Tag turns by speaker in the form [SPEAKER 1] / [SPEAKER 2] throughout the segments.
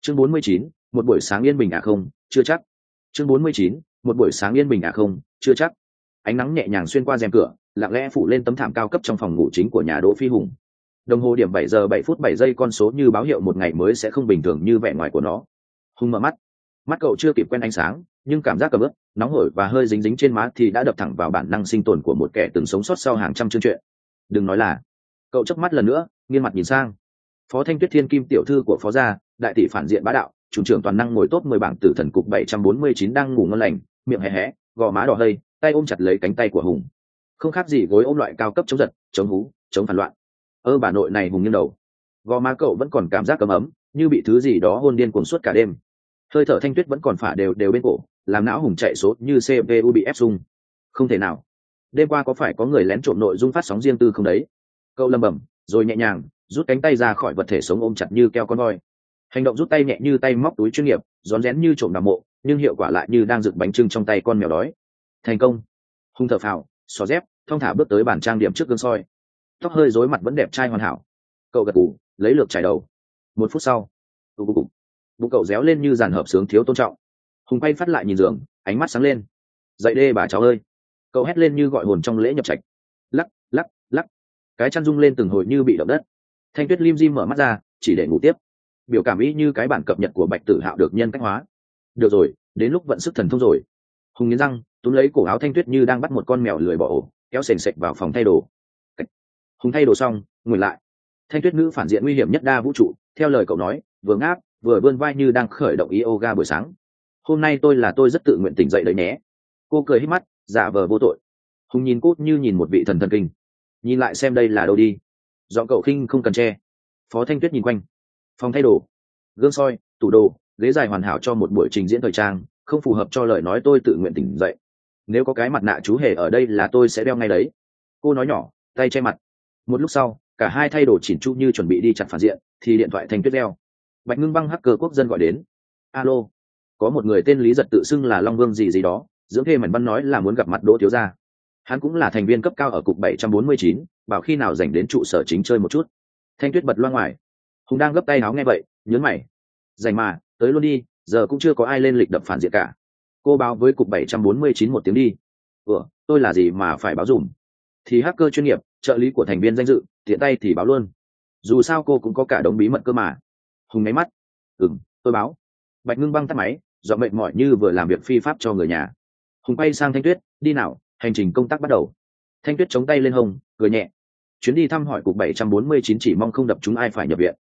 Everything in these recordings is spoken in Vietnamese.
[SPEAKER 1] Chương 49, một buổi sáng yên bình à không, chưa chắc. Chương 49, một buổi sáng yên bình à không, chưa chắc. Ánh nắng nhẹ nhàng xuyên qua rèm cửa, lặng lẽ phủ lên tấm thảm cao cấp trong phòng ngủ chính của nhà Đỗ Phi Hùng. Đồng hồ điểm 7 giờ 7 phút 7 giây, con số như báo hiệu một ngày mới sẽ không bình thường như vẻ ngoài của nó. Hùng mở mắt cậu chưa kịp quen ánh sáng, nhưng cảm giác cầm ướt, nóng hổi và hơi dính dính trên má thì đã đập thẳng vào bản năng sinh tồn của một kẻ từng sống sót sau hàng trăm chương chuyện. Đừng nói là. Cậu chớp mắt lần nữa, nghiêng mặt nhìn sang. Phó Thanh Tuyết, thiên kim tiểu thư của Phó gia, đại tỷ phản diện bá đạo, chủ trưởng toàn năng ngồi top 10 bảng tử thần cục 749 đang ngủ ngon lành, miệng hé hé, gò má đỏ hơi, tay ôm chặt lấy cánh tay của Hùng. Không khác gì gối ôm loại cao cấp chống giật, chống hú, chống phản loạn. Bà nội này. Hùng nghiêng đầu. Gò má cậu vẫn còn cảm giác ấm ấm, như bị thứ gì đó hôn điên cuồng suốt cả đêm. Hơi thở Thanh Tuyết vẫn còn phả đều bên cổ, làm não Hùng chạy số như CPU bị ép sung. Không thể nào. Đêm qua có phải có người lén trộm nội dung phát sóng riêng tư không đấy? Cậu lầm bầm, rồi nhẹ nhàng rút cánh tay ra khỏi vật thể sống ôm chặt như keo con voi. Hành động rút tay nhẹ như tay móc túi chuyên nghiệp, rón rén như trộm đào mộ, nhưng hiệu quả lại như đang dựng bánh trưng trong tay con mèo đói. Thành công. Hùng thở phào, xò dép, thong thả bước tới bàn trang điểm trước gương soi. Tóc hơi rối, mặt vẫn đẹp trai hoàn hảo. Cậu gật gù, lấy lược chải đầu. 1 phút sau, bụng cậu réo lên như dàn hợp sướng thiếu tôn trọng. Hùng quay phát lại nhìn giường, ánh mắt sáng lên. Dậy đê bà cháu ơi. Cậu hét lên như gọi hồn trong lễ nhập trạch. Lắc lắc lắc, cái chăn rung lên từng hồi như bị động đất. Thanh Tuyết lim dim mở mắt ra, chỉ để ngủ tiếp. Biểu cảm ý như cái bản cập nhật của Bạch Tử Hạo được nhân cách hóa. Được rồi, đến lúc vận sức thần thông rồi. Hùng nghiến răng, túm lấy cổ áo Thanh Tuyết như đang bắt một con mèo lười bỏ ổ, kéo sền sệt vào phòng thay đồ. Hùng thay đồ xong, ngồi lại. Thanh Tuyết nữ phản diện nguy hiểm nhất đa vũ trụ, theo lời cậu nói, vừa ngáp vừa vươn vai như đang khởi động yoga buổi sáng. Hôm nay tôi rất tự nguyện tỉnh dậy đấy nhé. Cô cười hít mắt, giả vờ vô tội. Hùng nhìn cô như nhìn một vị thần thần kinh. Nhìn lại xem đây là đâu đi. Giọng cậu khinh không cần che. Phó Thanh Tuyết nhìn quanh. Phòng thay đồ, gương soi, tủ đồ, ghế dài hoàn hảo cho một buổi trình diễn thời trang, không phù hợp cho lời nói tôi tự nguyện tỉnh dậy. Nếu có cái mặt nạ chú hề ở đây là tôi sẽ đeo ngay đấy. Cô nói nhỏ, tay che mặt. Một lúc sau, cả hai thay đồ chỉn chu như chuẩn bị đi chặt phản diện, thì điện thoại Thanh Tuyết reo. Bạch Ngưng Băng hacker quốc dân gọi đến. Alo, có một người tên Lý Giật tự xưng là Long Vương gì đó, dưỡng thê Mảnh Văn nói là muốn gặp mặt Đỗ thiếu gia. Hắn cũng là thành viên cấp cao ở cục 749, bảo khi nào rảnh đến trụ sở chính chơi một chút. Thanh Tuyết bật loa ngoài. Hùng đang gấp tay áo nghe vậy, nhớn mày. Rảnh mà, tới luôn đi, giờ cũng chưa có ai lên lịch đập phản diện cả. Cô báo với cục 749 một tiếng đi. Tôi là gì mà phải báo dùm? Thì hacker chuyên nghiệp, trợ lý của thành viên danh dự, tiện tay thì báo luôn. Dù sao cô cũng có cả đống bí mật cơ mà. Hùng nháy mắt. Tôi báo. Bạch Ngưng Băng tắt máy, giọng mệt mỏi như vừa làm việc phi pháp cho người nhà. Hùng quay sang Thanh Tuyết, đi nào, hành trình công tác bắt đầu. Thanh Tuyết chống tay lên hông, cười nhẹ. Chuyến đi thăm hỏi cục 749 chỉ mong không đập chúng ai phải nhập viện.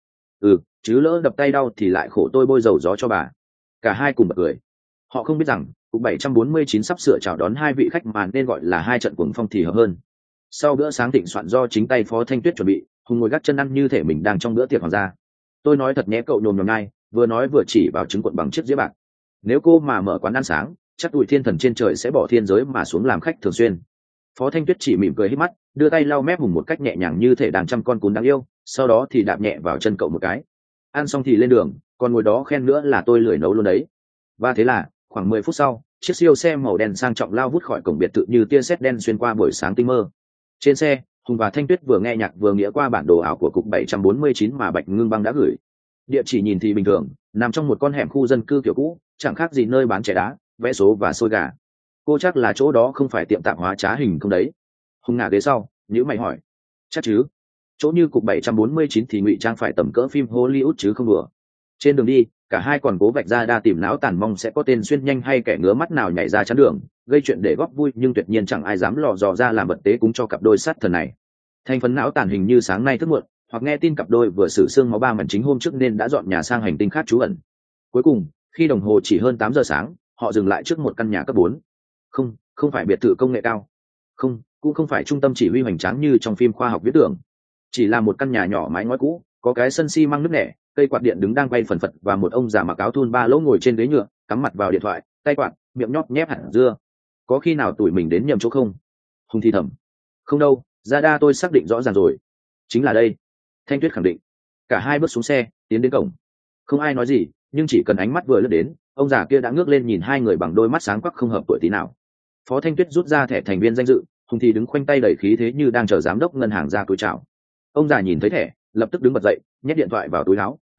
[SPEAKER 1] Chứ lỡ đập tay đau thì lại khổ tôi bôi dầu gió cho bà. Cả hai cùng bật cười. Họ không biết rằng cục 749 sắp sửa chào đón hai vị khách mà nên gọi là hai trận cuồng phong thì hợp hơn. Sau bữa sáng thịnh soạn do chính tay Phó Thanh Tuyết chuẩn bị, Hùng ngồi gác chân ăn như thể mình đang trong bữa tiệc hoàng gia. Tôi nói thật nhé, cậu nhồm nhòm nhai, vừa nói vừa chỉ vào trứng cuộn bằng chiếc dĩa bạc. Nếu cô mà mở quán ăn sáng, chắc tụi thiên thần trên trời sẽ bỏ thiên giới mà xuống làm khách thường xuyên. Phó Thanh Tuyết chỉ mỉm cười hít mắt, đưa tay lau mép Hùng một cách nhẹ nhàng như thể đang chăm con cún đáng yêu, sau đó thì đạp nhẹ vào chân cậu một cái. Ăn xong thì lên đường, còn ngồi đó khen nữa là tôi lười nấu luôn đấy. Và thế là khoảng 10 phút sau, chiếc siêu xe màu đen sang trọng lao vút khỏi cổng biệt thự như tia sét đen xuyên qua buổi sáng tinh mơ. Trên xe, Hùng và Thanh Tuyết vừa nghe nhạc vừa nghĩa qua bản đồ ảo của cục 749 mà Bạch Ngưng Băng đã gửi. Địa chỉ nhìn thì bình thường, nằm trong một con hẻm khu dân cư kiểu cũ, chẳng khác gì nơi bán chè đá, vẽ số và xôi gà. Cô chắc là chỗ đó không phải tiệm tạp hóa trá hình không đấy? Hùng ngả ghế sau, nhíu mày hỏi. Chắc chứ. Chỗ như cục 749 thì ngụy trang phải tầm cỡ phim Hollywood chứ không đùa. Trên đường đi, cả hai còn cố vạch ra đa tìm não tàn mong sẽ có tên xuyên nhanh hay kẻ ngứa mắt nào nhảy ra chắn đường, gây chuyện để góp vui, nhưng tuyệt nhiên chẳng ai dám lò dò ra làm vật tế cúng cho cặp đôi sát thần này. Thành phần não tàn hình như sáng nay thức muộn, hoặc nghe tin cặp đôi vừa xử xương máu ba mảnh chính hôm trước nên đã dọn nhà sang hành tinh khác trú ẩn. Cuối cùng, khi đồng hồ chỉ hơn 8 giờ sáng, họ dừng lại trước một căn nhà cấp 4. Không phải biệt thự công nghệ cao. Cũng không phải trung tâm chỉ huy hoành tráng như trong phim khoa học viễn tưởng. Chỉ là một căn nhà nhỏ mái ngói cũ, có cái sân xi măng nứt nẻ, cây quạt điện đứng đang bay phần phật và một ông già mặc áo thun ba lỗ ngồi trên ghế nhựa, cắm mặt vào điện thoại, tay quạt, miệng nhóp nhép hạt dưa. Có khi nào tụi mình đến nhầm chỗ không? Hùng thì thầm. Không đâu, ra đa tôi xác định rõ ràng rồi. Chính là đây. Thanh Tuyết khẳng định. Cả hai bước xuống xe, tiến đến cổng. Không ai nói gì, nhưng chỉ cần ánh mắt vừa lướt đến, ông già kia đã ngước lên nhìn hai người bằng đôi mắt sáng quắc không hợp tuổi tí nào. Phó Thanh Tuyết rút ra thẻ thành viên danh dự, Hùng thì đứng khoanh tay đẩy khí thế như đang chờ giám đốc ngân hàng ra túi chào. Ông già nhìn thấy thẻ, lập tức đứng bật dậy, nhét điện thoại vào túi áo,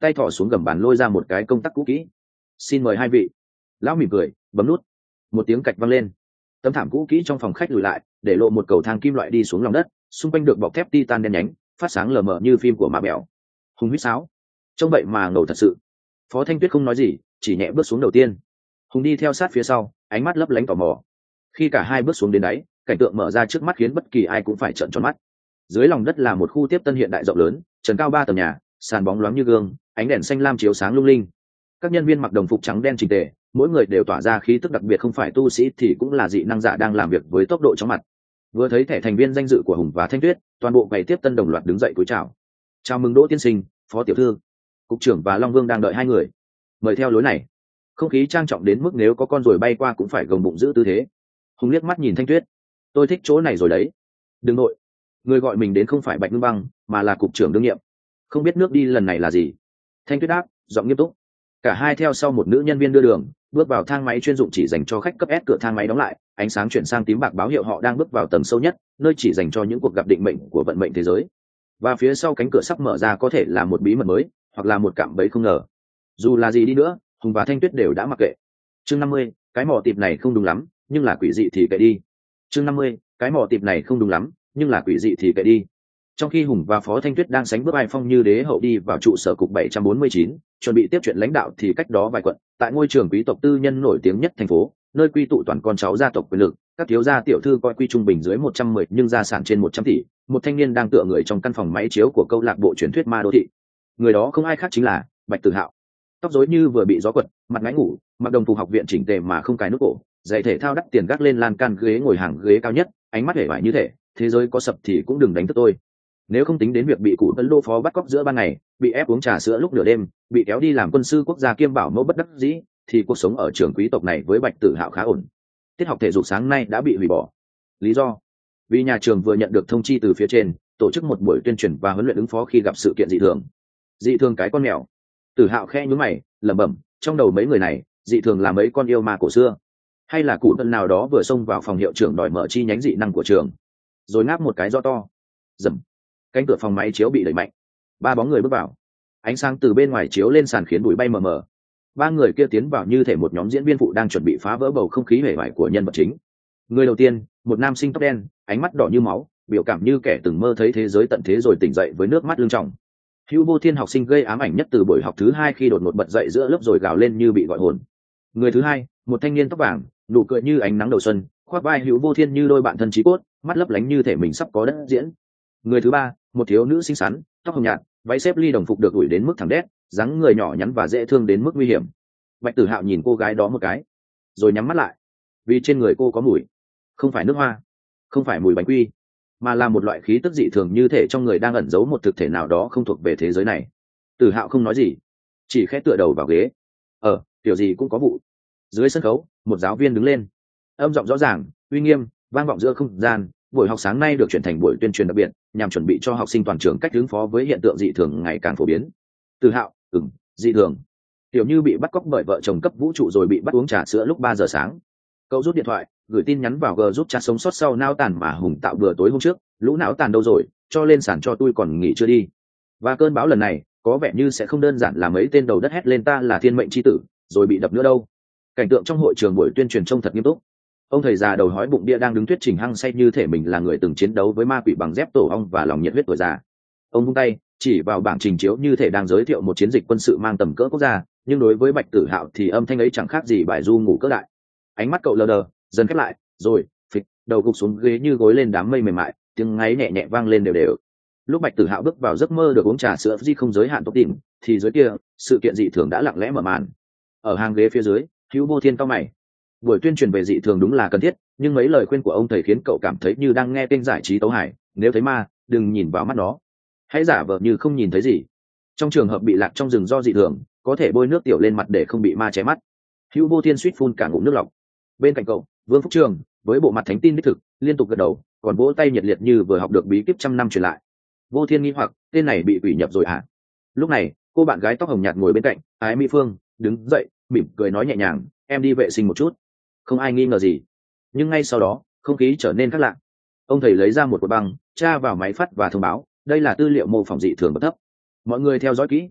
[SPEAKER 1] tay thỏ xuống gầm bàn lôi ra một cái công tắc cũ kỹ. Xin mời hai vị. Lão mỉm cười, bấm nút. Một tiếng cạch vang lên. Tấm thảm cũ kỹ trong phòng khách lùi lại, để lộ một cầu thang kim loại đi xuống lòng đất, xung quanh được bọc thép titan đen nhánh, phát sáng lờ mờ như phim của ma bèo. Hùng huýt sáo. Trông vậy mà ngầu thật sự. Phó Thanh Tuyết không nói gì, chỉ nhẹ bước xuống đầu tiên. Hùng đi theo sát phía sau, ánh mắt lấp lánh tò mò. Khi cả hai bước xuống đến đáy, cảnh tượng mở ra trước mắt khiến bất kỳ ai cũng phải trợn tròn mắt. Dưới lòng đất là một khu tiếp tân hiện đại rộng lớn, trần cao 3 tầng nhà, sàn bóng loáng như gương, ánh đèn xanh lam chiếu sáng lung linh. Các nhân viên mặc đồng phục trắng đen chỉnh tề, mỗi người đều tỏa ra khí tức đặc biệt, không phải tu sĩ thì cũng là dị năng giả đang làm việc với tốc độ chóng mặt. Vừa thấy thẻ thành viên danh dự của Hùng và Thanh Tuyết, toàn bộ quầy tiếp tân đồng loạt đứng dậy cúi chào. Chào mừng Đỗ tiên sinh, Phó tiểu thư, cục trưởng và Long Vương đang đợi hai người. Mời theo lối này. Không khí trang trọng đến mức nếu có con ruồi bay qua cũng phải gồng bụng giữ tư thế. Hùng liếc mắt nhìn Thanh Tuyết. Tôi thích chỗ này rồi đấy. Đừng nội. Người gọi mình đến không phải Bạch Ngưng Băng, mà là cục trưởng đương nhiệm. Không biết nước đi lần này là gì? Thanh Tuyết đáp, giọng nghiêm túc. Cả hai theo sau một nữ nhân viên đưa đường, bước vào thang máy chuyên dụng chỉ dành cho khách cấp S. Cửa thang máy đóng lại, ánh sáng chuyển sang tím bạc báo hiệu họ đang bước vào tầng sâu nhất, nơi chỉ dành cho những cuộc gặp định mệnh của vận mệnh thế giới. Và phía sau cánh cửa sắp mở ra có thể là một bí mật mới, hoặc là một cạm bẫy không ngờ. Dù là gì đi nữa, Hùng và Thanh Tuyết đều đã mặc kệ. Chương 50, cái mỏ tịp này không đúng lắm, nhưng là quỷ dị thì kệ đi. Chương 50, cái mỏ tịp này không đúng lắm, nhưng là quỷ dị thì kệ đi. Trong khi Hùng và Phó Thanh Tuyết đang sánh bước ai phong như đế hậu đi vào trụ sở cục 749, chuẩn bị tiếp chuyện lãnh đạo, thì cách đó vài quận, tại ngôi trường quý tộc tư nhân nổi tiếng nhất thành phố, nơi quy tụ toàn con cháu gia tộc quyền lực, các thiếu gia tiểu thư coi quy trung bình dưới 110 nhưng gia sản trên 100 tỷ, một thanh niên đang tựa người trong căn phòng máy chiếu của câu lạc bộ truyền thuyết ma đô thị. Người đó không ai khác chính là Bạch Tử Hạo. Tóc rối như vừa bị gió quật, mặt ngáy ngủ, mặc đồng phục học viện chỉnh tề mà không cài nút cổ, giày thể thao đắt tiền gác lên lan can ghế ngồi hàng ghế cao nhất, ánh mắt hể vải như thể thế giới có sập thì cũng đừng đánh thức tôi. Nếu không tính đến việc bị cụ Tấn Lô phó bắt cóc giữa ban ngày, bị ép uống trà sữa lúc nửa đêm, bị kéo đi làm quân sư quốc gia kiêm bảo mẫu bất đắc dĩ, thì cuộc sống ở trường quý tộc này với Bạch Tử Hạo khá ổn. Tiết học thể dục sáng nay đã bị hủy bỏ. Lý do? Vì nhà trường vừa nhận được thông chi từ phía trên, tổ chức một buổi tuyên truyền và huấn luyện ứng phó khi gặp sự kiện dị thường. Dị thường cái con mèo. Tử Hạo khẽ nhướng mày, lẩm bẩm, trong đầu mấy người này, dị thường là mấy con yêu ma cổ xưa, hay là cụ Tấn nào đó vừa xông vào phòng hiệu trưởng đòi mở chi nhánh dị năng của trường, rồi ngáp một cái do to. Dầm. Cánh cửa phòng máy chiếu bị đẩy mạnh, 3 bóng người bước vào. Ánh sáng từ bên ngoài chiếu lên sàn khiến bụi bay mờ mờ. 3 người kia tiến vào như thể một nhóm diễn viên phụ đang chuẩn bị phá vỡ bầu không khí hề vải của nhân vật chính. Người đầu tiên, một nam sinh tóc đen, ánh mắt đỏ như máu, biểu cảm như kẻ từng mơ thấy thế giới tận thế rồi tỉnh dậy với nước mắt lưng tròng. Hữu Vô Thiên, học sinh gây ám ảnh nhất từ buổi học thứ 2 khi đột ngột bật dậy giữa lớp rồi gào lên như bị gọi hồn. Người thứ hai, một thanh niên tóc vàng, nụ cười như ánh nắng đầu xuân, khoác vai Hữu Vô Thiên như đôi bạn thân chí cốt, mắt lấp lánh như thể mình sắp có đất diễn. Người thứ ba, một thiếu nữ xinh xắn, tóc hồng nhạt, váy xếp ly đồng phục được ủi đến mức thẳng đét, dáng người nhỏ nhắn và dễ thương đến mức nguy hiểm. Bạch Tử Hạo nhìn cô gái đó một cái, rồi nhắm mắt lại. Vì trên người cô có mùi, không phải nước hoa, không phải mùi bánh quy, mà là một loại khí tức dị thường, như thể trong người đang ẩn giấu một thực thể nào đó không thuộc về thế giới này. Tử Hạo không nói gì, chỉ khẽ tựa đầu vào ghế. Kiểu gì cũng có vụ. Dưới sân khấu, một giáo viên đứng lên, âm giọng rõ ràng, uy nghiêm, vang vọng giữa không gian. Buổi học sáng nay được chuyển thành buổi tuyên truyền đặc biệt, nhằm chuẩn bị cho học sinh toàn trường cách ứng phó với hiện tượng dị thường ngày càng phổ biến. Tử Hạo, dị thường. Kiểu như bị bắt cóc bởi vợ chồng cấp vũ trụ rồi bị bắt uống trà sữa lúc 3 giờ sáng. Cậu rút điện thoại, gửi tin nhắn vào G giúp chat sống sót sau nao tàn mà Hùng tạo bữa tối hôm trước. Lũ não tàn đâu rồi, cho lên sàn cho tôi còn nghỉ chưa đi. Và cơn bão lần này có vẻ như sẽ không đơn giản là mấy tên đầu đất hét lên ta là thiên mệnh chi tử rồi bị đập nữa đâu. Cảnh tượng trong hội trường buổi tuyên truyền trông thật nghiêm túc. Ông thầy già đầu hói bụng bia đang đứng thuyết trình hăng say như thể mình là người từng chiến đấu với ma quỷ bằng dép tổ ong và lòng nhiệt huyết tuổi già. Ông vung tay chỉ vào bảng trình chiếu như thể đang giới thiệu một chiến dịch quân sự mang tầm cỡ quốc gia, nhưng đối với Bạch Tử Hạo thì âm thanh ấy chẳng khác gì bài du ngủ cỡ đại. Ánh mắt cậu lờ đờ dần khép lại, rồi phịch, đầu gục xuống ghế như gối lên đám mây mềm mại, tiếng ngáy nhẹ nhẹ vang lên đều đều. Lúc Bạch Tử Hạo bước vào giấc mơ được uống trà sữa di không giới hạn tốt tìm, thì dưới kia sự kiện dị thường đã lặng lẽ mở màn. Ở hàng ghế phía dưới, Hữu Vô Thiên cau mày. Buổi tuyên truyền về dị thường đúng là cần thiết, nhưng mấy lời khuyên của ông thầy khiến cậu cảm thấy như đang nghe kênh giải trí tấu hài. Nếu thấy ma, đừng nhìn vào mắt nó, hãy giả vờ như không nhìn thấy gì. Trong trường hợp bị lạc trong rừng do dị thường, có thể bôi nước tiểu lên mặt để không bị ma ché mắt. Hữu Vô Thiên suýt phun cả ngụm nước lọc. Bên cạnh cậu, Vương Phúc Trường với bộ mặt thánh tin đích thực liên tục gật đầu, còn vỗ tay nhiệt liệt như vừa học được bí kíp trăm năm truyền lại. Vô Thiên nghi hoặc, tên này bị quỷ nhập rồi à? Lúc này, cô bạn gái tóc hồng nhạt ngồi bên cạnh, Ái Mỹ Phương, đứng dậy, mỉm cười nói nhẹ nhàng, em đi vệ sinh một chút. Không ai nghi ngờ gì. Nhưng ngay sau đó, không khí trở nên khác lạ. Ông thầy lấy ra một cuộn băng, tra vào máy phát và thông báo, đây là tư liệu mô phỏng dị thường bậc thấp. Mọi người theo dõi kỹ.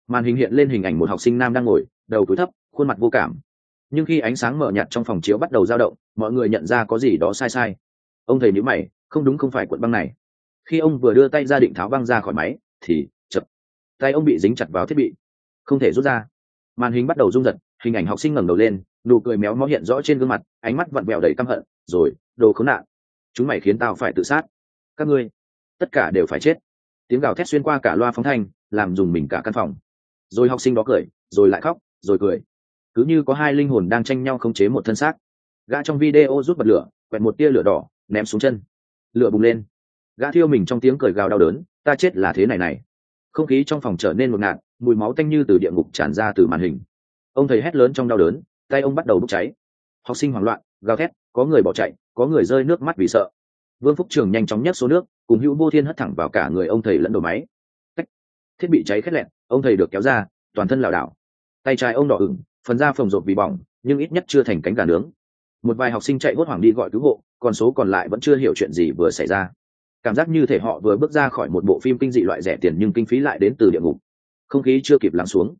[SPEAKER 1] Màn hình hiện lên hình ảnh một học sinh nam đang ngồi đầu cúi thấp, khuôn mặt vô cảm. Nhưng khi ánh sáng mờ nhạt trong phòng chiếu bắt đầu dao động, mọi người nhận ra có gì đó sai sai. Ông thầy nhíu mày, không đúng, không phải cuộn băng này. Khi ông vừa đưa tay ra định tháo băng ra khỏi máy thì chập, tay ông bị dính chặt vào thiết bị, không thể rút ra. Màn hình bắt đầu rung giật, hình ảnh học sinh ngẩng đầu lên, nụ cười méo mó hiện rõ trên gương mặt, ánh mắt vặn vẹo đầy căm hận. Rồi, đồ khốn nạn, chúng mày khiến tao phải tự sát, các ngươi tất cả đều phải chết. Tiếng gào thét xuyên qua cả loa phóng thanh, làm rùng mình cả căn phòng. Rồi học sinh đó cười, rồi lại khóc, rồi cười, cứ như có hai linh hồn đang tranh nhau khống chế một thân xác. Gã trong video rút bật lửa, quẹt một tia lửa đỏ, ném xuống chân. Lửa bùng lên, gã thiêu mình trong tiếng cười gào đau đớn. Ta chết là thế này này. Không khí trong phòng trở nên ngột ngạt, mùi máu tanh như từ địa ngục tràn ra từ màn hình. Ông thầy hét lớn trong đau đớn, tay ông bắt đầu bốc cháy. Học sinh hoảng loạn gào thét, có người bỏ chạy, có người rơi nước mắt vì sợ. Vương Phúc Trường nhanh chóng nhấc số nước, cùng Hữu Vô Thiên hất thẳng vào cả người ông thầy lẫn đầu máy. Thiết bị cháy khét lẹn, ông thầy được kéo ra, toàn thân lảo đảo. Tay trái ông đỏ ửng, phần da phồng rộp vì bỏng, nhưng ít nhất chưa thành cánh gà nướng. Một vài học sinh chạy hốt hoảng đi gọi cứu hộ, còn số còn lại vẫn chưa hiểu chuyện gì vừa xảy ra. Cảm giác như thể họ vừa bước ra khỏi một bộ phim kinh dị loại rẻ tiền nhưng kinh phí lại đến từ địa ngục. Không khí chưa kịp lắng xuống,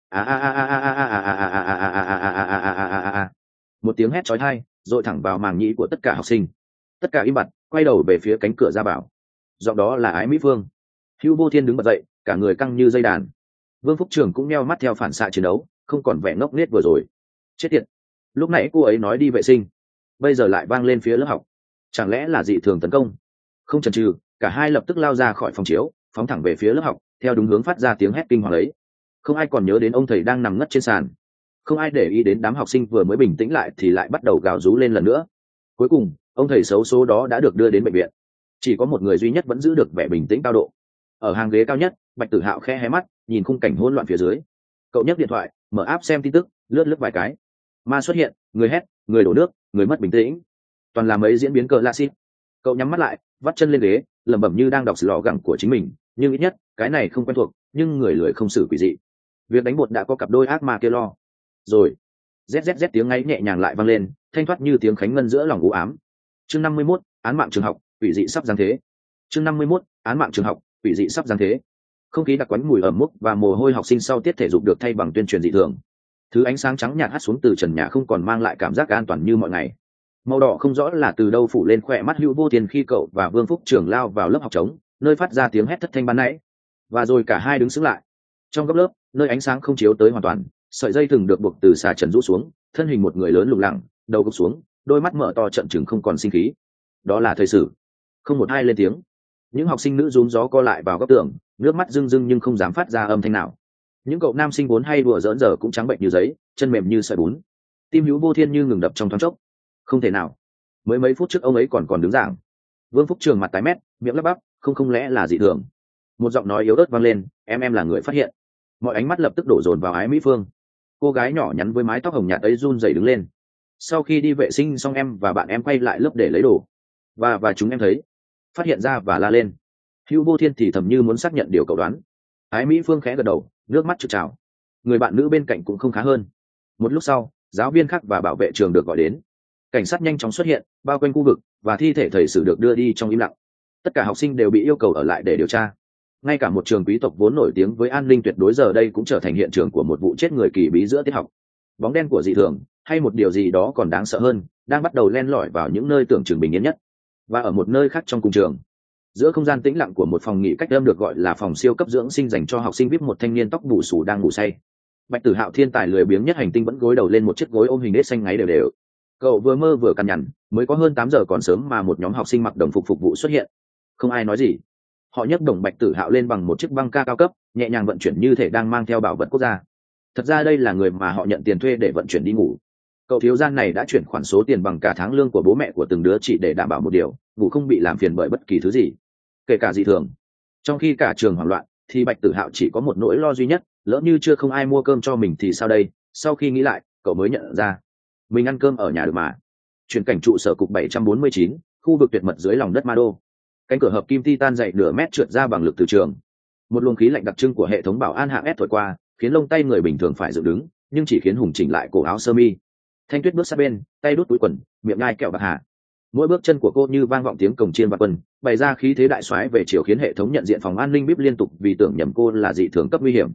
[SPEAKER 1] một tiếng hét chói tai dội thẳng vào màng nhĩ của tất cả học sinh. Tất cả im bặt, quay đầu về phía cánh cửa ra vào. Giọng đó là Ái Mỹ Phương. Hữu Vô Thiên đứng bật dậy, cả người căng như dây đàn. Vương Phúc Trường cũng nheo mắt theo phản xạ chiến đấu, không còn vẻ ngốc nghếch vừa rồi. Chết tiệt, lúc nãy cô ấy nói đi vệ sinh, bây giờ lại vang lên phía lớp học. Chẳng lẽ là dị thường tấn công? Không chần chừ, cả hai lập tức lao ra khỏi phòng chiếu, phóng thẳng về phía lớp học, theo đúng hướng phát ra tiếng hét kinh hoàng ấy. Không ai còn nhớ đến ông thầy đang nằm ngất trên sàn, không ai để ý đến đám học sinh vừa mới bình tĩnh lại thì lại bắt đầu gào rú lên lần nữa. Cuối cùng, ông thầy xấu số đó đã được đưa đến bệnh viện. Chỉ có một người duy nhất vẫn giữ được vẻ bình tĩnh cao độ. Ở hàng ghế cao nhất, Bạch Tử Hạo khẽ hé mắt, nhìn khung cảnh hỗn loạn phía dưới. Cậu nhấc điện thoại, mở app xem tin tức, lướt lướt vài cái. Ma xuất hiện, người hét, người đổ nước, người mất bình tĩnh. Toàn là mấy diễn biến cờ la xít. Cậu nhắm mắt lại, vắt chân lên ghế, lẩm bẩm như đang đọc lò gẳng của chính mình. Nhưng ít nhất, cái này không quen thuộc, nhưng người lười không xử quỷ dị. Việc đánh bột đã có cặp đôi ác ma kia lo. Rồi, zzz tiếng ngáy nhẹ nhàng lại vang lên, thanh thoát như tiếng khánh ngân giữa lòng u ám. Chương 51, án mạng trường học, quỷ dị sắp giáng thế. Chương 51, án mạng trường học, quỷ dị sắp giáng thế. Không khí đặc quánh mùi ẩm mốc và mồ hôi học sinh sau tiết thể dục được thay bằng tuyên truyền dị thường. Thứ ánh sáng trắng nhạt hắt xuống từ trần nhà không còn mang lại cảm giác an toàn như mọi ngày. Màu đỏ không rõ là từ đâu phủ lên khỏe mắt Hữu Vô Thiên khi cậu và Vương Phúc Trường lao vào lớp học trống, nơi phát ra tiếng hét thất thanh ban nãy. Và rồi cả hai đứng sững lại. Trong góc lớp, nơi ánh sáng không chiếu tới hoàn toàn, sợi dây thừng được buộc từ xà trần rũ xuống, thân hình một người lớn lủng lẳng, đầu gục xuống, đôi mắt mở to trợn trừng không còn sinh khí. Đó là thời sử. Không một ai lên tiếng. Những học sinh nữ rúm gió co lại vào góc tường, nước mắt rưng rưng nhưng không dám phát ra âm thanh nào. Những cậu nam sinh vốn hay đùa giỡn giờ cũng trắng bệnh như giấy, chân mềm như sợi bún. Tim Hữu Vô Thiên như ngừng đập trong thoáng chốc. Không thể nào, mới mấy phút trước ông ấy còn đứng giảng. Vương Phúc Trường mặt tái mét, miệng lắp bắp, không lẽ là dị thường. Một giọng nói yếu ớt vang lên, em là người phát hiện. Mọi ánh mắt lập tức đổ dồn vào Ái Mỹ Phương. Cô gái nhỏ nhắn với mái tóc hồng nhạt ấy run rẩy đứng lên. Sau khi đi vệ sinh xong em và bạn em quay lại lớp để lấy đồ, và chúng em thấy, phát hiện ra và la lên. Hữu Vô Thiên thì thầm như muốn xác nhận điều cậu đoán. Ái Mỹ Phương khẽ gật đầu, nước mắt trực trào. Người bạn nữ bên cạnh cũng không khá hơn. Một lúc sau, giáo viên khác và bảo vệ trường được gọi đến. Cảnh sát nhanh chóng xuất hiện, bao quanh khu vực, và thi thể thầy sử được đưa đi trong im lặng. Tất cả học sinh đều bị yêu cầu ở lại để điều tra. Ngay cả một trường quý tộc vốn nổi tiếng với an ninh tuyệt đối giờ đây cũng trở thành hiện trường của một vụ chết người kỳ bí giữa tiết học. Bóng đen của dị thường, hay một điều gì đó còn đáng sợ hơn, đang bắt đầu len lỏi vào những nơi tưởng chừng bình yên nhất. Và ở một nơi khác trong cùng trường, giữa không gian tĩnh lặng của một phòng nghỉ cách âm được gọi là phòng siêu cấp dưỡng sinh dành cho học sinh VIP, một thanh niên tóc bù xù đang ngủ say. Bạch Tử Hạo thiên tài lười biếng nhất hành tinh vẫn gối đầu lên một chiếc gối ôm hình nết xanh ngáy đều đều. Cậu vừa mơ vừa cằn nhằn, mới có hơn 8 giờ còn sớm mà một nhóm học sinh mặc đồng phục phục vụ xuất hiện. Không ai nói gì. Họ nhấc đồng Bạch Tử Hạo lên bằng một chiếc băng ca cao cấp, nhẹ nhàng vận chuyển như thể đang mang theo bảo vật quốc gia. Thật ra đây là người mà họ nhận tiền thuê để vận chuyển đi ngủ. Cậu thiếu gian này đã chuyển khoản số tiền bằng cả tháng lương của bố mẹ của từng đứa chỉ để đảm bảo một điều, ngủ không bị làm phiền bởi bất kỳ thứ gì, kể cả dị thường. Trong khi cả trường hoảng loạn, thì Bạch Tử Hạo chỉ có một nỗi lo duy nhất, lỡ như chưa không ai mua cơm cho mình thì sao đây. Sau khi nghĩ lại, cậu mới nhận ra mình ăn cơm ở nhà được mà. Chuyển cảnh trụ sở cục 749, khu vực tuyệt mật dưới lòng đất Ma Đô. Cánh cửa hợp kim titan dày nửa mét trượt ra bằng lực từ trường. Một luồng khí lạnh đặc trưng của hệ thống bảo an hạng S thổi qua, khiến lông tay người bình thường phải dựng đứng, nhưng chỉ khiến Hùng chỉnh lại cổ áo sơ mi. Thanh Tuyết bước sát bên, tay đút túi quần, miệng nhai kẹo bạc hà. Mỗi bước chân của cô như vang vọng tiếng cồng chiên và quân, bày ra khí thế đại soái về chiều, khiến hệ thống nhận diện phòng an ninh bíp liên tục vì tưởng nhầm cô là dị thường cấp nguy hiểm.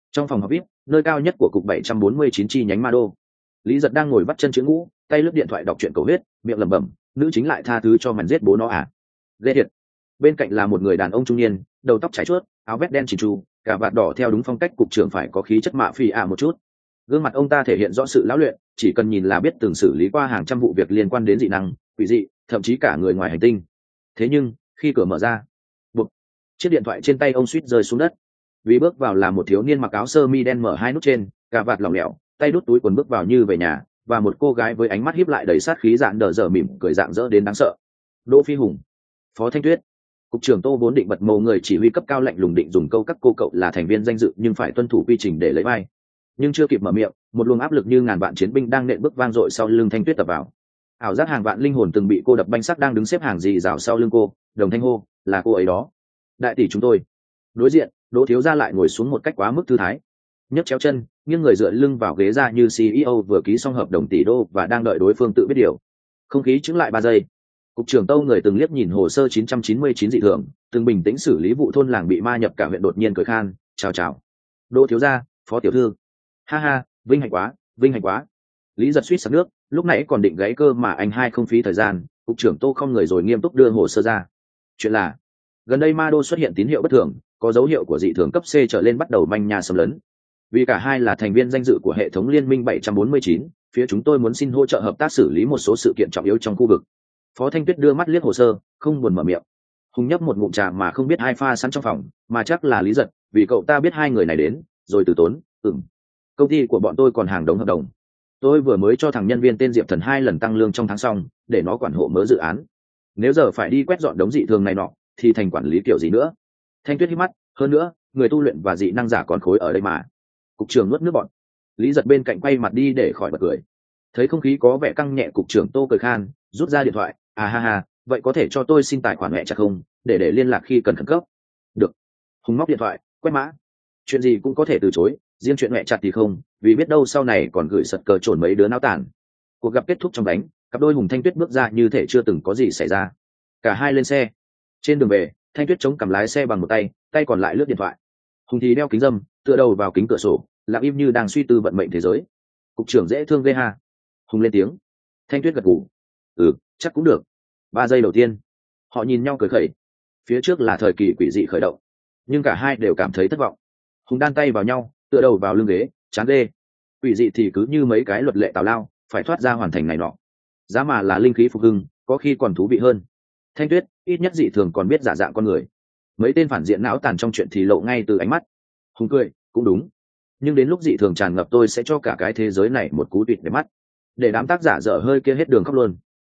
[SPEAKER 1] Trong phòng họp vip, nơi cao nhất của cục 749 chi nhánh Ma Đô, Lý Giật đang ngồi bắt chân chữ ngũ, tay lướt điện thoại đọc truyện cầu huyết, miệng lẩm bẩm, nữ chính lại tha thứ cho màn giết bố nó à? Ghê thiệt. Bên cạnh là một người đàn ông trung niên, đầu tóc chải chuốt, áo vest đen chỉn chu, cả vạt đỏ theo đúng phong cách cục trưởng phải có khí chất mạ phi ạ một chút. Gương mặt ông ta thể hiện rõ sự lão luyện, chỉ cần nhìn là biết từng xử lý qua hàng trăm vụ việc liên quan đến dị năng, quỷ dị, thậm chí cả người ngoài hành tinh. Thế nhưng, khi cửa mở ra, bụp, chiếc điện thoại trên tay ông suýt rơi xuống đất. Vì bước vào là một thiếu niên mặc áo sơ mi đen mở hai nút trên, cà vạt lỏng lẻo, tay đút túi quần bước vào như về nhà, và một cô gái với ánh mắt híp lại đầy sát khí dạn đờ dở mỉm cười rạng rỡ đến đáng sợ. Đỗ Phi Hùng, Phó Thanh Tuyết. Cục trưởng Tô vốn định bật màu người chỉ huy cấp cao lạnh lùng định dùng câu các cô cậu là thành viên danh dự nhưng phải tuân thủ quy trình để lấy vai. Nhưng chưa kịp mở miệng, một luồng áp lực như ngàn vạn chiến binh đang nện bước vang dội sau lưng Thanh Tuyết tập vào. Ảo giác hàng vạn linh hồn từng bị cô đập banh sắc đang đứng xếp hàng dì rào sau lưng cô, đồng thanh hô, là cô ấy đó. Đại tỷ chúng tôi. Đối diện, Đỗ thiếu gia lại ngồi xuống một cách quá mức thư thái, nhấc chéo chân, nghiêng người dựa lưng vào ghế ra như CEO vừa ký xong hợp đồng tỷ đô và đang đợi đối phương tự biết điều. Không khí chững lại 3 giây. Cục trưởng Tâu người từng liếc nhìn hồ sơ 999 dị thường, từng bình tĩnh xử lý vụ thôn làng bị ma nhập cả huyện đột nhiên cười khan, chào chào. Đỗ thiếu gia, Phó tiểu thư. Ha ha, vinh hạnh quá, vinh hạnh quá. Lý Giật suýt sặc nước, lúc nãy còn định gáy cơ mà anh hai không phí thời gian. Cục trưởng Tô không người rồi nghiêm túc đưa hồ sơ ra. Chuyện là gần đây Ma Đô xuất hiện tín hiệu bất thường, có dấu hiệu của dị thường cấp C trở lên bắt đầu manh nha xâm lấn. Vì cả hai là thành viên danh dự của hệ thống liên minh 749, phía chúng tôi muốn xin hỗ trợ hợp tác xử lý một số sự kiện trọng yếu trong khu vực. Phó Thanh Tuyết đưa mắt liếc hồ sơ, không buồn mở miệng. Hùng nhấp một ngụm trà mà không biết ai pha sẵn trong phòng, mà chắc là Lý Giật, vì cậu ta biết hai người này đến, rồi từ tốn, công ty của bọn tôi còn hàng đống hợp đồng. Tôi vừa mới cho thằng nhân viên tên Diệp Thần 2 lần tăng lương trong tháng xong, để nó quản hộ mớ dự án. Nếu giờ phải đi quét dọn đống dị thường này nọ, thì thành quản lý kiểu gì nữa? Thanh Tuyết hít mắt, hơn nữa, người tu luyện và dị năng giả còn khối ở đây mà. Cục trưởng nuốt nước bọt. Lý Giật bên cạnh quay mặt đi để khỏi bật cười. Thấy không khí có vẻ căng nhẹ, cục trưởng Tô cười khan, rút ra điện thoại, à ha ha, vậy có thể cho tôi xin tài khoản mẹ chặt không, để liên lạc khi cần khẩn cấp. Được. Hùng móc điện thoại, quét mã. Chuyện gì cũng có thể từ chối, riêng chuyện mẹ chặt thì không, vì biết đâu sau này còn gửi sật cờ trồn mấy đứa náo tàn. Cuộc gặp kết thúc trong đánh, cặp đôi Hùng Thanh Tuyết bước ra như thể chưa từng có gì xảy ra. Cả hai lên xe. Trên đường về, Thanh Tuyết chống cầm lái xe bằng một tay, tay còn lại lướt điện thoại. Hùng thì đeo kính râm, tựa đầu vào kính cửa sổ, lặng im như đang suy tư vận mệnh thế giới. Cục trưởng dễ thương ghê ha. Hùng lên tiếng. Thanh Tuyết gật gù. Chắc cũng được. 3 giây đầu tiên, họ nhìn nhau cười khẩy. Phía trước là thời kỳ quỷ dị khởi động, nhưng cả hai đều cảm thấy thất vọng. Hùng đan tay vào nhau, tựa đầu vào lưng ghế, chán ghê. Quỷ dị thì cứ như mấy cái luật lệ tào lao, phải thoát ra hoàn thành này nọ. Giá mà là linh khí phục hưng, có khi còn thú vị hơn. Thanh Tuyết, ít nhất dị thường còn biết giả dạng con người. Mấy tên phản diện não tàn trong chuyện thì lộ ngay từ ánh mắt. Hùng cười, cũng đúng. Nhưng đến lúc dị thường tràn ngập tôi sẽ cho cả cái thế giới này một cú tuyệt để mắt. Để đám tác giả dở hơi kia hết đường khóc luôn.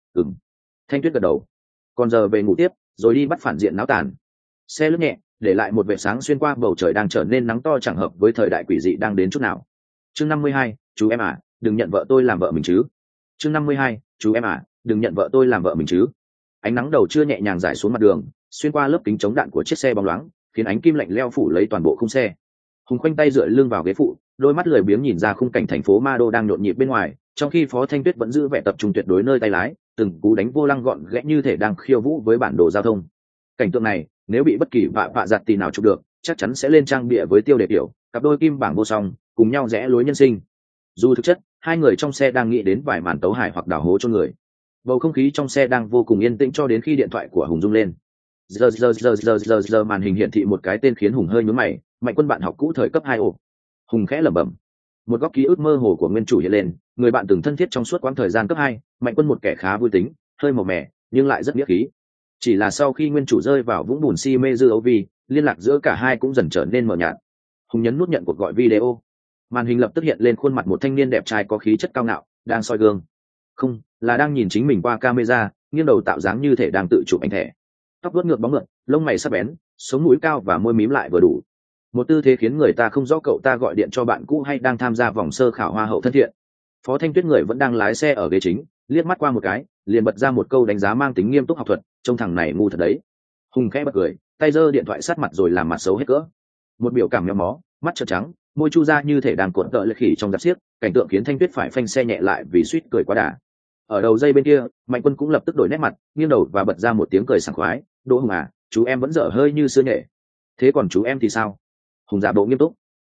[SPEAKER 1] Thanh Tuyết gật đầu. Còn giờ về ngủ tiếp, rồi đi bắt phản diện náo tàn. Xe lướt nhẹ, để lại một vệt sáng xuyên qua bầu trời đang trở nên nắng to chẳng hợp với thời đại quỷ dị đang đến chút nào. Chương 52, chú em à, đừng nhận vợ tôi làm vợ mình chứ. Chương 52, chú em à, đừng nhận vợ tôi làm vợ mình chứ. Ánh nắng đầu trưa nhẹ nhàng rải xuống mặt đường, xuyên qua lớp kính chống đạn của chiếc xe bóng loáng, khiến ánh kim lạnh leo phủ lấy toàn bộ khung xe. Hùng khoanh tay dựa lưng vào ghế phụ, đôi mắt lười biếng nhìn ra khung cảnh thành phố Ma Đô đang nhộn nhịp bên ngoài, trong khi Phó Thanh Tuyết vẫn giữ vẻ tập trung tuyệt đối nơi tay lái, từng cú đánh vô lăng gọn ghẽ như thể đang khiêu vũ với bản đồ giao thông. Cảnh tượng này, nếu bị bất kỳ vạ giặt tì nào chụp được, chắc chắn sẽ lên trang bìa với tiêu đề kiểu cặp đôi kim bảng vô song, cùng nhau rẽ lối nhân sinh. Dù thực chất, hai người trong xe đang nghĩ đến vài màn tấu hài hoặc đào hố cho người. Bầu không khí trong xe đang vô cùng yên tĩnh cho đến khi điện thoại của Hùng rung lên. Giờ màn hình hiển thị một cái tên khiến Hùng hơi nhướng mày, Mạnh Quân bạn học cũ thời cấp 2 ổ. Hùng khẽ lẩm bẩm. Một góc ký ức mơ hồ của nguyên chủ hiện lên, người bạn từng thân thiết trong suốt quãng thời gian cấp 2, Mạnh Quân một kẻ khá vui tính, hơi màu mè, nhưng lại rất nghĩa khí. Chỉ là sau khi nguyên chủ rơi vào vũng bùn si mê dư ấu vi, liên lạc giữa cả hai cũng dần trở nên mờ nhạt. Hùng nhấn nút nhận cuộc gọi video. Màn hình lập tức hiện lên khuôn mặt một thanh niên đẹp trai có khí chất cao ngạo, đang soi gương. Không, là đang nhìn chính mình qua camera, nghiêng đầu tạo dáng như thể đang tự chụp ảnh thẻ. Tóc vuốt ngược bóng mượt, lông mày sắc bén, sống mũi cao và môi mím lại vừa đủ. Một tư thế khiến người ta không rõ cậu ta gọi điện cho bạn cũ hay đang tham gia vòng sơ khảo hoa hậu thân thiện. Phó Thanh Tuyết người vẫn đang lái xe ở ghế chính, liếc mắt qua một cái, liền bật ra một câu đánh giá mang tính nghiêm túc học thuật, trông thằng này ngu thật đấy. Hùng khẽ bật cười, tay giơ điện thoại sát mặt rồi làm mặt xấu hết cỡ. Một biểu cảm méo mó, mắt trợn trắng, môi chu ra như thể đang cuộn tợ lệ khỉ trong giáp xiếc, cảnh tượng khiến Thanh Tuyết phải phanh xe nhẹ lại vì suýt cười quá đà. Ở đầu dây bên kia, Mạnh Quân cũng lập tức đổi nét mặt, nghiêng đầu và bật ra một tiếng cười sảng khoái. Đỗ Hùng à, chú em vẫn dở hơi như xưa nhẹ. Thế còn chú em thì sao? Hùng giả bộ nghiêm túc.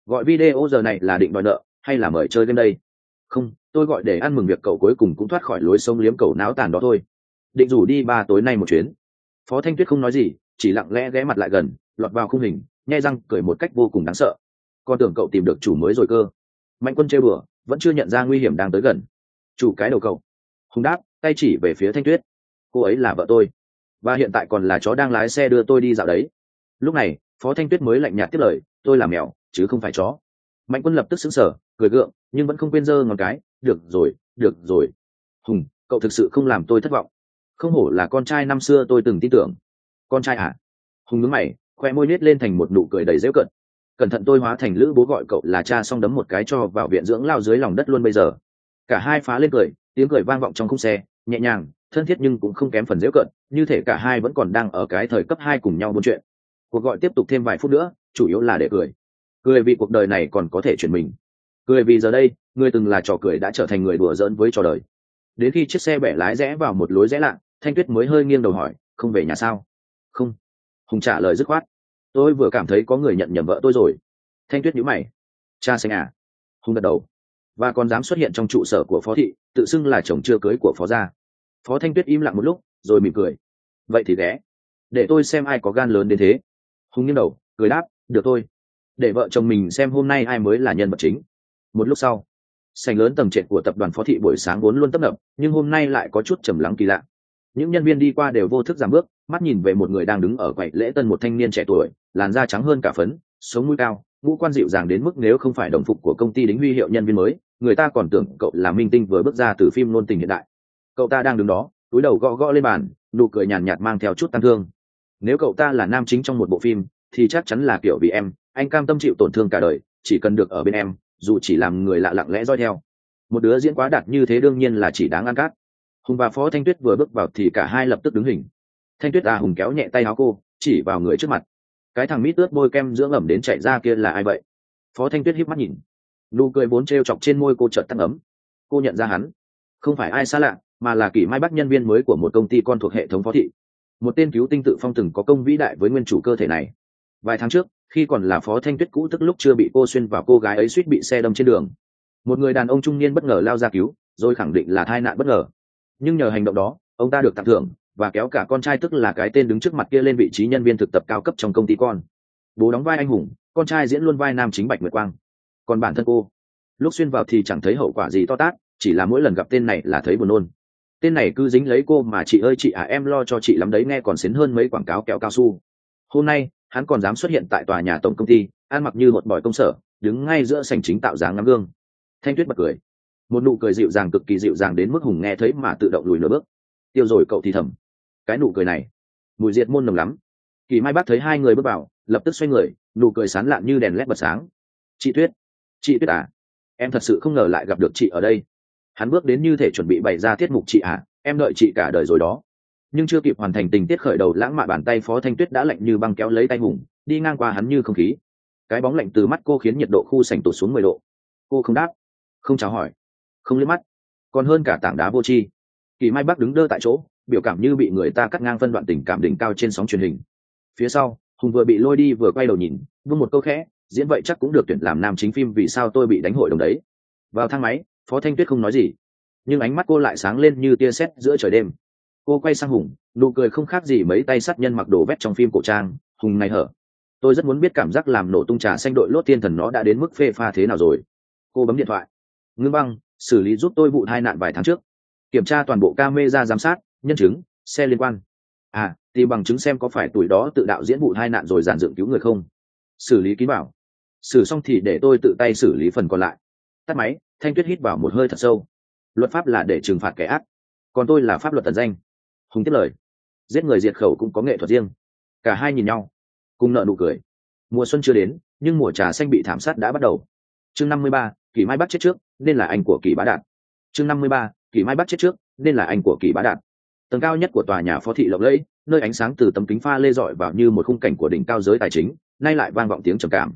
[SPEAKER 1] Gọi video giờ này là định đòi nợ hay là mời chơi game đây? Không, tôi gọi để ăn mừng việc cậu cuối cùng cũng thoát khỏi lối sống liếm cậu náo tàn đó thôi. Định rủ đi ba tối nay một chuyến. Phó Thanh Tuyết không nói gì, chỉ lặng lẽ ghé mặt lại gần, lọt vào khung hình, nhe răng cười một cách vô cùng đáng sợ. Con tưởng cậu tìm được chủ mới rồi cơ. Mạnh Quân trêu bừa, vẫn chưa nhận ra nguy hiểm đang tới gần. Chủ cái đầu cậu. Hùng đáp, tay chỉ về phía Thanh Tuyết. Cô ấy là vợ tôi, và hiện tại còn là chó đang lái xe đưa tôi đi dạo đấy. Lúc này Phó Thanh Tuyết mới lạnh nhạt tiếp lời, tôi là mèo chứ không phải chó. Mạnh Quân lập tức sững sờ, cười gượng, nhưng vẫn không quên giơ ngón cái. Được rồi, được rồi. Hùng, cậu thực sự không làm tôi thất vọng. Không hổ là con trai năm xưa tôi từng tin tưởng. Con trai à? Hùng nhướng mày, khoe môi nết lên thành một nụ cười đầy giễu cợt. Cẩn thận tôi hóa thành lữ bố gọi cậu là cha, xong đấm một cái cho vào viện dưỡng lao dưới lòng đất luôn bây giờ. Cả hai phá lên cười, tiếng cười vang vọng trong khung xe, nhẹ nhàng, thân thiết nhưng cũng không kém phần giễu cợt, như thể cả hai vẫn còn đang ở cái thời cấp 2 cùng nhau buôn chuyện. Cuộc gọi tiếp tục thêm vài phút nữa, chủ yếu là để cười. Cười vì cuộc đời này còn có thể chuyển mình. Cười vì giờ đây, người từng là trò cười đã trở thành người đùa giỡn với trò đời. Đến khi chiếc xe bẻ lái rẽ vào một lối rẽ lạ, Thanh Tuyết mới hơi nghiêng đầu hỏi, không về nhà sao? Không. Hùng trả lời dứt khoát. Tôi vừa cảm thấy có người nhận nhầm vợ tôi rồi. Thanh Tuyết nhíu mày. Cha xanh à? Hùng gật đầu. Và còn dám xuất hiện trong trụ sở của phó thị, tự xưng là chồng chưa cưới của phó gia. Phó Thanh Tuyết im lặng một lúc, rồi mỉm cười. Vậy thì ghé, để tôi xem ai có gan lớn đến thế. Hùng nghiêng đầu, cười đáp, được thôi. Để vợ chồng mình xem hôm nay ai mới là nhân vật chính. Một lúc sau, sảnh lớn tầng trệt của tập đoàn phó thị buổi sáng vốn luôn tấp nập, nhưng hôm nay lại có chút trầm lắng kỳ lạ. Những nhân viên đi qua đều vô thức giảm bước, mắt nhìn về một người đang đứng ở quầy lễ tân, một thanh niên trẻ tuổi, làn da trắng hơn cả phấn, sống mũi cao, ngũ quan dịu dàng đến mức nếu không phải đồng phục của công ty đính huy hiệu nhân viên mới, người ta còn tưởng cậu là minh tinh vừa bước ra từ phim ngôn tình hiện đại. Cậu ta đang đứng đó, túi đầu gõ gõ lên bàn, nụ cười nhàn nhạt mang theo chút tăng thương. Nếu cậu ta là nam chính trong một bộ phim thì chắc chắn là kiểu vì em, anh cam tâm chịu tổn thương cả đời, chỉ cần được ở bên em, dù chỉ làm người lạ lặng lẽ dõi theo. Một đứa diễn quá đạt như thế đương nhiên là chỉ đáng ăn cát. Hùng và Phó Thanh Tuyết vừa bước vào thì cả hai lập tức đứng hình. Thanh Tuyết Hùng kéo nhẹ tay áo cô, chỉ vào người trước mặt. Cái thằng mít ướt bôi kem dưỡng ẩm đến chạy ra kia là ai vậy? Phó Thanh Tuyết híp mắt nhìn, nụ cười vốn trêu chọc trên môi cô chợt tăng ấm. Cô nhận ra hắn không phải ai xa lạ, mà là Kỷ Mai Bắc, nhân viên mới của một công ty con thuộc hệ thống phó thị, một tên cứu tinh tự phong từng có công vĩ đại với nguyên chủ cơ thể này. Vài tháng trước, khi còn là Phó Thanh Tuyết cũ, tức lúc chưa bị cô xuyên vào, cô gái ấy suýt bị xe đâm trên đường. Một người đàn ông trung niên bất ngờ lao ra cứu, rồi khẳng định là tai nạn bất ngờ. Nhưng nhờ hành động đó, ông ta được tặng thưởng và kéo cả con trai, tức là cái tên đứng trước mặt kia, lên vị trí nhân viên thực tập cao cấp trong công ty con. Bố đóng vai anh hùng, con trai diễn luôn vai nam chính Bạch Nguyệt Quang. Còn bản thân cô, lúc xuyên vào thì chẳng thấy hậu quả gì to tát, chỉ là mỗi lần gặp tên này là thấy buồn nôn. Tên này cứ dính lấy cô mà chị ơi chị à, em lo cho chị lắm đấy, nghe còn xến hơn mấy quảng cáo kẹo cao su. Hôm nay hắn còn dám xuất hiện tại tòa nhà tổng công ty, ăn mặc như một bòi công sở, đứng ngay giữa sảnh chính tạo dáng ngắm gương. Thanh Tuyết bật cười, một nụ cười dịu dàng, cực kỳ dịu dàng đến mức Hùng nghe thấy mà tự động lùi nửa bước. Tiêu rồi cậu thì thầm, cái nụ cười này mùi diệt môn nồng lắm. Kỳ Mai Bắc thấy hai người bước vào, lập tức xoay người, nụ cười sán lạn như đèn led bật sáng. Chị Tuyết à, em thật sự không ngờ lại gặp được chị ở đây. Hắn bước đến như thể chuẩn bị bày ra tiết mục. Chị à, em đợi chị cả đời rồi đó. Nhưng chưa kịp hoàn thành tình tiết khởi đầu lãng mạn, bàn tay Phó Thanh Tuyết đã lạnh như băng kéo lấy tay Hùng, đi ngang qua hắn như không khí. Cái bóng lạnh từ mắt cô khiến nhiệt độ khu sảnh tụt xuống 10 độ. Cô không đáp, không chào hỏi, không liếc mắt, còn hơn cả tảng đá vô tri. Kỳ Mai Bắc đứng đơ tại chỗ, biểu cảm như bị người ta cắt ngang phân đoạn tình cảm đỉnh cao trên sóng truyền hình. Phía sau, Hùng vừa bị lôi đi vừa quay đầu nhìn, vương một câu khẽ, diễn vậy chắc cũng được tuyển làm nam chính phim, vì sao tôi bị đánh hội đồng đấy. Vào thang máy, Phó Thanh Tuyết không nói gì, nhưng ánh mắt cô lại sáng lên như tia sét giữa trời đêm. Cô quay sang Hùng, nụ cười không khác gì mấy tay sát nhân mặc đồ vét trong phim cổ trang. Hùng này hở, tôi rất muốn biết cảm giác làm nổ tung trà xanh đội lốt thiên thần nó đã đến mức phê pha thế nào rồi. Cô bấm điện thoại. Ngưng băng, xử lý giúp tôi vụ tai nạn vài tháng trước, kiểm tra toàn bộ camera giám sát, nhân chứng, xe liên quan. Tìm bằng chứng xem có phải tuổi đó tự đạo diễn vụ tai nạn rồi dàn dựng cứu người không. Xử lý kín bảo. Xử xong thì để tôi tự tay xử lý phần còn lại. Tắt máy, Thanh Tuyết hít vào một hơi thật sâu. Luật pháp là để trừng phạt kẻ ác, còn tôi là pháp luật ẩn danh. Hùng tiếp lời, giết người diệt khẩu cũng có nghệ thuật riêng. Cả hai nhìn nhau, cùng nợ nụ cười. Mùa xuân chưa đến, nhưng mùa trà xanh bị thảm sát đã bắt đầu. Chương 53, Kỷ Mai Bắc chết trước nên là anh của Kỷ Bá Đạt. Chương 53, Kỷ Mai Bắc chết trước nên là anh của Kỷ Bá Đạt. Tầng cao nhất của tòa nhà phó thị lộng lẫy, nơi ánh sáng từ tấm kính pha lê rọi vào như một khung cảnh của đỉnh cao giới tài chính, nay lại vang vọng tiếng trầm cảm.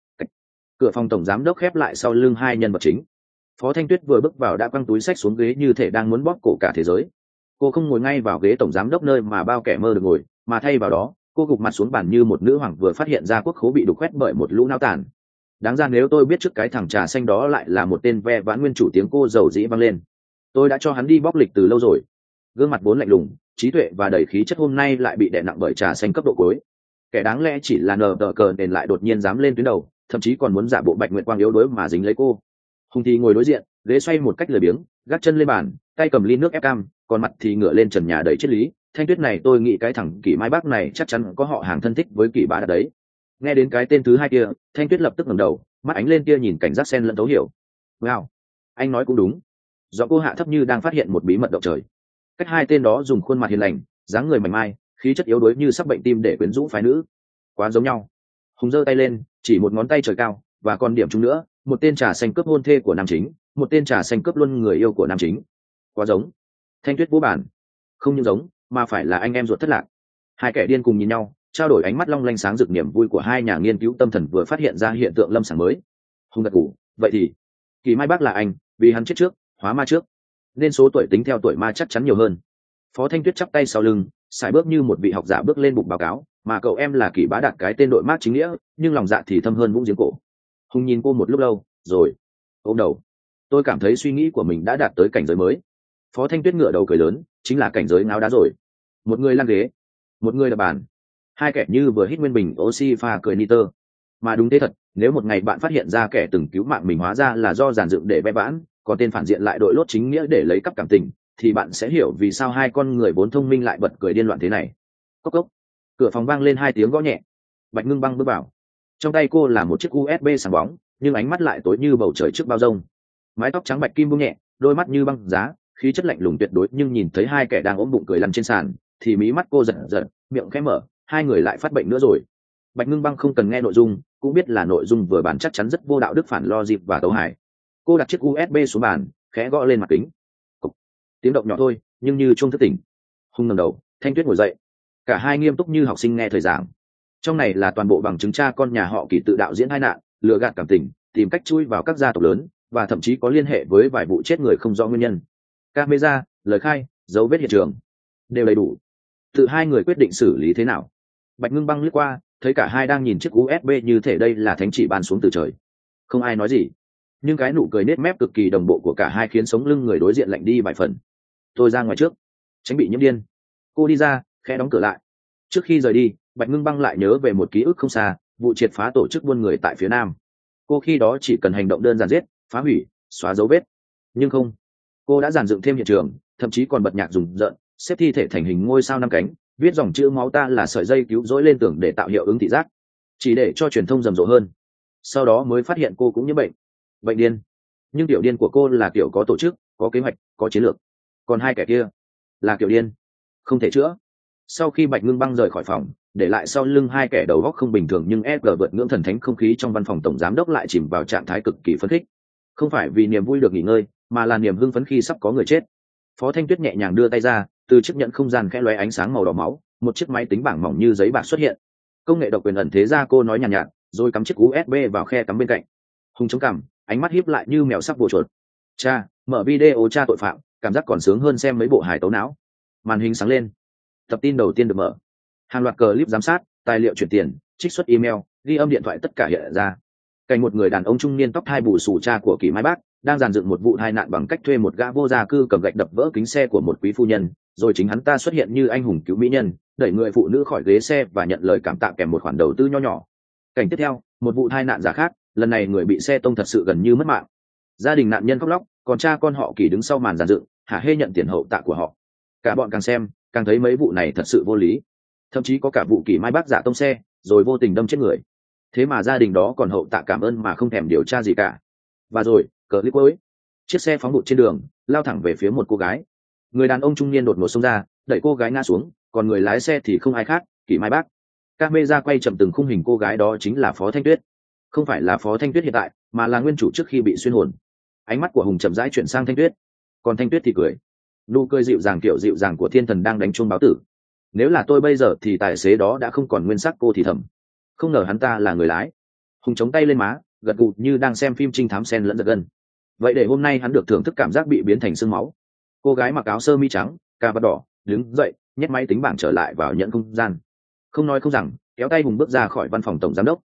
[SPEAKER 1] Cửa phòng tổng giám đốc khép lại sau lưng hai nhân vật chính. Phó Thanh Tuyết vừa bước vào đã quăng túi xách xuống ghế như thể đang muốn bóp cổ cả thế giới. Cô không ngồi ngay vào ghế tổng giám đốc nơi mà bao kẻ mơ được ngồi, mà thay vào đó, cô gục mặt xuống bàn như một nữ hoàng vừa phát hiện ra quốc khố bị đục khoét bởi một lũ náo tàn. đáng ra nếu tôi biết trước cái thằng trà xanh đó lại là một tên ve vãn nguyên chủ, tiếng cô dầu dĩ vang lên, tôi đã cho hắn đi bóc lịch từ lâu rồi. Gương mặt vốn lạnh lùng, trí tuệ và đầy khí chất hôm nay lại bị đè nặng bởi trà xanh cấp độ cuối. Kẻ đáng lẽ chỉ là nờ đờ cờ đền lại đột nhiên dám lên tuyến đầu, thậm chí còn muốn giả bộ Bạch Nguyệt Quang yếu đuối mà dính lấy cô. Hùng thì ngồi đối diện, ghế xoay một cách lười biếng, gác chân lên bàn, tay cầm ly nước ép cam, còn mặt thì ngửa lên trần nhà đầy triết lý. Thanh Tuyết này, tôi nghĩ cái thằng Kỷ Mai Bác này chắc chắn có họ hàng thân thích với Kỷ Bá Đạt đấy. Nghe đến cái tên thứ hai kia, Thanh Tuyết lập tức ngẩng đầu, mắt ánh lên kia nhìn cảnh giác xen lẫn thấu hiểu. Wow, anh nói cũng đúng. Do cô hạ thấp như đang phát hiện một bí mật động trời. Cách hai tên đó dùng khuôn mặt hiền lành, dáng người mảnh mai, khí chất yếu đuối như sắp bệnh tim để quyến rũ phái nữ, quá giống nhau. Hùng giơ tay lên, chỉ một ngón tay trời cao, và còn điểm chung nữa, một tên trà xanh cướp hôn thê của nam chính, một tên trà xanh cướp luôn người yêu của nam chính. Quá giống. Thanh Tuyết vỗ bàn. Không những giống, mà phải là anh em ruột thất lạc. Hai kẻ điên cùng nhìn nhau, trao đổi ánh mắt long lanh sáng rực niềm vui của hai nhà nghiên cứu tâm thần vừa phát hiện ra hiện tượng lâm sàng mới. Hùng gật gù, vậy thì Kỳ Mai Bác là anh, vì hắn chết trước, hóa ma trước, nên số tuổi tính theo tuổi ma chắc chắn nhiều hơn. Phó Thanh Tuyết chắp tay sau lưng, sải bước như một vị học giả bước lên bục báo cáo, mà cậu em là Kỷ Bá Đạt, cái tên đội mác chính nghĩa, nhưng lòng dạ thì thâm hơn vũng giếng cổ. Hùng nhìn cô một lúc lâu, rồi ôm đầu. Tôi cảm thấy suy nghĩ của mình đã đạt tới cảnh giới mới. Phó Thanh Tuyết ngửa đầu cười lớn, chính là cảnh giới ngáo đá rồi. Một người lăn ghế, một người đập bàn, hai kẻ như vừa hít nguyên bình oxy pha cười niter. Mà đúng thế thật, nếu một ngày bạn phát hiện ra kẻ từng cứu mạng mình hóa ra là do giàn dựng để ve vãn, còn tên phản diện lại đội lốt chính nghĩa để lấy cắp cảm tình, thì bạn sẽ hiểu vì sao hai con người vốn thông minh lại bật cười điên loạn thế này. Cốc cốc. Cửa phòng vang lên hai tiếng gõ nhẹ. Bạch Ngưng Băng bước vào. Trong tay cô là một chiếc USB sáng bóng, nhưng ánh mắt lại tối như bầu trời trước bao rông. Mái tóc trắng bạch kim buông nhẹ, đôi mắt như băng giá, khí chất lạnh lùng tuyệt đối, nhưng nhìn thấy hai kẻ đang ôm bụng cười lăn trên sàn, thì mí mắt cô giật giật, miệng khẽ mở, hai người lại phát bệnh nữa rồi. Bạch Ngưng Băng không cần nghe nội dung, cũng biết là nội dung vừa bản chắc chắn rất vô đạo đức, phản logic và tấu hài. Cô đặt chiếc USB xuống bàn, khẽ gõ lên mặt kính. Cục. Tiếng động nhỏ thôi, nhưng như chuông thức tỉnh. Hùng ngẩng đầu, Thanh Tuyết ngồi dậy. Cả hai nghiêm túc như học sinh nghe thời giảng. Trong này là toàn bộ bằng chứng cha con nhà họ Kỷ tự đạo diễn hai nạn, lừa gạt cảm tình, tìm cách chui vào các gia tộc lớn, và thậm chí có liên hệ với vài vụ chết người không rõ nguyên nhân. Camera, lời khai, dấu vết hiện trường đều đầy đủ. Tự hai người quyết định xử lý thế nào. Bạch Ngưng Băng lướt qua, thấy cả hai đang nhìn chiếc USB như thể đây là thánh chỉ ban xuống từ trời. Không ai nói gì, nhưng cái nụ cười nết mép cực kỳ đồng bộ của cả hai khiến sống lưng người đối diện lạnh đi vài phần. Tôi ra ngoài trước, tránh bị nhiễm điên. Cô đi ra, khẽ đóng cửa lại. Trước khi rời đi, Bạch Ngưng Băng lại nhớ về một ký ức không xa, vụ triệt phá tổ chức buôn người tại phía Nam. Cô khi đó chỉ cần hành động đơn giản giết, phá hủy, xóa dấu vết. Nhưng không, cô đã giàn dựng thêm hiện trường, thậm chí còn bật nhạc rùng rợn, xếp thi thể thành hình ngôi sao năm cánh, viết dòng chữ máu ta là sợi dây cứu rỗi lên tường để tạo hiệu ứng thị giác, chỉ để cho truyền thông rầm rộ hơn. Sau đó mới phát hiện cô cũng nhiễm bệnh điên. Nhưng kiểu điên của cô là kiểu có tổ chức, có kế hoạch, có chiến lược. Còn hai kẻ kia là kiểu điên không thể chữa. Sau khi Bạch Ngưng Băng rời khỏi phòng, để lại sau lưng hai kẻ đầu óc không bình thường nhưng SG vượt ngưỡng thần thánh, không khí trong văn phòng tổng giám đốc lại chìm vào trạng thái cực kỳ phấn khích. Không phải vì niềm vui được nghỉ ngơi, mà là niềm hưng phấn khi sắp có người chết. Phó Thanh Tuyết nhẹ nhàng đưa tay ra, từ chiếc nhẫn không gian khẽ lóe ánh sáng màu đỏ máu, một chiếc máy tính bảng mỏng như giấy bạc xuất hiện. Công nghệ độc quyền ẩn thế ra, cô nói nhàn nhạt, rồi cắm chiếc USB vào khe cắm bên cạnh. Hùng chống cằm, ánh mắt híp lại như mèo sắp vồ chuột. Cha, mở video tra tội phạm, cảm giác còn sướng hơn xem mấy bộ hài tấu não. Màn hình sáng lên, tập tin đầu tiên được mở. Hàng loạt clip giám sát, tài liệu chuyển tiền, trích xuất email, ghi âm điện thoại tất cả hiện ra. Cảnh một người đàn ông trung niên tóc hai bù xù, cha của Kỷ Mai Bác, đang dàn dựng một vụ tai nạn bằng cách thuê một gã vô gia cư cầm gạch đập vỡ kính xe của một quý phu nhân, rồi chính hắn ta xuất hiện như anh hùng cứu mỹ nhân, đẩy người phụ nữ khỏi ghế xe và nhận lời cảm tạ kèm một khoản đầu tư nho nhỏ. Cảnh tiếp theo, một vụ tai nạn giả khác, lần này người bị xe tông thật sự gần như mất mạng. Gia đình nạn nhân khóc lóc, còn cha con họ Kỷ đứng sau màn dàn dựng, hả hê nhận tiền hậu tạ của họ. Cả bọn càng xem, càng thấy mấy vụ này thật sự vô lý. Thậm chí có cả vụ Kỷ Mai Bác giả tông xe, rồi vô tình đâm chết người. Thế mà gia đình đó còn hậu tạ cảm ơn mà không thèm điều tra gì cả. Và rồi, clip cuối, chiếc xe phóng bụt trên đường, lao thẳng về phía một cô gái. Người đàn ông trung niên đột ngột xông ra, đẩy cô gái ngã xuống, còn người lái xe thì không ai khác, Kỷ Mai Bác. Camera quay chậm từng khung hình cô gái đó chính là Phó Thanh Tuyết. Không phải là Phó Thanh Tuyết hiện tại, mà là nguyên chủ trước khi bị xuyên hồn. Ánh mắt của Hùng chậm rãi chuyển sang Thanh Tuyết, còn Thanh Tuyết thì cười, nụ cười dịu dàng kiểu dịu dàng của thiên thần đang đánh chuông báo tử. Nếu là tôi bây giờ thì tài xế đó đã không còn nguyên sắc, cô thì thầm. Không ngờ hắn ta là người lái. Hùng chống tay lên má, gật gù như đang xem phim trinh thám xen lẫn giật gân. Vậy để hôm nay hắn được thưởng thức cảm giác bị biến thành sương máu. Cô gái mặc áo sơ mi trắng, cà vạt đỏ, đứng dậy, nhét máy tính bảng trở lại vào nhẫn không gian. Không nói không rằng, kéo tay Hùng bước ra khỏi văn phòng tổng giám đốc.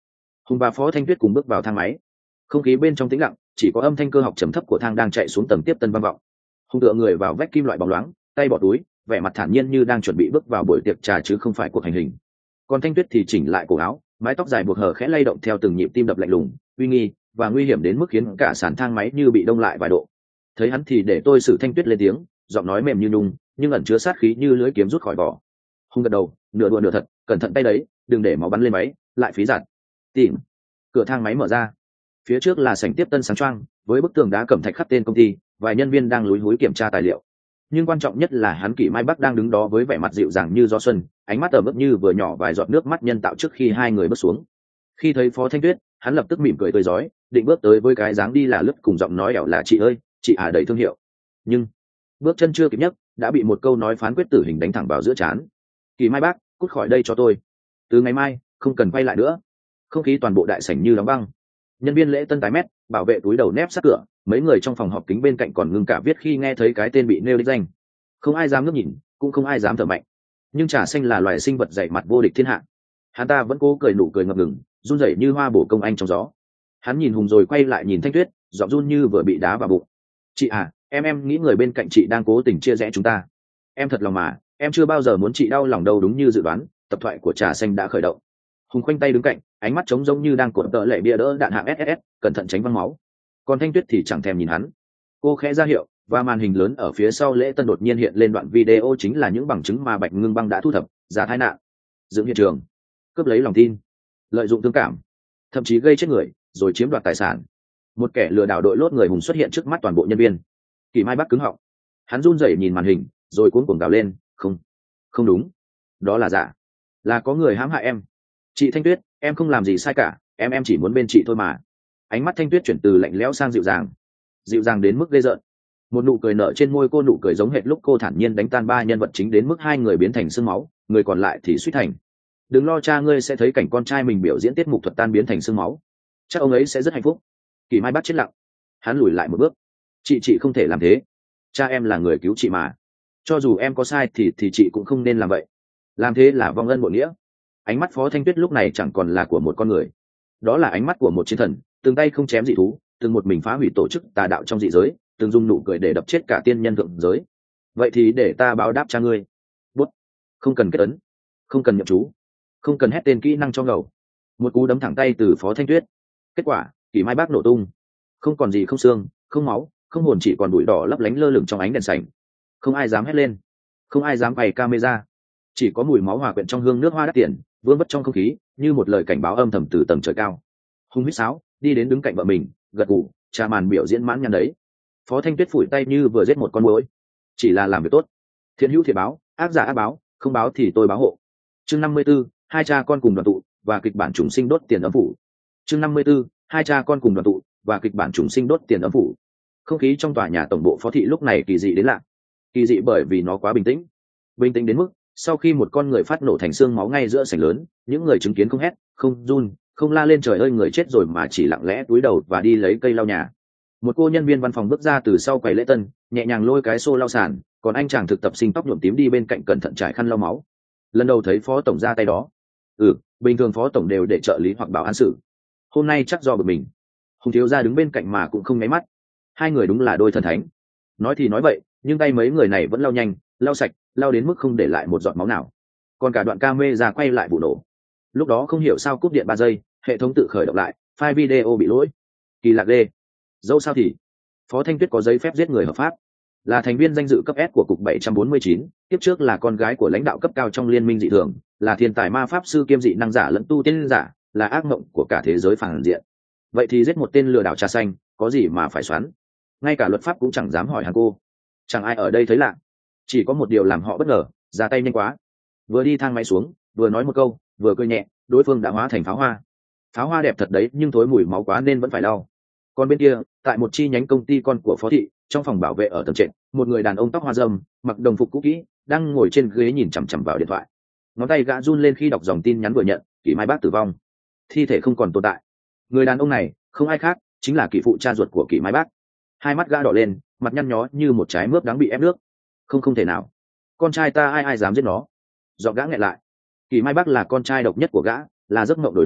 [SPEAKER 1] Hùng và Phó Thanh Tuyết cùng bước vào thang máy. Không khí bên trong tĩnh lặng, chỉ có âm thanh cơ học trầm thấp của thang đang chạy xuống tầng tiếp tân vang vọng. Hùng tựa người vào vách kim loại bóng loáng, tay bỏ túi, vẻ mặt thản nhiên như đang chuẩn bị bước vào buổi tiệc trà chứ không phải cuộc hành hình. Còn Thanh Tuyết thì chỉnh lại cổ áo, mái tóc dài buộc hở khẽ lay động theo từng nhịp tim đập lạnh lùng, uy nghi và nguy hiểm đến mức khiến cả sàn thang máy như bị đông lại vài độ. Thấy hắn thì để tôi xử Thanh Tuyết lên tiếng, giọng nói mềm như nhung nhưng ẩn chứa sát khí như lưỡi kiếm rút khỏi vỏ. Hùng gật đầu, nửa đùa nửa thật, cẩn thận tay đấy, đừng để máu bắn lên máy, lại phí giạt. Tìm. Cửa thang máy mở ra. Phía trước là sảnh tiếp tân sáng choang, với bức tường đá cẩm thạch khắc tên công ty, vài nhân viên đang lúi húi kiểm tra tài liệu. Nhưng quan trọng nhất là hắn Kỷ Mai Bắc đang đứng đó với vẻ mặt dịu dàng như gió xuân, ánh mắt ở mức như vừa nhỏ vài giọt nước mắt nhân tạo trước khi hai người bước xuống. Khi thấy Phó Thanh Tuyết, hắn lập tức mỉm cười tươi rói, định bước tới với cái dáng đi là lướt cùng giọng nói ẻo là chị ơi, chị à đầy thương hiệu. Nhưng bước chân chưa kịp nhấc, đã bị một câu nói phán quyết tử hình đánh thẳng vào giữa trán. Kỷ Mai Bắc, cút khỏi đây cho tôi. Từ ngày mai, không cần quay lại nữa. Không khí toàn bộ đại sảnh như đóng băng. Nhân viên lễ tân tái mét, bảo vệ túi đầu nép sát cửa, mấy người trong phòng họp kính bên cạnh còn ngưng cả viết khi nghe thấy cái tên bị nêu đích danh. Không ai dám ngước nhìn, cũng không ai dám thở mạnh. Nhưng Trà Xanh là loài sinh vật dày mặt vô địch thiên hạ. Hắn ta vẫn cố cười nụ cười ngập ngừng, run rẩy như hoa bổ công anh trong gió. Hắn nhìn Hùng rồi quay lại nhìn Thanh Tuyết, giọng run như vừa bị đá vào bụng. Chị à, em nghĩ người bên cạnh chị đang cố tình chia rẽ chúng ta. Em thật lòng mà, em chưa bao giờ muốn chị đau lòng đâu. Đúng như dự đoán, tập thoại của Trà Xanh đã khởi động. Hùng khoanh tay đứng cạnh, ánh mắt trống rỗng như đang cột tợ lệ bia đỡ đạn hạng SSS, cẩn thận tránh văng máu. Còn Thanh Tuyết thì chẳng thèm nhìn hắn. Cô khẽ ra hiệu, và màn hình lớn ở phía sau lễ tân đột nhiên hiện lên đoạn video chính là những bằng chứng mà Bạch Ngưng Băng đã thu thập, giả tai nạn, dựng hiện trường, cướp lấy lòng tin, lợi dụng thương cảm, thậm chí gây chết người, rồi chiếm đoạt tài sản. Một kẻ lừa đảo đội lốt người Hùng xuất hiện trước mắt toàn bộ nhân viên. Kỷ Mai Bắc cứng họng, hắn run rẩy nhìn màn hình, rồi cuống cuồng gào lên, không đúng, đó là giả, là có người hãm hại em. Chị Thanh Tuyết, em không làm gì sai cả, em chỉ muốn bên chị thôi mà. Ánh mắt Thanh Tuyết chuyển từ lạnh lẽo sang dịu dàng đến mức ghê rợn. Một nụ cười nở trên môi cô, nụ cười giống hệt lúc cô thản nhiên đánh tan ba nhân vật chính đến mức hai người biến thành xương máu, người còn lại thì suýt thành. Đừng lo, cha ngươi sẽ thấy cảnh con trai mình biểu diễn tiết mục thuật tan biến thành xương máu, chắc ông ấy sẽ rất hạnh phúc. Kỷ Mai Bắc chết lặng, hắn lùi lại một bước. Chị không thể làm thế, cha em là người cứu chị mà, cho dù em có sai thì chị cũng không nên làm vậy, làm thế là vong ân bội nghĩa. Ánh mắt Phó Thanh Tuyết lúc này chẳng còn là của một con người, đó là ánh mắt của một chiến thần, từng tay không chém dị thú, từng một mình phá hủy tổ chức tà đạo trong dị giới, từng dùng nụ cười để đập chết cả tiên nhân thượng giới. Vậy thì để ta báo đáp cha ngươi. Bút, không cần kết ấn, không cần nhậm chú, không cần hét tên kỹ năng cho ngầu. Một cú đấm thẳng tay từ Phó Thanh Tuyết. Kết quả, Kỷ Mai Bắc nổ tung, không còn gì, không xương, không máu, không hồn, chỉ còn bụi đỏ lấp lánh lơ lửng trong ánh đèn sảnh. Không ai dám hét lên, không ai dám quay camera, chỉ có mùi máu hòa quyện trong hương nước hoa đắt tiền vương vất trong không khí như một lời cảnh báo âm thầm từ tầng trời cao. Hùng huýt sáo đi đến đứng cạnh vợ mình, gật gù, trà màn biểu diễn mãn nhăn đấy. Phó Thanh Tuyết phủi tay như vừa giết một con muỗi. Chỉ là làm việc tốt, thiện hữu thiện báo, ác giả ác báo, không báo thì tôi báo hộ. Chương 54, hai cha con cùng đoàn tụ và kịch bản trùng sinh đốt tiền âm phủ. Chương 54, hai cha con cùng đoàn tụ và kịch bản trùng sinh đốt tiền âm phủ. Không khí trong tòa nhà tổng bộ Phó thị lúc này kỳ dị đến lạ. Kỳ dị bởi vì nó quá bình tĩnh đến mức sau khi một con người phát nổ thành xương máu ngay giữa sảnh lớn, những người chứng kiến không hét, không run, không la lên trời ơi người chết rồi, mà chỉ lặng lẽ cúi đầu và đi lấy cây lau nhà. Một cô nhân viên văn phòng bước ra từ sau quầy lễ tân, nhẹ nhàng lôi cái xô lau sàn, còn anh chàng thực tập sinh tóc nhuộm tím đi bên cạnh cẩn thận trải khăn lau máu. Lần đầu thấy Phó tổng ra tay đó. Bình thường Phó tổng đều để trợ lý hoặc bảo an sự, hôm nay chắc do bực mình. Hùng thiếu gia đứng bên cạnh mà cũng không nháy mắt. Hai người đúng là đôi thần thánh. Nói thì nói vậy, nhưng tay mấy người này vẫn lau nhanh, lau sạch, lau đến mức không để lại một giọt máu nào. Còn cả đoạn camera quay lại vụ nổ. Lúc đó không hiểu sao cúp điện 3 giây, hệ thống tự khởi động lại, file video bị lỗi. Kỳ lạ ghê. Dẫu sao thì Phó Thanh Tuyết có giấy phép giết người hợp pháp, là thành viên danh dự cấp S của cục 749, tiếp trước là con gái của lãnh đạo cấp cao trong liên minh dị thường, là thiên tài ma pháp sư kiêm dị năng giả lẫn tu tiên giả, là ác mộng của cả thế giới phản diện. Vậy thì giết một tên lừa đảo trà xanh, có gì mà phải xoắn? Ngay cả luật pháp cũng chẳng dám hỏi hàng cô. Chẳng ai ở đây thấy lạ, chỉ có một điều làm họ bất ngờ, ra tay nhanh quá. Vừa đi thang máy xuống, vừa nói một câu, vừa cười nhẹ, đối phương đã hóa thành pháo hoa. Pháo hoa đẹp thật đấy, nhưng thối mùi máu quá nên vẫn phải đau. Còn bên kia, tại một chi nhánh công ty con của Phó thị, trong phòng bảo vệ ở tầng trệt, một người đàn ông tóc hoa râm, mặc đồng phục cũ kỹ, đang ngồi trên ghế nhìn chằm chằm vào điện thoại. Ngón tay gã run lên khi đọc dòng tin nhắn vừa nhận: Kỷ Mai Bác tử vong, thi thể không còn tồn tại. Người đàn ông này không ai khác, chính là Kỷ phụ cha ruột của Kỷ Mai Bác. Hai mắt gã đỏ lên, mặt nhăn nhó như một trái mướp đáng bị ép nước. Không thể nào, con trai ta ai dám giết nó. Giọng gã nghẹn lại. Kỷ Mai Bác là con trai độc nhất của gã, là giấc mộng đổi đời,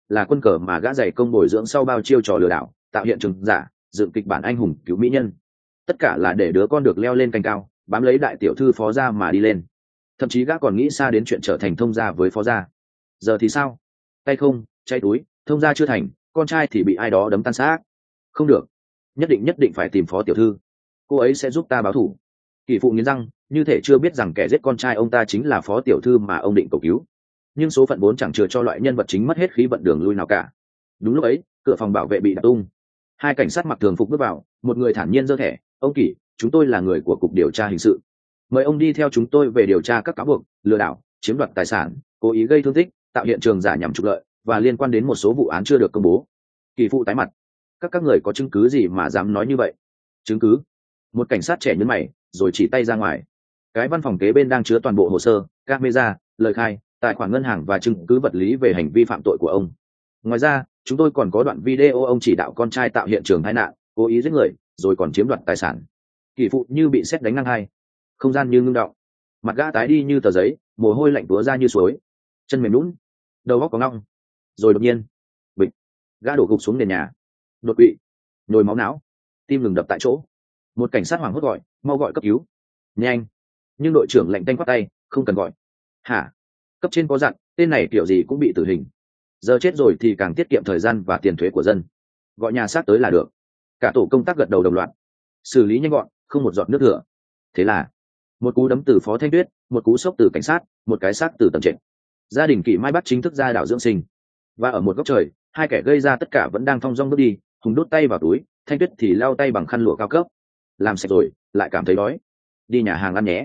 [SPEAKER 1] là quân cờ mà gã dày công bồi dưỡng sau bao chiêu trò lừa đảo, tạo hiện trường giả, dựng kịch bản anh hùng cứu mỹ nhân, tất cả là để đứa con được leo lên cành cao, bám lấy đại tiểu thư phó gia mà đi lên. Thậm chí gã còn nghĩ xa đến chuyện trở thành thông gia với phó gia. Giờ thì sao? Tay không cháy túi, thông gia chưa thành, con trai thì bị ai đó đấm tan xác. Không được, nhất định phải tìm phó tiểu thư, cô ấy sẽ giúp ta báo thù. Kỷ phụ nghiến răng, như thể chưa biết rằng kẻ giết con trai ông ta chính là phó tiểu thư mà ông định cầu cứu. Nhưng số phận vốn chẳng chừa cho loại nhân vật chính mất hết khí vận đường lui nào cả. Đúng lúc ấy, cửa phòng bảo vệ bị đập tung. Hai cảnh sát mặc thường phục bước vào, một người thản nhiên giơ thẻ. Ông Kỷ, chúng tôi là người của cục điều tra hình sự, mời ông đi theo chúng tôi về điều tra các cáo buộc lừa đảo, chiếm đoạt tài sản, cố ý gây thương tích, tạo hiện trường giả nhằm trục lợi và liên quan đến một số vụ án chưa được công bố. Kỳ phụ tái mặt. Các người có chứng cứ gì mà dám nói như vậy? Chứng cứ? Một cảnh sát trẻ nhấn mày rồi chỉ tay ra ngoài. Cái văn phòng kế bên đang chứa toàn bộ hồ sơ, camera, lời khai, tài khoản ngân hàng và chứng cứ vật lý về hành vi phạm tội của ông. Ngoài ra, chúng tôi còn có đoạn video ông chỉ đạo con trai tạo hiện trường tai nạn, cố ý giết người, rồi còn chiếm đoạt tài sản. Kỳ phụ như bị sét đánh ngang hai, không gian như ngưng động, mặt gã tái đi như tờ giấy, mồ hôi lạnh túa ra như suối, chân mềm lún, đầu óc có ngọng. Rồi đột nhiên, bịch, gã đổ gục xuống nền nhà, đột quỵ, nhồi máu não, tim ngừng đập tại chỗ. Một cảnh sát hoảng hốt gọi, mau gọi cấp cứu, nhanh. Nhưng đội trưởng lạnh tanh quát tay, không cần gọi. Hả? Cấp trên có dặn, tên này kiểu gì cũng bị tử hình, giờ chết rồi thì càng tiết kiệm thời gian và tiền thuế của dân. Gọi nhà xác tới là được. Cả tổ công tác gật đầu đồng loạt, xử lý nhanh gọn, không một giọt nước thừa. Thế là một cú đấm từ Phó Thanh Tuyết, một cú sốc từ cảnh sát, một cái xác từ tầng trệt. Gia đình Kỷ Mai Bắc chính thức ra đảo dưỡng sinh. Và ở một góc trời, hai kẻ gây ra tất cả vẫn đang thong dong bước đi. Hùng đút tay vào túi, Thanh Tuyết thì lau tay bằng khăn lụa cao cấp. Làm sạch rồi lại cảm thấy đói, đi nhà hàng ăn nhé.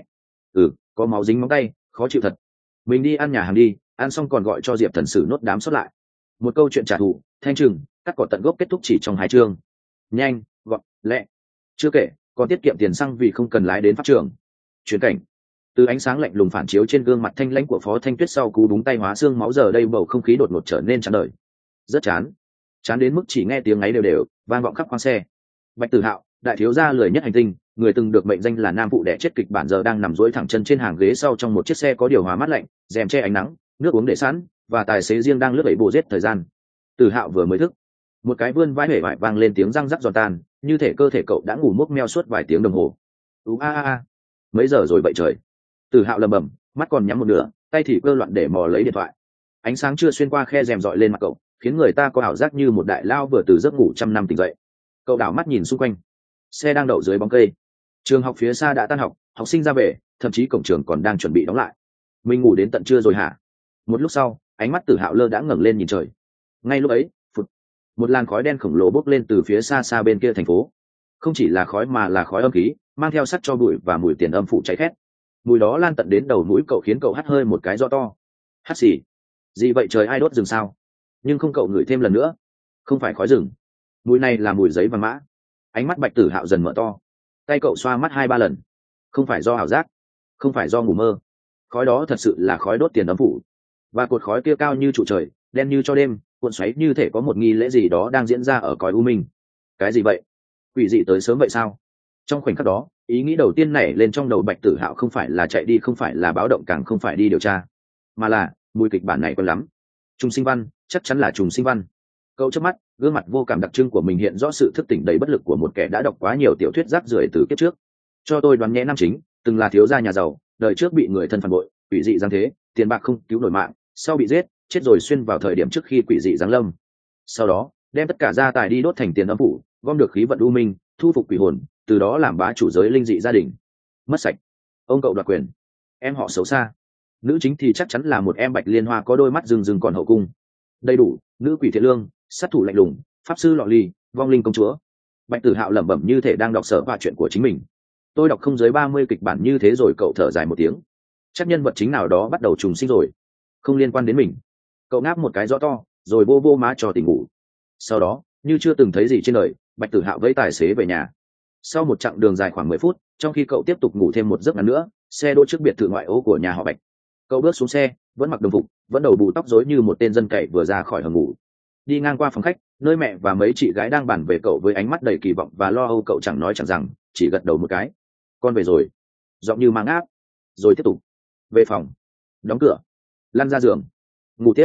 [SPEAKER 1] Có máu dính móng tay, khó chịu thật. Mình đi ăn nhà hàng đi, ăn xong còn gọi cho Diệp Thần Sử nốt đám sót lại. Một câu chuyện trả thù, thanh trừng, cắt cỏ tận gốc kết thúc chỉ trong 2 chương. Nhanh, gọn, lẹ. Chưa kể còn tiết kiệm tiền xăng vì không cần lái đến pháp trường. Chuyển cảnh từ ánh sáng lạnh lùng phản chiếu trên gương mặt thanh lãnh của Phó Thanh Tuyết sau cú búng tay hóa xương máu, giờ đây bầu không khí đột ngột trở nên chán đời. Rất chán, chán đến mức chỉ nghe tiếng ngáy đều đều vang vọng khắp khoang xe. Bạch Tử Hạo, đại thiếu gia lười nhất hành tinh, người từng được mệnh danh là nam phụ đẻ chết kịch bản, giờ đang nằm duỗi thẳng chân trên hàng ghế sau trong một chiếc xe có điều hòa mát lạnh, rèm che ánh nắng, nước uống để sẵn, và tài xế riêng đang lướt đẩy bộ giết thời gian. Tử Hạo vừa mới thức, một cái vươn vai hể vải vang lên tiếng răng rắc giòn tan, như thể cơ thể cậu đã ngủ mốc meo suốt vài tiếng đồng hồ. Mấy giờ rồi vậy trời? Tử Hạo lầm bầm, mắt còn nhắm một nửa, tay thì cơ loạn để mò lấy điện thoại. Ánh sáng chưa xuyên qua khe rèm dọi lên mặt cậu, khiến người ta có ảo giác như một đại lao vừa từ giấc ngủ trăm năm tỉnh dậy. Cậu đảo mắt nhìn xung quanh, xe đang đậu dưới bóng cây, trường học phía xa đã tan học, học sinh ra về, thậm chí cổng trường còn đang chuẩn bị đóng lại. Mình ngủ đến tận trưa rồi hả? Một lúc sau, ánh mắt Tử Hạo lơ đã ngẩng lên nhìn trời. Ngay lúc ấy, phụt, một làn khói đen khổng lồ bốc lên từ phía xa xa bên kia thành phố. Không chỉ là khói mà là khói âm khí, mang theo sắc cho bụi và mùi tiền âm phủ cháy khét. Mùi đó lan tận đến đầu mũi cậu, khiến cậu hắt hơi một cái rõ to. Hắt xì gì vậy trời, ai đốt rừng sao? Nhưng không, cậu ngửi thêm lần nữa, không phải khói rừng, mùi này là mùi giấy vàng mã. Ánh mắt Bạch Tử Hạo dần mở to, tay cậu xoa mắt 2-3 lần. Không phải do ảo giác, không phải do ngủ mơ, khói đó thật sự là khói đốt tiền âm phủ. Và cột khói kia cao như trụ trời, đen như cho đêm, cuộn xoáy như thể có một nghi lễ gì đó đang diễn ra ở cõi u minh. Cái gì vậy? Quỷ dị tới sớm vậy sao? Trong khoảnh khắc đó, ý nghĩ đầu tiên nảy lên trong đầu Bạch Tử Hạo không phải là chạy đi, không phải là báo động, càng không phải đi điều tra, mà là mùi kịch bản này quen lắm. Trùng sinh văn, chắc chắn là trùng sinh văn. Cậu chớp mắt, gương mặt vô cảm đặc trưng của mình hiện rõ sự thức tỉnh đầy bất lực của một kẻ đã đọc quá nhiều tiểu thuyết rác rưởi từ kiếp trước. Cho tôi đoán nhé, nam chính từng là thiếu gia nhà giàu, đời trước bị người thân phản bội, quỷ dị giáng thế, tiền bạc không cứu nổi mạng, sau bị giết, chết rồi xuyên vào thời điểm trước khi quỷ dị giáng lâm. Sau đó, đem tất cả gia tài đi đốt thành tiền âm phủ, gom được khí vận u minh, thu phục quỷ hồn, từ đó làm bá chủ giới linh dị gia đình. Mất sạch. Ông cậu đoạt quyền. Em họ xấu xa. Nữ chính thì chắc chắn là một em Bạch Liên Hoa có đôi mắt rừng rừng còn hậu cung. Đầy đủ, nữ quỷ thiện lương, sát thủ lạnh lùng, pháp sư lọ ly, vong linh công chúa. Bạch Tử Hạo lẩm bẩm như thể đang đọc sở và chuyện của chính mình. Tôi đọc không dưới 30 kịch bản như thế rồi. Cậu thở dài một tiếng, chắc nhân vật chính nào đó bắt đầu trùng sinh rồi, không liên quan đến mình. Cậu ngáp một cái rõ to, rồi vô vô má cho tỉnh ngủ. Sau đó, như chưa từng thấy gì trên đời, Bạch Tử Hạo vẫy tài xế về nhà. Sau một chặng đường dài khoảng 10 phút, trong khi cậu tiếp tục ngủ thêm một giấc ngắn nữa, xe đỗ trước biệt thự ngoại ô của nhà họ Bạch. Cậu bước xuống xe, vẫn mặc đồng phục, vẫn đầu bù tóc rối như một tên dân cậy vừa ra khỏi hầm ngủ. Đi ngang qua phòng khách, nơi mẹ và mấy chị gái đang bàn về cậu với ánh mắt đầy kỳ vọng và lo âu, cậu chẳng nói chẳng rằng, chỉ gật đầu một cái. Con về rồi, giọng như mang áp. Rồi tiếp tục về phòng, đóng cửa, lăn ra giường, ngủ tiếp.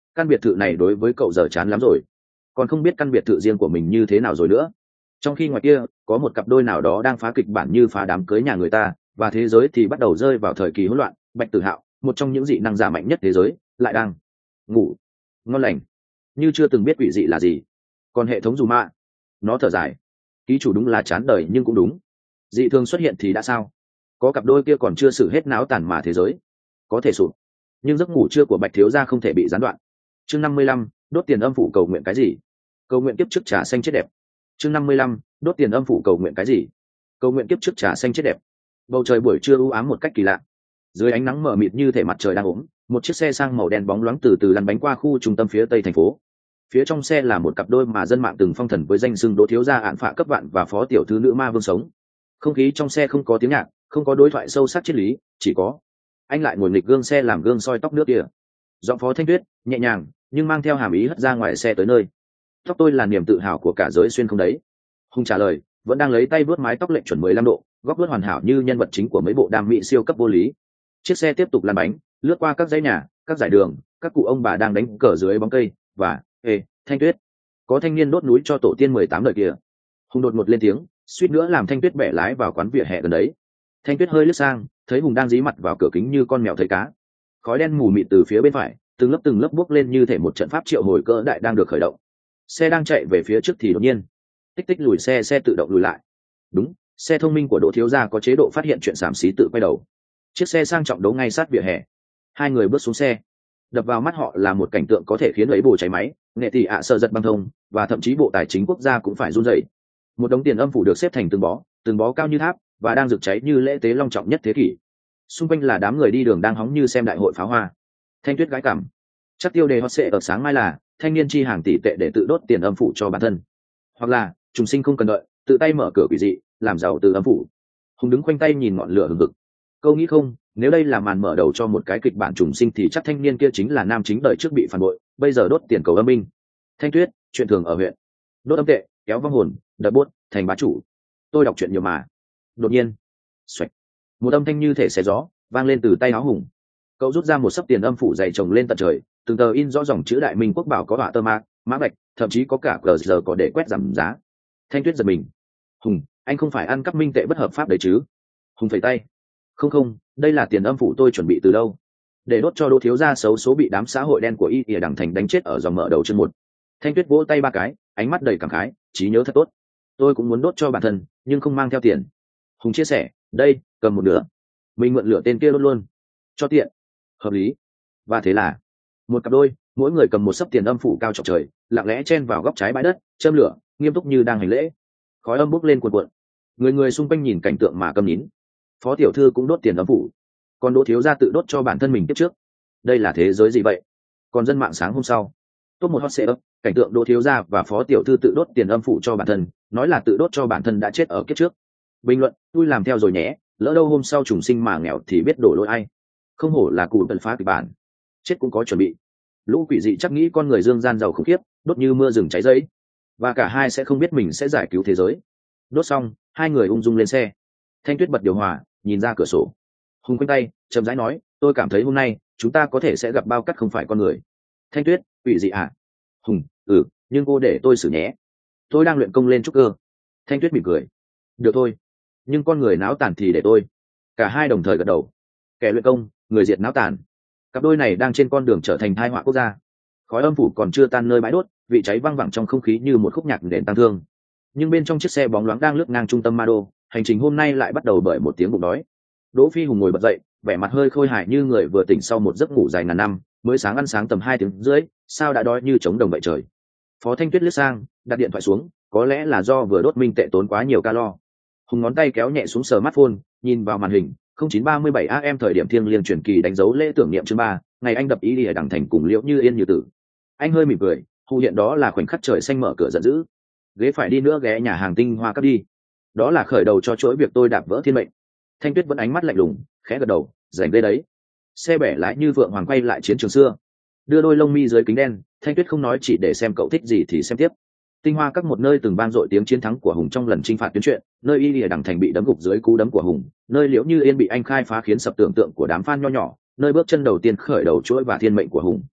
[SPEAKER 1] Căn biệt thự này đối với cậu giờ chán lắm rồi, còn không biết căn biệt thự riêng của mình như thế nào rồi nữa. Trong khi ngoài kia có một cặp đôi nào đó đang phá kịch bản như phá đám cưới nhà người ta, và thế giới thì bắt đầu rơi vào thời kỳ hỗn loạn. Bạch Tử Hạo, một trong những dị năng giả mạnh nhất thế giới, lại đang ngủ ngon lành, như chưa từng biết quỷ dị là gì. Còn hệ thống dù mạ, nó thở dài, ký chủ đúng là chán đời nhưng cũng đúng, dị thường xuất hiện thì đã sao, có cặp đôi kia còn chưa xử hết náo tàn mà thế giới có thể sụp, nhưng giấc ngủ trưa của Bạch thiếu gia không thể bị gián đoạn. Chương 55, đốt tiền âm phủ cầu nguyện cái gì? Cầu nguyện kiếp trước trà xanh chết đẹp. Chương 55, đốt tiền âm phủ cầu nguyện cái gì? Cầu nguyện kiếp trước trà xanh chết đẹp. Bầu trời buổi trưa u ám một cách kỳ lạ, dưới ánh nắng mờ mịt như thể mặt trời đang ốm, một chiếc xe sang màu đen bóng loáng từ từ lăn bánh qua khu trung tâm phía tây thành phố. Phía trong xe là một cặp đôi mà dân mạng từng phong thần với danh xưng Đỗ thiếu gia án phạ cấp vạn và phó tiểu thư nữ ma vương sống. Không khí trong xe không có tiếng nhạc, không có đối thoại sâu sắc triết lý, chỉ có anh lại ngồi nghịch gương xe làm gương soi tóc nước kia. Giọng Phó Thanh Tuyết nhẹ nhàng nhưng mang theo hàm ý hất ra ngoài xe tới nơi. Tóc tôi là niềm tự hào của cả giới xuyên không đấy? Hùng trả lời, vẫn đang lấy tay vuốt mái tóc lệnh chuẩn 15 độ, góc vuốt hoàn hảo như nhân vật chính của mấy bộ đam mỹ siêu cấp vô lý. Chiếc xe tiếp tục lăn bánh, lướt qua các dãy nhà, các dải đường, các cụ ông bà đang đánh cờ dưới bóng cây, và Thanh Tuyết, có thanh niên đốt núi cho tổ tiên 18 đời kia. Hùng đột ngột lên tiếng, suýt nữa làm Thanh Tuyết bẻ lái vào quán vỉa hè gần đấy. Thanh Tuyết hơi lướt sang, thấy Hùng đang dí mặt vào cửa kính như con mèo thấy cá. Khói đen mù mịt từ phía bên phải, từng lớp bốc lên như thể một trận pháp triệu hồi cỡ đại đang được khởi động. Xe đang chạy về phía trước thì đột nhiên tích tích lùi xe tự động lùi lại. Đúng, xe thông minh của Đỗ thiếu gia có chế độ phát hiện chuyện xàm xí tự quay đầu. Chiếc xe sang trọng đấu ngay sát vỉa hè. Hai người bước xuống xe, đập vào mắt họ là một cảnh tượng có thể khiến ấy bồ cháy máy, nghệ tỷ ạ sợ giật băng thông, và thậm chí bộ tài chính quốc gia cũng phải run rẩy. Một đống tiền âm phủ được xếp thành từng bó cao như tháp, và đang rực cháy như lễ tế long trọng nhất thế kỷ. Xung quanh là đám người đi đường đang hóng như xem đại hội pháo hoa. Thanh Tuyết gãi cảm, chắc tiêu đề hot sẽ ở sáng mai là thanh niên chi hàng tỷ tệ để tự đốt tiền âm phủ cho bản thân, hoặc là trùng sinh không cần đợi, tự tay mở cửa quỷ dị làm giàu từ âm phủ. Hùng đứng khoanh tay nhìn ngọn lửa hừng hực. Câu nghĩ không, nếu đây là màn mở đầu cho một cái kịch bản trùng sinh thì chắc thanh niên kia chính là nam chính đời trước bị phản bội, bây giờ đốt tiền cầu âm minh. Thanh Tuyết, chuyện thường ở huyện, đốt âm tệ, kéo vong hồn, đợt bốt thành bá chủ. Tôi đọc chuyện nhiều mà. Đột nhiên, xoạch, một âm thanh như thể xé gió vang lên từ tay áo Hùng. Cậu rút ra một xấp tiền âm phủ dày chồng lên tận trời, từng tờ in rõ dòng chữ Đại Minh Quốc Bảo có họa tơ mạc, mã bạch, thậm chí có cả cờ giờ có để quét giảm giá. Thanh Tuyết giật mình. Hùng, anh không phải ăn cắp minh tệ bất hợp pháp đấy chứ? Hùng phẩy tay. Không, đây là tiền âm phủ tôi chuẩn bị từ lâu, để đốt cho Đỗ thiếu gia xấu số bị đám xã hội đen của y ỉa đằng thành đánh chết ở dòng mở đầu chân một. Thanh Tuyết vỗ tay ba cái, ánh mắt đầy cảm khái, trí nhớ thật tốt. Tôi cũng muốn đốt cho bản thân, nhưng không mang theo tiền. Hùng chia sẻ, đây, cầm một nửa, mình mượn lửa tên kia đốt luôn, cho tiện. Hợp lý. Và thế là một cặp đôi, mỗi người cầm một xấp tiền âm phủ cao chọc trời, lặng lẽ chen vào góc trái bãi đất, châm lửa, nghiêm túc như đang hành lễ. Khói âm bốc lên cuồn cuộn, người xung quanh nhìn cảnh tượng mà câm nín. Phó tiểu thư cũng đốt tiền âm phủ, còn Đỗ thiếu gia tự đốt cho bản thân mình tiếp trước. Đây là thế giới gì vậy? Còn dân mạng sáng hôm sau, top một hot search, cảnh tượng Đỗ thiếu gia và phó tiểu thư tự đốt tiền âm phủ cho bản thân, nói là tự đốt cho bản thân đã chết ở kiếp trước. Bình luận, tôi làm theo rồi nhé, lỡ đâu hôm sau trùng sinh mà nghèo thì biết đổ lỗi ai. Không hổ là cụ tần phá kịch bản, chết cũng có chuẩn bị. Lũ quỷ dị chắc nghĩ con người dương gian giàu khủng khiếp, đốt như mưa rừng cháy giấy, và cả hai sẽ không biết mình sẽ giải cứu thế giới. Đốt xong, hai người ung dung lên xe. Thanh Tuyết bật điều hòa, nhìn ra cửa sổ. Hùng quanh tay chậm rãi nói, tôi cảm thấy hôm nay chúng ta có thể sẽ gặp bao cắt không phải con người. Thanh Tuyết, quỷ dị à? Hùng, nhưng cô để tôi xử nhé, tôi đang luyện công lên trúc cơ. Thanh Tuyết mỉm cười, được thôi, nhưng con người náo tàn thì để tôi. Cả hai đồng thời gật đầu. Kẻ luyện công, người diệt náo tàn. Cặp đôi này đang trên con đường trở thành tai họa quốc gia. Khói âm phủ còn chưa tan nơi bãi đốt, vị cháy văng vẳng trong không khí như một khúc nhạc đền tang thương. Nhưng bên trong chiếc xe bóng loáng đang lướt ngang trung tâm ma đô, hành trình hôm nay lại bắt đầu bởi một tiếng bụng đói. Đỗ Phi Hùng ngồi bật dậy, vẻ mặt hơi khôi hài như người vừa tỉnh sau một giấc ngủ dài ngàn năm, mới sáng ăn sáng tầm 2 tiếng rưỡi, sao đã đói như trống đồng vậy trời. Phó Thanh Tuyết lướt sang, đặt điện thoại xuống, có lẽ là do vừa đốt minh tệ tốn quá nhiều calo. Hùng ngón tay kéo nhẹ xuống smartphone, nhìn vào màn hình, 0937 AM thời điểm thiêng liêng truyền kỳ đánh dấu lễ tưởng niệm chương 3, ngày anh đập ý đi ở đằng thành cùng Liễu Như Yên như tử. Anh hơi mỉm cười, hù hiện đó là khoảnh khắc trời xanh mở cửa giận dữ. Ghế phải đi nữa ghé nhà hàng tinh hoa cấp đi. Đó là khởi đầu cho chuỗi việc tôi đạp vỡ thiên mệnh. Thanh Tuyết vẫn ánh mắt lạnh lùng, khẽ gật đầu, rảnh đây đấy. Xe bẻ lái như vượng hoàng quay lại chiến trường xưa. Đưa đôi lông mi dưới kính đen, Thanh Tuyết không nói chỉ để xem cậu thích gì thì xem tiếp. Tinh hoa các một nơi từng vang dội tiếng chiến thắng của Hùng trong lần chinh phạt tuyến truyện, nơi y lìa đằng thành bị đấm gục dưới cú đấm của Hùng, nơi Liễu Như Yên bị anh khai phá khiến sập tưởng tượng của đám fan nho nhỏ, nơi bước chân đầu tiên khởi đầu chuỗi và thiên mệnh của Hùng.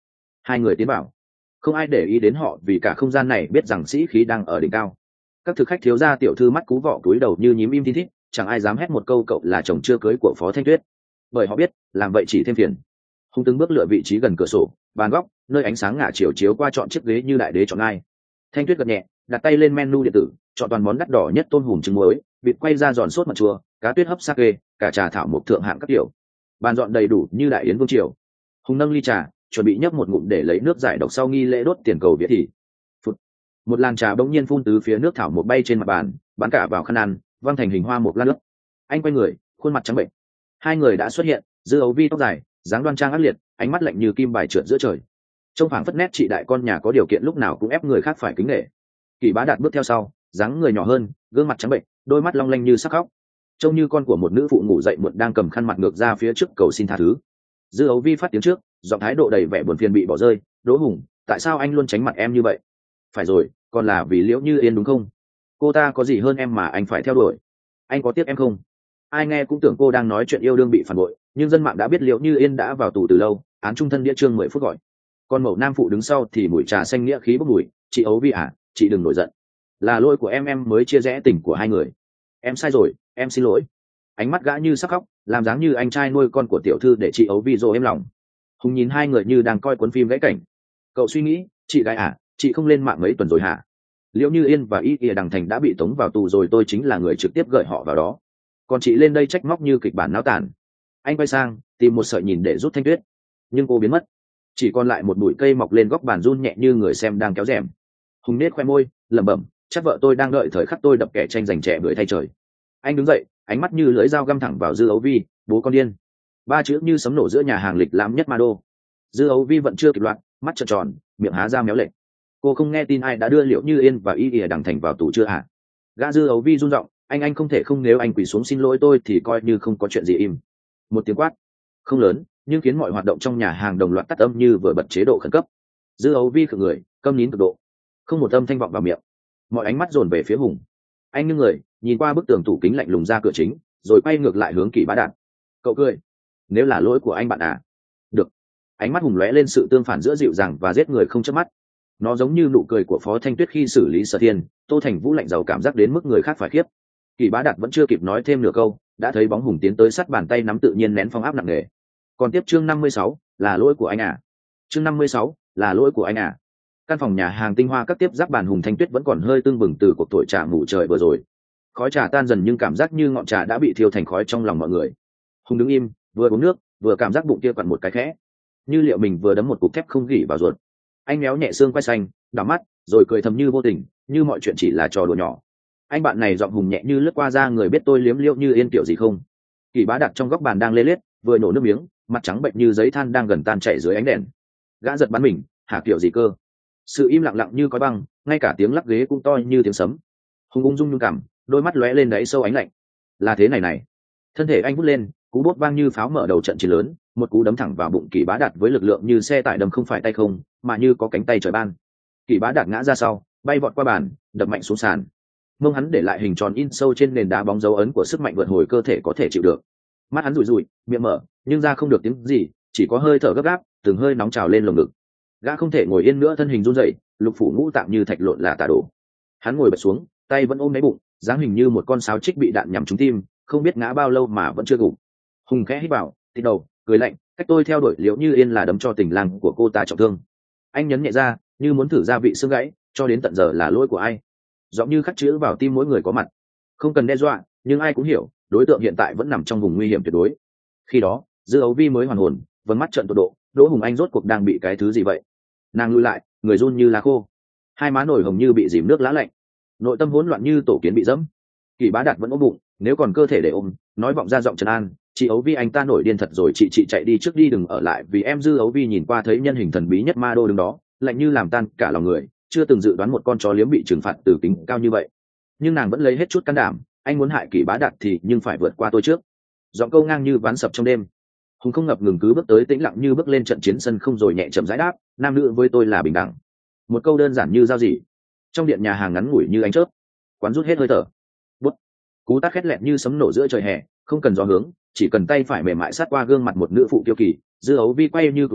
[SPEAKER 1] Hai người tiến vào, không ai để ý đến họ vì cả không gian này biết rằng sĩ khí đang ở đỉnh cao. Các thực khách thiếu gia tiểu thư mắt cú vọ cúi đầu như nhím im tin thít, chẳng ai dám hét một câu cậu là chồng chưa cưới của Phó Thanh Tuyết, bởi họ biết làm vậy chỉ thêm phiền. Hùng từng bước lựa vị trí gần cửa sổ bàn góc, nơi ánh sáng ngả chiều chiếu qua, chọn chiếc ghế như đại đế chọn ai. Thanh Tuyết gật nhẹ, đặt tay lên menu điện tử, chọn toàn món đắt đỏ nhất: tôm hùm trứng muối, vịt quay ra giòn sốt mật chua, cá tuyết hấp sake, cả trà thảo mộc thượng hạng các kiểu. Bàn dọn đầy đủ như đại yến vương triều. Hùng nâng ly trà, chuẩn bị nhấp một ngụm để lấy nước giải độc sau nghi lễ đốt tiền cầu vía thì phụt, một làn trà bỗng nhiên phun từ phía nước thảo mộc bay trên mặt bàn, bắn cả vào khăn ăn, văng thành hình hoa một lát nước. Anh quay người, khuôn mặt trắng bệnh. Hai người đã xuất hiện, Dư Ấu Vi tóc dài, dáng đoan trang ác liệt, ánh mắt lạnh như kim bài trượt giữa trời, trông phảng phất nét chị đại con nhà có điều kiện lúc nào cũng ép người khác phải kính nể. Kỷ Bá Đạt bước theo sau, dáng người nhỏ hơn, gương mặt trắng bệnh, đôi mắt long lanh như sắc khóc, trông như con của một nữ phụ ngủ dậy muộn đang cầm khăn mặt ngược ra phía trước cầu xin tha thứ. Dư Ấu Vi phát tiếng trước, giọng thái độ đầy vẻ buồn phiền bị bỏ rơi. Đỗ Hùng, tại sao anh luôn tránh mặt em như vậy? Phải rồi, còn là vì Liễu Như Yên đúng không? Cô ta có gì hơn em mà anh phải theo đuổi? Anh có tiếc em không? Ai nghe cũng tưởng cô đang nói chuyện yêu đương bị phản bội, nhưng dân mạng đã biết Liễu Như Yên đã vào tù từ lâu, án chung thân đĩa trương 10 phút gọi. Còn mẫu nam phụ đứng sau thì mùi trà xanh nghĩa khí bốc mùi. Chị Ấu Vi à, chị đừng nổi giận, là lỗi của em mới chia rẽ tình của hai người. Em sai rồi, em xin lỗi. Ánh mắt gã như sắc khóc, làm dáng như anh trai nuôi con của tiểu thư để chị Ấu Vi dỗ em lòng. Hùng nhìn hai người như đang coi cuốn phim gãy cảnh. Cậu suy nghĩ, chị gái à, chị không lên mạng mấy tuần rồi hả? Liễu Như Yên và Y Đằng Thành đã bị tống vào tù rồi, tôi chính là người trực tiếp gợi họ vào đó, còn chị lên đây trách móc như kịch bản náo tàn. Anh quay sang tìm một sợi nhìn để rút Thanh Tuyết, nhưng cô biến mất, chỉ còn lại một bụi cây mọc lên góc bàn run nhẹ như người xem đang kéo rèm. Hùng nết khoe môi lẩm bẩm, chắc vợ tôi đang đợi thời khắc tôi đập kẻ tranh giành trẻ bưởi thay trời. Anh đứng dậy, ánh mắt như lưỡi dao găm thẳng vào Dư Ấu Vi. Bố con điên, ba chữ như sấm nổ giữa nhà hàng lịch lãm nhất ma đô. Dư Ấu Vi vẫn chưa kịp loạn, mắt trợn tròn, miệng há ra méo lệch. Cô không nghe tin ai đã đưa Liễu Như Yên và Y Đằng Thành vào tù chưa hả? Gã Dư Ấu Vi run giọng, anh không thể không, nếu anh quỳ xuống xin lỗi tôi thì coi như không có chuyện gì. Im. Một tiếng quát không lớn nhưng khiến mọi hoạt động trong nhà hàng đồng loạt tắt âm như vừa bật chế độ khẩn cấp. Dư Ấu Vi khựng người, câm nín cực độ, không một âm thanh vọng vào miệng. Mọi ánh mắt dồn về phía Hùng. Anh nghiêng người, nhìn qua bức tường tủ kính lạnh lùng ra cửa chính, rồi quay ngược lại hướng Kỷ Bá Đạt. Cậu cười, nếu là lỗi của anh bạn à? Được. Ánh mắt Hùng lóe lên sự tương phản giữa dịu dàng và giết người không chớp mắt. Nó giống như nụ cười của Phó Thanh Tuyết khi xử lý Sở Thiên. Tô Thành Vũ lạnh giàu cảm giác đến mức người khác phải khiếp. Kỷ Bá Đạt vẫn chưa kịp nói thêm nửa câu, đã thấy bóng Hùng tiến tới sát bàn tay nắm tự nhiên nén phong áp nặng nề. Còn tiếp chương 56, là lỗi của anh à? Chương 56, là lỗi của anh à? Căn phòng nhà hàng tinh hoa các tiếp giáp bàn Hùng Thanh Tuyết vẫn còn hơi tưng bừng từ cuộc thổi trà ngủ trời vừa rồi. Khói trà tan dần nhưng cảm giác như ngọn trà đã bị thiêu thành khói trong lòng mọi người. Hùng đứng im, vừa uống nước, vừa cảm giác bụng kia quặn một cái khẽ, như liệu mình vừa đấm một cục thép không gỉ vào ruột. Anh méo nhẹ xương quai xanh, đảo mắt, rồi cười thầm như vô tình, như mọi chuyện chỉ là trò đùa nhỏ. Anh bạn này giọng Hùng nhẹ như lướt qua da người, biết tôi liếm Liễu Như Yên kiểu gì không? Kỷ Bá Đạt trong góc bàn đang lê lết, vừa nổ nước miếng, mặt trắng bệnh như giấy than đang gần tan chảy dưới ánh đèn. Gã giật bắn mình, hả kiểu gì cơ? Sự im lặng lặng như khói băng, ngay cả tiếng lắc ghế cũng to như tiếng sấm. Hùng ung dung nhung cảm, đôi mắt lóe lên đáy sâu ánh lạnh. Là thế này này. Thân thể anh vút lên, cú bốt vang như pháo mở đầu trận chiến lớn, một cú đấm thẳng vào bụng Kỷ Bá Đạt với lực lượng như xe tải đâm không phải tay không, mà như có cánh tay trời ban. Kỷ Bá Đạt ngã ra sau, bay vọt qua bàn, đập mạnh xuống sàn. Mông hắn để lại hình tròn in sâu trên nền đá, bóng dấu ấn của sức mạnh vượt hồi cơ thể có thể chịu được. Mắt hắn rủi rủi, miệng mở, nhưng ra không được tiếng gì, chỉ có hơi thở gấp gáp, từng hơi nóng trào lên lồng ngực. Gã không thể ngồi yên nữa, thân hình run rẩy, lục phủ ngũ tạng như thạch lộn là tả đổ. Hắn ngồi bật xuống, tay vẫn ôm lấy bụng, dáng hình như một con sáo trích bị đạn nhắm trúng tim, không biết ngã bao lâu mà vẫn chưa gục. Hùng khẽ hít vào, thịt đầu, cười lạnh, cách tôi theo đuổi Liễu Như Yên là đấm cho tình lang của cô ta trọng thương. Anh nhấn nhẹ ra, như muốn thử gia vị xương gãy, cho đến tận giờ là lỗi của ai? Giọng như khắc chữ vào tim mỗi người có mặt. Không cần đe dọa, nhưng ai cũng hiểu, đối tượng hiện tại vẫn nằm trong vùng nguy hiểm tuyệt đối. Khi đó, Dư Ấu Vi mới hoàn hồn, vẫn mắt trợn tột độ, Đỗ Hùng anh rốt cuộc đang bị cái thứ gì vậy? Nàng lùi lại, người run như lá khô, hai má nổi hồng như bị dìm nước lá lạnh, nội tâm hỗn loạn như tổ kiến bị dẫm. Kỷ Bá Đạt vẫn ôm bụng, nếu còn cơ thể để ôm, nói vọng ra giọng trấn an, chị Ấu Vi anh ta nổi điên thật rồi, chị chạy đi trước đi, đừng ở lại vì em. Dư Ấu Vi nhìn qua thấy nhân hình thần bí nhất ma đô đứng đó, lạnh như làm tan cả lòng người, chưa từng dự đoán một con chó liếm bị trừng phạt từ tính cao như vậy, nhưng nàng vẫn lấy hết chút can đảm. Anh muốn hại Kỷ Bá Đạt thì nhưng phải vượt qua tôi trước. Giọng câu ngang như ván sập trong đêm. Hùng không ngập ngừng cứ bước tới, tĩnh lặng như bước lên trận chiến sân không, rồi nhẹ chậm rãi đáp, nam nữ với tôi là bình đẳng. Một câu đơn giản như giao gì. Trong điện nhà hàng ngắn ngủi như ánh chớp, quán rút hết hơi thở. Bút. Cú tát khét lẹt như sấm nổ giữa trời hè, không cần gió hướng, chỉ cần tay phải mềm mại sát qua gương mặt một nữ phụ kiêu kỳ. Dư Ấu Vi quay như cùi trỏ,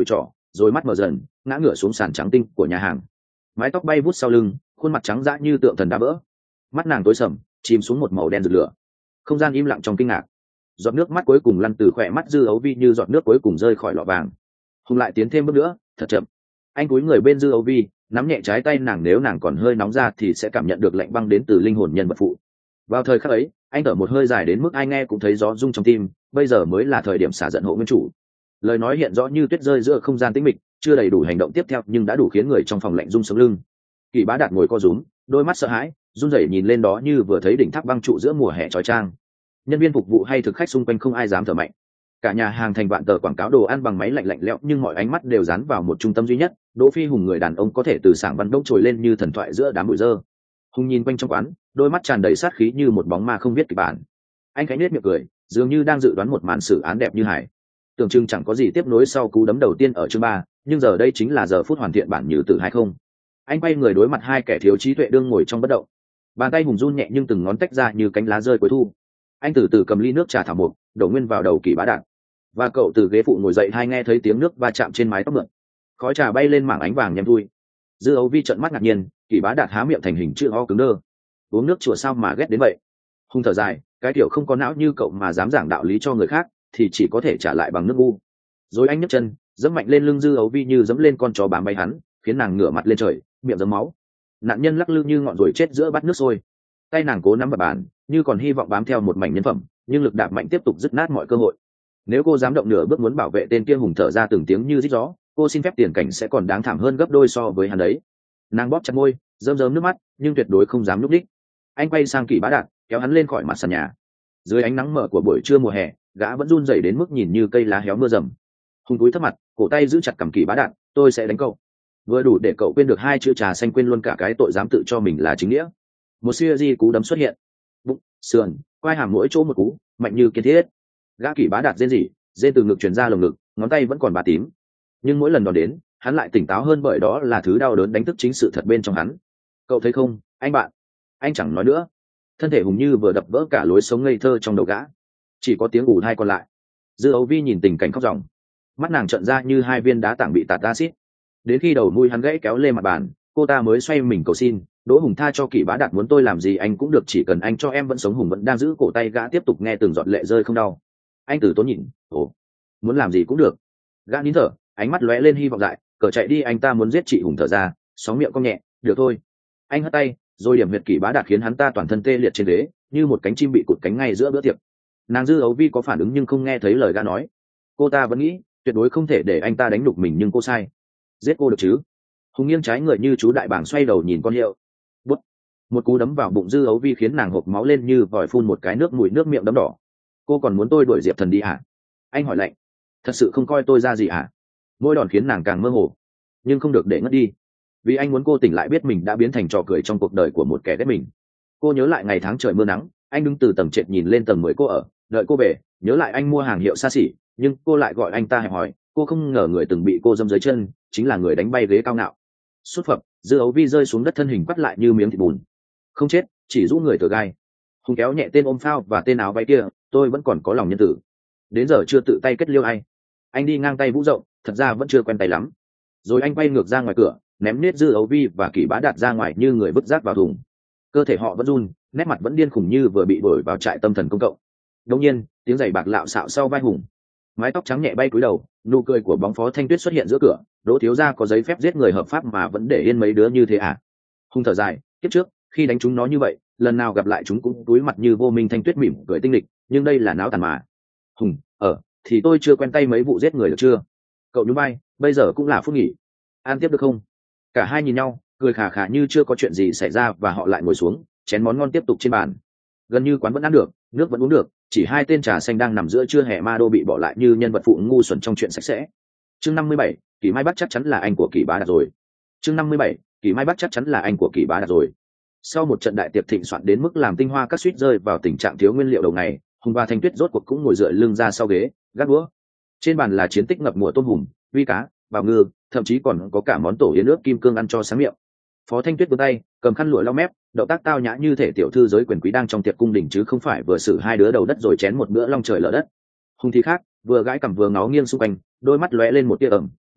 [SPEAKER 1] rồi mắt mở dần ngã ngửa xuống sàn trắng tinh của nhà hàng. Mái tóc bay vút sau lưng, khuôn mặt trắng dã như tượng thần đá vỡ, mắt nàng tối sầm chìm xuống một màu đen rực lửa. Không gian im lặng trong kinh ngạc. Giọt nước mắt cuối cùng lăn từ khỏe mắt Dư Ấu Vi như giọt nước cuối cùng rơi khỏi lọ vàng. Hùng lại tiến thêm bước nữa, thật chậm. Anh cúi người bên Dư Ấu Vi, nắm nhẹ trái tay nàng, nếu nàng còn hơi nóng ra thì sẽ cảm nhận được lạnh băng đến từ linh hồn nhân vật phụ. Vào thời khắc ấy, anh thở một hơi dài đến mức ai nghe cũng thấy gió rung trong tim. Bây giờ mới là thời điểm xả giận hộ nguyên chủ. Lời nói hiện rõ như tuyết rơi giữa không gian tĩnh mịch, chưa đầy đủ hành động tiếp theo nhưng đã đủ khiến người trong phòng lạnh rung sống lưng. Kỳ Bá Đạt ngồi co rúm, đôi mắt sợ hãi run rẩy nhìn lên đó như vừa thấy đỉnh tháp băng trụ giữa mùa hè chói chang. Nhân viên phục vụ hay thực khách xung quanh không ai dám thở mạnh. Cả nhà hàng thành vạn tờ quảng cáo đồ ăn bằng máy lạnh lạnh lẽo, nhưng mọi ánh mắt đều dán vào một trung tâm duy nhất. Đỗ Phi Hùng, người đàn ông có thể từ sảng văn đông trồi lên như thần thoại giữa đám bụi dơ. Hùng nhìn quanh trong quán, đôi mắt tràn đầy sát khí như một bóng ma không biết kịch bản. Anh khẽ nhếch miệng cười, dường như đang dự đoán một màn xử án đẹp như hải. Tưởng chừng chẳng có gì tiếp nối sau cú đấm đầu tiên ở chương 3, nhưng giờ đây chính là giờ phút hoàn thiện bản nhừ tử hay không. Anh quay người đối mặt hai kẻ thiếu trí tuệ đương ngồi trong bất động. Bàn tay Hùng run nhẹ nhưng từng ngón tách ra như cánh lá rơi cuối thu. Anh từ từ cầm ly nước trà thảo mộc, đổ nguyên vào đầu Kỳ Bá Đạt. Và cậu từ ghế phụ ngồi dậy, hai nghe thấy tiếng nước va chạm trên mái tóc mượn. Khói trà bay lên mảng ánh vàng nhem thui. Dư Ấu Vi trợn mắt ngạc nhiên, Kỳ Bá Đạt há miệng thành hình chữ O cứng đơ. Uống nước chùa sao mà ghét đến vậy. Hùng thở dài, cái kiểu không có não như cậu mà dám giảng đạo lý cho người khác thì chỉ có thể trả lại bằng nước ngu. Rồi anh nhấc chân giẫm mạnh lên lưng Dư Ấu Vi như giẫm lên con chó bám bay hắn, khiến nàng ngửa mặt lên trời, miệng giấm máu. Nạn nhân lắc lư như ngọn ruồi chết giữa bát nước sôi. Tay nàng cố nắm vào bàn, như còn hy vọng bám theo một mảnh nhân phẩm, nhưng lực đạp mạnh tiếp tục dứt nát mọi cơ hội. Nếu cô dám động nửa bước muốn bảo vệ tên kia, Hùng thở ra từng tiếng như rít gió, cô xin phép tiền cảnh sẽ còn đáng thảm hơn gấp đôi so với hắn đấy. Nàng bóp chặt môi, rơm rớm nước mắt, nhưng tuyệt đối không dám núp đích. Anh quay sang Kỳ Bá Đạt, kéo hắn lên khỏi mặt sàn nhà. Dưới ánh nắng mở của buổi trưa mùa hè, gã vẫn run rẩy đến mức nhìn như cây lá héo mưa rầm. Hùng cúi thấp mặt, cổ tay giữ chặt cằm Kỳ Bá Đạt, tôi sẽ đánh cậu. Vừa đủ để cậu quên được hai chữ trà xanh, quên luôn cả cái tội dám tự cho mình là chính nghĩa. Một siêu di cú đấm xuất hiện, bụng, sườn, quai hàm mỗi chỗ một cú, mạnh như kiên thiết. Gã Kỳ Bá Đạt rên rỉ, rên từ ngực truyền ra lồng ngực, ngón tay vẫn còn bà tím. Nhưng mỗi lần đòn đến, hắn lại tỉnh táo hơn, bởi đó là thứ đau đớn đánh thức chính sự thật bên trong hắn. Cậu thấy không, anh bạn? Anh chẳng nói nữa. Thân thể Hùng như vừa đập vỡ cả lối sống ngây thơ trong đầu gã, chỉ có tiếng ù thai còn lại. Dư Ấu Vi nhìn tình cảnh khóc ròng, mắt nàng trợn ra như hai viên đá tảng bị tạt acid. Đến khi đầu mũi hắn gãy kéo lên mặt bàn, cô ta mới xoay mình cầu xin, Đỗ Hùng tha cho Kỳ Bá Đạt, muốn tôi làm gì anh cũng được, chỉ cần anh cho em vẫn sống. Hùng vẫn đang giữ cổ tay gã, tiếp tục nghe từng giọt lệ rơi không đau. Anh từ tốn nhìn, ồ, muốn làm gì cũng được. Gã nín thở, ánh mắt lóe lên hy vọng dại, cờ chạy đi, anh ta muốn giết chị. Hùng thở ra, sóng miệng cong nhẹ, được thôi. Anh hất tay, rồi điểm huyệt Kỳ Bá Đạt khiến hắn ta toàn thân tê liệt trên ghế, như một cánh chim bị cụt cánh ngay giữa bữa tiệc. Nàng Dư Ấu Vi có phản ứng nhưng không nghe thấy lời gã nói. Cô ta vẫn nghĩ tuyệt đối không thể để anh ta đánh đục mình, nhưng cô sai. Giết cô được chứ? Hùng nghiêng trái người như chú đại bàng, xoay đầu nhìn con hiệu. Bút, một cú đấm vào bụng Dư Ấu Vi khiến nàng hộc máu lên như vòi phun một cái nước mũi, nước miệng đấm đỏ. Cô còn muốn tôi đuổi Diệp Thần đi hả? Anh hỏi lạnh. Thật sự không coi tôi ra gì hả? Môi đòn khiến nàng càng mơ hồ, nhưng không được để ngất đi, vì anh muốn cô tỉnh lại biết mình đã biến thành trò cười trong cuộc đời của một kẻ ghét mình. Cô nhớ lại ngày tháng trời mưa nắng, anh đứng từ tầng trệt nhìn lên tầng 10 cô ở, đợi cô về. Nhớ lại anh mua hàng hiệu xa xỉ, nhưng cô lại gọi anh ta hẹp hòi. Cô không ngờ người từng bị cô dâm dưới chân chính là người đánh bay ghế cao ngạo. Sút phập, Dư Ấu Vi rơi xuống đất, thân hình quắt lại như miếng thịt bùn. Không chết, chỉ rũ người tựa gai. Hùng kéo nhẹ tên ôm phao và tên áo váy kia, tôi vẫn còn có lòng nhân tử. Đến giờ chưa tự tay kết liêu ai. Anh đi ngang tay vũ rộng, thật ra vẫn chưa quen tay lắm. Rồi anh quay ngược ra ngoài cửa, ném nết Dư Ấu Vi và Kỳ Bá Đạt ra ngoài như người vứt rác vào thùng. Cơ thể họ vẫn run, nét mặt vẫn điên khùng như vừa bị đuổi vào trại tâm thần công cộng. Đột nhiên, tiếng giày bạc lạo xạo sau vai Hùng. Mái tóc trắng nhẹ bay cúi đầu, nụ cười của bóng Phó Thanh Tuyết xuất hiện giữa cửa. Đỗ thiếu gia có giấy phép giết người hợp pháp mà vẫn để yên mấy đứa như thế à? Hùng thở dài, kiếp trước khi đánh chúng nó như vậy, lần nào gặp lại chúng cũng túi mặt như vô minh. Thanh Tuyết mỉm cười tinh lịch, nhưng đây là náo tàn mà. Hùng, thì tôi chưa quen tay mấy vụ giết người được chưa? Cậu nhún vai, bây giờ cũng là phút nghỉ, ăn tiếp được không? Cả hai nhìn nhau, cười khà khà như chưa có chuyện gì xảy ra, và họ lại ngồi xuống, chén món ngon tiếp tục trên bàn. Gần như quán vẫn ăn được, nước vẫn uống được, chỉ hai tên trà xanh đang nằm giữa trưa hè ma đô bị bỏ lại như nhân vật phụ ngu xuẩn trong chuyện sạch sẽ. Chương 57, Kỳ Mai Bắc chắc chắn là anh của Kỳ Bá Đạt rồi. Chương 57, Kỳ Mai Bắc chắc chắn là anh của Kỳ Bá Đạt rồi. Sau một trận đại tiệc thịnh soạn đến mức làm tinh hoa các suýt rơi vào tình trạng thiếu nguyên liệu đầu ngày, Hùng và Thanh Tuyết rốt cuộc cũng ngồi dựa lưng ra sau ghế, gác đũa. Trên bàn là chiến tích ngập mùa tôm hùm, vi cá, bào ngư, thậm chí còn có cả món tổ yến nước kim cương ăn cho sáng miệng. Phó Thanh Tuyết vươn tay, cầm khăn lụa lau mép, động tác tao nhã như thể tiểu thư giới quyền quý đang trong tiệc cung đình, chứ không phải vừa xử hai đứa đầu đất rồi chén một bữa long trời lở đất. Hùng thì khác, vừa gãi cằm vừa ngó nghiêng xung quanh, đôi mắt lóe lên một tia ẩm,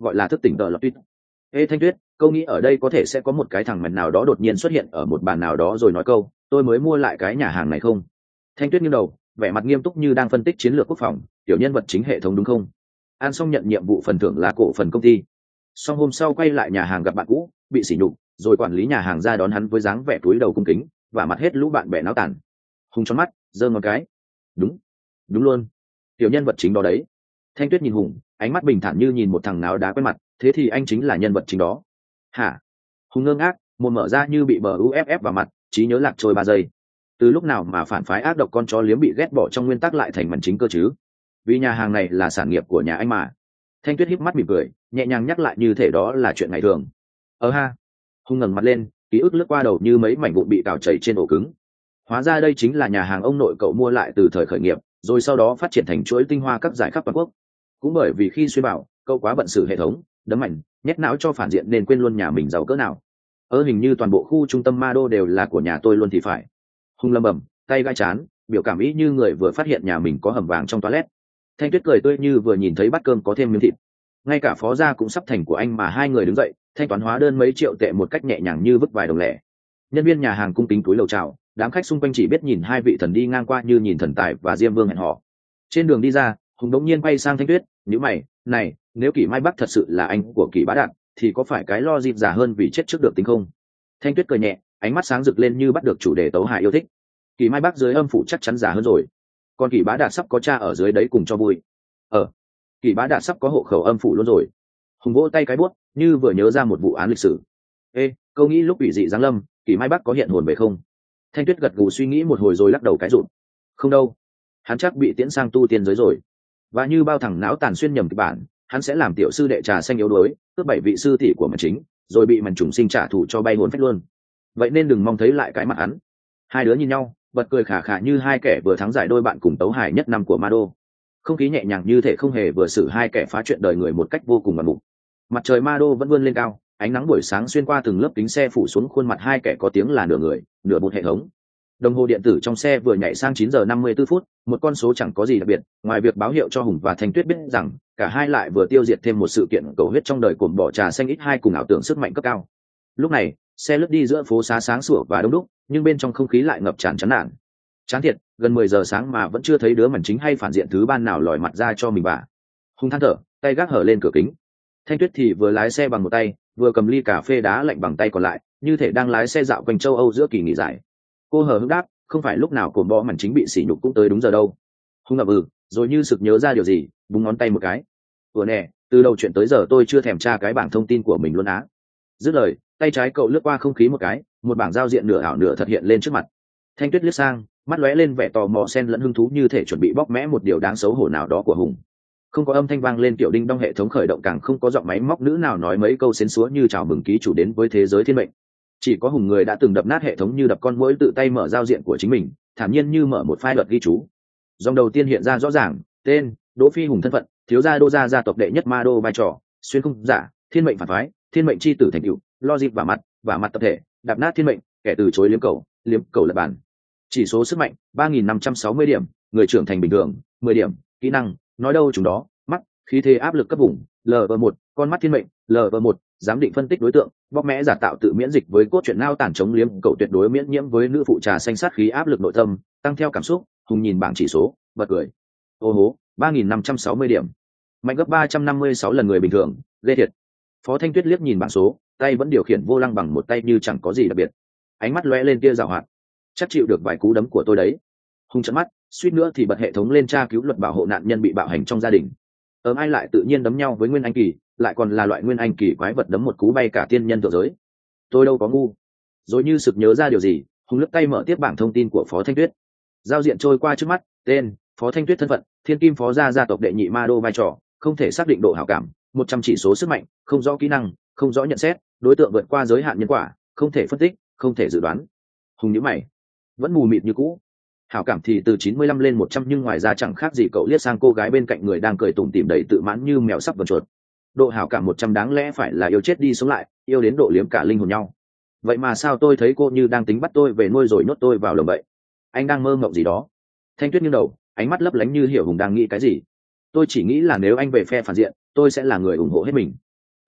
[SPEAKER 1] gọi là thức tỉnh tờ lọt tuyết. Ê Thanh Tuyết, câu nghĩ ở đây có thể sẽ có một cái thằng mèn nào đó đột nhiên xuất hiện ở một bàn nào đó rồi nói câu tôi mới mua lại cái nhà hàng này không. Thanh Tuyết nghiêng đầu, vẻ mặt nghiêm túc như đang phân tích chiến lược quốc phòng, tiểu nhân vật chính hệ thống đúng không? An xong nhận nhiệm vụ phần thưởng là cổ phần công ty, xong hôm sau quay lại nhà hàng gặp bạn cũ, bị sỉ nhục, rồi quản lý nhà hàng ra đón hắn với dáng vẻ túi đầu cung kính và mặt hết lũ bạn bè náo tản. Hùng tròn mắt, giơ ngón cái. Đúng, đúng luôn, tiểu nhân vật chính đó đấy. Thanh Tuyết nhìn Hùng, ánh mắt bình thản như nhìn một thằng náo đá quen mặt, thế thì anh chính là nhân vật chính đó hả? Hùng ngơ ngác, mồm mở ra như bị bờ uff vào mặt, trí nhớ lạc trôi 3 giây. Từ lúc nào mà phản phái ác độc con chó liếm bị ghét bỏ trong nguyên tắc lại thành màn chính cơ chứ? Vì nhà hàng này là sản nghiệp của nhà anh mà. Thanh Tuyết híp mắt mỉm cười, nhẹ nhàng nhắc lại như thể đó là chuyện ngày thường. Ha. Hùng ngẩng mặt lên, ký ức lướt qua đầu như mấy mảnh vụn bị cào chảy trên ổ cứng. Hóa ra đây chính là nhà hàng ông nội cậu mua lại từ thời khởi nghiệp, rồi sau đó phát triển thành chuỗi tinh hoa các giải khắp toàn quốc. Cũng bởi vì khi xuyên bảo, cậu quá bận xử hệ thống, đấm mạnh, nhét não cho phản diện nên quên luôn nhà mình giàu cỡ nào. Hình như toàn bộ khu trung tâm ma đô đều là của nhà tôi luôn thì phải. Hùng lầm bầm, tay gai chán, biểu cảm ý như người vừa phát hiện nhà mình có hầm vàng trong toilet. Thanh Tuyết cười tươi như vừa nhìn thấy bát cơm có thêm miếng thịt. Ngay cả phó gia cũng sắp thành của anh mà hai người đứng dậy, thanh toán hóa đơn mấy triệu tệ một cách nhẹ nhàng như vứt vài đồng lẻ. Nhân viên nhà hàng cung kính túi lầu chào, đám khách xung quanh chỉ biết nhìn hai vị thần đi ngang qua như nhìn thần tài và Diêm Vương hẹn hò. Trên đường đi ra, Hùng đống nhiên quay sang Thanh Tuyết, nhíu mày, này, nếu Kỷ Mai Bắc thật sự là anh của Kỷ Bá Đạt, thì có phải cái lo dịp giả hơn vì chết trước được tính không? Thanh Tuyết cười nhẹ, ánh mắt sáng rực lên như bắt được chủ đề tấu hài yêu thích. Kỷ Mai Bắc dưới âm phủ chắc chắn giả hơn rồi, còn Kỷ Bá Đạt sắp có cha ở dưới đấy cùng cho vui. Kỷ Bá Đạt sắp có hộ khẩu âm phủ luôn rồi. Hùng vỗ tay cái buốt, như vừa nhớ ra một vụ án lịch sử. Câu nghĩ lúc ủy dị giáng lâm, Kỷ Mai Bắc có hiện hồn về không? Thanh Tuyết gật gù suy nghĩ một hồi rồi lắc đầu cái rụt. Không đâu, hắn chắc bị tiễn sang tu tiên giới rồi. Và như bao thằng não tàn xuyên nhầm kịch bản, hắn sẽ làm tiểu sư đệ trà xanh yếu đuối, cướp 7 vị sư tỷ của mình chính, rồi bị màn trùng sinh trả thù cho bay hồn phách luôn. Vậy nên đừng mong thấy lại cái mặt hắn. Hai đứa nhìn nhau, bật cười khà khà như hai kẻ vừa thắng giải đôi bạn cùng tấu hài nhất năm của Ma Đô. Không khí nhẹ nhàng như thể không hề vừa xử hai kẻ phá chuyện đời người một cách vô cùng ngoạn mục. Mặt trời Ma Đô vẫn vươn lên cao, ánh nắng buổi sáng xuyên qua từng lớp kính xe phủ xuống khuôn mặt hai kẻ có tiếng là nửa người nửa một hệ thống. Đồng hồ điện tử trong xe vừa nhảy sang 9:54, một con số chẳng có gì đặc biệt, ngoài việc báo hiệu cho Hùng và Thanh Tuyết biết rằng cả hai lại vừa tiêu diệt thêm một sự kiện cầu huyết trong đời cồn bỏ trà xanh X2 cùng ảo tưởng sức mạnh cấp cao. Lúc này, xe lướt đi giữa phố xá sáng sủa và đông đúc, nhưng bên trong không khí lại ngập tràn chán nản. Chán thiệt, gần 10 giờ sáng mà vẫn chưa thấy đứa mảnh chính hay phản diện thứ ban nào lòi mặt ra cho mình bà. Hùng than thở, tay gác hở lên cửa kính. Thanh Tuyết thì vừa lái xe bằng một tay, vừa cầm ly cà phê đá lạnh bằng tay còn lại, như thể đang lái xe dạo quanh châu Âu giữa kỳ nghỉ giải. Cô hờ hững đáp, không phải lúc nào cồn bò mảnh chính bị sỉ nhục cũng tới đúng giờ đâu. Hùng ngập rồi như sực nhớ ra điều gì, búng ngón tay một cái. Nè, từ đầu chuyện tới giờ tôi chưa thèm tra cái bảng thông tin của mình luôn á. Dứt lời, tay trái cậu lướt qua không khí một cái, một bảng giao diện nửa ảo nửa thật hiện lên trước mặt. Thanh Tuyết liếc sang, mắt lóe lên vẻ tò mò xen lẫn hứng thú như thể chuẩn bị bóc mẽ một điều đáng xấu hổ nào đó của Hùng. Không có âm thanh vang lên kiểu đinh đong hệ thống khởi động, càng không có giọng máy móc nữ nào nói mấy câu xến xúa như chào mừng ký chủ đến với thế giới thiên mệnh. Chỉ có Hùng người đã từng đập nát hệ thống như đập con muỗi tự tay mở giao diện của chính mình, thản nhiên như mở một file luật ghi chú. Dòng đầu tiên hiện ra rõ ràng, tên, Đỗ Phi Hùng thân phận, thiếu gia Đỗ gia tộc đệ nhất Ma Đô, vai trò, xuyên không giả, thiên mệnh phản phái, thiên mệnh chi tử thành tựu, logic và mặt tập thể, đạp nát thiên mệnh, kẻ từ chối liếm cầu lật bàn. Chỉ số sức mạnh 3.560 điểm, người trưởng thành bình thường 10 điểm, kỹ năng, nói đâu chúng đó, mắt, khí thế áp lực cấp vùng, LV1, con mắt thiên mệnh, LV1, giám định phân tích đối tượng, bóc mẽ giả tạo tự miễn dịch với cốt truyện nao tản chống liếm cầu tuyệt đối miễn nhiễm với nữ phụ trà xanh sát khí áp lực nội tâm, tăng theo cảm xúc. Hùng nhìn bảng chỉ số, bật cười. Ô hố, 3.560 điểm. Mạnh gấp 356 lần người bình thường, ghê thiệt. Phó Thanh Tuyết liếc nhìn bảng số, tay vẫn điều khiển vô lăng bằng một tay như chẳng có gì đặc biệt. Ánh mắt lóe lên tia giảo hoạt. Chắc chịu được vài cú đấm của tôi đấy. Hùng trợn mắt, suýt nữa thì bật hệ thống lên tra cứu luật bảo hộ nạn nhân bị bạo hành trong gia đình. Ai lại tự nhiên đấm nhau với Nguyên Anh kỳ, lại còn là loại Nguyên Anh kỳ quái vật đấm một cú bay cả tiên nhân thượng giới. Tôi đâu có ngu. Rồi như sực nhớ ra điều gì, Hùng lướt tay mở tiếp bảng thông tin của Phó Thanh Tuyết. Giao diện trôi qua trước mắt, tên, Phó Thanh Tuyết thân phận, Thiên Kim Phó gia tộc đệ nhị Ma Đô, vai trò, không thể xác định độ hảo cảm, 100 chỉ số sức mạnh, không rõ kỹ năng, không rõ nhận xét, đối tượng vượt qua giới hạn nhân quả, không thể phân tích, không thể dự đoán. Hùng nhíu mày, vẫn mù mịt như cũ. Hảo cảm thì từ 95 lên 100, nhưng ngoài ra chẳng khác gì cậu liếc sang cô gái bên cạnh người đang cười tủm tỉm đầy tự mãn như mèo sắp vần chuột. Độ hảo cảm 100 đáng lẽ phải là yêu chết đi sống lại, yêu đến độ liếm cả linh hồn nhau. Vậy mà sao tôi thấy cô như đang tính bắt tôi về nuôi rồi nhốt tôi vào lồng bậy? Anh đang mơ mộng gì đó? Thanh Tuyết nghiêng đầu, ánh mắt lấp lánh như hiểu Hùng đang nghĩ cái gì. Tôi chỉ nghĩ là nếu anh về phe phản diện, tôi sẽ là người ủng hộ hết mình.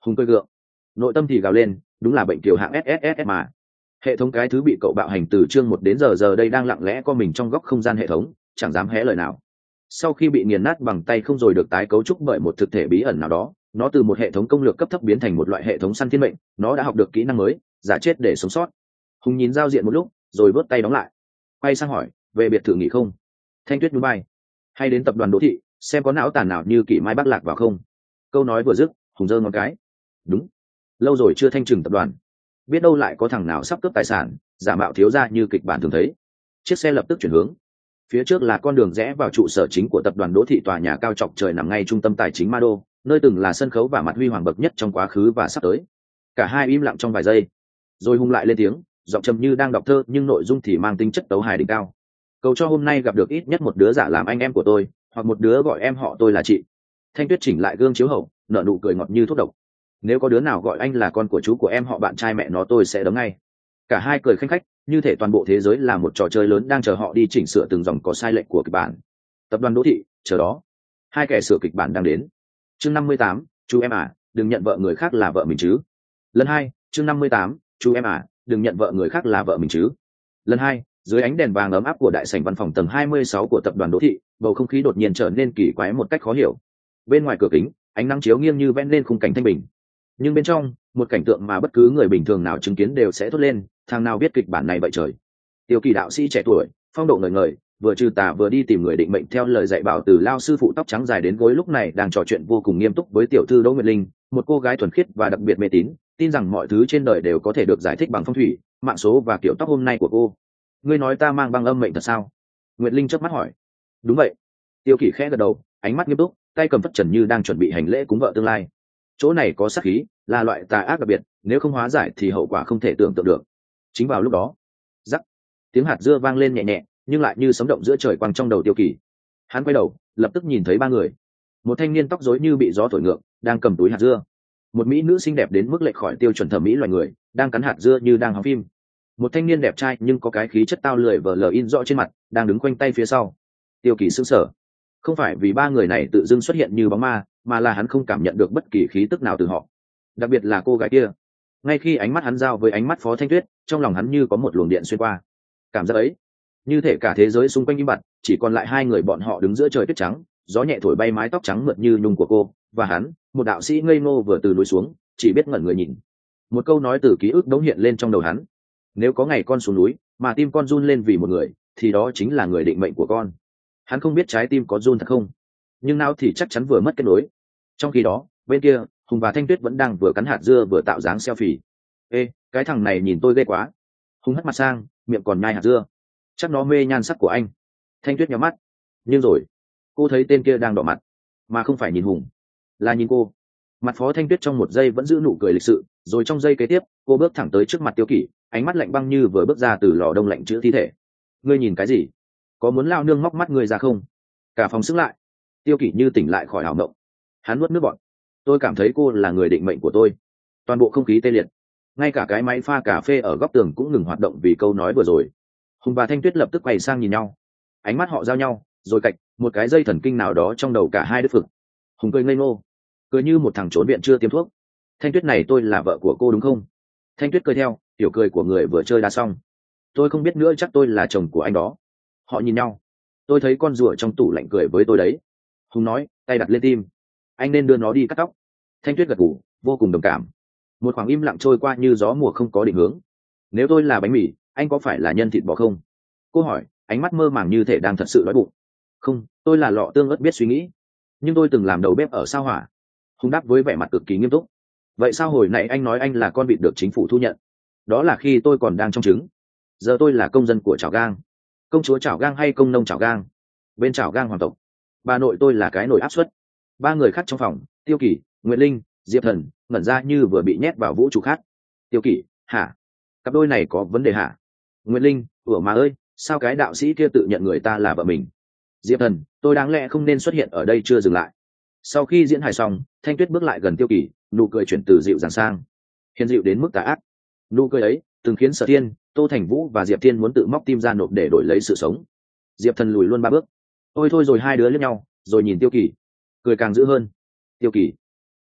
[SPEAKER 1] Hùng cười gượng, nội tâm thì gào lên, đúng là bệnh kiều hạng SSS mà. Hệ thống cái thứ bị cậu bạo hành từ chương 1 đến giờ đây đang lặng lẽ co mình trong góc không gian hệ thống, chẳng dám hé lời nào. Sau khi bị nghiền nát bằng tay không rồi được tái cấu trúc bởi một thực thể bí ẩn nào đó, nó từ một hệ thống công lược cấp thấp biến thành một loại hệ thống săn thiên mệnh. Nó đã học được kỹ năng mới, giả chết để sống sót. Hùng nhìn giao diện một lúc rồi vớt tay đóng lại, quay sang hỏi, về biệt thự nghỉ không? Thanh Tuyết núi bay, hay đến tập đoàn đô thị xem có não tàn nào như Kỷ Mai Bắc Lạc vào không? Câu nói vừa dứt, Hùng giơ ngón cái. Đúng, lâu rồi chưa thanh trừng tập đoàn, biết đâu lại có thằng nào sắp cướp tài sản, giả mạo thiếu gia như kịch bản thường thấy. Chiếc xe lập tức chuyển hướng, phía trước là con đường rẽ vào trụ sở chính của tập đoàn đỗ thị, tòa nhà cao chọc trời nằm ngay trung tâm tài chính Ma Đô, nơi từng là sân khấu và mặt huy hoàng bậc nhất trong quá khứ và sắp tới. Cả hai im lặng trong vài giây, rồi Hùng lại lên tiếng, giọng trầm như đang đọc thơ nhưng nội dung thì mang tính chất tấu hài đỉnh cao. Cầu cho hôm nay gặp được ít nhất một đứa giả làm anh em của tôi, hoặc một đứa gọi em họ tôi là chị. Thanh Tuyết chỉnh lại gương chiếu hậu, nở nụ cười ngọt như thuốc độc. Nếu có đứa nào gọi anh là con của chú của em họ bạn trai mẹ nó tôi sẽ đấm ngay. Cả hai cười khanh khách, như thể toàn bộ thế giới là một trò chơi lớn đang chờ họ đi chỉnh sửa từng dòng có sai lệch của kịch bản. Tập đoàn đỗ thị, chờ đó. Hai kẻ sửa kịch bản đang đến. Chương 58, chú em à, đừng nhận vợ người khác là vợ mình chứ. Lần 2, chương 58, chú em à, đừng nhận vợ người khác là vợ mình chứ. Lần 2, dưới ánh đèn vàng ấm áp của đại sảnh văn phòng tầng 26 của tập đoàn đỗ thị, bầu không khí đột nhiên trở nên kỳ quái một cách khó hiểu. Bên ngoài cửa kính, ánh nắng chiếu nghiêng như vẽ lên khung cảnh thanh bình, nhưng bên trong, một cảnh tượng mà bất cứ người bình thường nào chứng kiến đều sẽ thốt lên, thằng nào viết kịch bản này vậy trời. Tiêu Kỳ đạo sĩ trẻ tuổi, phong độ ngời ngời, vừa trừ tà vừa đi tìm người định mệnh theo lời dạy bảo từ lao sư phụ tóc trắng dài đến gối, lúc này đang trò chuyện vô cùng nghiêm túc với tiểu thư Đỗ Nguyệt Linh, một cô gái thuần khiết và đặc biệt mê tín, tin rằng mọi thứ trên đời đều có thể được giải thích bằng phong thủy, mạng số và kiểu tóc hôm nay của cô. Ngươi nói ta mang băng âm mệnh thật sao? Nguyệt Linh chớp mắt hỏi. Đúng vậy. Tiêu Kỳ khẽ gật đầu, ánh mắt nghiêm túc, tay cầm phất trần như đang chuẩn bị hành lễ cúng vợ tương lai. Chỗ này có sát khí, là loại tà ác đặc biệt, nếu không hóa giải thì hậu quả không thể tưởng tượng được. Chính vào lúc đó, rắc, tiếng hạt dưa vang lên nhẹ nhẹ nhưng lại như sấm động giữa trời quang trong đầu Tiêu Kỳ. Hắn quay đầu, lập tức nhìn thấy ba người. Một thanh niên tóc rối như bị gió thổi ngược, đang cầm túi hạt dưa. Một mỹ nữ xinh đẹp đến mức lệch khỏi tiêu chuẩn thẩm mỹ loài người, đang cắn hạt dưa như đang hóng phim. Một thanh niên đẹp trai nhưng có cái khí chất tao lười vờ lờ in rõ trên mặt, đang đứng quanh tay phía sau. Tiêu Kỳ sững sờ, không phải vì ba người này tự dưng xuất hiện như bóng ma, mà là hắn không cảm nhận được bất kỳ khí tức nào từ họ, đặc biệt là cô gái kia. Ngay khi ánh mắt hắn giao với ánh mắt Phó Thanh Tuyết, trong lòng hắn như có một luồng điện xuyên qua. Cảm giác ấy, như thể cả thế giới xung quanh im bặt, chỉ còn lại hai người bọn họ đứng giữa trời tuyết trắng, gió nhẹ thổi bay mái tóc trắng mượt như nhung của cô, và hắn, một đạo sĩ ngây ngô vừa từ núi xuống, chỉ biết ngẩn người nhìn. Một câu nói từ ký ức đống hiện lên trong đầu hắn. Nếu có ngày con xuống núi, mà tim con run lên vì một người, thì đó chính là người định mệnh của con. Hắn không biết trái tim có run thật không, nhưng não thì chắc chắn vừa mất kết nối. Trong khi đó, bên kia, Hùng và Thanh Tuyết vẫn đang vừa cắn hạt dưa vừa tạo dáng selfie. Ê, cái thằng này nhìn tôi ghê quá. Hùng hất mặt sang, miệng còn nhai hạt dưa. Chắc nó mê nhan sắc của anh. Thanh Tuyết nhắm mắt. Nhưng rồi, cô thấy tên kia đang đỏ mặt, mà không phải nhìn Hùng, là nhìn cô. Mặt Phó Thanh Tuyết trong một giây vẫn giữ nụ cười lịch sự, rồi trong giây kế tiếp, cô bước thẳng tới trước mặt Tiêu Kỷ, ánh mắt lạnh băng như vừa bước ra từ lò đông lạnh chữa thi thể. Ngươi nhìn cái gì? Có muốn lao nương móc mắt ngươi ra không? Cả phòng sững lại. Tiêu Kỷ như tỉnh lại khỏi ảo mộng. Hắn nuốt nước bọt. Tôi cảm thấy cô là người định mệnh của tôi. Toàn bộ không khí tê liệt, ngay cả cái máy pha cà phê ở góc tường cũng ngừng hoạt động vì câu nói vừa rồi. Hùng và Thanh Tuyết lập tức quay sang nhìn nhau, ánh mắt họ giao nhau, rồi cạch, một cái dây thần kinh nào đó trong đầu cả hai đứt phực. Hùng cười ngây ngô, cười như một thằng trốn viện chưa tiêm thuốc. Thanh Tuyết này, tôi là vợ của cô đúng không? Thanh Tuyết cười theo, tiểu cười của người vừa chơi đá xong. Tôi không biết nữa, chắc tôi là chồng của anh đó. Họ nhìn nhau. Tôi thấy con rùa trong tủ lạnh cười với tôi đấy. Hùng nói, tay đặt lên tim. Anh nên đưa nó đi cắt tóc. Thanh Tuyết gật gù, vô cùng đồng cảm. Một khoảng im lặng trôi qua như gió mùa không có định hướng. Nếu tôi là bánh mì, anh có phải là nhân thịt bò không? Cô hỏi, ánh mắt mơ màng như thể đang thật sự đói bụng. Không, tôi là lọ tương ớt biết suy nghĩ. Nhưng tôi từng làm đầu bếp ở sao Hỏa. Hùng đáp với vẻ mặt cực kỳ nghiêm túc. Vậy sao hồi nãy anh nói anh là con vịt được chính phủ thu nhận? Đó là khi tôi còn đang trong trứng. Giờ tôi là công dân của Chảo Gang. Công chúa Chảo Gang hay công nông Chảo Gang? Bên Chảo Gang hoàng tộc. Bà nội tôi là cái nồi áp suất. Ba người khác trong phòng, Tiêu Kỷ, Nguyệt Linh, Diệp Thần, ngẩn ra như vừa bị nhét vào vũ trụ khác. Tiêu Kỷ, hả? Cặp đôi này có vấn đề hả? Nguyệt Linh, mà ơi, sao cái đạo sĩ kia tự nhận người ta là vợ mình? Diệp Thần, tôi đáng lẽ không nên xuất hiện ở đây. Chưa dừng lại, sau khi diễn hài xong, Thanh Tuyết bước lại gần Tiêu Kỷ, nụ cười chuyển từ dịu dàng sang hiền dịu đến mức tà ác. Nụ cười ấy từng khiến Sở Thiên, Tô Thành Vũ và Diệp Thiên muốn tự móc tim ra nộp để đổi lấy sự sống. Diệp Thần lùi luôn 3 bước. Ôi thôi, rồi hai đứa liếc nhau, rồi nhìn Tiêu Kỷ, cười càng dữ hơn. Tiêu Kỷ,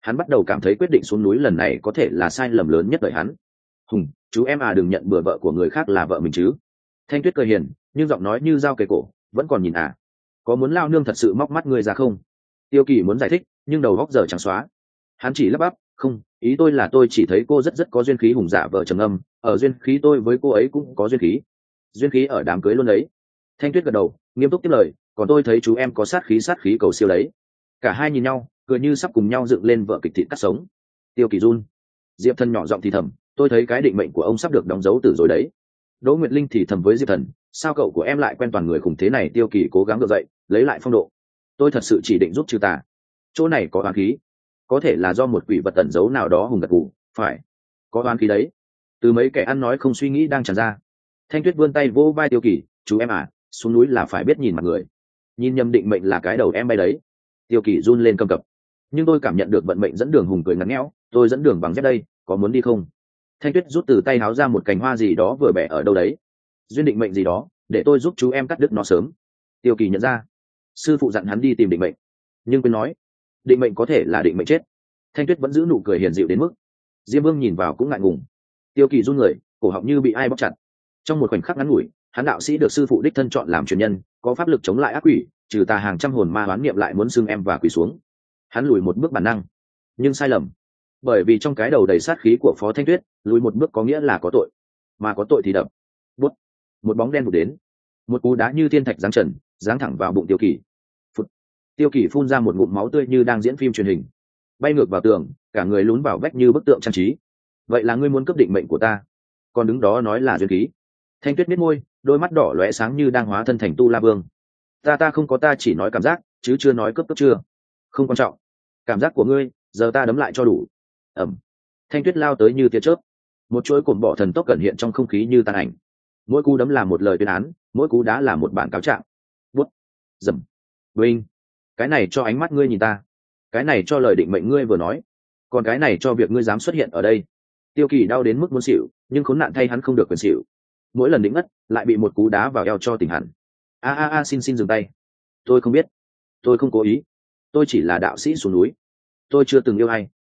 [SPEAKER 1] Hắn bắt đầu cảm thấy quyết định xuống núi lần này có thể là sai lầm lớn nhất đời hắn. Hùng, chú em đừng nhận bừa vợ của người khác là vợ mình chứ. Thanh Tuyết cười hiền, nhưng giọng nói như dao kề cổ, vẫn còn nhìn có muốn lao nương thật sự móc mắt ngươi ra không? Tiêu Kỳ muốn giải thích, nhưng đầu góc giờ chẳng xóa. Hắn chỉ lắp bắp, không, ý tôi là tôi chỉ thấy cô rất có duyên khí. Hùng giả vợ trầm âm, ở duyên khí tôi với cô ấy cũng có duyên khí. Duyên khí ở đám cưới luôn đấy. Thanh Tuyết gật đầu, nghiêm túc tiếp lời, còn tôi thấy chú em có sát khí cầu siêu đấy. Cả hai nhìn nhau, cười như sắp cùng nhau dựng lên vợ kịch thịt cắt sống. Tiêu Kỳ run. Diệp Thần nhỏ giọng thì thầm, tôi thấy cái định mệnh của ông sắp được đóng dấu tử rồi đấy. Đỗ Nguyệt Linh thì thầm với Diệp Thần, sao cậu của em lại quen toàn người khủng thế này? Tiêu Kỳ cố gắng gượng dậy, lấy lại phong độ. Tôi thật sự chỉ định giúp trừ tà. Chỗ này có oán khí, có thể là do một quỷ vật tẩn giấu nào đó. Hùng gật gù, phải, có oán khí đấy. Từ mấy kẻ ăn nói không suy nghĩ đang tràn ra. Thanh Tuyết vươn tay vỗ vai Tiêu Kỳ, chú em xuống núi là phải biết nhìn mặt người. Nhìn nhầm định mệnh là cái đầu em bay đấy. Tiêu Kỳ run lên cầm cập. Nhưng tôi cảm nhận được vận mệnh dẫn đường. Hùng cười ngắn ngẽo, tôi dẫn đường bằng dép đây, có muốn đi không? Thanh Tuyết rút từ tay áo ra một cành hoa gì đó vừa bẻ ở đâu đấy. Duyên định mệnh gì đó, để tôi giúp chú em cắt đứt nó sớm. Tiêu Kỳ nhận ra, sư phụ dặn hắn đi tìm định mệnh, nhưng quên nói, định mệnh có thể là định mệnh chết. Thanh Tuyết vẫn giữ nụ cười hiền dịu đến mức Diêm Vương nhìn vào cũng ngại ngùng. Tiêu Kỳ run người, cổ họng như bị ai bóp chặt. Trong một khoảnh khắc ngắn ngủi, hắn đạo sĩ được sư phụ đích thân chọn làm truyền nhân, có pháp lực chống lại ác quỷ, trừ tà hàng trăm hồn ma oán niệm, lại muốn xưng em và quỳ xuống. Hắn lùi một bước bản năng, nhưng sai lầm, bởi vì trong cái đầu đầy sát khí của Phó Thanh Tuyết, lùi một bước có nghĩa là có tội, mà có tội thì đập. Bút, một bóng đen vụt đến, một cú đá như thiên thạch giáng trần, giáng thẳng vào bụng Tiêu Kỳ. Phụt. Tiêu Kỳ phun ra một ngụm máu tươi như đang diễn phim truyền hình, bay ngược vào tường, cả người lún vào vách như bức tượng trang trí. Vậy là ngươi muốn cướp định mệnh của ta, còn đứng đó nói là duyên khí? Thanh Tuyết biết môi, đôi mắt đỏ lóe sáng như đang hóa thân thành Tu La Vương. Ta không có, ta chỉ nói cảm giác, chứ chưa nói cướp chưa. Không quan trọng, cảm giác của ngươi, giờ ta đấm lại cho đủ. Ẩm. Thanh Tuyết lao tới như tia chớp, một chuỗi cồn bọ thần tốc cẩn hiện trong không khí như tàn ảnh. Mỗi cú đấm là một lời tuyên án, mỗi cú đá là một bản cáo trạng. Bút, dầm, vinh. Cái này cho ánh mắt ngươi nhìn ta, cái này cho lời định mệnh ngươi vừa nói, còn cái này cho việc ngươi dám xuất hiện ở đây. Tiêu Kỳ đau đến mức muốn xỉu, nhưng khốn nạn thay hắn không được quyền xỉu. Mỗi lần định ngất, lại bị một cú đá vào eo cho tỉnh hẳn. Xin dừng tay. Tôi không biết, tôi không cố ý, tôi chỉ là đạo sĩ xuống núi. Tôi chưa từng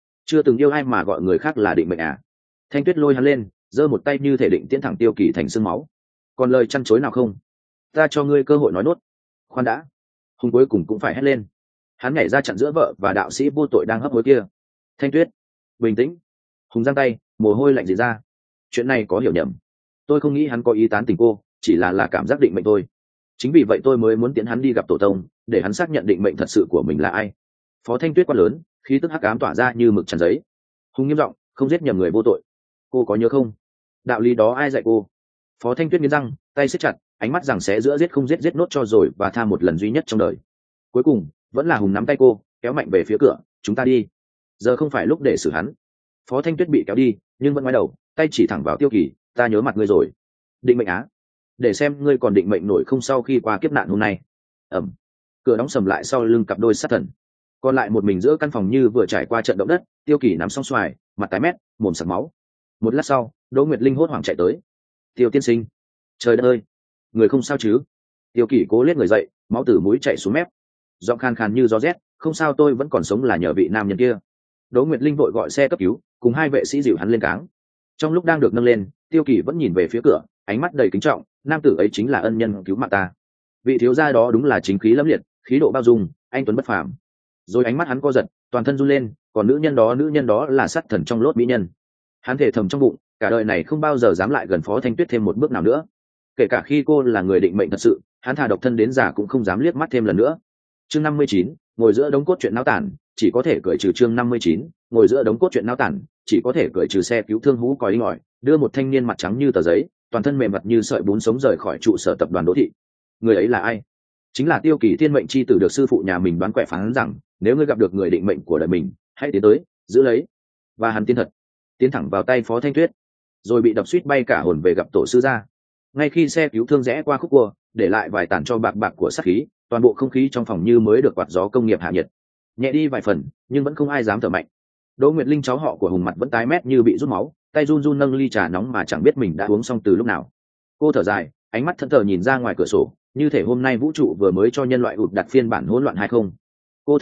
[SPEAKER 1] yêu ai mà gọi người khác là định mệnh Thanh Tuyết lôi hắn lên, giơ một tay như thể định tiễn thẳng Tiêu Kỳ thành xương máu. Còn lời chăn chối nào không? Ta cho ngươi cơ hội nói nốt. Khoan đã. Hùng cuối cùng cũng phải hét lên. Hắn nhảy ra chặn giữa vợ và đạo sĩ vô tội đang hấp hối kia. Thanh Tuyết, bình tĩnh. Hùng giang tay, mồ hôi lạnh gì ra. Chuyện này có hiểu nhầm. Tôi không nghĩ hắn có ý tán tình cô, chỉ là cảm giác định mệnh thôi. Chính vì vậy tôi mới muốn tiễn hắn đi gặp tổ tông, để hắn xác nhận định mệnh thật sự của mình là ai. Phó Thanh Tuyết quát lớn, khí tức hắc ám tỏa ra như mực tràn giấy. Hùng nghiêm giọng, không giết nhầm người vô tội. Cô có nhớ không? Đạo lý đó ai dạy cô? Phó Thanh Tuyết nghiến răng, tay siết chặt, ánh mắt rằng sẽ giữa giết không giết, giết nốt cho rồi và tha một lần duy nhất trong đời. Cuối cùng vẫn là Hùng nắm tay cô, kéo mạnh về phía cửa. Chúng ta đi, giờ không phải lúc để xử hắn. Phó Thanh Tuyết bị kéo đi, nhưng vẫn ngoái đầu, tay chỉ thẳng vào Tiêu Kỳ. Ta nhớ mặt ngươi rồi. Định mệnh để xem ngươi còn định mệnh nổi không sau khi qua kiếp nạn hôm nay. Ẩm. Cửa đóng sầm lại sau lưng cặp đôi sát thần. Còn lại một mình giữa căn phòng như vừa trải qua trận động đất. Tiêu Kỳ nằm song xoài, mặt tái mét, mồm sặc máu. Một lát sau, Đỗ Nguyệt Linh hốt hoảng chạy tới. Tiêu tiên sinh, trời đất ơi, người không sao chứ? Tiêu Kỳ cố lết người dậy, máu từ mũi chảy xuống mép, giọng khan khan như gió rét. Không sao, tôi vẫn còn sống là nhờ vị nam nhân kia. Đỗ Nguyệt Linh vội gọi xe cấp cứu, cùng hai vệ sĩ dìu hắn lên cáng. Trong lúc đang được nâng lên, Tiêu Kỳ vẫn nhìn về phía cửa, ánh mắt đầy kính trọng. Nam tử ấy chính là ân nhân cứu mạng ta. Vị thiếu gia đó đúng là chính khí lẫm liệt, khí độ bao dung, anh tuấn bất phàm. Rồi ánh mắt hắn co giật, toàn thân run lên. Còn nữ nhân đó là sát thần trong lốt mỹ nhân. Hắn thề thầm trong bụng, cả đời này không bao giờ dám lại gần Phó Thanh Tuyết thêm một bước nào nữa. Kể cả khi cô là người định mệnh thật sự, hắn thà độc thân đến già cũng không dám liếc mắt thêm lần nữa. Chương 59, ngồi giữa đống cốt truyện náo tản, chỉ có thể cởi trừ. Chương 59, ngồi giữa đống cốt truyện náo tản, chỉ có thể cởi trừ. Xe cứu thương hú còi inh ỏi, đưa một thanh niên mặt trắng như tờ giấy, toàn thân mềm mặt như sợi bún sống rời khỏi trụ sở tập đoàn Đỗ thị. Người ấy là ai? Chính là Tiêu Kỳ, thiên mệnh chi tử được sư phụ nhà mình đoán quẻ phán rằng, nếu ngươi gặp được người định mệnh của đời mình, hãy tiến tới, giữ lấy. Và hắn tiến thật, tiến thẳng vào tay Phó Thanh Tuyết, rồi bị đập suýt bay cả hồn về gặp tổ sư gia. Ngay khi xe cứu thương rẽ qua khúc cua, để lại vài tàn cho bạc của sát khí, toàn bộ không khí trong phòng như mới được quạt gió công nghiệp hạ nhiệt, nhẹ đi vài phần, nhưng vẫn không ai dám thở mạnh. Đỗ Nguyệt Linh cháu họ của Hùng mặt vẫn tái mét như bị rút máu, tay run run nâng ly trà nóng mà chẳng biết mình đã uống xong từ lúc nào. Cô thở dài, ánh mắt thẫn thờ nhìn ra ngoài cửa sổ, như thể hôm nay vũ trụ vừa mới cho nhân loại ụt đặt phiên bản hỗn loạn hay không. Cô thầm nghĩ,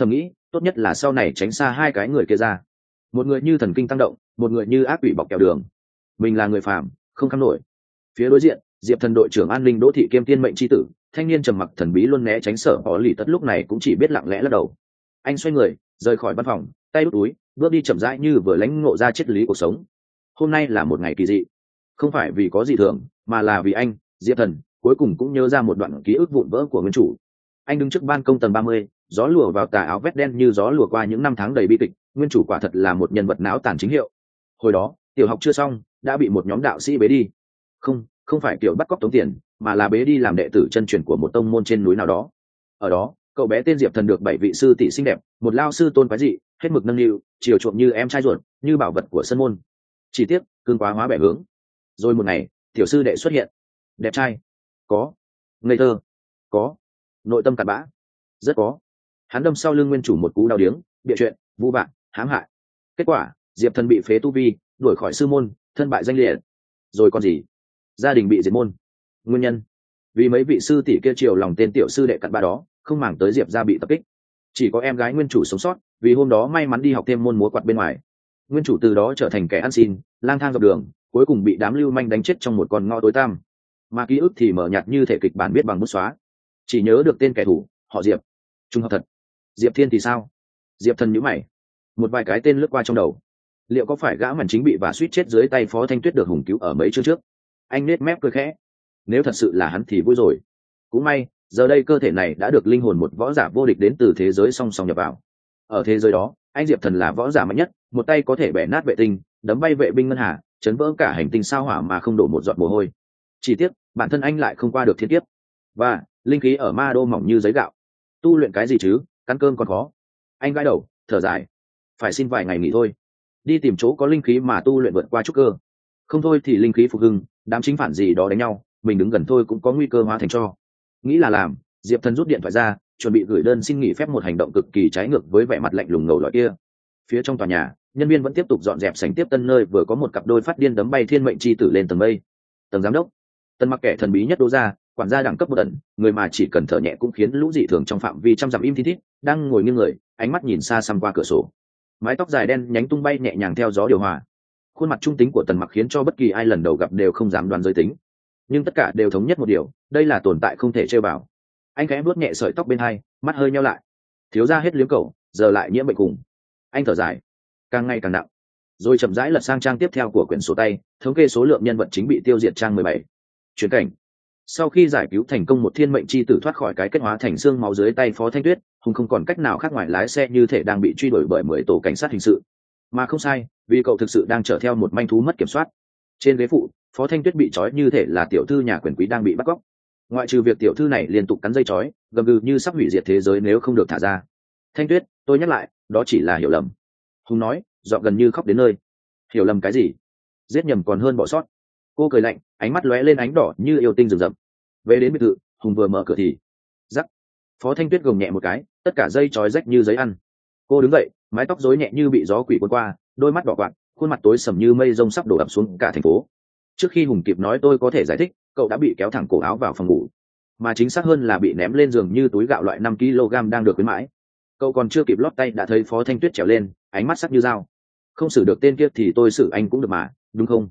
[SPEAKER 1] tốt nhất là sau này tránh xa hai cái người kia ra. Một người như thần kinh tăng động, một người như ác quỷ bọc kẹo đường. Mình là người phàm, không kham nổi. Phía đối diện, Diệp Thần đội trưởng an ninh Đỗ Thị kiêm tiên mệnh chi tử, thanh niên trầm mặc thần bí luôn né tránh sở họ lì tất lúc này cũng chỉ biết lặng lẽ lắc đầu. Anh xoay người rời khỏi văn phòng, tay đút túi, bước đi chậm rãi như vừa lãnh ngộ ra triết lý cuộc sống. Hôm nay là một ngày kỳ dị, không phải vì có gì thường, mà là vì anh, Diệp Thần, cuối cùng cũng nhớ ra một đoạn ký ức vụn vỡ của nguyên chủ. Anh đứng trước ban công tầng 30, gió lùa vào tà áo vest đen như gió lùa qua những năm tháng đầy bi kịch. Nguyên chủ quả thật là một nhân vật não tàn chính hiệu. Hồi đó tiểu học chưa xong đã bị một nhóm đạo sĩ bế đi, không phải kiểu bắt cóc tống tiền, mà là bế đi làm đệ tử chân truyền của một tông môn trên núi nào đó. Ở đó cậu bé tên Diệp Thần được 7 vị sư tỷ xinh đẹp, một lao sư tôn quái dị, hết mực nâng niu chiều chuộng như em trai ruột, như bảo vật của sân môn. Chỉ tiếc cương quá hóa bẻ hướng. Rồi một ngày tiểu sư đệ xuất hiện, đẹp trai, có ngây thơ, có nội tâm cặn bã, rất có. Hắn đâm sau lưng nguyên chủ một cú đau điếng, bịa chuyện, vu vạ, hãm hại. Kết quả Diệp Thần bị phế tu vi, đuổi khỏi sư môn, thân bại danh liệt. Rồi còn gì? Gia đình bị diệt môn. Nguyên nhân vì mấy vị sư tỷ kia chiều lòng tên tiểu sư đệ cặn bã đó, không màng tới Diệp gia bị tập kích. Chỉ có em gái nguyên chủ sống sót, vì hôm đó may mắn đi học thêm môn múa quạt bên ngoài. Nguyên chủ từ đó trở thành kẻ ăn xin, lang thang dọc đường, cuối cùng bị đám lưu manh đánh chết trong một con ngõ tối tăm. Mà ký ức thì mờ nhạt như thể kịch bản viết bằng bút xóa, chỉ nhớ được tên kẻ thù, họ Diệp. Trùng hợp thật. Diệp Thiên thì sao? Diệp Thần nhíu mày, một vài cái tên lướt qua trong đầu. Liệu có phải gã màn chính bị và suýt chết dưới tay Phó Thanh Tuyết được Hùng cứu ở mấy chương trước? Anh nết mép cười khẽ. Nếu thật sự là hắn thì vui rồi. Cũng may giờ đây cơ thể này đã được linh hồn một võ giả vô địch đến từ thế giới song song nhập vào. Ở thế giới đó anh Diệp Thần là võ giả mạnh nhất, một tay có thể bẻ nát vệ tinh, đấm bay vệ binh ngân hà, chấn vỡ cả hành tinh sao hỏa mà không đổ một giọt mồ hôi. Chỉ tiếc bản thân anh lại không qua được thiên kiếp, và linh khí ở ma đô mỏng như giấy gạo. Tu luyện cái gì chứ, ăn cơm còn khó. Anh gãi đầu thở dài, phải xin vài ngày nghỉ thôi, đi tìm chỗ có linh khí mà tu luyện vượt qua trúc cơ. Không thôi thì linh khí phục hưng, đám chính phản gì đó đánh nhau, mình đứng gần thôi cũng có nguy cơ hóa thành tro. Nghĩ là làm, Diệp Thần rút điện thoại ra, chuẩn bị gửi đơn xin nghỉ phép, một hành động cực kỳ trái ngược với vẻ mặt lạnh lùng ngầu lọi kia. Phía trong tòa nhà, nhân viên vẫn tiếp tục dọn dẹp sảnh tiếp tân, nơi vừa có một cặp đôi phát điên đấm bay thiên mệnh chi tử lên tầng mây. Tầng giám đốc Tân Mặc, kẻ thần bí nhất Đỗ gia, quản gia đẳng cấp một ẩn, người mà chỉ cần thở nhẹ cũng khiến lũ dị thường trong phạm vi trăm dặm im thi thít, đang ngồi nghiêng người, ánh mắt nhìn xa xăm qua cửa sổ. Mái tóc dài đen nhánh tung bay nhẹ nhàng theo gió điều hòa. Khuôn mặt trung tính của Tần Mặc khiến cho bất kỳ ai lần đầu gặp đều không dám đoán giới tính, nhưng tất cả đều thống nhất một điều, đây là tồn tại không thể chơi vào. Anh khẽ vuốt nhẹ sợi tóc bên hai, mắt hơi nheo lại. Thiếu gia hết liếm cầu, giờ lại nhiễm bệnh cùng. Anh thở dài, càng ngày càng nặng, rồi chậm rãi lật sang trang tiếp theo của quyển sổ tay, thống kê số lượng nhân vật chính bị tiêu diệt. Trang 17. Chuyển cảnh. Sau khi giải cứu thành công một thiên mệnh chi tử thoát khỏi cái kết hóa thành xương máu dưới tay Phó Thanh Tuyết, Hùng không còn cách nào khác ngoài lái xe như thể đang bị truy đuổi bởi 10 tổ cảnh sát hình sự. Mà không sai, vì cậu thực sự đang chở theo một manh thú mất kiểm soát. Trên ghế phụ, Phó Thanh Tuyết bị trói như thể là tiểu thư nhà quyền quý đang bị bắt cóc. Ngoại trừ việc tiểu thư này liên tục cắn dây trói, gầm gừ như sắp hủy diệt thế giới nếu không được thả ra. Thanh Tuyết, tôi nhắc lại, đó chỉ là hiểu lầm. Hùng nói, giọng gần như khóc đến nơi. Hiểu lầm cái gì? Giết nhầm còn hơn bỏ sót. Cô cười lạnh, ánh mắt lóe lên ánh đỏ như yêu tinh rừng rậm. Về đến biệt thự, Hùng vừa mở cửa thì rắc. Phó Thanh Tuyết gồng nhẹ một cái, tất cả dây trói rách như giấy ăn. Cô đứng dậy, mái tóc rối nhẹ như bị gió quỷ cuốn qua, đôi mắt đỏ quặn, khuôn mặt tối sầm như mây rông sắp đổ ập xuống cả thành phố. Trước khi Hùng kịp nói tôi có thể giải thích, cậu đã bị kéo thẳng cổ áo vào phòng ngủ, mà chính xác hơn là bị ném lên giường như túi gạo loại 5 kg đang được khuyến mãi. Cậu còn chưa kịp lót tay đã thấy Phó Thanh Tuyết trèo lên, ánh mắt sắc như dao. Không xử được tên kia thì tôi xử anh cũng được mà, đúng không?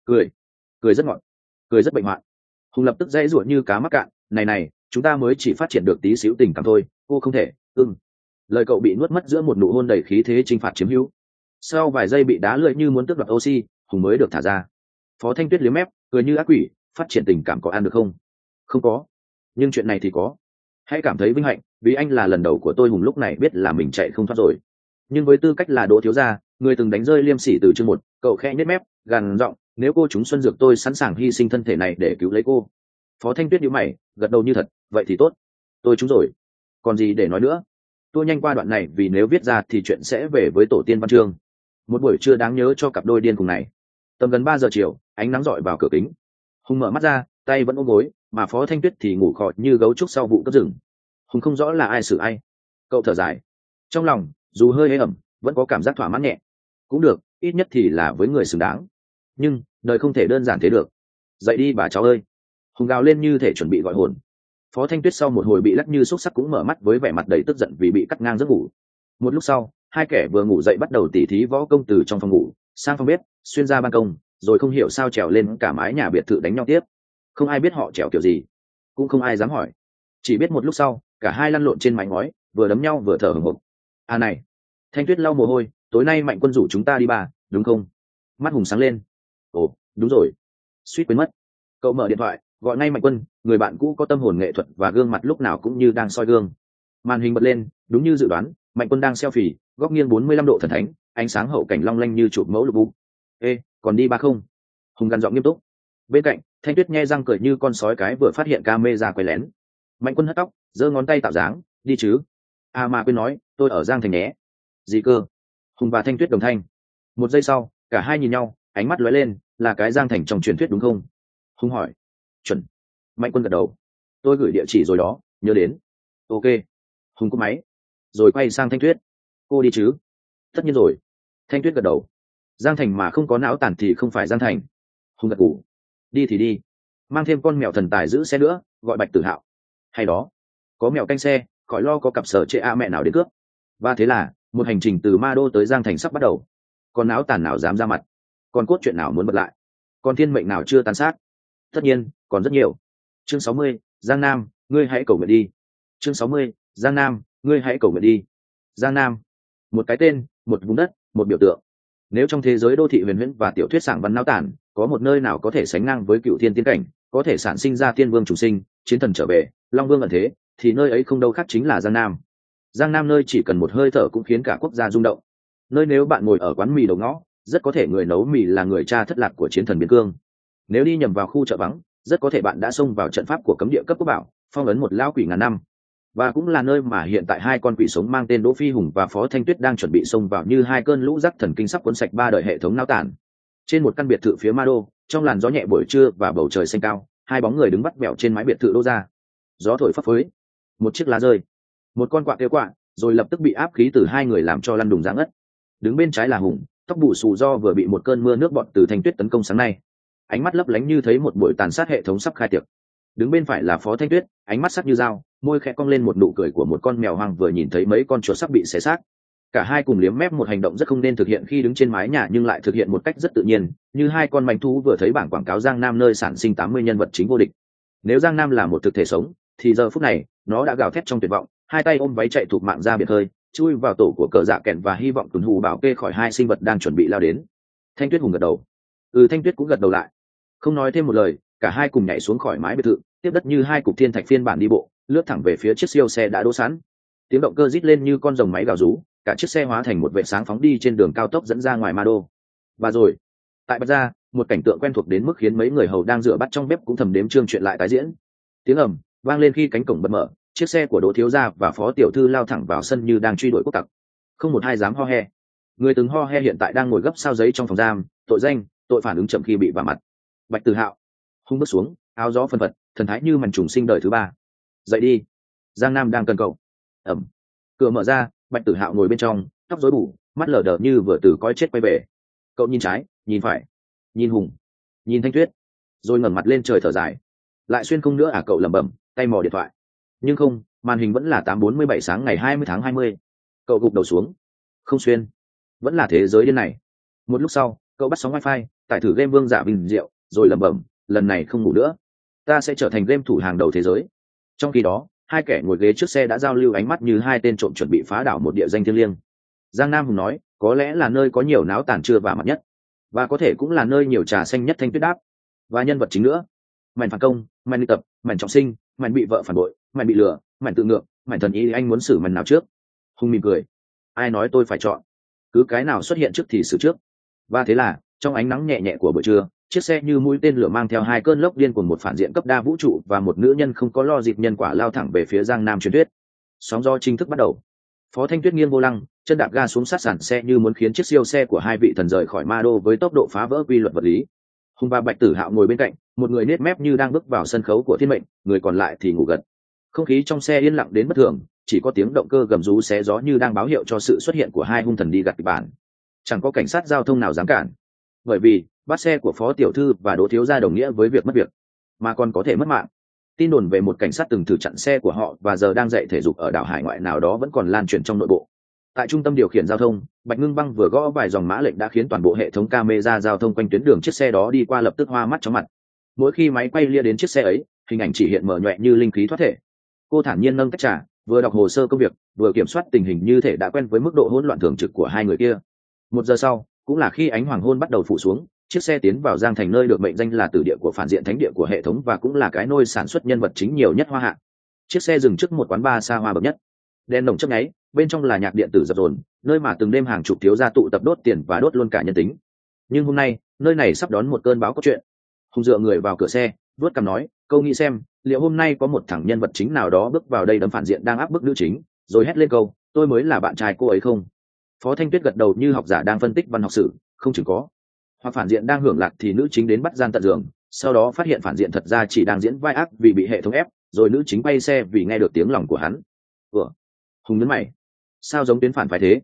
[SPEAKER 1] Cười rất ngọt, cười rất bệnh hoạn. Hùng lập tức dãy ruột như cá mắc cạn, này, chúng ta mới chỉ phát triển được tí xíu tình cảm thôi, cô không thể. Lời cậu bị nuốt mất giữa một nụ hôn đầy khí thế chinh phạt chiếm hữu. Sau vài giây bị đá lưỡi như muốn tước đoạt oxy, Hùng mới được thả ra. Phó Thanh Tuyết liếm mép, cười như ác quỷ, phát triển tình cảm có ăn được không? Không có, nhưng chuyện này thì có. Hãy cảm thấy vinh hạnh, vì anh là lần đầu của tôi. Hùng lúc này biết là mình chạy không thoát rồi, nhưng với tư cách là Đỗ thiếu gia, người từng đánh rơi Liêm Sỉ từ chương 1, cậu khẽ nhếch mép, gằn giọng, nếu cô trúng xuân dược tôi sẵn sàng hy sinh thân thể này để cứu lấy cô. Phó Thanh Tuyết nhíu mày, gật đầu như thật, vậy thì tốt, tôi trúng rồi, còn gì để nói nữa. Tôi nhanh qua đoạn này vì nếu viết ra thì chuyện sẽ về với tổ tiên văn chương. Một buổi trưa đáng nhớ cho cặp đôi điên cùng này. Tầm gần 3 giờ chiều, ánh nắng rọi vào cửa kính. Hùng mở mắt ra, tay vẫn ôm gối, mà Phó Thanh Tuyết thì ngủ khò như gấu trúc sau vụ cướp rừng. Hùng không rõ là ai xử ai. Cậu thở dài, trong lòng dù hơi ế ẩm, vẫn có cảm giác thỏa mãn nhẹ. Cũng được, ít nhất thì là với người xứng đáng. Nhưng đời không thể đơn giản thế được. Dậy đi bà cháu ơi. Hùng gào lên như thể chuẩn bị gọi hồn. Phó Thanh Tuyết sau một hồi bị lắc như xúc sắc cũng mở mắt với vẻ mặt đầy tức giận vì bị cắt ngang giấc ngủ. Một lúc sau, hai kẻ vừa ngủ dậy bắt đầu tỉ thí võ công từ trong phòng ngủ sang phòng bếp, xuyên ra ban công, rồi không hiểu sao trèo lên cả mái nhà biệt thự đánh nhau tiếp. Không ai biết họ trèo kiểu gì, cũng không ai dám hỏi. Chỉ biết một lúc sau, cả hai lăn lộn trên mái ngói, vừa đấm nhau vừa thở hổn hộc. À này, Thanh Tuyết lau mồ hôi, tối nay Mạnh Quân rủ chúng ta đi bà, đúng không? Mắt Hùng sáng lên. Ồ, đúng rồi, suýt quên mất. Cậu mở điện thoại, gọi ngay Mạnh Quân, người bạn cũ có tâm hồn nghệ thuật và gương mặt lúc nào cũng như đang soi gương. Màn hình bật lên, đúng như dự đoán, Mạnh Quân đang selfie, góc nghiêng 45 độ thần thánh, ánh sáng hậu cảnh long lanh như chụp mẫu lục bụng. Ê, còn đi ba không? Hùng gằn giọng nghiêm túc. Bên cạnh, Thanh Tuyết nhe răng cười như con sói cái vừa phát hiện camera quay lén. Mạnh Quân hất tóc, giơ ngón tay tạo dáng, đi chứ? À mà quên nói, tôi ở Giang Thành nhé. Gì cơ? Hùng và Thanh Tuyết đồng thanh. Một giây sau, cả hai nhìn nhau, ánh mắt lóe lên, là cái Giang Thành trong truyền thuyết đúng không? Hùng hỏi. Chuẩn. Mạnh Quân gật đầu. Tôi gửi địa chỉ rồi đó, nhớ đến. Ok. Hùng cúp máy, rồi quay sang Thanh Tuyết. Cô đi chứ? Tất nhiên rồi. Thanh Tuyết gật đầu. Giang Thành mà không có não tàn thì không phải Giang Thành. Hùng gật gù. Đi thì đi, mang thêm con mèo thần tài giữ xe nữa, gọi Bạch Tử Hạo. Hay đó, có mèo canh xe, khỏi lo có cặp sở trệ a mẹ nào đến cướp. Và thế là một hành trình từ Ma Đô tới Giang Thành sắp bắt đầu. Còn não tàn nào dám ra mặt, còn cốt truyện nào muốn bật lại, còn thiên mệnh nào chưa tàn sát? Tất nhiên còn rất nhiều. Chương 60, Giang Nam, ngươi hãy cầu nguyện đi. Chương 60, Giang Nam, ngươi hãy cầu nguyện đi. Giang Nam, một cái tên, một vùng đất, một biểu tượng. Nếu trong thế giới đô thị huyền huyễn và tiểu thuyết sảng văn não tản có một nơi nào có thể sánh ngang với cựu thiên tiên cảnh, có thể sản sinh ra tiên vương chủ sinh, chiến thần trở về, long vương ẩn thế, thì nơi ấy không đâu khác chính là Giang Nam. Giang Nam nơi chỉ cần một hơi thở cũng khiến cả quốc gia rung động. Nơi nếu bạn ngồi ở quán mì đầu ngõ, rất có thể người nấu mì là người cha thất lạc của chiến thần biên cương. Nếu đi nhầm vào khu chợ vắng, rất có thể bạn đã xông vào trận pháp của cấm địa cấp quốc bảo, phong ấn một lão quỷ ngàn năm. Và cũng là nơi mà hiện tại hai con quỷ sống mang tên Đỗ Phi Hùng và Phó Thanh Tuyết đang chuẩn bị xông vào như hai cơn lũ rắc thần kinh sắp cuốn sạch ba đời hệ thống não tản. Trên một căn biệt thự phía Ma Đô, trong làn gió nhẹ buổi trưa và bầu trời xanh cao, hai bóng người đứng vắt vẻo trên mái biệt thự đô ra. Gió thổi phấp phới, một chiếc lá rơi, một con quạ kêu quạ, rồi lập tức bị áp khí từ hai người làm cho lăn đùng ra ngất. Đứng bên trái là Hùng, tóc bù xù do vừa bị một cơn mưa nước bọt từ Thanh Tuyết tấn công sáng nay, ánh mắt lấp lánh như thấy một buổi tàn sát hệ thống sắp khai tiệc. Đứng bên phải là Phó Thanh Tuyết, ánh mắt sắc như dao, môi khẽ cong lên một nụ cười của một con mèo hoang vừa nhìn thấy mấy con chuột sắp bị xé xác. Cả hai cùng liếm mép, một hành động rất không nên thực hiện khi đứng trên mái nhà nhưng lại thực hiện một cách rất tự nhiên, như hai con manh thú vừa thấy bảng quảng cáo Giang Nam nơi sản sinh 80 nhân vật chính vô địch. Nếu Giang Nam là một thực thể sống, thì giờ phút này nó đã gào thét trong tuyệt vọng, hai tay ôm váy chạy thục mạng ra biệt hơi, chui vào tổ của cờ dạ kẹn và hy vọng tuần hù bảo kê khỏi hai sinh vật đang chuẩn bị lao đến. Thanh Tuyết Hùng gật đầu. Thanh Tuyết cũng gật đầu lại. Không nói thêm một lời, cả hai cùng nhảy xuống khỏi mái biệt thự, tiếp đất như hai cục thiên thạch phiên bản đi bộ, lướt thẳng về phía chiếc siêu xe đã đỗ sẵn. Tiếng động cơ rít lên như con rồng máy gào rú, cả chiếc xe hóa thành một vệt sáng phóng đi trên đường cao tốc dẫn ra ngoài Ma Đô. Và rồi, tại Bạch Gia, một cảnh tượng quen thuộc đến mức khiến mấy người hầu đang rửa bát trong bếp cũng thầm đếm chương chuyện lại tái diễn. Tiếng ầm vang lên khi cánh cổng bật mở, chiếc xe của Đỗ thiếu gia và Phó tiểu thư lao thẳng vào sân như đang truy đuổi quốc tặc. Không một ai dám ho he. Người từng ho he hiện tại đang ngồi gấp sao giấy trong phòng giam, tội danh, tội phản ứng chậm khi bị vả mặt. Bạch Tử Hạo Hung bước xuống, áo gió phân phật, thần thái như màn trùng sinh đời thứ ba. Dậy đi, Giang Nam đang cần cậu. Ẩm. Cửa mở ra, Bạch Tử Hạo ngồi bên trong, tóc rối bù, mắt lờ đờ như vừa từ coi chết quay về. Cậu nhìn trái, nhìn phải, nhìn Hùng, nhìn Thanh Tuyết, rồi ngẩng mặt lên trời thở dài. Lại xuyên không nữa à? Cậu lẩm bẩm, tay mò điện thoại. Nhưng không, màn hình vẫn là 8:47 sáng ngày 20 tháng 20. Cậu gục đầu xuống. Không xuyên, vẫn là thế giới điên này. Một lúc sau, cậu bắt sóng wifi, tải thử game Vương Giả Vinh Diệu, rồi lẩm bẩm, lần này không ngủ nữa, ta sẽ trở thành game thủ hàng đầu thế giới. Trong khi đó, hai kẻ ngồi ghế trước xe đã giao lưu ánh mắt như hai tên trộm chuẩn bị phá đảo một địa danh thiêng liêng. Giang Nam Hùng nói, có lẽ là nơi có nhiều náo tàn chưa vả mặt nhất, và có thể cũng là nơi nhiều trà xanh nhất. Thanh Tuyết đáp. Và nhân vật chính nữa, mảnh phản công, mảnh đi tập, mảnh trọng sinh, mảnh bị vợ phản bội, mảnh bị lừa, mảnh tự ngược, mảnh thần ý. Anh muốn xử mảnh nào trước? Hùng mỉm cười. Ai nói tôi phải chọn? Cứ cái nào xuất hiện trước thì xử trước. Và thế là, trong ánh nắng nhẹ nhẹ của buổi trưa, chiếc xe như mũi tên lửa mang theo hai cơn lốc điên của một phản diện cấp đa vũ trụ và một nữ nhân không có lo dịp nhân quả lao thẳng về phía Giang Nam truyền thuyết. Sóng gió chính thức bắt đầu. Phó Thanh Tuyết nghiêng vô lăng, chân đạp ga xuống sát sàn xe như muốn khiến chiếc siêu xe của hai vị thần rời khỏi Ma Đô với tốc độ phá vỡ quy luật vật lý. Hùng và Bạch Tử Hạo ngồi bên cạnh, một người nết mép như đang bước vào sân khấu của thiên mệnh, người còn lại thì ngủ gật. Không khí trong xe yên lặng đến bất thường, chỉ có tiếng động cơ gầm rú xé gió như đang báo hiệu cho sự xuất hiện của hai hung thần đi gặt kịch bản. Chẳng có cảnh sát giao thông nào dám cản, bởi vì bắt xe của Phó tiểu thư và Đỗ thiếu gia đồng nghĩa với việc mất việc, mà còn có thể mất mạng. Tin đồn về một cảnh sát từng thử chặn xe của họ và giờ đang dạy thể dục ở đảo hải ngoại nào đó vẫn còn lan truyền trong nội bộ. Tại trung tâm điều khiển giao thông, Bạch Ngưng Băng vừa gõ vài dòng mã lệnh đã khiến toàn bộ hệ thống camera giao thông quanh tuyến đường chiếc xe đó đi qua lập tức hoa mắt chóng mặt. Mỗi khi máy quay lia đến chiếc xe ấy, hình ảnh chỉ hiện mờ nhòe như linh khí thoát thể. Cô thản nhiên nâng tách trà, vừa đọc hồ sơ công việc, vừa kiểm soát tình hình như thể đã quen với mức độ hỗn loạn thường trực của hai người kia. 1 giờ sau, cũng là khi ánh hoàng hôn bắt đầu phủ xuống, chiếc xe tiến vào Giang Thành, nơi được mệnh danh là tử địa của phản diện thánh địa của hệ thống và cũng là cái nôi sản xuất nhân vật chính nhiều nhất Hoa Hạ. Chiếc xe dừng trước một quán bar xa hoa bậc nhất. Đèn nồng chớp nháy, bên trong là nhạc điện tử dập dồn, nơi mà từng đêm hàng chục thiếu gia tụ tập đốt tiền và đốt luôn cả nhân tính. Nhưng hôm nay, nơi này sắp đón một cơn bão có chuyện. Hùng dựa người vào cửa xe, vuốt cằm nói, câu nghĩ xem, liệu hôm nay có một thằng nhân vật chính nào đó bước vào đây đấm phản diện đang áp bức nữ chính, rồi hét lên câu, tôi mới là bạn trai cô ấy không? Phó Thanh Tuyết gật đầu như học giả đang phân tích văn học sử, không chừng có. Hoặc phản diện đang hưởng lạc thì nữ chính đến bắt gian tận giường, sau đó phát hiện phản diện thật ra chỉ đang diễn vai ác vì bị hệ thống ép, rồi nữ chính bay xe vì nghe được tiếng lòng của hắn. Hùng nhấn mày, sao giống tuyến phản phải thế?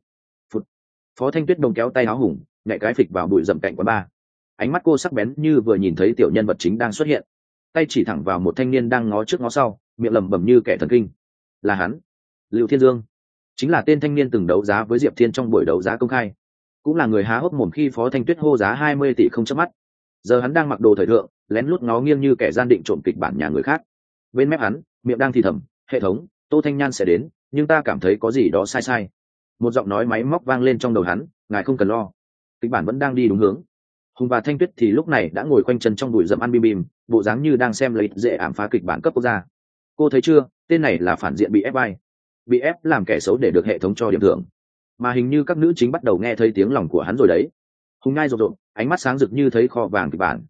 [SPEAKER 1] Phó Thanh Tuyết đông kéo tay áo Hùng, nhẹ cái phịch vào bụi rậm cạnh quán bar. Ánh mắt cô sắc bén như vừa nhìn thấy tiểu nhân vật chính đang xuất hiện, tay chỉ thẳng vào một thanh niên đang ngó trước ngó sau, miệng lẩm bẩm như kẻ thần kinh. Là hắn, Lưu Thiên Dương, chính là tên thanh niên từng đấu giá với Diệp Thiên trong buổi đấu giá công khai, cũng là người há hốc mồm khi Phó Thanh Tuyết hô giá 20 tỷ không chớp mắt. Giờ hắn đang mặc đồ thời thượng, lén lút ngó nghiêng như kẻ gian định trộm kịch bản nhà người khác. Bên mép hắn, miệng đang thì thầm, hệ thống, Tô Thanh Nhan sẽ đến, nhưng ta cảm thấy có gì đó sai sai. Một giọng nói máy móc vang lên trong đầu hắn, ngài không cần lo, kịch bản vẫn đang đi đúng hướng. Hùng và Thanh Tuyết thì lúc này đã ngồi quanh chân trong bụi rậm ăn bim bim, bộ dáng như đang xem lấy dễ ảm phá kịch bản cấp quốc gia. Cô thấy chưa, tên này là phản diện bị ép vai, bị ép làm kẻ xấu để được hệ thống cho điểm thưởng. Mà hình như các nữ chính bắt đầu nghe thấy tiếng lòng của hắn rồi đấy. Hùng ngai rộp rộp, ánh mắt sáng rực như thấy kho vàng kịch bản.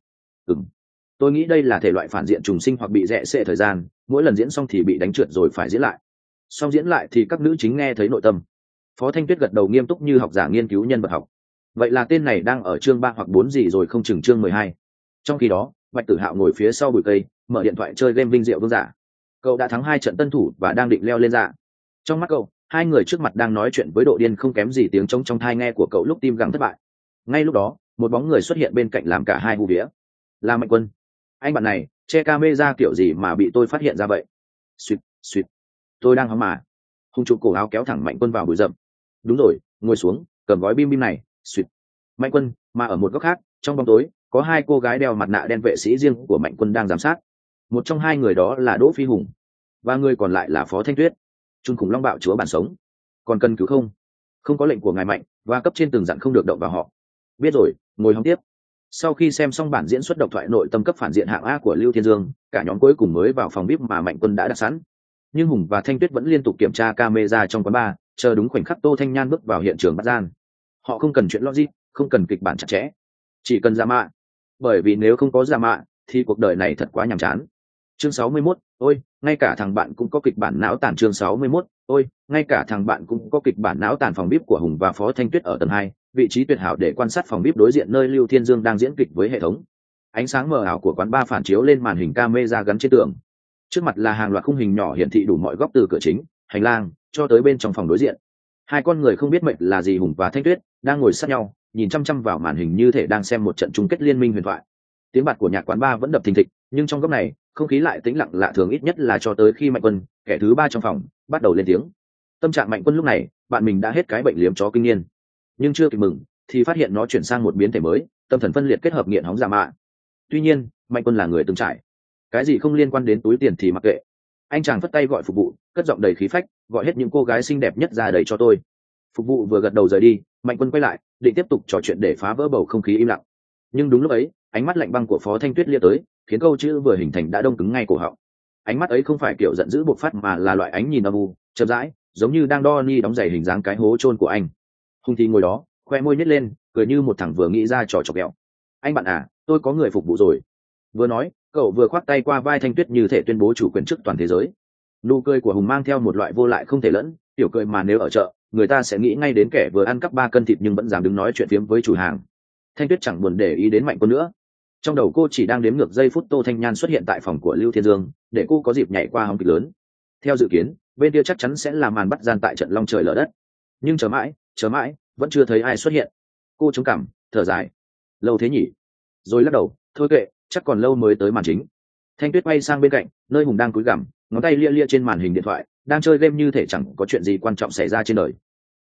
[SPEAKER 1] Tôi nghĩ đây là thể loại phản diện trùng sinh hoặc bị rẽ xệ thời gian, mỗi lần diễn xong thì bị đánh trượt rồi phải diễn lại. Xong diễn lại thì các nữ chính nghe thấy nội tâm. Phó Thanh Tuyết gật đầu nghiêm túc như học giả nghiên cứu nhân vật học. Vậy là tên này đang ở chương 3 hoặc 4 gì rồi, không chừng chương 12. Trong khi đó, Bạch Tử Hạo ngồi phía sau bụi cây, mở điện thoại chơi game Vinh Diệu Vương Giả. Cậu đã thắng 2 trận tân thủ và đang định leo lên dạ. Trong mắt cậu, hai người trước mặt đang nói chuyện với độ điên không kém gì tiếng trống trong tai nghe của cậu lúc tim gắng thất bại. Ngay lúc đó, một bóng người xuất hiện bên cạnh làm cả hai hù vía. Là Mạnh Quân. Anh bạn này, che camera kiểu gì mà bị tôi phát hiện ra vậy? Suýt. Tôi đang hóng mà. Hùng trụ cổ áo kéo thẳng Mạnh Quân vào bụi rậm. Đúng rồi, ngồi xuống, cầm gói bim bim này. Suýt. Mạnh Quân, mà ở một góc khác, trong bóng tối, có 2 cô gái đeo mặt nạ đen vệ sĩ riêng của Mạnh Quân đang giám sát. Một trong 2 người đó là Đỗ Phi Hùng, và người còn lại là Phó Thanh Tuyết. Trung khủng long bạo chúa bản sống. Còn cần cứu không? Không có lệnh của ngài Mạnh, và cấp trên từng dặn không được động vào họ. Biết rồi, ngồi hóng tiếp. Sau khi xem xong bản diễn xuất độc thoại nội tâm cấp phản diện hạng A của Lưu Thiên Dương, cả nhóm cuối cùng mới vào phòng VIP mà Mạnh Quân đã đặt sẵn. Nhưng Hùng và Thanh Tuyết vẫn liên tục kiểm tra camera trong quán bar, chờ đúng khoảnh khắc Tô Thanh Nhan bước vào hiện trường bắt gian. Họ không cần chuyện logic, không cần kịch bản chặt chẽ, chỉ cần giả mạ. Bởi vì nếu không có giả mạ, thì cuộc đời này thật quá nhàm chán. Chương 61, ôi, ngay cả thằng bạn cũng có kịch bản não tàn. Chương 61, ôi, ngay cả thằng bạn cũng có kịch bản não tàn. Phòng VIP của Hùng và Phó Thanh Tuyết ở tầng 2, vị trí tuyệt hảo để quan sát phòng VIP đối diện nơi Lưu Thiên Dương đang diễn kịch với hệ thống. Ánh sáng mờ ảo của quán bar phản chiếu lên màn hình camera gắn trên tường. Trước mặt là hàng loạt khung hình nhỏ hiển thị đủ mọi góc từ cửa chính, hành lang, cho tới bên trong phòng đối diện. 2 con người không biết mệnh là gì, Hùng và Thanh Tuyết, đang ngồi sát nhau, nhìn chăm chăm vào màn hình như thể đang xem một trận chung kết liên minh huyền thoại. Tiếng bạt của nhạc quán bar vẫn đập thình thịch, nhưng trong góc này, không khí lại tĩnh lặng lạ thường, ít nhất là cho tới khi Mạnh Quân, kẻ thứ 3 trong phòng, bắt đầu lên tiếng. Tâm trạng Mạnh Quân lúc này, bạn mình đã hết cái bệnh liếm chó kinh niên, nhưng chưa kịp mừng thì phát hiện nó chuyển sang một biến thể mới, tâm thần phân liệt kết hợp nghiện hóng giả mạ. Tuy nhiên, Mạnh Quân là người từng trải, cái gì không liên quan đến túi tiền thì mặc kệ. Anh chàng phất tay gọi phục vụ, cất giọng đầy khí phách, gọi hết những cô gái xinh đẹp nhất ra đầy cho tôi. Phục vụ vừa gật đầu rời đi, Mạnh Quân quay lại, định tiếp tục trò chuyện để phá vỡ bầu không khí im lặng. Nhưng đúng lúc ấy, ánh mắt lạnh băng của Phó Thanh Tuyết lia tới, khiến câu chữ vừa hình thành đã đông cứng ngay cổ họng. Ánh mắt ấy không phải kiểu giận dữ bộc phát mà là loại ánh nhìn âm u, chậm rãi, giống như đang đo ni đóng giày hình dáng cái hố chôn của anh. Hùng thì ngồi đó, khoe môi nhếch lên, cười như một thằng vừa nghĩ ra trò chọc ghẹo. Anh bạn à, tôi có người phục vụ rồi. Vừa nói, cậu vừa khoác tay qua vai Thanh Tuyết như thể tuyên bố chủ quyền trước toàn thế giới. Nụ cười của Hùng mang theo một loại vô lại không thể lẫn, tiểu cười mà nếu ở chợ, người ta sẽ nghĩ ngay đến kẻ vừa ăn cắp 3 cân thịt nhưng vẫn dám đứng nói chuyện phiếm với chủ hàng. Thanh Tuyết chẳng buồn để ý đến Mạnh Quân nữa. Trong đầu cô chỉ đang đếm ngược giây phút Tô Thanh Nhan xuất hiện tại phòng của Lưu Thiên Dương, để cô có dịp nhảy qua hóng kịch lớn. Theo dự kiến, bên kia chắc chắn sẽ là màn bắt gian tại trận long trời lở đất. Nhưng chờ mãi, vẫn chưa thấy ai xuất hiện. Cô chống cằm, thở dài. Lâu thế nhỉ? Rồi lắc đầu, thôi kệ, chắc còn lâu mới tới màn chính. Thanh Tuyết quay sang bên cạnh, nơi Hùng đang cúi gằm, ngón tay lia lia trên màn hình điện thoại, đang chơi game như thể chẳng có chuyện gì quan trọng xảy ra trên đời.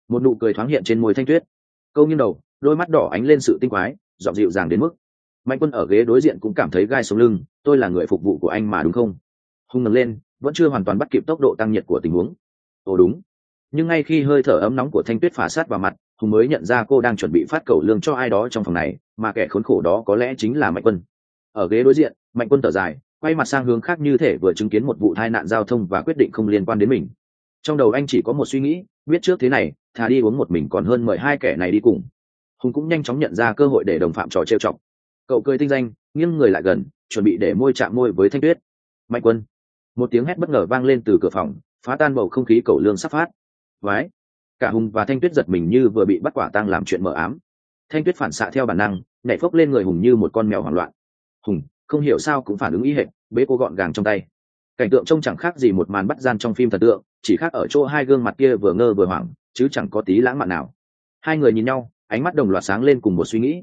[SPEAKER 1] Một nụ cười thoáng hiện trên môi Thanh Tuyết. Câu nghiêng đầu, đôi mắt đỏ ánh lên sự tinh quái, giọng dịu dàng đến mức Mạnh Quân ở ghế đối diện cũng cảm thấy gai sống lưng. Tôi là người phục vụ của anh mà đúng không? Hùng ngẩng lên, vẫn chưa hoàn toàn bắt kịp tốc độ tăng nhiệt của tình huống. Ồ đúng. Nhưng ngay khi hơi thở ấm nóng của Thanh Tuyết phả sát vào mặt, Hùng mới nhận ra cô đang chuẩn bị phát cẩu lương cho ai đó trong phòng này, mà kẻ khốn khổ đó có lẽ chính là Mạnh Quân. Ở ghế đối diện, Mạnh Quân thở dài, quay mặt sang hướng khác như thể vừa chứng kiến một vụ tai nạn giao thông và quyết định không liên quan đến mình. Trong đầu anh chỉ có một suy nghĩ, biết trước thế này, thà đi uống một mình còn hơn mời hai kẻ này đi cùng. Hùng cũng nhanh chóng nhận ra cơ hội để đồng phạm trò trêu chọc. Cậu cười tinh danh, nghiêng người lại gần, chuẩn bị để môi chạm môi với Thanh Tuyết. Mạnh Quân! Một tiếng hét bất ngờ vang lên từ cửa phòng, phá tan bầu không khí cẩu lương sắp phát. Vái! Cả Hùng và Thanh Tuyết giật mình như vừa bị bắt quả tang làm chuyện mờ ám. Thanh Tuyết phản xạ theo bản năng, nhảy phốc lên người Hùng như một con mèo hoảng loạn. Hùng không hiểu sao cũng phản ứng ý hệt, bế cô gọn gàng trong tay. Cảnh tượng trông chẳng khác gì một màn bắt gian trong phim thần tượng, chỉ khác ở chỗ hai gương mặt kia vừa ngơ vừa hoảng, chứ chẳng có tí lãng mạn nào. Hai người nhìn nhau, ánh mắt đồng loạt sáng lên cùng một suy nghĩ,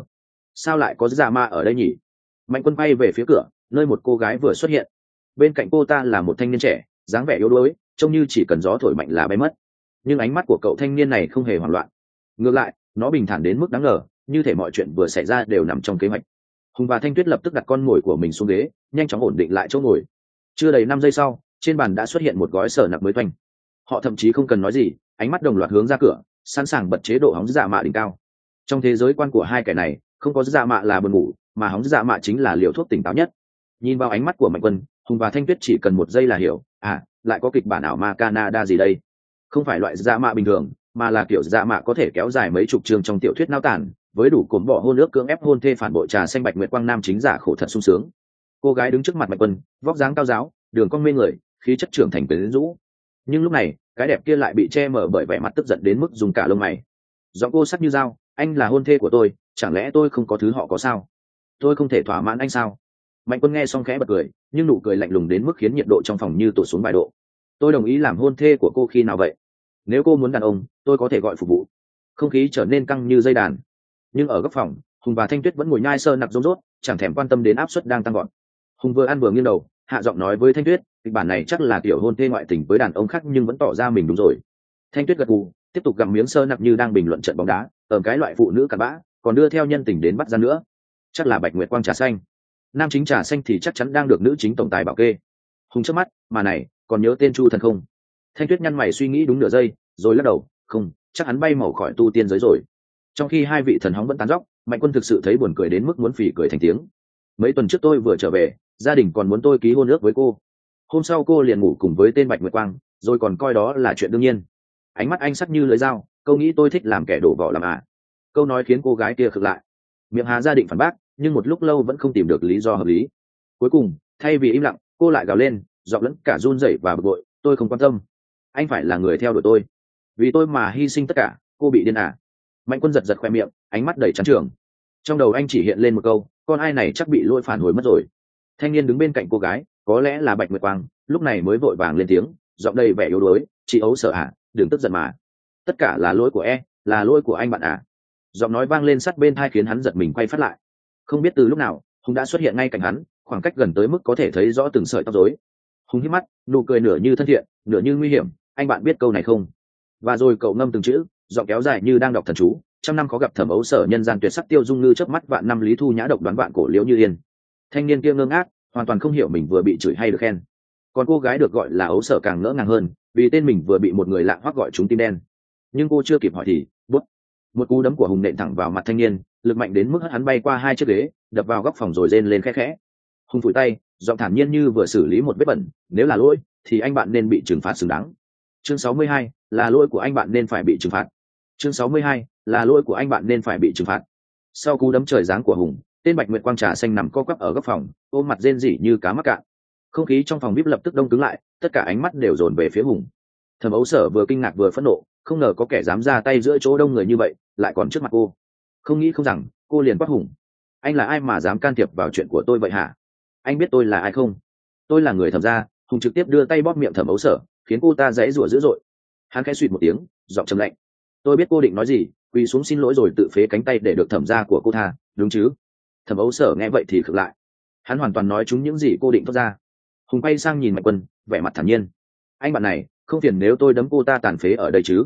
[SPEAKER 1] sao lại có dạ ma ở đây nhỉ? Mạnh Quân bay về phía cửa, nơi một cô gái vừa xuất hiện. Bên cạnh cô ta là một thanh niên trẻ, dáng vẻ yếu đuối, trông như chỉ cần gió thổi mạnh là bay mất. Nhưng ánh mắt của cậu thanh niên này không hề hoảng loạn, ngược lại nó bình thản đến mức đáng ngờ, như thể mọi chuyện vừa xảy ra đều nằm trong kế hoạch. Hùng và Thanh Tuyết lập tức đặt con mồi của mình xuống ghế, nhanh chóng ổn định lại chỗ ngồi. Chưa đầy 5 giây sau, trên bàn đã xuất hiện một gói sở nặc mới toanh. Họ thậm chí không cần nói gì, ánh mắt đồng loạt hướng ra cửa, sẵn sàng bật chế độ hóng dạ mạ đỉnh cao. Trong thế giới quan của hai kẻ này, không có dạ mạ là buồn ngủ, mà hóng dạ mạ chính là liều thuốc tỉnh táo nhất. Nhìn vào ánh mắt của Mạnh Quân, Hùng và Thanh Tuyết chỉ cần một giây là hiểu, lại có kịch bản ảo ma Canada gì đây? Không phải loại dạ mạ bình thường, mà là kiểu dạ mạ có thể kéo dài mấy chục chương trong tiểu thuyết nao tản, với đủ cồn bỏ hôn ước cưỡng ép hôn thê phản bội trà xanh Bạch Nguyệt Quang nam chính giả khổ thật sung sướng. Cô gái đứng trước mặt Mạnh Quân, vóc dáng cao giáo, đường cong mê người, khí chất trưởng thành quyến rũ. Nhưng lúc này, cái đẹp kia lại bị che mờ bởi vẻ mặt tức giận đến mức dùng cả lông mày. Giọng cô sắc như dao, anh là hôn thê của tôi, chẳng lẽ tôi không có thứ họ có sao? Tôi không thể thỏa mãn anh sao? Mạnh Quân nghe xong khẽ bật cười, nhưng nụ cười lạnh lùng đến mức khiến nhiệt độ trong phòng như tụt xuống vài độ. Tôi đồng ý làm hôn thê của cô khi nào vậy? Nếu cô muốn đàn ông, tôi có thể gọi phục vụ. Không khí trở nên căng như dây đàn. Nhưng ở góc phòng, Hùng và Thanh Tuyết vẫn ngồi nhai sơ nặc rôm rốt, chẳng thèm quan tâm đến áp suất đang tăng gọn. Hùng vừa ăn vừa nghiêng đầu, hạ giọng nói với Thanh Tuyết, kịch bản này chắc là kiểu hôn thê ngoại tình với đàn ông khác nhưng vẫn tỏ ra mình đúng rồi. Thanh Tuyết gật gù, tiếp tục gặm miếng sơ nặc như đang bình luận trận bóng đá, cái loại phụ nữ cặn bã, còn đưa theo nhân tình đến bắt gian nữa. Chắc là Bạch Nguyệt Quang trà xanh. Nam chính trà xanh thì chắc chắn đang được nữ chính tổng tài bảo kê. Hùng chớp mắt, mà này, còn nhớ tên Chu Thần không? Thanh Tuyết nhăn mày suy nghĩ đúng nửa giây, rồi lắc đầu, không, chắc hắn bay màu khỏi tu tiên giới rồi. Trong khi hai vị thần hóng vẫn tán dóc, Mạnh Quân thực sự thấy buồn cười đến mức muốn phì cười thành tiếng. Mấy tuần trước tôi vừa trở về, gia đình còn muốn tôi ký hôn ước với cô. Hôm sau cô liền ngủ cùng với tên Bạch Nguyệt Quang, rồi còn coi đó là chuyện đương nhiên. Ánh mắt anh sắc như lưỡi dao, câu nghĩ tôi thích làm kẻ đổ vỏ làm Câu nói khiến cô gái kia khựng lại. Miệng há ra định phản bác, nhưng một lúc lâu vẫn không tìm được lý do hợp lý. Cuối cùng, thay vì im lặng, cô lại gào lên, giọng lẫn cả run rẩy và bực bội, tôi không quan tâm. Anh phải là người theo đuổi tôi. Vì tôi mà hy sinh tất cả, cô bị điên à? Mạnh Quân giật giật khoe miệng, ánh mắt đầy chán trường. Trong đầu anh chỉ hiện lên một câu, con ai này chắc bị lôi phản hồi mất rồi. Thanh niên đứng bên cạnh cô gái, có lẽ là Bạch Nguyệt Quang, lúc này mới vội vàng lên tiếng, giọng đầy vẻ yếu đuối, chị ấu sợ đừng tức giận mà. Tất cả là lỗi của là lỗi của anh bạn à? Giọng nói vang lên sát bên tai khiến hắn giật mình quay phát lại. Không biết từ lúc nào, Hùng đã xuất hiện ngay cạnh hắn, khoảng cách gần tới mức có thể thấy rõ từng sợi tóc rối. Hùng hít mắt, nụ cười nửa như thân thiện, nửa như nguy hiểm, anh bạn biết câu này không? Và rồi cậu ngâm từng chữ, giọng kéo dài như đang đọc thần chú, trăm năm khó gặp thẩm ấu sở nhân gian tuyệt sắc tiêu dung ngư chớp mắt vạn năm lý thu nhã độc đoán vạn cổ liễu như yên. Thanh niên kia ngơ ngác, hoàn toàn không hiểu mình vừa bị chửi hay được khen. Còn cô gái được gọi là ấu sở càng ngỡ ngàng hơn, vì tên mình vừa bị một người lạ hoắc gọi trúng tim đen. Nhưng cô chưa kịp hỏi thì bút, một cú đấm của Hùng nện thẳng vào mặt thanh niên, lực mạnh đến mức hất hắn bay qua hai chiếc ghế, đập vào góc phòng rồi rên lên khẽ khẽ. Hùng phủi tay, giọng thản nhiên như vừa xử lý một vết bẩn, nếu là lỗi thì anh bạn nên bị trừng phạt xứng đáng. Chương 62, là lỗi của anh bạn nên phải bị trừng phạt. Chương 62, là lỗi của anh bạn nên phải bị trừng phạt. Sau cú đấm trời giáng của Hùng, tên Bạch Nguyệt Quang trà xanh nằm co quắp ở góc phòng, ôm mặt rên rỉ như cá mắc cạn. Không khí trong phòng VIP lập tức đông cứng lại, tất cả ánh mắt đều dồn về phía Hùng. Thẩm Ấu Sở vừa kinh ngạc vừa phẫn nộ, không ngờ có kẻ dám ra tay giữa chỗ đông người như vậy, lại còn trước mặt cô. Không nghĩ không rằng, cô liền quát Hùng, anh là ai mà dám can thiệp vào chuyện của tôi vậy hả? Anh biết tôi là ai không? Tôi là người Thẩm gia. Hùng trực tiếp đưa tay bóp miệng Thẩm Ấu Sở, khiến cô ta giãy giụa dữ dội. Hắn khẽ suýt một tiếng, giọng trầm lạnh, tôi biết cô định nói gì, quỳ xuống xin lỗi rồi tự phế cánh tay để được Thẩm gia của cô tha, đúng chứ? Thẩm Ấu Sở nghe vậy thì khựng lại. Hắn hoàn toàn nói trúng những gì cô định thốt ra. Hùng quay sang nhìn Mạnh Quân, vẻ mặt thản nhiên, anh bạn này, không phiền nếu tôi đấm cô ta tàn phế ở đây chứ?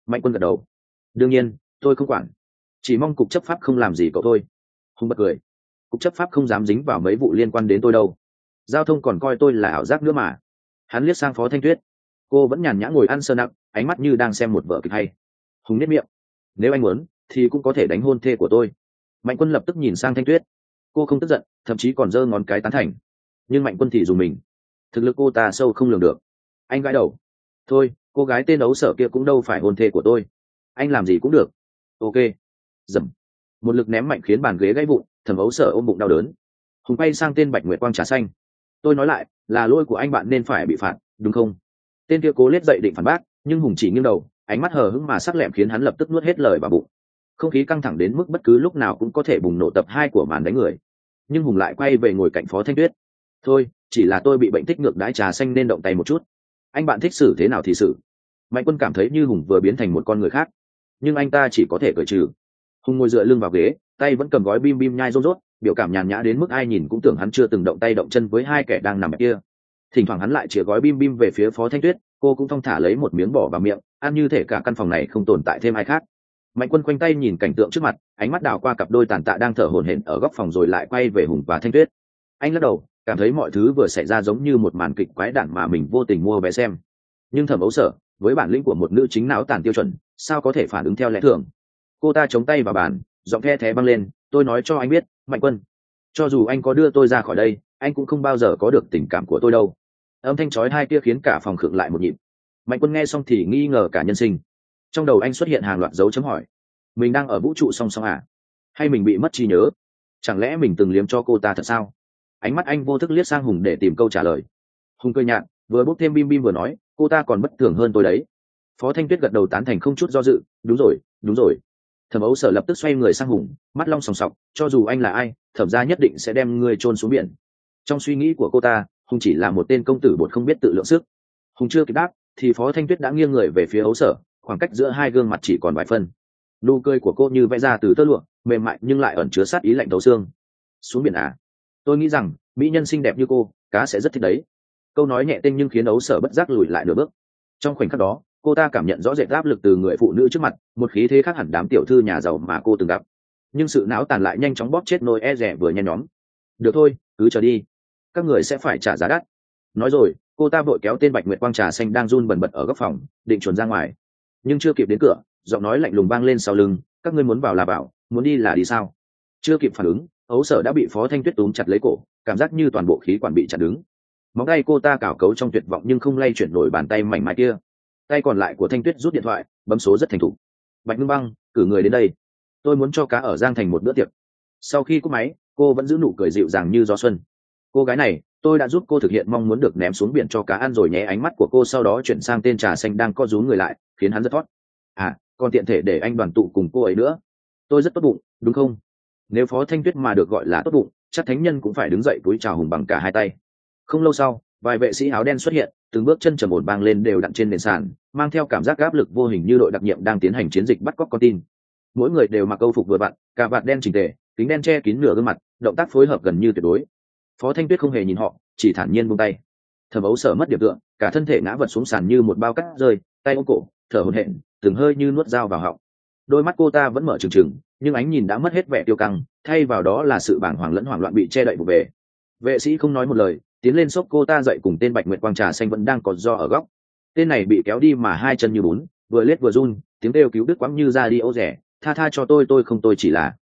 [SPEAKER 1] Mạnh Quân gật đầu. Đương nhiên tôi không quản, chỉ mong cục chấp pháp không làm gì cậu thôi. Hùng bật cười. Cục chấp pháp không dám dính vào mấy vụ liên quan đến tôi đâu, giao thông còn coi tôi là ảo giác nữa mà. Hắn liếc sang Phó Thanh Tuyết, cô vẫn nhàn nhã ngồi ăn sơ nặng, ánh mắt như đang xem một vở kịch hay. Hùng nếp miệng. Nếu anh muốn thì cũng có thể đánh hôn thê của tôi. Mạnh Quân lập tức nhìn sang Thanh Tuyết. Cô không tức giận, thậm chí còn giơ ngón cái tán thành. Nhưng Mạnh Quân thì dùng mình. Thực lực cô ta sâu không lường được. Anh gãi đầu. Thôi, cô gái tên Ấu Sở kia cũng đâu phải hôn thê của tôi. Anh làm gì cũng được. Ok. Dầm. Một lực ném mạnh khiến bàn ghế gãy vụn, Thẩm Ấu Sở ôm bụng đau đớn. Hùng quay sang tên Bạch Nguyệt Quang trà xanh. Tôi nói lại, là lỗi của anh bạn nên phải bị phạt, đúng không? Tên kia cố lết dậy định phản bác, nhưng Hùng chỉ nghiêng đầu, ánh mắt hờ hững mà sắc lẹm khiến hắn lập tức nuốt hết lời vào bụng. Không khí căng thẳng đến mức bất cứ lúc nào cũng có thể bùng nổ tập 2 của màn đánh người. Nhưng Hùng lại quay về ngồi cạnh Phó Thanh Tuyết. Thôi, chỉ là tôi bị bệnh thích ngược đãi trà xanh nên động tay một chút. Anh bạn thích xử thế nào thì xử. Mạnh Quân cảm thấy như Hùng vừa biến thành một con người khác, nhưng anh ta chỉ có thể cởi trừ. Hùng ngồi dựa lưng vào ghế, tay vẫn cầm gói bim bim nhai rốt rốt, biểu cảm nhàn nhã đến mức ai nhìn cũng tưởng hắn chưa từng động tay động chân với hai kẻ đang nằm ở kia. Thỉnh thoảng hắn lại chĩa gói bim bim về phía Phó Thanh Tuyết, cô cũng thong thả lấy một miếng bỏ vào miệng, ăn như thể cả căn phòng này không tồn tại thêm ai khác. Mạnh Quân khoanh tay nhìn cảnh tượng trước mặt, ánh mắt đảo qua cặp đôi tàn tạ đang thở hổn hển ở góc phòng rồi lại quay về Hùng và Thanh Tuyết. Anh lắc đầu, cảm thấy mọi thứ vừa xảy ra giống như một màn kịch quái đản mà mình vô tình mua vé xem. Nhưng Thẩm Ấu Sở, với bản lĩnh của một nữ chính não tàn tiêu chuẩn, sao có thể phản ứng theo lẽ thường? Cô ta chống tay vào bàn, giọng the thé băng lên, tôi nói cho anh biết, Mạnh Quân, cho dù anh có đưa tôi ra khỏi đây, anh cũng không bao giờ có được tình cảm của tôi đâu. Âm thanh chói tai kia khiến cả phòng khựng lại một nhịp. Mạnh Quân nghe xong thì nghi ngờ cả nhân sinh. Trong đầu anh xuất hiện hàng loạt dấu chấm hỏi. Mình đang ở vũ trụ song song à? Hay mình bị mất trí nhớ? Chẳng lẽ mình từng liếm cho cô ta thật sao? Ánh mắt anh vô thức liếc sang Hùng để tìm câu trả lời. Hùng cười nhạt, vừa bốc thêm bim bim vừa nói, cô ta còn bất thường hơn tôi đấy. Phó Thanh Tuyết gật đầu tán thành không chút do dự, đúng rồi, đúng rồi. Thẩm Ấu Sở lập tức xoay người sang Hùng, mắt long sòng sọc, cho dù anh là ai, Thẩm gia nhất định sẽ đem ngươi chôn xuống biển. Trong suy nghĩ của cô ta, Hùng chỉ là một tên công tử bột không biết tự lượng sức. Hùng chưa kịp đáp thì Phó Thanh Tuyết đã nghiêng người về phía Ấu Sở, khoảng cách giữa hai gương mặt chỉ còn vài phân. Nụ cười của cô như vẽ ra từ tơ lụa, mềm mại nhưng lại ẩn chứa sát ý lạnh thấu xương. Xuống biển à? Tôi nghĩ rằng mỹ nhân xinh đẹp như cô, cá sẽ rất thích đấy. Câu nói nhẹ tênh nhưng khiến Ấu Sở bất giác lùi lại nửa bước. Trong khoảnh khắc đó, cô ta cảm nhận rõ rệt áp lực từ người phụ nữ trước mặt, một khí thế khác hẳn đám tiểu thư nhà giàu mà cô từng gặp. Nhưng sự não tàn lại nhanh chóng bóp chết nỗi e dè vừa nhen nhóm. Được thôi, cứ chờ đi, các người sẽ phải trả giá đắt. Nói rồi, cô ta vội kéo tên Bạch Nguyệt Quang trà xanh đang run bần bật ở góc phòng, định chuồn ra ngoài. Nhưng chưa kịp đến cửa, giọng nói lạnh lùng vang lên sau lưng, các ngươi muốn vào là vào, muốn đi là đi sao? Chưa kịp phản ứng, Ấu Sở đã bị Phó Thanh Tuyết túm chặt lấy cổ, cảm giác như toàn bộ khí quản bị chặt đứng. Móng tay cô ta cào cấu trong tuyệt vọng nhưng không lay chuyển nổi bàn tay mảnh mai kia. Tay còn lại của Thanh Tuyết rút điện thoại, bấm số rất thành thục. Bạch Ngưng Băng, cử người đến đây, tôi muốn cho cá ở Giang Thành một bữa tiệc. Sau khi cúp máy, cô vẫn giữ nụ cười dịu dàng như gió xuân. Cô gái này, tôi đã giúp cô thực hiện mong muốn được ném xuống biển cho cá ăn rồi nhé. Ánh mắt của cô sau đó chuyển sang tên trà xanh đang co rúm người lại, khiến hắn rất thót. À, còn tiện thể để anh đoàn tụ cùng cô ấy nữa. Tôi rất tốt bụng, đúng không? Nếu Phó Thanh Tuyết mà được gọi là tốt bụng, chắc thánh nhân cũng phải đứng dậy cúi chào Hùng bằng cả hai tay. Không lâu sau, vài vệ sĩ áo đen xuất hiện, từng bước chân trầm ổn bang lên đều đặn trên nền sàn, mang theo cảm giác áp lực vô hình như đội đặc nhiệm đang tiến hành chiến dịch bắt cóc con tin. Mỗi người đều mặc câu phục vừa vặn, cà vạt đen chỉnh tề, kính đen che kín nửa gương mặt, động tác phối hợp gần như tuyệt đối. Phó Thanh Tuyết không hề nhìn họ, chỉ thản nhiên buông tay. Thẩm Ấu Sở mất điểm tựa, cả thân thể ngã vật xuống sàn như một bao cát rơi, tay ôm cổ, thở hổn hển, từng hơi như nuốt dao vào họng. Đôi mắt cô ta vẫn mở trừng trừng, nhưng ánh nhìn đã mất hết vẻ tiêu căng, thay vào đó là sự bàng hoàng lẫn hoảng loạn bị che đậy vụ về. Vệ sĩ không nói một lời, tiến lên xốc cô ta dậy cùng tên Bạch Nguyệt Quang trà xanh vẫn đang còn do ở góc. Tên này bị kéo đi mà hai chân như bún, vừa lết vừa run, tiếng kêu cứu đứt quãng như ra đi ô rẻ, tha tha cho tôi không, tôi chỉ là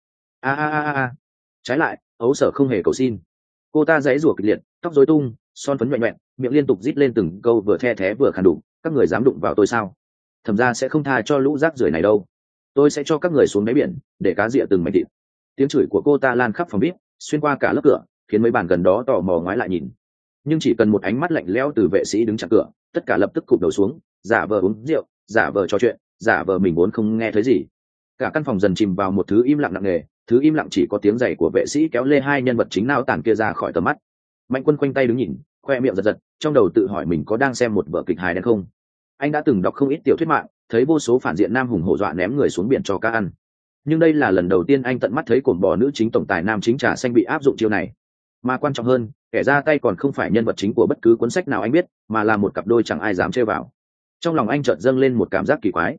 [SPEAKER 1] a. Trái lại, Ấu Sở không hề cầu xin. Cô ta giãy giụa kịch liệt, tóc rối tung, son phấn nhọẹn nhọẹn, miệng liên tục rít lên từng câu vừa the thé vừa khàn đục, các người dám đụng vào tôi sao? Thẩm ra sẽ không tha cho lũ rác rưởi này đâu. Tôi sẽ cho các người xuống đáy biển để cá rịa từng mảnh thịt. Tiếng chửi của cô ta lan khắp phòng vip, xuyên qua cả lớp cửa, khiến mấy bàn gần đó tò mò ngoái lại nhìn. Nhưng chỉ cần một ánh mắt lạnh lẽo từ vệ sĩ đứng chặn cửa, tất cả lập tức cụp đầu xuống, giả vờ uống rượu, giả vờ trò chuyện, giả vờ mình vốn không nghe thấy gì. Cả căn phòng dần chìm vào một thứ im lặng nặng nề, thứ im lặng chỉ có tiếng giày của vệ sĩ kéo lê hai nhân vật chính não tàn kia ra khỏi tầm mắt. Mạnh Quân khoanh tay đứng nhìn, khoe miệng giật giật, trong đầu tự hỏi mình có đang xem một vở kịch hài đen không. Anh đã từng đọc không ít tiểu thuyết mạng, thấy vô số phản diện nam hùng hổ dọa ném người xuống biển cho cá ăn. Nhưng đây là lần đầu tiên anh tận mắt thấy cổn bò nữ chính tổng tài nam chính trà xanh bị áp dụng chiêu này. Mà quan trọng hơn, kẻ ra tay còn không phải nhân vật chính của bất cứ cuốn sách nào anh biết, mà là một cặp đôi chẳng ai dám chơi vào. Trong lòng anh chợt dâng lên một cảm giác kỳ quái.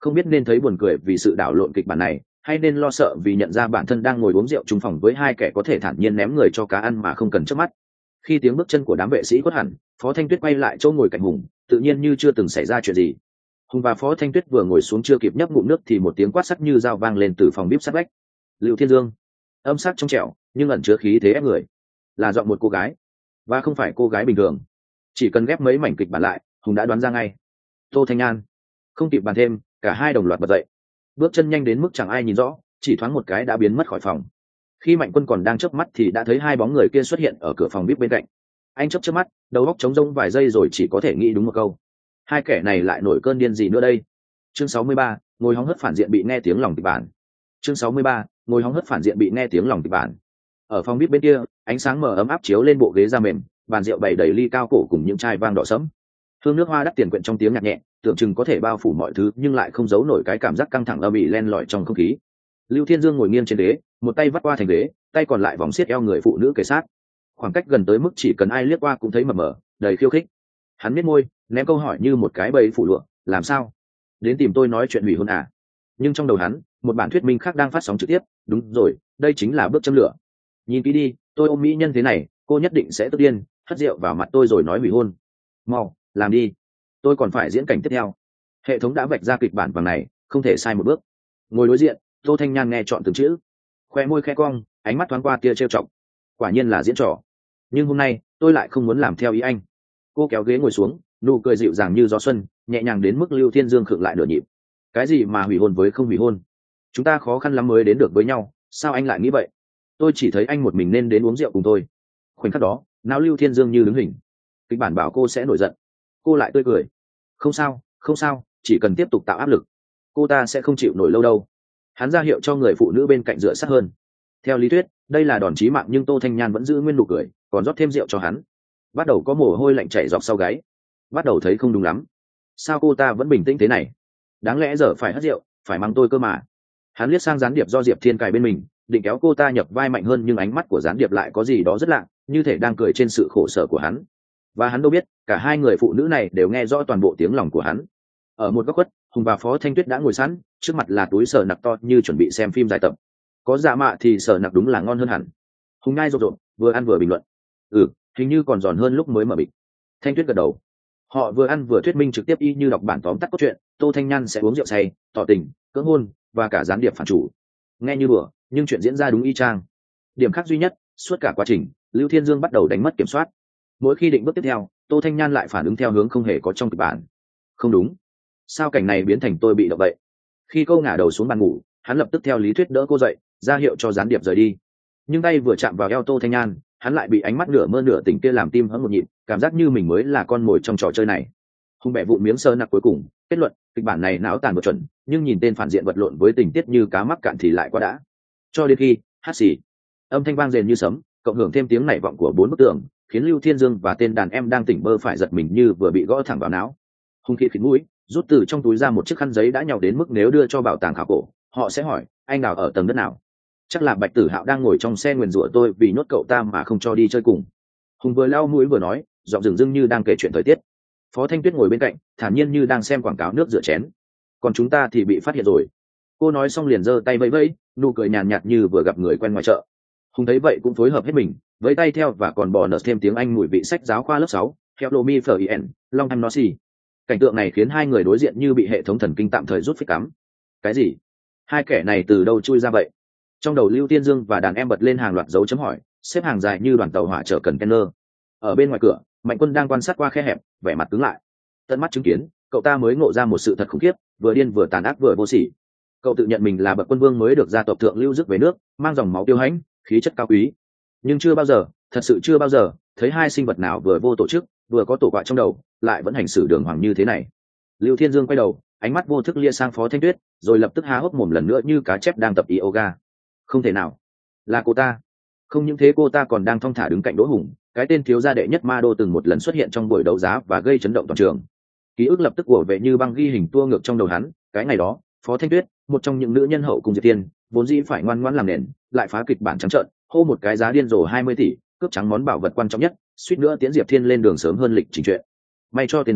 [SPEAKER 1] không biết nên thấy buồn cười vì sự đảo lộn kịch bản này, hay nên lo sợ vì nhận ra bản thân đang ngồi uống rượu chung phòng với hai kẻ có thể thản nhiên ném người cho cá ăn mà không cần chớp mắt. Khi tiếng bước chân của đám vệ sĩ khuất hẳn, Phó Thanh Tuyết quay lại chỗ ngồi cạnh Hùng, tự nhiên như chưa từng xảy ra chuyện gì. Hùng và Phó Thanh Tuyết vừa ngồi xuống chưa kịp nhấp ngụm nước thì một tiếng quát sắc như dao vang lên từ phòng bếp sát vách. Lưu Thiên Dương. Âm sắc trong trẻo nhưng ẩn chứa khí thế ép người, là giọng một cô gái, và không phải cô gái bình thường. Chỉ cần ghép mấy mảnh kịch bản lại, Hùng đã đoán ra ngay. Tô Thanh Nhan. Không kịp bàn thêm, cả hai đồng loạt bật dậy, bước chân nhanh đến mức chẳng ai nhìn rõ, chỉ thoáng một cái đã biến mất khỏi phòng. Khi Mạnh Quân còn đang chớp mắt thì đã thấy hai bóng người kia xuất hiện ở cửa phòng bếp bên cạnh. Anh chớp mắt, đầu óc trống rỗng vài giây rồi chỉ có thể nghĩ đúng một câu: hai kẻ này lại nổi cơn điên gì nữa đây? Chương 63, ngồi hóng hớt phản diện bị nghe tiếng lòng kịch bản. Chương 63, ngồi hóng hớt phản diện bị nghe tiếng lòng kịch bản. Ở phòng bếp bên kia, ánh sáng mờ ấm áp chiếu lên bộ ghế da mềm, bàn rượu bày đầy ly cao cổ cùng những chai vang đỏ sẫm. Hương nước hoa đắt tiền quyện trong tiếng nhạc nhẹ, tưởng chừng có thể bao phủ mọi thứ nhưng lại không giấu nổi cái cảm giác căng thẳng âm ỉ len lỏi trong không khí. Lưu Thiên Dương ngồi nghiêng trên ghế, một tay vắt qua thành ghế, tay còn lại vòng siết eo người phụ nữ kề sát. Khoảng cách gần tới mức chỉ cần ai liếc qua cũng thấy mờ mờ, đầy khiêu khích. Hắn nhếch môi, ném câu hỏi như một cái bẫy phủ lụa: làm sao? Đến tìm tôi nói chuyện hủy hôn à? Nhưng trong đầu hắn, một bản thuyết minh khác đang phát sóng trực tiếp. Đúng rồi, đây chính là bước châm lửa. Nhìn kỹ đi, tôi ôm mỹ nhân thế này, cô nhất định sẽ tức điên, hất rượu vào mặt tôi rồi nói hủy hôn. Mau, làm đi, tôi còn phải diễn cảnh tiếp theo. Hệ thống đã vạch ra kịch bản vàng này, không thể sai một bước. Ngồi đối diện, Tô Thanh Nhan nghe chọn từng chữ, khoe môi khẽ cong, ánh mắt thoáng qua tia trêu chọc. Quả nhiên là diễn trò, nhưng hôm nay tôi lại không muốn làm theo ý anh. Cô kéo ghế ngồi xuống, nụ cười dịu dàng như gió xuân, nhẹ nhàng đến mức Lưu Thiên Dương khựng lại nửa nhịp. Cái gì mà hủy hôn với không hủy hôn? Chúng ta khó khăn lắm mới đến được với nhau, sao anh lại nghĩ vậy? Tôi chỉ thấy anh một mình nên đến uống rượu cùng tôi. Khoảnh khắc đó, não Lưu Thiên Dương như đứng hình. Kịch bản bảo cô sẽ nổi giận, cô lại tươi cười. Không sao, không sao, chỉ cần tiếp tục tạo áp lực, cô ta sẽ không chịu nổi lâu đâu. Hắn ra hiệu cho người phụ nữ bên cạnh dựa sát hơn. Theo lý thuyết, đây là đòn chí mạng nhưng Tô Thanh Nhan vẫn giữ nguyên nụ cười, còn rót thêm rượu cho hắn. Bắt đầu có mồ hôi lạnh chảy dọc sau gáy, bắt đầu thấy không đúng lắm. Sao cô ta vẫn bình tĩnh thế này? Đáng lẽ giờ phải hất rượu, phải mắng tôi cơ mà. Hắn liếc sang gián điệp do Diệp Thiên cài bên mình, định kéo cô ta nhập vai mạnh hơn nhưng ánh mắt của gián điệp lại có gì đó rất lạ, như thể đang cười trên sự khổ sở của hắn. Và hắn đâu biết, cả hai người phụ nữ này đều nghe rõ toàn bộ tiếng lòng của hắn. Ở một góc khuất, Hùng và Phó Thanh Tuyết đã ngồi sẵn, trước mặt là túi sờ nặc to như chuẩn bị xem phim dài tập. Có dạ mạ thì sờ nặc đúng là ngon hơn hẳn. Hùng ngai rộp rộp, vừa ăn vừa bình luận: hình như còn giòn hơn lúc mới mở bịch. Thanh Tuyết gật đầu. Họ vừa ăn vừa thuyết minh trực tiếp y như đọc bản tóm tắt cốt truyện. Tô Thanh Nhan sẽ uống rượu say, tỏ tình, cưỡng hôn và cả gián điệp phản chủ. Nghe như bừa, nhưng chuyện diễn ra đúng y chang. Điểm khác duy nhất, suốt cả quá trình, Lưu Thiên Dương bắt đầu đánh mất kiểm soát. Mỗi khi định bước tiếp theo, Tô Thanh Nhan lại phản ứng theo hướng không hề có trong kịch bản. Không đúng, sao cảnh này biến thành tôi bị động vậy? Khi cô ngả đầu xuống bàn ngủ, hắn lập tức theo lý thuyết đỡ cô dậy, ra hiệu cho gián điệp rời đi. Nhưng tay vừa chạm vào eo Tô Thanh Nhan, hắn lại bị ánh mắt nửa mơ nửa tỉnh kia làm tim hẫng một nhịp, cảm giác như mình mới là con mồi trong trò chơi này. Hùng bẻ vụn miếng sơ nặc cuối cùng, kết luận kịch bản này não tàn vượt chuẩn, nhưng nhìn tên phản diện vật lộn với tình tiết như cá mắc cạn thì lại quá đã. Cho đến khi hát xì, âm thanh vang rền như sấm, cộng hưởng thêm tiếng nảy vọng của 4 bức tường, khiến Lưu Thiên Dương và tên đàn em đang tỉnh bơ phải giật mình như vừa bị gõ thẳng vào não. Hùng khí khịt mũi, rút từ trong túi ra một chiếc khăn giấy đã nhàu đến mức nếu đưa cho bảo tàng khảo cổ, họ sẽ hỏi anh nào ở tầng đất nào. Chắc là Bạch Tử Hạo đang ngồi trong xe nguyền rủa tôi vì nhốt cậu ta mà không cho đi chơi cùng. Hùng vừa lau mũi vừa nói, giọng dửng dưng như đang kể chuyện thời tiết. Phó Thanh Tuyết ngồi bên cạnh, thản nhiên như đang xem quảng cáo nước rửa chén. Còn chúng ta thì bị phát hiện rồi. Cô nói xong liền giơ tay vẫy vẫy, nụ cười nhàn nhạt như vừa gặp người quen ngoài chợ. Hùng thấy vậy cũng phối hợp hết mình, vẫy tay theo và còn bò nở thêm tiếng Anh mùi vị sách giáo khoa lớp 6, Hello me Ferien, Long time no see. Cảnh tượng này khiến hai người đối diện như bị hệ thống thần kinh tạm thời rút phích cắm. Cái gì? Hai kẻ này từ đâu chui ra vậy? Trong đầu Lưu Tiên Dương và đàn em bật lên hàng loạt dấu chấm hỏi, xếp hàng dài như đoàn tàu hỏa chở container. Ở bên ngoài cửa, Mạnh Quân đang quan sát qua khe hẹp, vẻ mặt cứng lại. Tận mắt chứng kiến, cậu ta mới ngộ ra một sự thật khủng khiếp, vừa điên vừa tàn ác vừa vô sỉ. Cậu tự nhận mình là bậc quân vương mới được gia tộc thượng lưu rước về nước, mang dòng máu tiêu hãnh, khí chất cao quý. Nhưng chưa bao giờ, thật sự chưa bao giờ, thấy hai sinh vật nào vừa vô tổ chức, vừa có tổ quạ trong đầu, lại vẫn hành xử đường hoàng như thế này. Lưu Thiên Dương quay đầu, ánh mắt vô thức lia sang Phó Thanh Tuyết, rồi lập tức há hốc mồm lần nữa như cá chép đang tập yoga. Không thể nào, là cô ta. Không những thế cô ta còn đang thong thả đứng cạnh Đỗ Hùng, cái tên thiếu gia đệ nhất ma đô từng một lần xuất hiện trong buổi đấu giá và gây chấn động toàn trường. Ký ức lập tức của vệ như băng ghi hình tua ngược trong đầu hắn. Cái ngày đó, Phó Thanh Tuyết, một trong những nữ nhân hậu cùng Diệp Tiên, vốn dĩ phải ngoan ngoãn làm nền, lại phá kịch bản trắng trợn, hô một cái giá điên rồ 20 tỷ, cướp trắng món bảo vật quan trọng nhất, suýt nữa tiến Diệp Thiên lên đường sớm hơn lịch trình chuyện. May cho tên đó,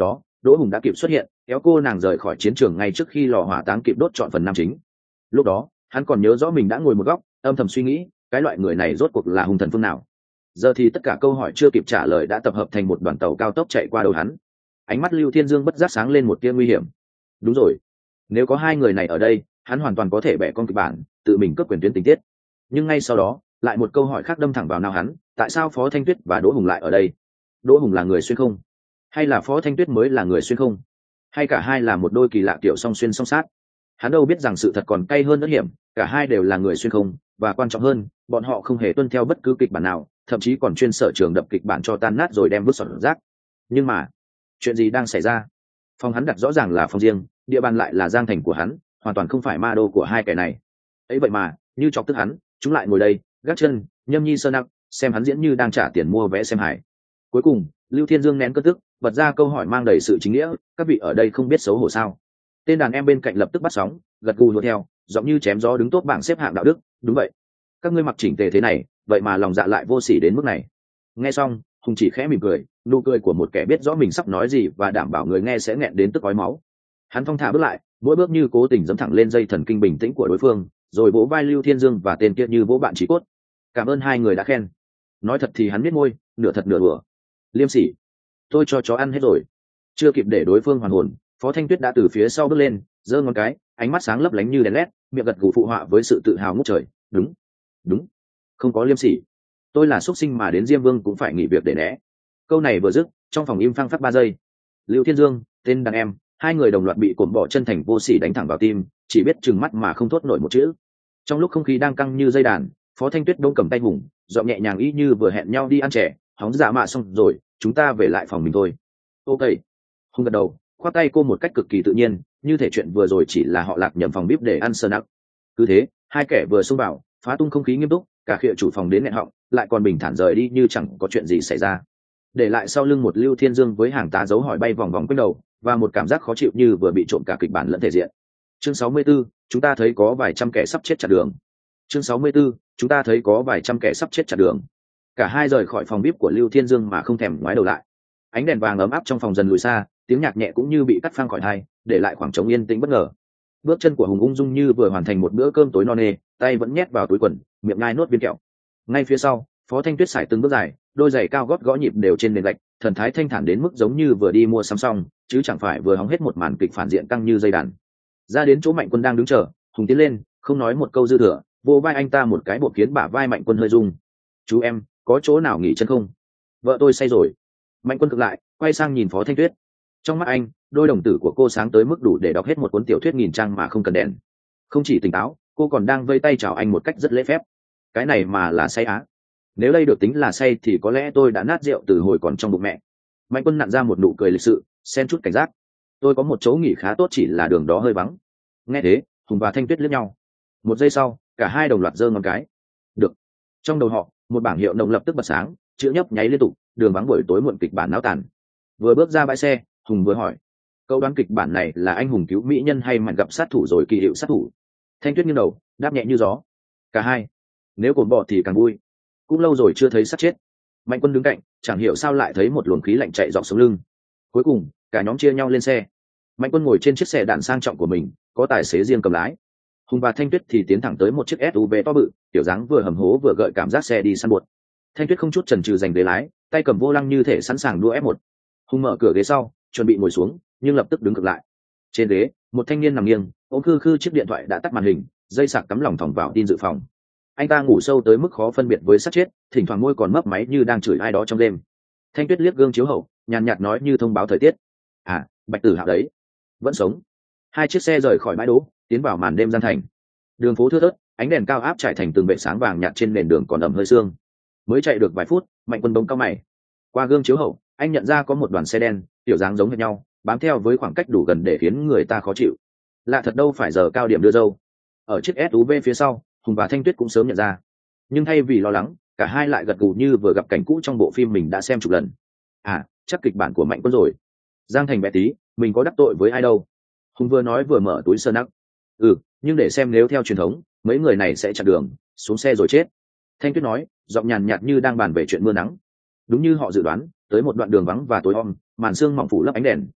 [SPEAKER 1] Đỗ Hùng đã kịp xuất hiện, kéo cô nàng rời khỏi chiến trường ngay trước khi lò hỏa táng kịp đốt trọn phần nam chính. Lúc đó hắn còn nhớ rõ mình đã ngồi một góc, âm thầm suy nghĩ cái loại người này rốt cuộc là hung thần phương nào. Giờ thì tất cả câu hỏi chưa kịp trả lời đã tập hợp thành một đoàn tàu cao tốc chạy qua đầu hắn. Ánh mắt Lưu Thiên Dương bất giác sáng lên một tia nguy hiểm. Đúng rồi, nếu có hai người này ở đây, hắn hoàn toàn có thể bẻ con kịch bản, tự mình cướp quyền tuyến tình tiết. Nhưng ngay sau đó lại một câu hỏi khác đâm thẳng vào não hắn, tại sao Phó Thanh Tuyết và Đỗ Hùng lại ở đây? Đỗ Hùng là người xuyên không, hay là Phó Thanh Tuyết mới là người xuyên không, hay cả hai là một đôi kỳ lạ kiểu song xuyên song sát? Hắn đâu biết rằng sự thật còn cay hơn rất hiểm, cả hai đều là người xuyên không, và quan trọng hơn, bọn họ không hề tuân theo bất cứ kịch bản nào, thậm chí còn chuyên sở trường đập kịch bản cho tan nát rồi đem vứt sọt rác. Nhưng mà chuyện gì đang xảy ra? Phòng hắn đặt rõ ràng là phòng riêng, địa bàn lại là Giang Thành của hắn, hoàn toàn không phải ma đô của hai kẻ này. Ấy vậy mà như chọc tức hắn, chúng lại ngồi đây gác chân nhâm nhi sơ nặng xem hắn diễn như đang trả tiền mua vé xem hài. Cuối cùng Lưu Thiên Dương nén cơn tức, bật ra câu hỏi mang đầy sự chính nghĩa, các vị ở đây không biết xấu hổ sao? Tên đàn em bên cạnh lập tức bắt sóng, gật gù đuổi theo, giọng như chém gió đứng tốt bảng xếp hạng đạo đức. Đúng vậy, các ngươi mặc chỉnh tề thế này, vậy mà lòng dạ lại vô sỉ đến mức này. Nghe xong Hùng chỉ khẽ mỉm cười, nụ cười của một kẻ biết rõ mình sắp nói gì và đảm bảo người nghe sẽ nghẹn đến tức ói máu. Hắn thong thả bước lại, mỗi bước như cố tình giẫm thẳng lên dây thần kinh bình tĩnh của đối phương, rồi vỗ vai Lưu Thiên Dương và tên kia như vỗ bạn chí cốt. Cảm ơn hai người đã khen. Nói thật thì hắn biết môi, nửa thật nửa đùa. Liêm sỉ, tôi cho chó ăn hết rồi. Chưa kịp để đối phương hoàn hồn, Phó Thanh Tuyết đã từ phía sau bước lên, giơ ngón cái, ánh mắt sáng lấp lánh như đèn led, miệng gật gù phụ họa với sự tự hào ngút trời. Đúng, đúng, không có liêm sỉ. Tôi là xuất sinh mà đến Diêm Vương cũng phải nghỉ việc để né. Câu này vừa dứt, trong phòng im phăng phắc 3 giây. Lưu Thiên Dương, tên đàn em, hai người đồng loạt bị cồn bỏ chân thành vô sỉ đánh thẳng vào tim, chỉ biết trừng mắt mà không thốt nổi một chữ. Trong lúc không khí đang căng như dây đàn, Phó Thanh Tuyết đông cầm tay Hùng, giọng nhẹ nhàng y như vừa hẹn nhau đi ăn chè, hóng dạ mạ xong rồi, chúng ta về lại phòng mình thôi. Ok. Hùng gật đầu, khoác tay cô một cách cực kỳ tự nhiên, như thể chuyện vừa rồi chỉ là họ lạc nhầm phòng bếp để ăn sơ nặng. Cứ thế, hai kẻ vừa xông vào, phá tung không khí nghiêm túc, cả khịa chủ phòng đến nghẹn họng, lại còn bình thản rời đi như chẳng có chuyện gì xảy ra. Để lại sau lưng một Lưu Thiên Dương với hàng tá dấu hỏi bay vòng vòng quanh đầu, và một cảm giác khó chịu như vừa bị trộm cả kịch bản lẫn thể diện. Chương 64, chúng ta thấy có vài trăm kẻ sắp chết chặn đường. Chương 64, chúng ta thấy có vài trăm kẻ sắp chết chặn đường. Cả hai rời khỏi phòng bếp của Lưu Thiên Dương mà không thèm ngoái đầu lại. Ánh đèn vàng ấm áp trong phòng dần lùi xa, tiếng nhạc nhẹ cũng như bị cắt phăng khỏi tai, để lại khoảng trống yên tĩnh bất ngờ. Bước chân của Hùng ung dung như vừa hoàn thành một bữa cơm tối no nê, tay vẫn nhét vào túi quần, miệng nhai nốt viên kẹo. Ngay phía sau, Phó Thanh Tuyết sải từng bước dài, đôi giày cao gót gõ nhịp đều trên nền gạch, thần thái thanh thản đến mức giống như vừa đi mua sắm xong, chứ chẳng phải vừa hóng hết một màn kịch phản diện căng như dây đàn. Ra đến chỗ Mạnh Quân đang đứng chờ, Hùng tiến lên, không nói một câu dư thừa, vỗ vai anh ta một cái bộ khiến bả vai Mạnh Quân hơi rung. Chú em, có chỗ nào nghỉ chân không? Vợ tôi say rồi. Mạnh Quân cực lại, quay sang nhìn Phó Thanh Tuyết. Trong mắt anh, đôi đồng tử của cô sáng tới mức đủ để đọc hết một cuốn tiểu thuyết nghìn trang mà không cần đèn. Không chỉ tỉnh táo, cô còn đang vây tay chào anh một cách rất lễ phép. Cái này mà là say á? Nếu đây được tính là say thì có lẽ tôi đã nát rượu từ hồi còn trong bụng mẹ. Mạnh Quân nặn ra một nụ cười lịch sự, xen chút cảnh giác. Tôi có một chỗ nghỉ khá tốt, chỉ là đường đó hơi vắng. Nghe thế, Hùng và Thanh Tuyết liếc nhau. Một giây sau, cả hai đồng loạt giơ ngón cái. Được. Trong đầu họ, một bảng hiệu nồng lập tức bật sáng, chữ nhấp nháy liên tục, đường vắng buổi tối muộn kịch bản náo tàn. Vừa bước ra bãi xe, Hùng vừa hỏi, câu đoán kịch bản này là anh hùng cứu mỹ nhân hay Mạnh gặp sát thủ rồi kỳ hiệu sát thủ? Thanh Tuyết nghiêng đầu, đáp nhẹ như gió, cả hai. Nếu cồn bọ thì càng vui. Cũng lâu rồi chưa thấy sát chết. Mạnh Quân đứng cạnh, chẳng hiểu sao lại thấy một luồng khí lạnh chạy dọc sống lưng. Cuối cùng cả nhóm chia nhau lên xe. Mạnh Quân ngồi trên chiếc xe đạn sang trọng của mình, có tài xế riêng cầm lái. Hùng và Thanh Tuyết thì tiến thẳng tới một chiếc SUV to bự, kiểu dáng vừa hầm hố vừa gợi cảm giác xe đi săn buột. Thanh Tuyết không chút chần chừ giành ghế lái, tay cầm vô lăng như thể sẵn sàng đua F1. Hùng mở cửa ghế sau, chuẩn bị ngồi xuống, nhưng lập tức đứng cực lại. Trên ghế, một thanh niên nằm nghiêng, ôm khư khư chiếc điện thoại đã tắt màn hình, dây sạc cắm lỏng thòng vào tin dự phòng. Anh ta ngủ sâu tới mức khó phân biệt với xác chết, thỉnh thoảng môi còn mấp máy như đang chửi ai đó trong đêm. Thanh Tuyết liếc gương chiếu hậu, nhàn nhạt nói như thông báo thời tiết. À, Bạch Tử Hạo đấy, vẫn sống. Hai chiếc xe rời khỏi bãi đỗ, tiến vào màn đêm Giang Thành. Đường phố thưa thớt, ánh đèn cao áp trải thành từng vệt sáng vàng nhạt trên nền đường còn ẩm hơi sương. Mới chạy được vài phút, Mạnh Quân bỗng cau mày. Qua gương chiếu hậu, anh nhận ra có một đoàn xe đen, kiểu dáng giống hệt nhau, bám theo với khoảng cách đủ gần để khiến người ta khó chịu. Lạ thật đâu phải giờ cao điểm đưa dâu. Ở chiếc SUV phía sau, Hùng và Thanh Tuyết cũng sớm nhận ra. Nhưng thay vì lo lắng, cả hai lại gật gù như vừa gặp cảnh cũ trong bộ phim mình đã xem chục lần. À, chắc kịch bản của Mạnh Quân rồi. Giang Thành bé tí, mình có đắc tội với ai đâu. Hùng vừa nói vừa mở túi sơ nắc. Nhưng để xem nếu theo truyền thống, mấy người này sẽ chặn đường, xuống xe rồi chết. Thanh Tuyết nói, giọng nhàn nhạt như đang bàn về chuyện mưa nắng. Đúng như họ dự đoán, tới một đoạn đường vắng và tối om, màn sương mỏng phủ lấp ánh đèn,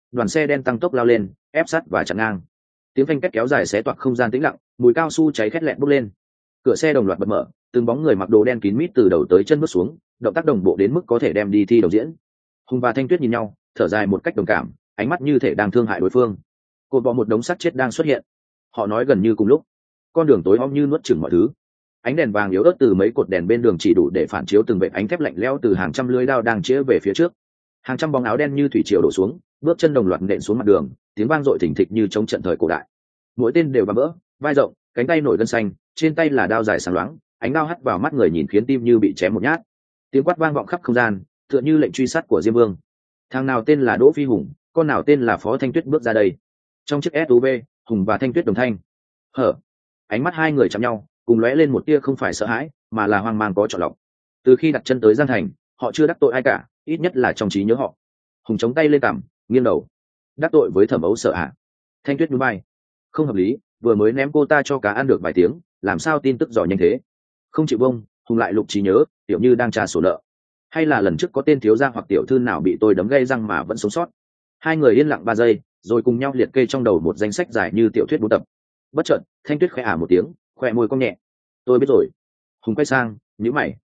[SPEAKER 1] đoàn xe đen tăng tốc lao lên, ép sát và chặn ngang. Tiếng phanh két kéo dài xé toạc không gian tĩnh lặng, mùi cao su cháy khét lẹn bốc lên. Cửa xe đồng loạt bật mở, từng bóng người mặc đồ đen kín mít từ đầu tới chân bước xuống, động tác đồng bộ đến mức có thể đem đi thi đầu diễn. Hùng và Thanh Tuyết nhìn nhau, thở dài một cách đồng cảm, ánh mắt như thể đang thương hại đối phương. Cột bọ một đống xác chết đang xuất hiện. Họ nói gần như cùng lúc. Con đường tối om như nuốt chửng mọi thứ. Ánh đèn vàng yếu ớt từ mấy cột đèn bên đường chỉ đủ để phản chiếu từng vệt ánh thép lạnh lẽo từ hàng trăm lưỡi đao đang chĩa về phía trước. Hàng trăm bóng áo đen như thủy triều đổ xuống, bước chân đồng loạt nện xuống mặt đường, tiếng vang dội thình thịch như chống trận thời cổ đại. Mỗi tên đều vạm vỡ, vai rộng, cánh tay nổi gân xanh, trên tay là đao dài sáng loáng, ánh đao hắt vào mắt người nhìn khiến tim như bị chém một nhát. Tiếng quát vang vọng khắp không gian, tựa như lệnh truy sát của Diêm Vương. Thằng nào tên là Đỗ Phi Hùng, con nào tên là Phó Thanh Tuyết bước ra đây. Trong chiếc SUV, Hùng và Thanh Tuyết đồng thanh. Hở. Ánh mắt hai người chạm nhau, cùng lóe lên một tia không phải sợ hãi, mà là hoang mang có chọn lọc. Từ khi đặt chân tới Giang Thành, họ chưa đắc tội ai cả, ít nhất là trong trí nhớ họ. Hùng chống tay lên cằm, nghiêng đầu. Đắc tội với Thẩm Ấu Sở hả? Thanh Tuyết nhún vai. Không hợp lý, vừa mới ném cô ta cho cá ăn được vài tiếng, làm sao tin tức dò nhanh thế? Không chịu bông, Hùng lại lục trí nhớ, kiểu như đang trả sổ nợ. Hay là lần trước có tên thiếu gia hoặc tiểu thư nào bị tôi đấm gây răng mà vẫn sống sót? Hai người yên lặng 3 giây, rồi cùng nhau liệt kê trong đầu một danh sách dài như tiểu thuyết 4 tập. Bất chợt, Thanh Tuyết khẽ một tiếng, khóe môi cong nhẹ. Tôi biết rồi. Hùng quay sang, nhíu mày.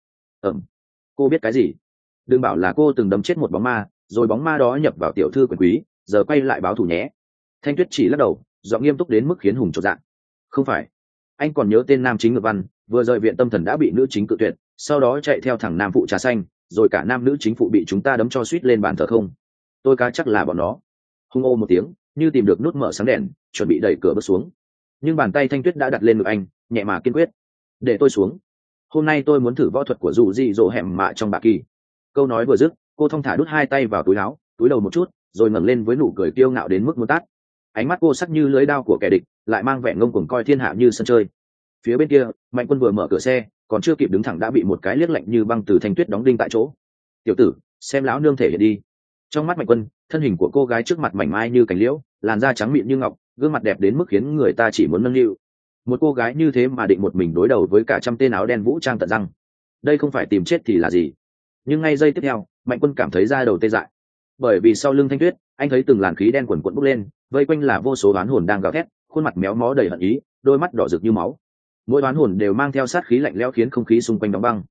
[SPEAKER 1] Cô biết cái gì? Đừng bảo là cô từng đấm chết một bóng ma, rồi bóng ma đó nhập vào tiểu thư quyền quý, giờ quay lại báo thù nhé. Thanh Tuyết chỉ lắc đầu, giọng nghiêm túc đến mức khiến Hùng chột dạ. Không phải. Anh còn nhớ tên nam chính Ngược Văn, vừa rời viện tâm thần đã bị nữ chính cự tuyệt, sau đó chạy theo thằng nam phụ trà xanh, rồi cả nam nữ chính phụ bị chúng ta đấm cho suýt lên bàn thờ không? Tôi cá chắc là bọn nó. Hùng ô một tiếng, như tìm được nút mở sáng đèn, chuẩn bị đẩy cửa bước xuống. Nhưng bàn tay Thanh Tuyết đã đặt lên ngực anh, nhẹ mà kiên quyết. Để tôi xuống. Hôm nay tôi muốn thử võ thuật của dù gì dỗ hẻm mạ trong bà kỳ. Câu nói vừa dứt, cô thong thả đút hai tay vào túi áo, túi đầu một chút, rồi ngẩng lên với nụ cười kiêu ngạo đến mức muốn tát. Ánh mắt cô sắc như lưỡi dao của kẻ địch, lại mang vẻ ngông cuồng coi thiên hạ như sân chơi. Phía bên kia, Mạnh Quân vừa mở cửa xe, còn chưa kịp đứng thẳng đã bị một cái liếc lạnh như băng từ Thanh Tuyết đóng đinh tại chỗ. Tiểu tử, xem lão nương thể hiện đi. Trong mắt Mạnh Quân, thân hình của cô gái trước mặt mảnh mai như cành liễu, làn da trắng mịn như ngọc, gương mặt đẹp đến mức khiến người ta chỉ muốn nâng niu. Một cô gái như thế mà định một mình đối đầu với cả trăm tên áo đen vũ trang tận răng, đây không phải tìm chết thì là gì? Nhưng ngay giây tiếp theo, Mạnh Quân cảm thấy da đầu tê dại, bởi vì sau lưng Thanh Tuyết, anh thấy từng làn khí đen quần quẫn bốc lên, vây quanh là vô số oán hồn đang gào thét, khuôn mặt méo mó đầy hận ý, đôi mắt đỏ rực như máu. Mỗi oán hồn đều mang theo sát khí lạnh lẽo khiến không khí xung quanh đóng băng.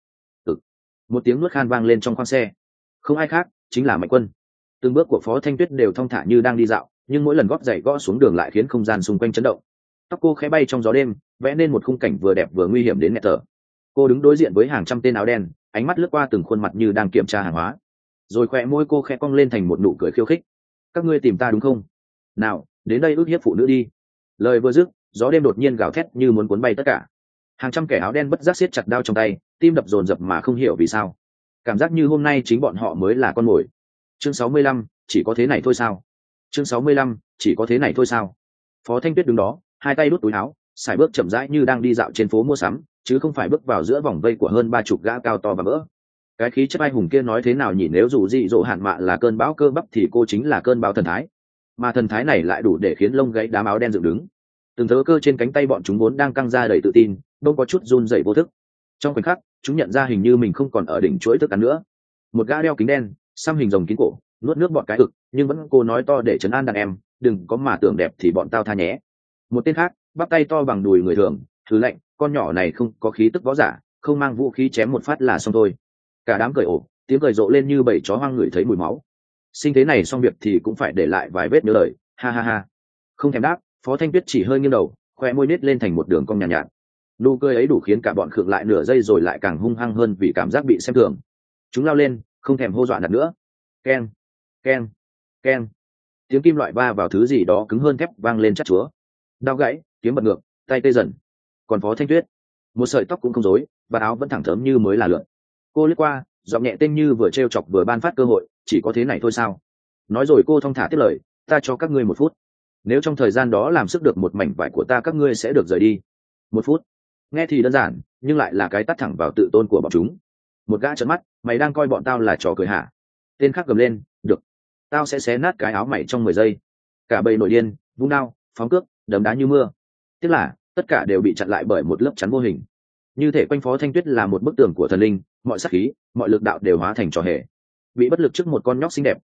[SPEAKER 1] Một tiếng nuốt khan vang lên trong khoang xe. Không ai khác, chính là Mạnh Quân. Từng bước của Phó Thanh Tuyết đều thong thả như đang đi dạo, nhưng mỗi lần gót giày gõ xuống đường lại khiến không gian xung quanh chấn động. Tóc cô khẽ bay trong gió đêm, vẽ nên một khung cảnh vừa đẹp vừa nguy hiểm đến nghẹt thở. Cô đứng đối diện với hàng trăm tên áo đen, ánh mắt lướt qua từng khuôn mặt như đang kiểm tra hàng hóa, rồi khóe môi cô khẽ cong lên thành một nụ cười khiêu khích. Các ngươi tìm ta đúng không? Nào, đến đây ức hiếp phụ nữ đi. Lời vừa dứt, gió đêm đột nhiên gào thét như muốn cuốn bay tất cả. Hàng trăm kẻ áo đen bất giác siết chặt đao trong tay, tim đập dồn dập mà không hiểu vì sao. Cảm giác như hôm nay chính bọn họ mới là con mồi. Chương 65, chỉ có thế này thôi sao? Chương 65, chỉ có thế này thôi sao? Phó Thanh Tuyết đứng đó, hai tay đút túi áo, sải bước chậm rãi như đang đi dạo trên phố mua sắm, chứ không phải bước vào giữa vòng vây của hơn 30 gã cao to và vỡ. Cái khí chất ai hùng kia nói thế nào nhỉ, nếu dù dị dỗ hạn mạ là cơn bão cơ bắp thì cô chính là cơn bão thần thái, mà thần thái này lại đủ để khiến lông gãy đám áo đen dựng đứng. Từng thớ cơ trên cánh tay bọn chúng vốn đang căng ra đầy tự tin, đông có chút run rẩy vô thức. Trong khoảnh khắc, chúng nhận ra hình như mình không còn ở đỉnh chuỗi thức ăn nữa. Một gã đeo kính đen, xăm hình rồng kín cổ, nuốt nước bọt cái ực, nhưng vẫn cô nói to để trấn an đàn em, đừng có mà tưởng đẹp thì bọn tao tha nhé. Một tên khác, bắp tay to bằng đùi người thường, thứ lạnh, con nhỏ này không có khí tức võ giả, không mang vũ khí chém một phát là xong thôi. Cả đám cười ổ, tiếng cười rộ lên như bầy chó hoang ngửi thấy mùi máu. Sinh thế này xong việc thì cũng phải để lại vài vết nhớ đời, ha ha ha. Không thèm đáp, Phó Thanh Tuyết chỉ hơi nghiêng đầu, khoe môi nết lên thành một đường cong nhàn nhạt. Nụ cười ấy đủ khiến cả bọn khựng lại nửa giây rồi lại càng hung hăng hơn vì cảm giác bị xem thường. Chúng lao lên, không thèm hô dọa nạt nữa. Keng, keng, keng. Tiếng kim loại va vào thứ gì đó cứng hơn thép vang lên chát chúa. Đao gãy, kiếm bật ngược, tay tê dần. Còn Phó Thanh Tuyết, một sợi tóc cũng không rối, và áo vẫn thẳng thớm như mới là lượn. Cô lướt qua, giọng nhẹ tênh như vừa trêu chọc vừa ban phát cơ hội, chỉ có thế này thôi sao? Nói rồi cô thong thả tiếp lời, ta cho các ngươi 1 phút. Nếu trong thời gian đó làm sức được một mảnh vải của ta, các ngươi sẽ được rời đi. 1 phút. Nghe thì đơn giản, nhưng lại là cái tát thẳng vào tự tôn của bọn chúng. Một gã trợn mắt, mày đang coi bọn tao là trò cười hả? Tên khác gầm lên, được, tao sẽ xé nát cái áo mày trong 10 giây. Cả bầy nổi điên, vung đao, phóng cước, đấm đá như mưa. Tiếc là tất cả đều bị chặn lại bởi một lớp chắn vô hình. Như thể quanh Phó Thanh Tuyết là một bức tường của thần linh, mọi sát khí, mọi lực đạo đều hóa thành trò hề. Bị bất lực trước một con nhóc xinh đẹp,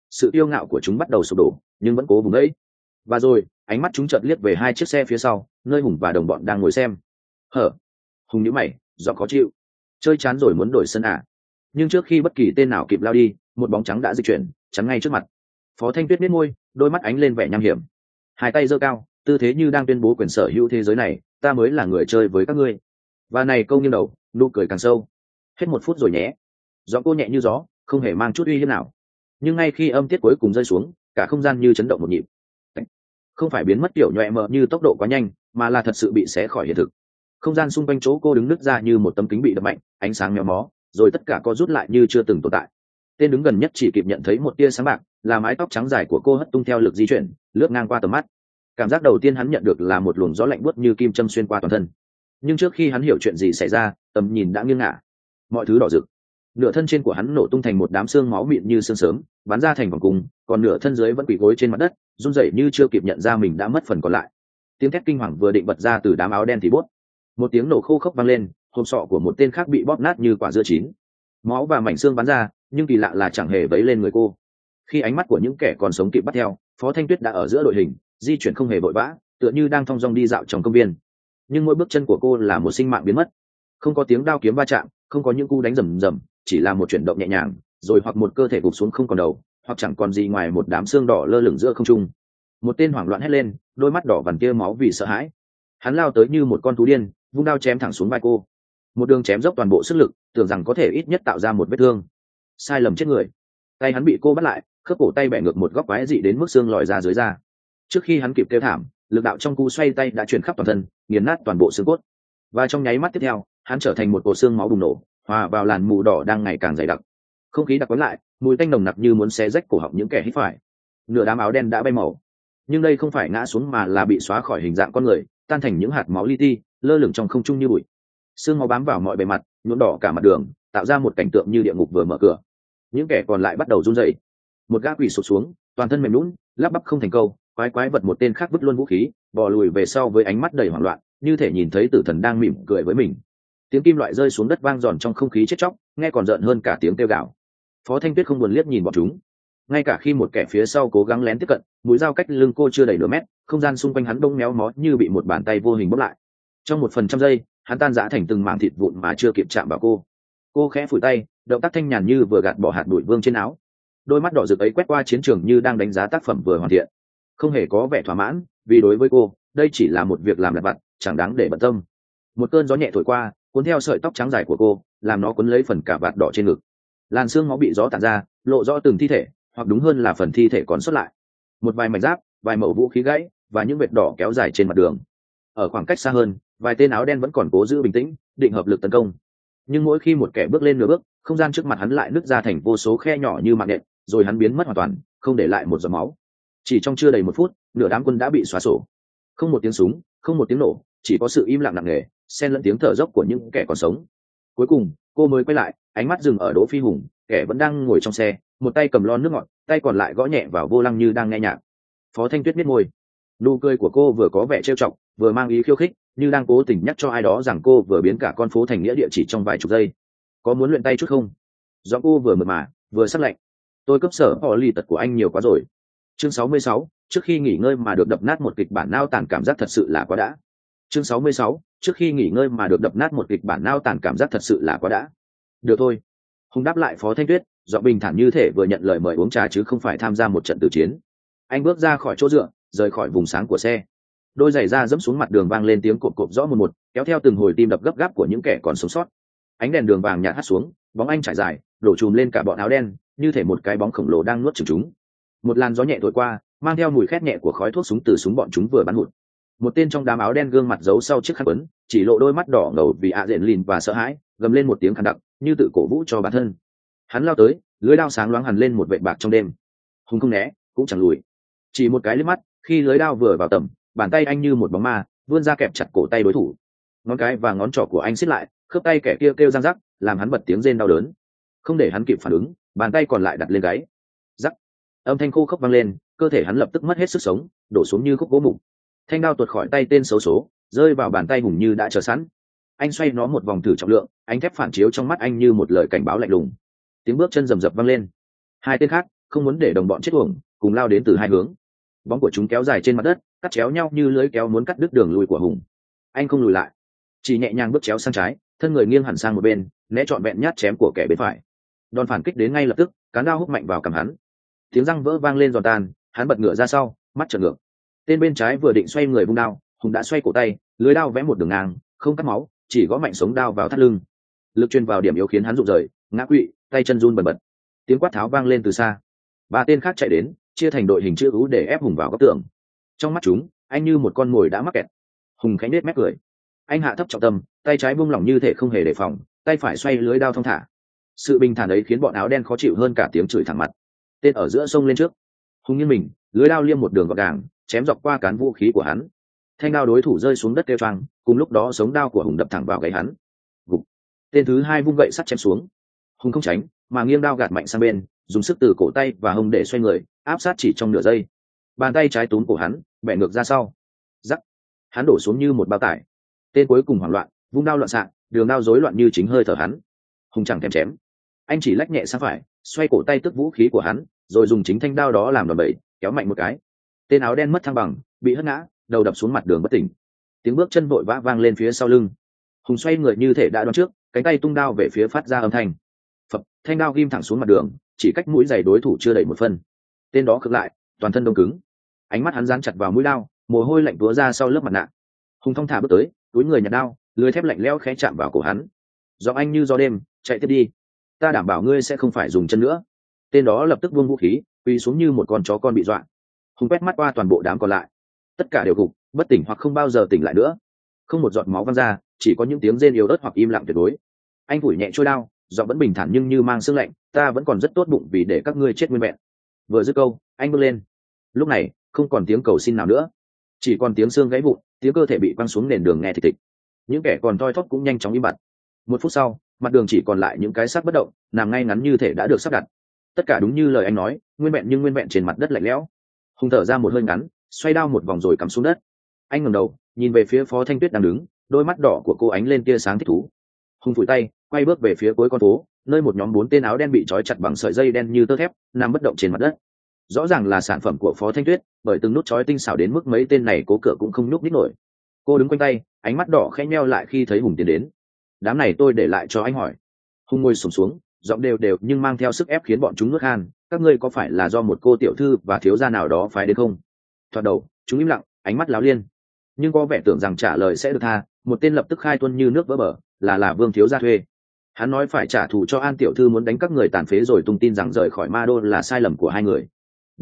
[SPEAKER 1] sự yêu ngạo của chúng bắt đầu sụp đổ nhưng vẫn cố vùng ấy. Và rồi ánh mắt chúng chợt liếc về hai chiếc xe phía sau nơi Hùng và đồng bọn đang ngồi xem. Hở? Hùng nhíu mày, giọng khó chịu. Chơi chán rồi muốn đổi sân à? Nhưng trước khi bất kỳ tên nào kịp lao đi, một bóng trắng đã di chuyển chắn ngay trước mặt. Phó Thanh Tuyết nhếch môi, đôi mắt ánh lên vẻ nham hiểm, hai tay giơ cao, tư thế như đang tuyên bố quyền sở hữu thế giới này. Ta mới là người chơi với các ngươi. Và này, câu nghiêng đầu, nụ cười càng sâu. Hết 1 phút rồi nhé. Giọng cô nhẹ như gió, không hề mang chút uy hiếp nào. Nhưng ngay khi âm tiết cuối cùng rơi xuống, cả không gian như chấn động một nhịp. Không phải biến mất kiểu nhọe mờ như tốc độ quá nhanh, mà là thật sự bị xé khỏi hiện thực. Không gian xung quanh chỗ cô đứng nứt ra như một tấm kính bị đập mạnh, ánh sáng méo mó, rồi tất cả co rút lại như chưa từng tồn tại. Tên đứng gần nhất chỉ kịp nhận thấy một tia sáng bạc, là mái tóc trắng dài của cô hất tung theo lực di chuyển, lướt ngang qua tầm mắt. Cảm giác đầu tiên hắn nhận được là một luồng gió lạnh buốt như kim châm xuyên qua toàn thân. Nhưng trước khi hắn hiểu chuyện gì xảy ra, tầm nhìn đã nghiêng ngả. Mọi thứ đỏ rực. Nửa thân trên của hắn nổ tung thành một đám xương máu mịn như sương sớm, bắn ra thành vòng cung, còn nửa thân dưới vẫn quỳ gối trên mặt đất, run rẩy như chưa kịp nhận ra mình đã mất phần còn lại. Tiếng thét kinh hoàng vừa định bật ra từ đám áo đen thì bốt. Một tiếng nổ khô khốc vang lên, hộp sọ của một tên khác bị bóp nát như quả dưa chín. Máu và mảnh xương bắn ra, nhưng kỳ lạ là chẳng hề vấy lên người cô. Khi ánh mắt của những kẻ còn sống kịp bắt theo, Phó Thanh Tuyết đã ở giữa đội hình, di chuyển không hề vội vã, tựa như đang thong dong đi dạo trong công viên. Nhưng mỗi bước chân của cô là một sinh mạng biến mất. Không có tiếng đao kiếm va chạm, không có những cú đánh rầm rầm, chỉ là một chuyển động nhẹ nhàng, rồi hoặc một cơ thể gục xuống không còn đầu, hoặc chẳng còn gì ngoài một đám xương đỏ lơ lửng giữa không trung. Một tên hoảng loạn hét lên, đôi mắt đỏ vằn tia máu vì sợ hãi. Hắn lao tới như một con thú điên, vung đao chém thẳng xuống vai cô. Một đường chém dốc toàn bộ sức lực, tưởng rằng có thể ít nhất tạo ra một vết thương. Sai lầm chết người. Tay hắn bị cô bắt lại, khớp cổ tay bẻ ngược một góc quái dị đến mức xương lòi ra dưới da. Trước khi hắn kịp kêu thảm, lực đạo trong cú xoay tay đã truyền khắp toàn thân, nghiền nát toàn bộ xương cốt. Và trong nháy mắt tiếp theo, hắn trở thành một bộ xương máu bùng nổ, hòa vào làn mù đỏ đang ngày càng dày đặc. Không khí đặc quánh lại, mùi tanh nồng nặc như muốn xé rách cổ họng những kẻ hít phải. Nửa đám áo đen đã bay màu, nhưng đây không phải ngã xuống mà là bị xóa khỏi hình dạng con người, tan thành những hạt máu li ti, lơ lửng trong không trung như bụi. Xương máu bám vào mọi bề mặt, nhuộm đỏ cả mặt đường, tạo ra một cảnh tượng như địa ngục vừa mở cửa. Những kẻ còn lại bắt đầu run rẩy. Một gã quỳ sụp xuống, toàn thân mềm nhũn, lắp bắp không thành câu, quái quái vật một tên khác vứt luôn vũ khí, bò lùi về sau với ánh mắt đầy hoảng loạn, như thể nhìn thấy tử thần đang mỉm cười với mình. Tiếng kim loại rơi xuống đất vang giòn trong không khí chết chóc, nghe còn rợn hơn cả tiếng kêu gào. Phó Thanh Tuyết không buồn liếc nhìn bọn chúng. Ngay cả khi một kẻ phía sau cố gắng lén tiếp cận, mũi dao cách lưng cô chưa đầy nửa mét, không gian xung quanh hắn bỗng méo mó như bị một bàn tay vô hình bóp lại. Trong 1% giây, hắn tan rã thành từng mảng thịt vụn mà chưa kịp chạm vào cô. Cô khẽ phủi tay, động tác thanh nhàn như vừa gạt bỏ hạt bụi vương trên áo. Đôi mắt đỏ rực ấy quét qua chiến trường như đang đánh giá tác phẩm vừa hoàn thiện, không hề có vẻ thỏa mãn, vì đối với cô đây chỉ là một việc làm lặt vặt, chẳng đáng để bận tâm. Một cơn gió nhẹ thổi qua, cuốn theo sợi tóc trắng dài của cô, làm nó cuốn lấy phần cà vạt đỏ trên ngực. Làn xương máu bị gió tản ra, lộ rõ từng thi thể, hoặc đúng hơn là phần thi thể còn sót lại. Một vài mảnh giáp, vài mẩu vũ khí gãy và những vệt đỏ kéo dài trên mặt đường. Ở khoảng cách xa hơn, vài tên áo đen vẫn còn cố giữ bình tĩnh, định hợp lực tấn công. Nhưng mỗi khi một kẻ bước lên nửa bước, không gian trước mặt hắn lại nứt ra thành vô số khe nhỏ như mạng nện, rồi hắn biến mất hoàn toàn, không để lại một giọt máu. Chỉ trong chưa đầy 1 phút, nửa đám quân đã bị xóa sổ. Không một tiếng súng, không một tiếng nổ, chỉ có sự im lặng nặng nề, xen lẫn tiếng thở dốc của những kẻ còn sống. Cuối cùng, cô mới quay lại, ánh mắt dừng ở Đỗ Phi Hùng, kẻ vẫn đang ngồi trong xe, một tay cầm lon nước ngọt, tay còn lại gõ nhẹ vào vô lăng như đang nghe nhạc. Phó Thanh Tuyết nhếch môi, nụ cười của cô vừa có vẻ trêu chọc, vừa mang ý khiêu khích, như đang cố tình nhắc cho ai đó rằng cô vừa biến cả con phố thành nghĩa địa chỉ trong vài chục giây. Có muốn luyện tay chút không? Giọng cô vừa mượt mà, vừa sắc lạnh. Tôi cấp sở họ lì tật của anh nhiều quá rồi. Chương 66, trước khi nghỉ ngơi mà được đập nát một kịch bản nao tàn cảm giác thật sự là quá đã. Chương 66, trước khi nghỉ ngơi mà được đập nát một kịch bản nao tàn cảm giác thật sự là quá đã. Được thôi. Hùng đáp lại Phó Thanh Tuyết, giọng bình thản như thể vừa nhận lời mời uống trà chứ không phải tham gia một trận tử chiến. Anh bước ra khỏi chỗ dựa, rời khỏi vùng sáng của xe. Đôi giày da dẫm xuống mặt đường vang lên tiếng cộp cộp rõ một, kéo theo từng hồi tim đập gấp gáp của những kẻ còn sống sót. Ánh đèn đường vàng nhạt hắt xuống, bóng anh trải dài, đổ trùm lên cả bọn áo đen, như thể một cái bóng khổng lồ đang nuốt chửng chúng. Một làn gió nhẹ thổi qua, mang theo mùi khét nhẹ của khói thuốc súng từ súng bọn chúng vừa bắn hụt. Một tên trong đám áo đen gương mặt giấu sau chiếc khăn quấn, chỉ lộ đôi mắt đỏ ngầu vì ạ diện lìn và sợ hãi, gầm lên một tiếng khàn đặc, như tự cổ vũ cho bản thân. Hắn lao tới, lưới đao sáng loáng hằn lên một vệt bạc trong đêm. Hùng không né, cũng chẳng lùi. Chỉ một cái liếc mắt, khi lưới đao vừa vào tầm, bàn tay anh như một bóng ma, vươn ra kẹp chặt cổ tay đối thủ. Ngón cái và ngón trỏ của anh siết lại, khớp tay kẻ kia kêu răng rắc, làm hắn bật tiếng rên đau đớn. Không để hắn kịp phản ứng, bàn tay còn lại đặt lên gáy. Rắc. Âm thanh khô khốc vang lên, cơ thể hắn lập tức mất hết sức sống, đổ xuống như khúc gỗ mục. Thanh đao tuột khỏi tay tên xấu số, rơi vào bàn tay Hùng như đã chờ sẵn. Anh xoay nó một vòng thử trọng lượng, ánh thép phản chiếu trong mắt anh như một lời cảnh báo lạnh lùng. Tiếng bước chân rầm rập vang lên. Hai tên khác, không muốn để đồng bọn chết uổng, cùng lao đến từ hai hướng. Bóng của chúng kéo dài trên mặt đất, cắt chéo nhau như lưới kéo muốn cắt đứt đường lui của Hùng. Anh không lùi lại, chỉ nhẹ nhàng bước chéo sang trái, thân người nghiêng hẳn sang một bên, né trọn vẹn nhát chém của kẻ bên phải. Đòn phản kích đến ngay lập tức, cán đao húc mạnh vào cằm hắn. Tiếng răng vỡ vang lên giòn tan, hắn bật ngựa ra sau, mắt trợn ngược. Tên bên trái vừa định xoay người vung đao, Hùng đã xoay cổ tay, lưới đao vẽ một đường ngang, không cắt máu, chỉ gõ mạnh sống đao vào thắt lưng. Lực truyền vào điểm yếu khiến hắn rụng rời, ngã quỵ, tay chân run bần bật. Tiếng quát tháo vang lên từ xa. Ba tên khác chạy đến, chia thành đội hình chữ U để ép Hùng vào góc tường. Trong mắt chúng, anh như một con mồi đã mắc kẹt. Hùng khánh nết mép cười. Anh hạ thấp trọng tâm, tay trái buông lỏng như thể không hề đề phòng, tay phải xoay lưới đao thong thả. Sự bình thản ấy khiến bọn áo đen khó chịu hơn cả tiếng chửi thẳng mặt. Tên ở giữa sông lên trước. Hùng nghiêng mình, lưới đao liêm một đường gọn gàng, chém dọc qua cán vũ khí của hắn. Thanh đao đối thủ rơi xuống đất kêu choang, cùng lúc đó sống đao của Hùng đập thẳng vào gáy hắn. Gục. Tên thứ hai vung gậy sắt chém xuống. Hùng không tránh, mà nghiêng đao gạt mạnh sang bên, dùng sức từ cổ tay và hông để xoay người, áp sát chỉ trong nửa giây. Bàn tay trái túm cổ hắn, bẻ ngược ra sau. Rắc. Hắn đổ xuống như một bao tải. Tên cuối cùng hoảng loạn, vung đao loạn xạ, đường đao rối loạn như chính hơi thở hắn. Hùng chẳng thèm chém, anh chỉ lách nhẹ sang phải, xoay cổ tay tức vũ khí của hắn, rồi dùng chính thanh đao đó làm đòn bẩy, kéo mạnh một cái. Tên áo đen mất thăng bằng, bị hất ngã, đầu đập xuống mặt đường bất tỉnh. Tiếng bước chân vội vã vang lên phía sau lưng. Hùng xoay người như thể đã đoán trước, cánh tay tung đao về phía phát ra âm thanh. Phập, thanh đao ghim thẳng xuống mặt đường, chỉ cách mũi giày đối thủ chưa đầy một phân. Tên đó khựng lại, toàn thân đông cứng, ánh mắt hắn dán chặt vào mũi đao, mồ hôi lạnh túa ra sau lớp mặt nạ. Hùng thong thả bước tới, túi người nhặt đao, lưới thép lạnh lẽo khẽ chạm vào cổ hắn. Giọng anh như gió đêm, chạy tiếp đi, ta đảm bảo ngươi sẽ không phải dùng chân nữa. Tên đó lập tức buông vũ khí, quỳ xuống như một con chó con bị dọa. Hùng quét mắt qua toàn bộ đám còn lại, tất cả đều gục, bất tỉnh hoặc không bao giờ tỉnh lại nữa. Không một giọt máu văng ra, chỉ có những tiếng rên yếu ớt hoặc im lặng tuyệt đối. Anh vủi nhẹ trôi đao, giọng vẫn bình thản nhưng như mang sương lạnh, ta vẫn còn rất tốt bụng vì để các ngươi chết nguyên vẹn. Vừa dứt câu, anh bước lên. Lúc này không còn tiếng cầu xin nào nữa, chỉ còn tiếng xương gãy vụn, tiếng cơ thể bị quăng xuống nền đường nghe thịch thịch. Những kẻ còn thoi thóp cũng nhanh chóng im bặt. Một phút sau, mặt đường chỉ còn lại những cái xác bất động, nằm ngay ngắn như thể đã được sắp đặt. Tất cả đúng như lời anh nói, nguyên vẹn nhưng nguyên vẹn trên mặt đất lạnh lẽo. Hùng thở ra một hơi ngắn, xoay đao một vòng rồi cắm xuống đất. Anh ngẩng đầu, nhìn về phía Phó Thanh Tuyết đang đứng, đôi mắt đỏ của cô ánh lên tia sáng thích thú. Hùng phủi tay, quay bước về phía cuối con phố, nơi một nhóm 4 tên áo đen bị trói chặt bằng sợi dây đen như tơ thép, nằm bất động trên mặt đất. Rõ ràng là sản phẩm của Phó Thanh Tuyết, bởi từng nút trói tinh xảo đến mức mấy tên này cố cửa cũng không nhúc nhích nổi. Cô đứng quanh tay, ánh mắt đỏ khẽ nheo lại khi thấy Hùng tiến đến. Đám này tôi để lại cho anh hỏi. Hùng ngồi xổm xuống, giọng đều đều nhưng mang theo sức ép khiến bọn chúng nuốt khan. Các ngươi có phải là do một cô tiểu thư và thiếu gia nào đó phái đến không? Thoạt đầu, chúng im lặng, ánh mắt láo liên. Nhưng có vẻ tưởng rằng trả lời sẽ được tha, một tên lập tức khai tuân như nước vỡ bờ, là Vương thiếu gia thuê. Hắn nói phải trả thù cho An tiểu thư muốn đánh các người tàn phế rồi tung tin rằng rời khỏi Ma Đô là sai lầm của hai người.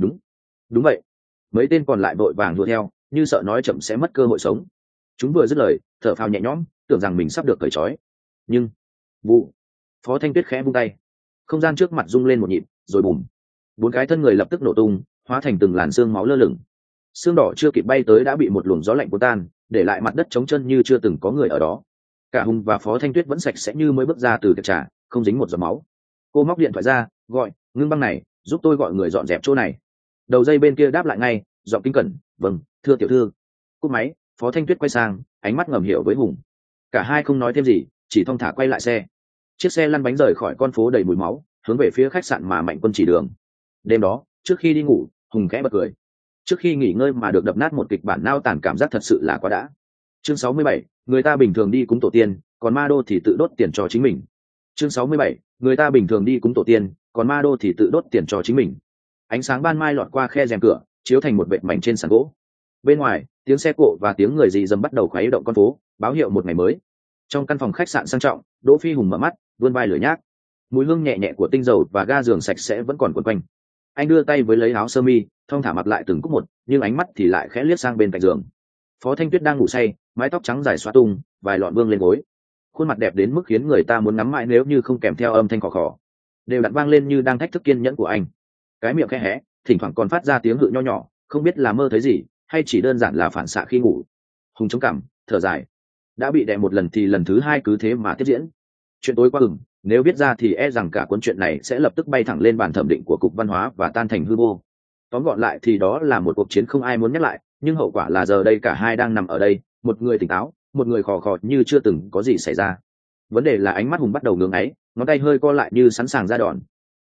[SPEAKER 1] Đúng vậy. Mấy tên còn lại vội vàng đuổi theo, như sợ nói chậm sẽ mất cơ hội sống. Chúng vừa dứt lời, thở phào nhẹ nhõm, tưởng rằng mình sắp được cởi trói. Nhưng vụ, Phó Thanh Tuyết khẽ vung tay, không gian trước mặt rung lên một nhịp, rồi bùm, 4 cái thân người lập tức nổ tung, hóa thành từng làn xương máu lơ lửng. Xương đỏ chưa kịp bay tới đã bị một luồng gió lạnh cuốn tan, để lại mặt đất trống trơn như chưa từng có người ở đó. Cả Hùng và Phó Thanh Tuyết vẫn sạch sẽ như mới bước ra từ tiệc trà, không dính một giọt máu. Cô móc điện thoại ra, gọi, Ngưng Băng này, giúp tôi gọi người dọn dẹp chỗ này. Đầu dây bên kia đáp lại ngay, giọng kính cẩn, vâng, thưa tiểu thư. Cúp máy, Phó Thanh Tuyết quay sang, ánh mắt ngầm hiểu với Hùng. Cả hai không nói thêm gì, chỉ thong thả quay lại xe. Chiếc xe lăn bánh rời khỏi con phố đầy mùi máu, hướng về phía khách sạn mà Mạnh Quân chỉ đường. Đêm đó, trước khi đi ngủ, Hùng khẽ bật cười. Trước khi nghỉ ngơi mà được đập nát một kịch bản nao tản cảm giác thật sự là quá đã. Chương 67, người ta bình thường đi cúng tổ tiên, còn Ma Đô thì tự đốt tiền cho chính mình. Chương 67, người ta bình thường đi cúng tổ tiên, còn Ma Đô thì tự đốt tiền cho chính mình. Ánh sáng ban mai lọt qua khe rèm cửa, chiếu thành một vệt mảnh trên sàn gỗ. Bên ngoài, tiếng xe cộ và tiếng người rì rầm bắt đầu khuấy động con phố, báo hiệu một ngày mới. Trong căn phòng khách sạn sang trọng, Đỗ Phi Hùng mở mắt, vươn vai lười nhác. Mùi hương nhẹ nhẹ của tinh dầu và ga giường sạch sẽ vẫn còn quấn quanh. Anh đưa tay với lấy áo sơ mi, thong thả mặc lại từng cúc một, nhưng ánh mắt thì lại khẽ liếc sang bên cạnh giường. Phó Thanh Tuyết đang ngủ say, mái tóc trắng dài xõa tung, vài lọn vương lên gối. Khuôn mặt đẹp đến mức khiến người ta muốn ngắm mãi nếu như không kèm theo âm thanh khò khò, đều đặn vang lên như đang thách thức kiên nhẫn của anh. Cái miệng khẽ hé, thỉnh thoảng còn phát ra tiếng hự nho nhỏ, không biết là mơ thấy gì, hay chỉ đơn giản là phản xạ khi ngủ. Hùng chống cằm, thở dài. Đã bị đè một lần thì lần thứ hai cứ thế mà tiếp diễn. Chuyện tối qua nếu biết ra thì e rằng cả cuốn chuyện này sẽ lập tức bay thẳng lên bàn thẩm định của Cục Văn hóa và tan thành hư vô. Tóm gọn lại thì đó là một cuộc chiến không ai muốn nhắc lại, nhưng hậu quả là giờ đây cả hai đang nằm ở đây, một người tỉnh táo, một người khò khò như chưa từng có gì xảy ra. Vấn đề là ánh mắt Hùng bắt đầu ngưỡng ấy, ngón tay hơi co lại như sẵn sàng ra đòn.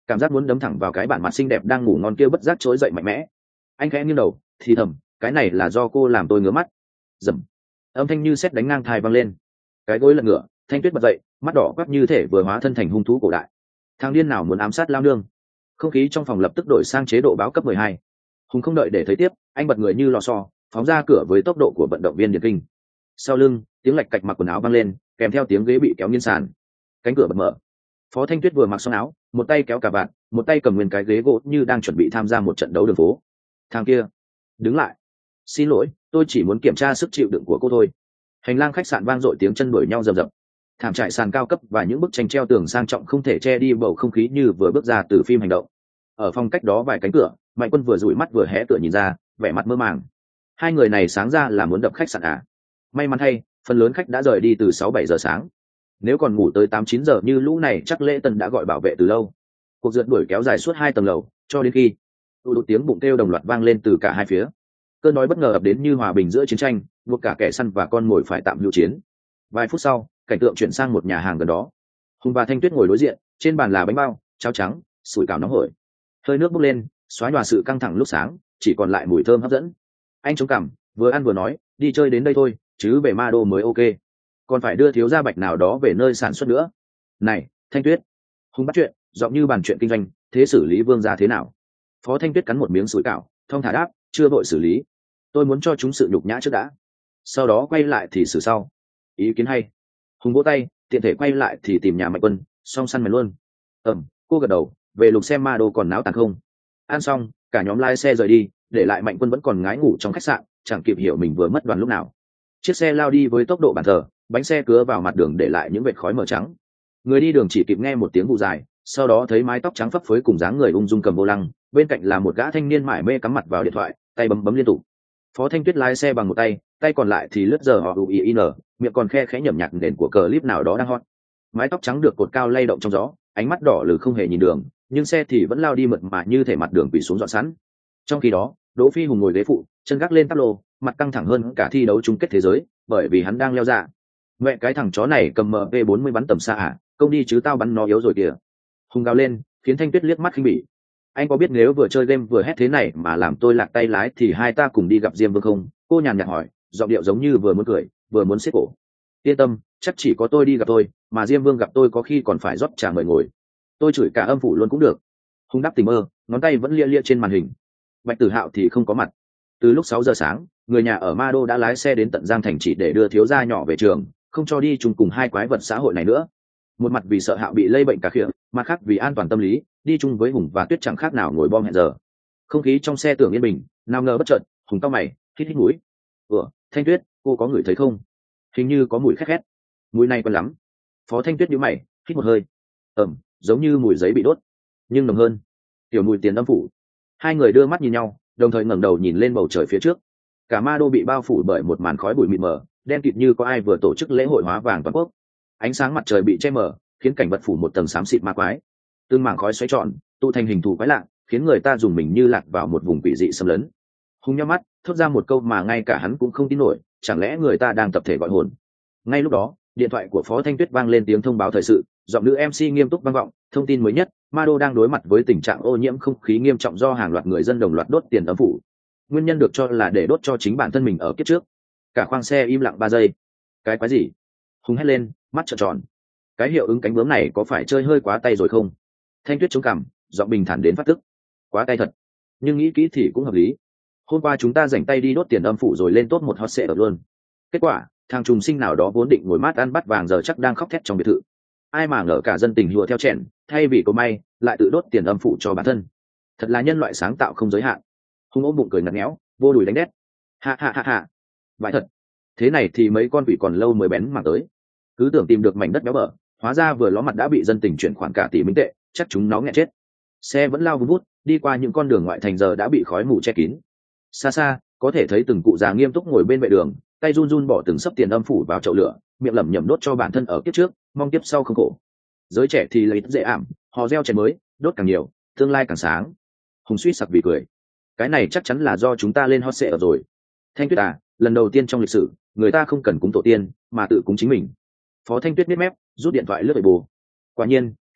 [SPEAKER 1] cảm giác muốn đấm thẳng vào cái bản mặt xinh đẹp đang ngủ ngon kia bất giác trỗi dậy mạnh mẽ. Anh khẽ nghiêng đầu thì thầm, cái này là do cô làm tôi ngứa mắt. Dầm, âm thanh như sét đánh ngang tai vang lên. Cái gối lật ngửa, Thanh Tuyết bật dậy, mắt đỏ quắc như thể vừa hóa thân thành hung thú cổ đại. Thằng điên nào muốn ám sát lao nương? Không khí trong phòng lập tức đổi sang chế độ báo cấp 12. Hùng không đợi để thấy tiếp, anh bật người như lò xo, phóng ra cửa với tốc độ của vận động viên điển kinh. Sau lưng, tiếng lạch cạch mặc quần áo vang lên, kèm theo tiếng ghế bị kéo nghiêng sàn. Cánh cửa bật mở. Phó Thanh Tuyết vừa mặc xong áo, một tay kéo cà vạt, một tay cầm nguyên cái ghế gỗ như đang chuẩn bị tham gia một trận đấu đường phố. Thằng kia, đứng lại. Xin lỗi, tôi chỉ muốn kiểm tra sức chịu đựng của cô thôi. Hành lang khách sạn vang dội tiếng chân đuổi nhau rầm rập. Thảm trại sàn cao cấp và những bức tranh treo tường sang trọng không thể che đi bầu không khí như vừa bước ra từ phim hành động. Ở phòng cách đó vài cánh cửa, Mạnh Quân vừa dụi mắt vừa hé cửa nhìn ra, vẻ mặt mơ màng. Hai người này sáng ra là muốn đập khách sạn à? May mắn thay, phần lớn khách đã rời đi từ 6-7 giờ sáng. Nếu còn ngủ tới 8-9 giờ như lũ này chắc Lễ Tân đã gọi bảo vệ từ lâu. Cuộc rượt đuổi kéo dài suốt 2 tầng lầu, cho đến khi đột tiếng bụng kêu đồng loạt vang lên từ cả hai phía. Cơn đói bất ngờ ập đến như hòa bình giữa chiến tranh, buộc cả kẻ săn và con mồi phải tạm hữu chiến. Vài phút sau, cảnh tượng chuyển sang một nhà hàng gần đó. Hùng và Thanh Tuyết ngồi đối diện, trên bàn là bánh bao, cháo trắng, sủi cảo nóng hổi. Hơi nước bốc lên, xóa nhòa sự căng thẳng lúc sáng, chỉ còn lại mùi thơm hấp dẫn. Anh chống cằm, vừa ăn vừa nói, đi chơi đến đây thôi, chứ về Ma Đô mới ok. Còn phải đưa thiếu gia Bạch nào đó về nơi sản xuất nữa. Này, Thanh Tuyết. Hùng bắt chuyện, giọng như bàn chuyện kinh doanh, thế xử lý Vương gia thế nào? Phó Thanh Tuyết cắn một miếng sủi cảo, thong thả đáp, chưa vội xử lý. Tôi muốn cho chúng sự nhục nhã trước đã. Sau đó quay lại thì xử sau. Ý kiến hay. Hùng vỗ tay, tiện thể quay lại thì tìm nhà Mạnh Quân, xong săn mày luôn. Cô gật đầu, về lục xem Ma Đô còn náo tàn không. Ăn xong, cả nhóm lái xe rời đi, để lại Mạnh Quân vẫn còn ngái ngủ trong khách sạn, chẳng kịp hiểu mình vừa mất đoàn lúc nào. Chiếc xe lao đi với tốc độ bàn thờ, bánh xe cứa vào mặt đường để lại những vệt khói mờ trắng. Người đi đường chỉ kịp nghe một tiếng vụ dài, sau đó thấy mái tóc trắng phấp phới cùng dáng người ung dung cầm vô lăng, bên cạnh là một gã thanh niên mải mê cắm mặt vào điện thoại, tay bấm bấm liên tục. Phó Thanh Tuyết lái xe bằng một tay, tay còn lại thì lướt giờ họ UIN, miệng còn khe khẽ nhẩm nhạc nền của clip nào đó đang hot. Mái tóc trắng được cột cao lay động trong gió, ánh mắt đỏ lừ không hề nhìn đường, nhưng xe thì vẫn lao đi mượt mà như thể mặt đường bị xuống dọn sẵn. Trong khi đó, Đỗ Phi Hùng ngồi ghế phụ, chân gác lên tắp lô, mặt căng thẳng hơn cả thi đấu chung kết thế giới, bởi vì hắn đang leo ra. Mẹ cái thằng chó này cầm MP40 bắn tầm xa à, công đi chứ tao bắn nó yếu rồi kìa. Hùng gào lên, khiến Thanh Tuyết liếc mắt khinh bỉ. Anh có biết nếu vừa chơi game vừa hét thế này mà làm tôi lạc tay lái thì hai ta cùng đi gặp Diêm Vương không? Cô nhàn nhạt hỏi, giọng điệu giống như vừa muốn cười, vừa muốn siết cổ. Yên tâm, chắc chỉ có tôi đi gặp tôi, mà Diêm Vương gặp tôi có khi còn phải rót trà mời ngồi. Tôi chửi cả âm phủ luôn cũng được. Hùng đáp tình mơ, ngón tay vẫn lia lia trên màn hình. Bạch Tử Hạo thì không có mặt. Từ lúc 6 giờ sáng, người nhà ở Ma Đô đã lái xe đến tận Giang Thành chỉ để đưa thiếu gia nhỏ về trường, không cho đi chung cùng hai quái vật xã hội này nữa. Một mặt vì sợ Hạo bị lây bệnh cả khịa, mặt khác vì an toàn tâm lý, đi chung với Hùng và Tuyết chẳng khác nào ngồi bom hẹn giờ. Không khí trong xe tưởng yên bình, nào ngờ bất chợt, Hùng cau mày, hít hít mũi. Thanh Tuyết, cô có ngửi thấy không? Hình như có mùi khét khét. Mùi này quen lắm. Phó Thanh Tuyết nhíu mày, hít một hơi. Giống như mùi giấy bị đốt, nhưng nồng hơn. Tiểu mùi tiền âm phủ. Hai người đưa mắt nhìn nhau, đồng thời ngẩng đầu nhìn lên bầu trời phía trước. Cả Ma Đô bị bao phủ bởi một màn khói bụi mịt mờ, đen kịt như có ai vừa tổ chức lễ hội hóa vàng toàn quốc. Ánh sáng mặt trời bị che mờ, khiến cảnh vật phủ một tầng xám xịt ma quái. Từng mảng khói xoáy tròn, tụ thành hình thù quái lạ, khiến người ta dùng mình như lạc vào một vùng quỷ dị xâm lấn. Hùng nhắm mắt, thốt ra một câu mà ngay cả hắn cũng không tin nổi, chẳng lẽ người ta đang tập thể gọi hồn? Ngay lúc đó, điện thoại của Phó Thanh Tuyết vang lên tiếng thông báo thời sự, giọng nữ MC nghiêm túc vang vọng, thông tin mới nhất, Ma Đô đang đối mặt với tình trạng ô nhiễm không khí nghiêm trọng do hàng loạt người dân đồng loạt đốt tiền âm phủ. Nguyên nhân được cho là để đốt cho chính bản thân mình ở kiếp trước. Cả khoang xe im lặng 3 giây. Cái quái gì? Hùng hét lên, mắt trợn tròn. Cái hiệu ứng cánh bướm này có phải chơi hơi quá tay rồi không? Thanh Tuyết chống cằm, giọng bình thản đến phát tức. Quá tay thật, nhưng nghĩ kỹ thì cũng hợp lý. Hôm qua chúng ta rảnh tay đi đốt tiền âm phủ rồi lên top một hot search luôn. Kết quả, thằng trùng sinh nào đó vốn định ngồi mát ăn bát vàng giờ chắc đang khóc thét trong biệt thự. Ai mà ngờ cả dân tình hùa theo chèn, thay vì có may lại tự đốt tiền âm phủ cho bản thân. Thật là nhân loại sáng tạo không giới hạn. Hùng ôm bụng cười ngặt nghẽo, vô đùi đánh đét. Ha ha ha ha. Vậy thật. Thế này thì mấy con quỷ còn lâu mới bén mà tới. Cứ tưởng tìm được mảnh đất béo bở, hóa ra vừa ló mặt đã bị dân tình chuyển khoản cả tỷ minh tệ, chắc chúng nó nghẹn chết. Xe vẫn lao vun vút, đi qua những con đường ngoại thành giờ đã bị khói mù che kín. Xa xa, có thể thấy từng cụ già nghiêm túc ngồi bên vệ đường, tay run run bỏ từng sấp tiền âm phủ vào chậu lửa, miệng lẩm nhẩm đốt cho bản thân ở kiếp trước, mong kiếp sau không khổ. Giới trẻ thì lấy dễ ảm, họ gieo chén mới, đốt càng nhiều, tương lai càng sáng. Hùng suýt sặc vì cười. Cái này chắc chắn là do chúng ta lên hot search rồi. Thanh Tuyết à, lần đầu tiên trong lịch sử, người ta không cần cúng tổ tiên, mà tự cúng chính mình. Phó Thanh Tuyết biết mép, rút điện thoại lướt về bù. Quả nhiên,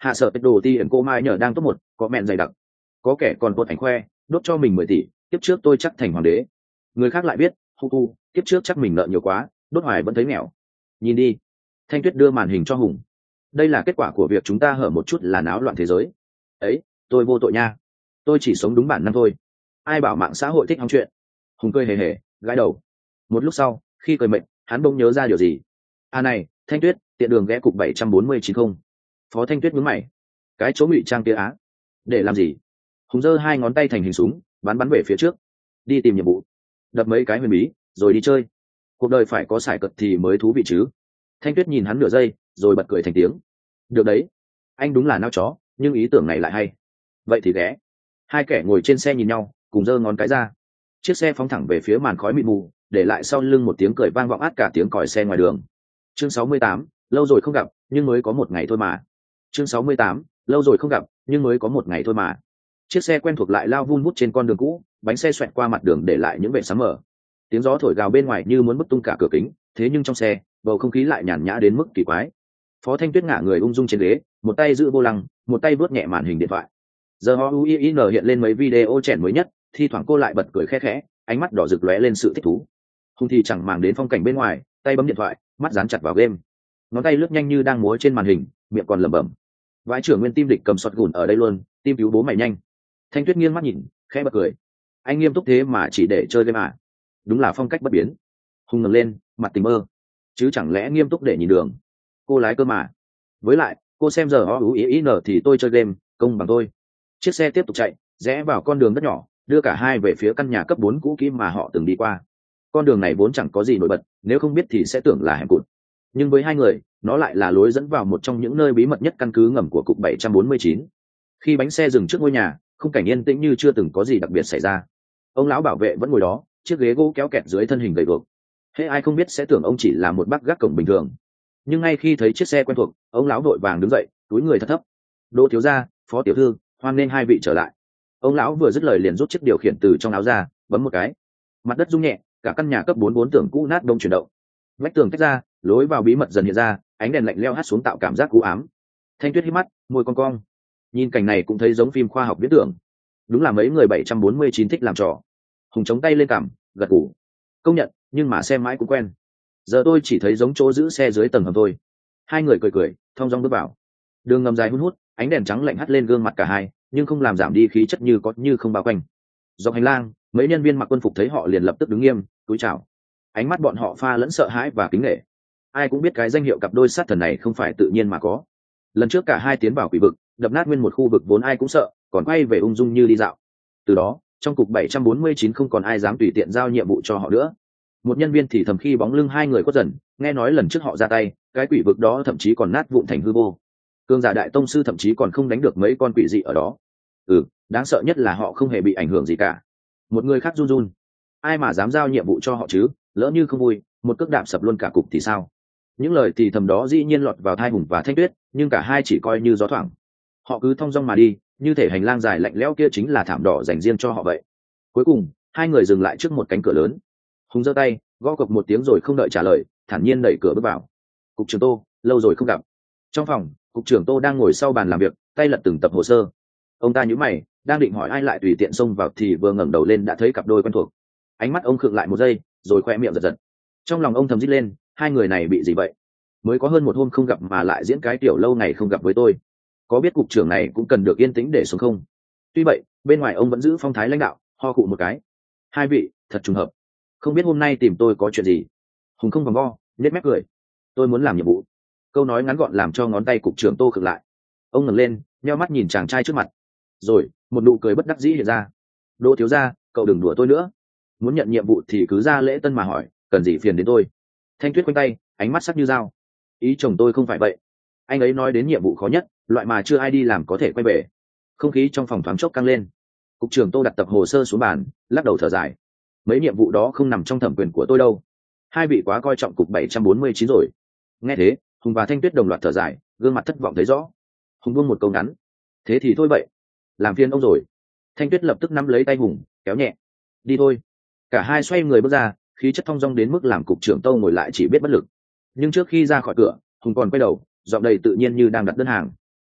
[SPEAKER 1] Hạ sợ đồ ti ẩn cô mai nhờ đang top 1, có mẹn dày đặc. Có kẻ còn cột ảnh khoe, đốt cho mình 10 tỷ, kiếp trước tôi chắc thành hoàng đế. Người khác lại biết, hu kiếp trước chắc mình nợ nhiều quá, đốt hoài vẫn thấy nghèo. Nhìn đi. Thanh Tuyết đưa màn hình cho Hùng. Đây là kết quả của việc chúng ta hở một chút là náo loạn thế giới. Ấy, tôi vô tội nha. Tôi chỉ sống đúng bản năng thôi. Ai bảo mạng xã hội thích hóng chuyện. Hùng cười hề hề, gãi đầu. Một lúc sau, khi cười mệt, hắn bỗng nhớ ra điều gì. À này, Thanh Tuyết, tiện đường ghé cục 749 không? Phó Thanh Tuyết nhướng mày. Cái chỗ ngụy trang kia á? Để làm gì? Hùng giơ hai ngón tay thành hình súng, bắn về phía trước. Đi tìm nhiệm vụ. Đập mấy cái huyền bí, rồi đi chơi. Cuộc đời phải có sải cật thì mới thú vị chứ. Thanh Tuyết nhìn hắn nửa giây, rồi bật cười thành tiếng. Được đấy, anh đúng là nao chó, nhưng ý tưởng này lại hay. Vậy thì ghé. Hai kẻ ngồi trên xe nhìn nhau, cùng giơ ngón cái ra. Chiếc xe phóng thẳng về phía màn khói mịt mù, để lại sau lưng một tiếng cười vang vọng át cả tiếng còi xe ngoài đường. Chương 68, lâu rồi không gặp, nhưng mới có một ngày thôi mà. Chương 68, lâu rồi không gặp, nhưng mới có một ngày thôi mà. Chiếc xe quen thuộc lại lao vun vút trên con đường cũ, bánh xe xoẹt qua mặt đường để lại những vệt sáng mờ. Tiếng gió thổi gào bên ngoài như muốn bứt tung cả cửa kính, thế nhưng trong xe, bầu không khí lại nhàn nhã đến mức kỳ quái. Phó Thanh Tuyết ngả người ung dung trên ghế, một tay giữ vô lăng, một tay vuốt nhẹ màn hình điện thoại. Giờ HUIN hiện lên mấy video chèn mới nhất, thi thoảng cô lại bật cười khẽ khẽ, ánh mắt đỏ rực lóe lên sự thích thú. Hùng thì chẳng màng đến phong cảnh bên ngoài, tay bấm điện thoại, mắt dán chặt vào game. Ngón tay lướt nhanh như đang múa trên màn hình, miệng còn lẩm bẩm. Vãi trưởng nguyên tim địch cầm sọt gùn ở đây luôn, tim cứu bố mày nhanh. Thanh Tuyết nghiêng mắt nhìn, khẽ bật cười. Anh nghiêm túc thế mà chỉ để chơi game à? Đúng là phong cách bất biến. Hùng ngẩng lên, mặt tình mơ. Chứ chẳng lẽ nghiêm túc để nhìn đường? Cô lái cơ mà. Với lại, cô xem giờ HUIN thì tôi chơi game, công bằng tôi. Chiếc xe tiếp tục chạy, rẽ vào con đường đất nhỏ, đưa cả hai về phía căn nhà cấp 4 cũ kỹ mà họ từng đi qua. Con đường này vốn chẳng có gì nổi bật, nếu không biết thì sẽ tưởng là hẻm cụt. Nhưng với hai người, nó lại là lối dẫn vào một trong những nơi bí mật nhất căn cứ ngầm của cục 749. Khi bánh xe dừng trước ngôi nhà, khung cảnh yên tĩnh như chưa từng có gì đặc biệt xảy ra. Ông lão bảo vệ vẫn ngồi đó, chiếc ghế gỗ kéo kẹt dưới thân hình gầy guộc. Hễ ai không biết sẽ tưởng ông chỉ là một bác gác cổng bình thường. Nhưng ngay khi thấy chiếc xe quen thuộc, ông lão vội vàng đứng dậy, cúi người thật thấp. Đỗ thiếu gia, Phó tiểu thư, hoan nên hai vị trở lại. Ông lão vừa dứt lời liền rút chiếc điều khiển từ trong áo ra, bấm một cái. Mặt đất rung nhẹ, cả căn nhà cấp 44 tường cũ nát đông chuyển động. Vách tường tách ra, lối vào bí mật dần hiện ra, ánh đèn lạnh lẽo hắt xuống tạo cảm giác u ám. Thanh Tuyết hít mắt, môi cong cong. Nhìn cảnh này cũng thấy giống phim khoa học viễn tưởng. Đúng là mấy người 749 thích làm trò. Hùng chống tay lên cằm, gật gù. Công nhận, nhưng mà xem mãi cũng quen. Giờ tôi chỉ thấy giống chỗ giữ xe dưới tầng hầm thôi. Hai người cười cười, thong dong bước vào. Đường ngầm dài hun hút, ánh đèn trắng lạnh hắt lên gương mặt cả hai, nhưng không làm giảm đi khí chất như có như không bao quanh. Dọc hành lang, mấy nhân viên mặc quân phục thấy họ liền lập tức đứng nghiêm, cúi chào. Ánh mắt bọn họ pha lẫn sợ hãi và kính nể. Ai cũng biết cái danh hiệu cặp đôi sát thần này không phải tự nhiên mà có. Lần trước cả hai tiến vào quỷ vực, đập nát nguyên một khu vực vốn ai cũng sợ, còn quay về ung dung như đi dạo. Từ đó, trong cục 749 không còn ai dám tùy tiện giao nhiệm vụ cho họ nữa. Một nhân viên thì thầm khi bóng lưng hai người khuất dần, nghe nói lần trước họ ra tay, cái quỷ vực đó thậm chí còn nát vụn thành hư vô. Cường giả đại tông sư thậm chí còn không đánh được mấy con quỷ dị ở đó. Đáng sợ nhất là họ không hề bị ảnh hưởng gì cả. Một người khác run run. Ai mà dám giao nhiệm vụ cho họ chứ, lỡ như không vui, một cước đạp sập luôn cả cục thì sao? Những lời thì thầm đó dĩ nhiên lọt vào tai Hùng và Thanh Tuyết, nhưng cả hai chỉ coi như gió thoảng. Họ cứ thong dong mà đi, như thể hành lang dài lạnh lẽo kia chính là thảm đỏ dành riêng cho họ vậy. Cuối cùng, hai người dừng lại trước một cánh cửa lớn. Hùng giơ tay, gõ cộc một tiếng rồi không đợi trả lời, thản nhiên đẩy cửa bước vào. Cục trưởng Tô, lâu rồi không gặp. Trong phòng, cục trưởng Tô đang ngồi sau bàn làm việc, tay lật từng tập hồ sơ. Ông ta nhíu mày, đang định hỏi ai lại tùy tiện xông vào thì vừa ngẩng đầu lên đã thấy cặp đôi quen thuộc. Ánh mắt ông khựng lại một giây, rồi khoe miệng giật giật. Trong lòng ông thầm rít lên, hai người này bị gì vậy? Mới có hơn một hôm không gặp mà lại diễn cái tiểu lâu ngày không gặp với tôi. Có biết cục trưởng này cũng cần được yên tĩnh để sống không? Tuy vậy, bên ngoài ông vẫn giữ phong thái lãnh đạo, ho cụ một cái. Hai vị, thật trùng hợp. Không biết hôm nay tìm tôi có chuyện gì? Hùng không vòng vo, nhếch mép cười. Tôi muốn làm nhiệm vụ. Câu nói ngắn gọn làm cho ngón tay cục trưởng Tô khựng lại. Ông ngẩng lên, nheo mắt nhìn chàng trai trước mặt. Rồi, một nụ cười bất đắc dĩ hiện ra. Đỗ thiếu gia, cậu đừng đùa tôi nữa. Muốn nhận nhiệm vụ thì cứ ra lễ tân mà hỏi, cần gì phiền đến tôi. Thanh Tuyết quanh tay, ánh mắt sắc như dao. Ý chồng tôi không phải vậy. Anh ấy nói đến nhiệm vụ khó nhất, loại mà chưa ai đi làm có thể quay về. Không khí trong phòng thoáng chốc căng lên. Cục trưởng Tô đặt tập hồ sơ xuống bàn, lắc đầu thở dài. Mấy nhiệm vụ đó không nằm trong thẩm quyền của tôi đâu. Hai vị quá coi trọng cục 749 rồi. Nghe thế, Hùng và Thanh Tuyết đồng loạt thở dài, gương mặt thất vọng thấy rõ. Hùng buông một câu ngắn. Thế thì thôi vậy. Làm phiền ông rồi. Thanh Tuyết lập tức nắm lấy tay Hùng, kéo nhẹ. Đi thôi. Cả hai xoay người bước ra, khí chất thong dong đến mức làm cục trưởng Tô ngồi lại chỉ biết bất lực. Nhưng trước khi ra khỏi cửa, Hùng còn quay đầu, giọng đầy tự nhiên như đang đặt đơn hàng. À,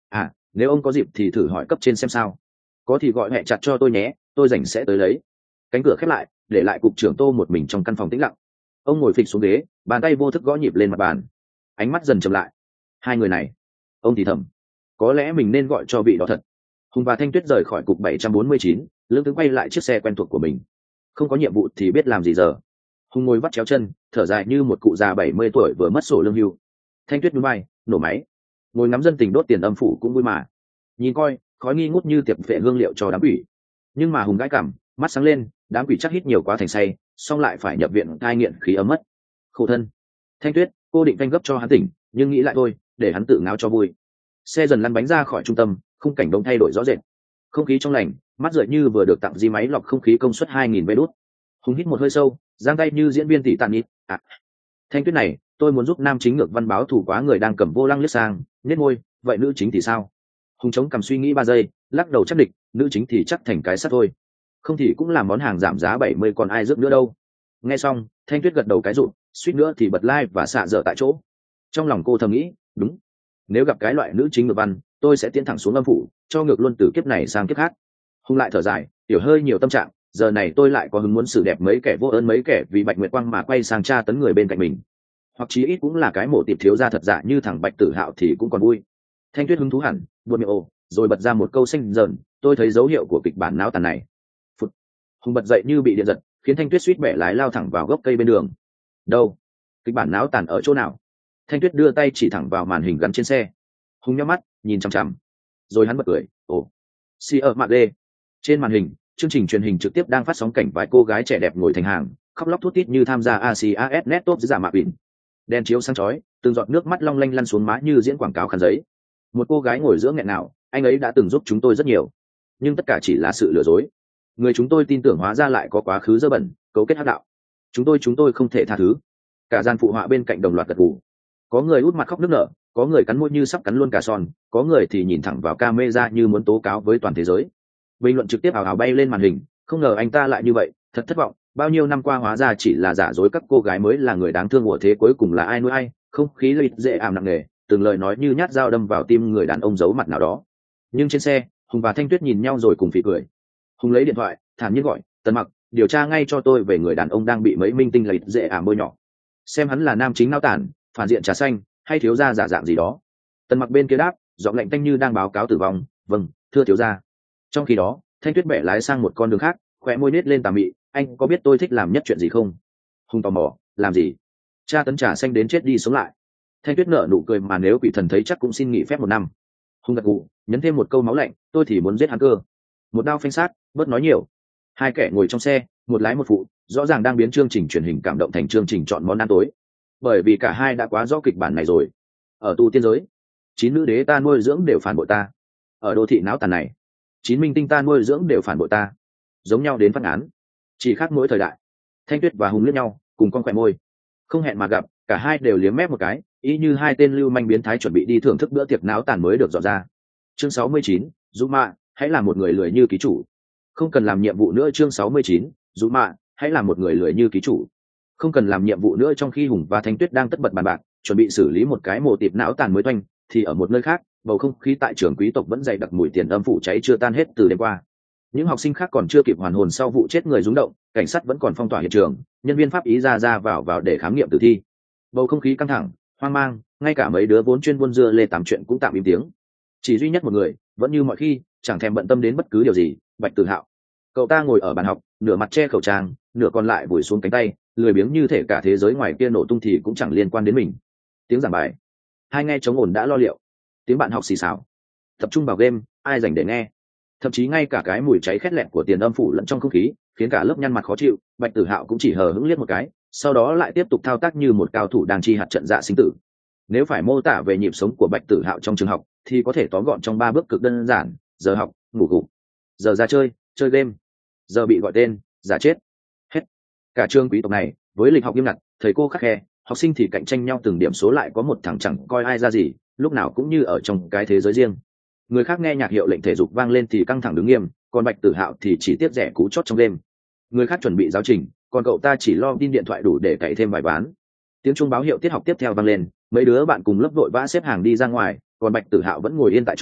[SPEAKER 1] nếu ông có dịp thì thử hỏi cấp trên xem sao. Có thì gọi hẹ chặt cho tôi nhé, tôi rảnh sẽ tới lấy. Cánh cửa khép lại, để lại cục trưởng Tô một mình trong căn phòng tĩnh lặng. Ông ngồi phịch xuống ghế, bàn tay vô thức gõ nhịp lên mặt bàn, ánh mắt dần chậm lại. Hai người này, ông thì thầm, có lẽ mình nên gọi cho vị đó thật. Hùng và Thanh Tuyết rời khỏi cục 749, lưỡng tướng quay lại chiếc xe quen thuộc của mình. Không có nhiệm vụ thì biết làm gì giờ. Hùng ngồi vắt chéo chân, thở dài như một cụ già 70 tuổi vừa mất sổ lương hưu. Thanh Tuyết núi bay, nổ máy, ngồi ngắm dân tình đốt tiền âm phủ cũng vui mà. Nhìn coi, khói nghi ngút như tiệp vệ hương liệu cho đám quỷ. Nhưng mà Hùng gãi cảm, mắt sáng lên, đám quỷ chắc hít nhiều quá thành say, xong lại phải nhập viện cai nghiện khí ấm mất. Khổ thân. Thanh Tuyết, cô định phanh gấp cho hắn tỉnh, nhưng nghĩ lại thôi, để hắn tự ngáo cho vui. Xe dần lăn bánh ra khỏi trung tâm, khung cảnh đông thay đổi rõ rệt. Không khí trong lành, mắt rượi như vừa được tặng di máy lọc không khí công suất 2000 vé đốt. Hùng hít một hơi sâu, giang tay như diễn viên tỷ tàn nhịt. Thanh Tuyết này, tôi muốn giúp nam chính ngược văn báo thủ quá người đang cầm vô lăng liếc sang, nhếch môi, vậy nữ chính thì sao? Hùng chống cằm suy nghĩ 3 giây, lắc đầu chắc địch, nữ chính thì chắc thành cái sắt thôi. Không thì cũng là món hàng giảm giá 70 còn ai rước nữa đâu. Nghe xong, Thanh Tuyết gật đầu cái rụt, suýt nữa thì bật like và xạ dở tại chỗ. Trong lòng cô thầm nghĩ, đúng, nếu gặp cái loại nữ chính ngược văn, tôi sẽ tiến thẳng xuống âm phủ, cho ngược luôn từ kiếp này sang kiếp khác. Hùng lại thở dài, tiểu hơi nhiều tâm trạng, giờ này tôi lại có hứng muốn xử đẹp mấy kẻ vô ơn mấy kẻ vì Bạch Nguyệt Quang mà quay sang tra tấn người bên cạnh mình. Hoặc chí ít cũng là cái mổ tiệp thiếu gia thật giả như thằng Bạch Tử Hạo thì cũng còn vui. Thanh Tuyết hứng thú hẳn, buồn miệng ồ, rồi bật ra một câu xanh dần, tôi thấy dấu hiệu của kịch bản náo tàn này. Phụt. Hùng bật dậy như bị điện giật, khiến Thanh Tuyết suýt bẻ lái lao thẳng vào gốc cây bên đường. Đâu? Kịch bản náo tàn ở chỗ nào? Thanh Tuyết đưa tay chỉ thẳng vào màn hình gắn trên xe. Hùng nhắm mắt, nhìn chằm chằm. Rồi hắn bật cười, ồ. Si ở mạng lê. Trên màn hình, chương trình truyền hình trực tiếp đang phát sóng cảnh vài cô gái trẻ đẹp ngồi thành hàng, khóc lóc thút thít như tham gia ACAS Net Top giả mạ bỉn. Đèn chiếu sáng chói, từng giọt nước mắt long lanh lăn xuống má như diễn quảng cáo khăn giấy. Một cô gái ngồi giữa nghẹn nào, anh ấy đã từng giúp chúng tôi rất nhiều, nhưng tất cả chỉ là sự lừa dối. Người chúng tôi tin tưởng hóa ra lại có quá khứ dơ bẩn, cấu kết hắc đạo. Chúng tôi không thể tha thứ. Cả gian phụ họa bên cạnh đồng loạt gật gù. Có người út mặt khóc nức nở, có người cắn môi như sắp cắn luôn cả son, có người thì nhìn thẳng vào camera như muốn tố cáo với toàn thế giới. Bình luận trực tiếp ào ào bay lên màn hình, không ngờ anh ta lại như vậy, thật thất vọng, bao nhiêu năm qua hóa ra chỉ là giả dối, các cô gái mới là người đáng thương của thế, cuối cùng là ai nuôi ai. Không khí lịt dễ ảm nặng nề, từng lời nói như nhát dao đâm vào tim người đàn ông giấu mặt nào đó. Nhưng trên xe, Hùng và Thanh Tuyết nhìn nhau rồi cùng phì cười. Hùng lấy điện thoại, thản nhiên gọi, Tần Mặc, điều tra ngay cho tôi về người đàn ông đang bị mấy minh tinh lịt dễ ảm bôi nhỏ, xem hắn là nam chính nao tản, phản diện trà xanh, hay thiếu gia giả dạng gì đó. Tần Mặc bên kia đáp, giọng lạnh tanh như đang báo cáo tử vong, vâng, thưa thiếu gia. Trong khi đó, Thanh Tuyết bẻ lái sang một con đường khác, khóe môi nết lên tà mị, anh có biết tôi thích làm nhất chuyện gì không? Hùng tò mò, làm gì? Tra tấn trà xanh đến chết đi sống lại. Thanh Tuyết nở nụ cười, mà nếu quỷ thần thấy chắc cũng xin nghỉ phép 1 năm. Hùng gật gù, nhấn thêm một câu máu lạnh, tôi thì muốn giết hắn cơ. Một đao phanh sát, bớt nói nhiều. Hai kẻ ngồi trong xe, một lái một phụ, rõ ràng đang biến chương trình truyền hình cảm động thành chương trình chọn món ăn tối. Bởi vì cả hai đã quá rõ kịch bản này rồi. Ở tu tiên giới, 9 nữ đế ta nuôi dưỡng đều phản bội ta. Ở đô thị náo tàn này, 9 minh tinh ta nuôi dưỡng đều phản bội ta. Giống nhau đến phát án, chỉ khác mỗi thời đại. Thanh Tuyết và Hùng liếc nhau, cùng con khỏe môi. Không hẹn mà gặp, cả hai đều liếm mép một cái, y như hai tên lưu manh biến thái chuẩn bị đi thưởng thức bữa tiệc náo tàn mới được dọn ra. Chương 69, Dụ Mạ, hãy là một người lười như ký chủ. Không cần làm nhiệm vụ nữa. Chương 69, Dụ Mạ, hãy là một người lười như ký chủ. Không cần làm nhiệm vụ nữa. Trong khi Hùng và Thanh Tuyết đang tất bật bàn bạc, chuẩn bị xử lý một cái mồ tiệp não tàn mới toanh, thì ở một nơi khác, bầu không khí tại trường quý tộc vẫn dày đặc mùi tiền âm phủ cháy chưa tan hết từ đêm qua. Những học sinh khác còn chưa kịp hoàn hồn sau vụ chết người rúng động, cảnh sát vẫn còn phong tỏa hiện trường, nhân viên pháp ý ra vào để khám nghiệm tử thi. Bầu không khí căng thẳng, hoang mang, ngay cả mấy đứa vốn chuyên buôn dưa lê tám chuyện cũng tạm im tiếng. Chỉ duy nhất một người, vẫn như mọi khi, chẳng thèm bận tâm đến bất cứ điều gì, Bạch Tử Hạo. Cậu ta ngồi ở bàn học, nửa mặt che khẩu trang, nửa còn lại vùi xuống cánh tay, lười biếng như thể cả thế giới ngoài kia nổ tung thì cũng chẳng liên quan đến mình. Tiếng giảng bài, hai nghe trống ồn đã lo liệu. Tiếng bạn học xì xào, tập trung vào game, ai dành để nghe. Thậm chí ngay cả cái mùi cháy khét lẹt của tiền âm phủ lẫn trong không khí, khiến cả lớp nhăn mặt khó chịu. Bạch Tử Hạo cũng chỉ hờ hững liếc một cái, sau đó lại tiếp tục thao tác như một cao thủ đang chi hạt trận dạ sinh tử. Nếu phải mô tả về nhịp sống của Bạch Tử Hạo trong trường học, thì có thể tóm gọn trong 3 bước cực đơn giản: giờ học, ngủ gục; giờ ra chơi, chơi game; giờ bị gọi tên, giả chết. Hết. Cả trường quý tộc này, với lịch học nghiêm ngặt, thầy cô khắt khe, học sinh thì cạnh tranh nhau từng điểm số, lại có một thằng chẳng coi ai ra gì, lúc nào cũng như ở trong cái thế giới riêng. Người khác nghe nhạc hiệu lệnh thể dục vang lên thì căng thẳng đứng nghiêm, còn Bạch Tử Hạo thì chỉ tiếc rẻ cú chót trong đêm. Người khác chuẩn bị giáo trình, còn cậu ta chỉ lo tin điện thoại đủ để cày thêm vài ván. Tiếng chuông báo hiệu tiết học tiếp theo vang lên, mấy đứa bạn cùng lớp vội vã xếp hàng đi ra ngoài, còn Bạch Tử Hạo vẫn ngồi yên tại chỗ,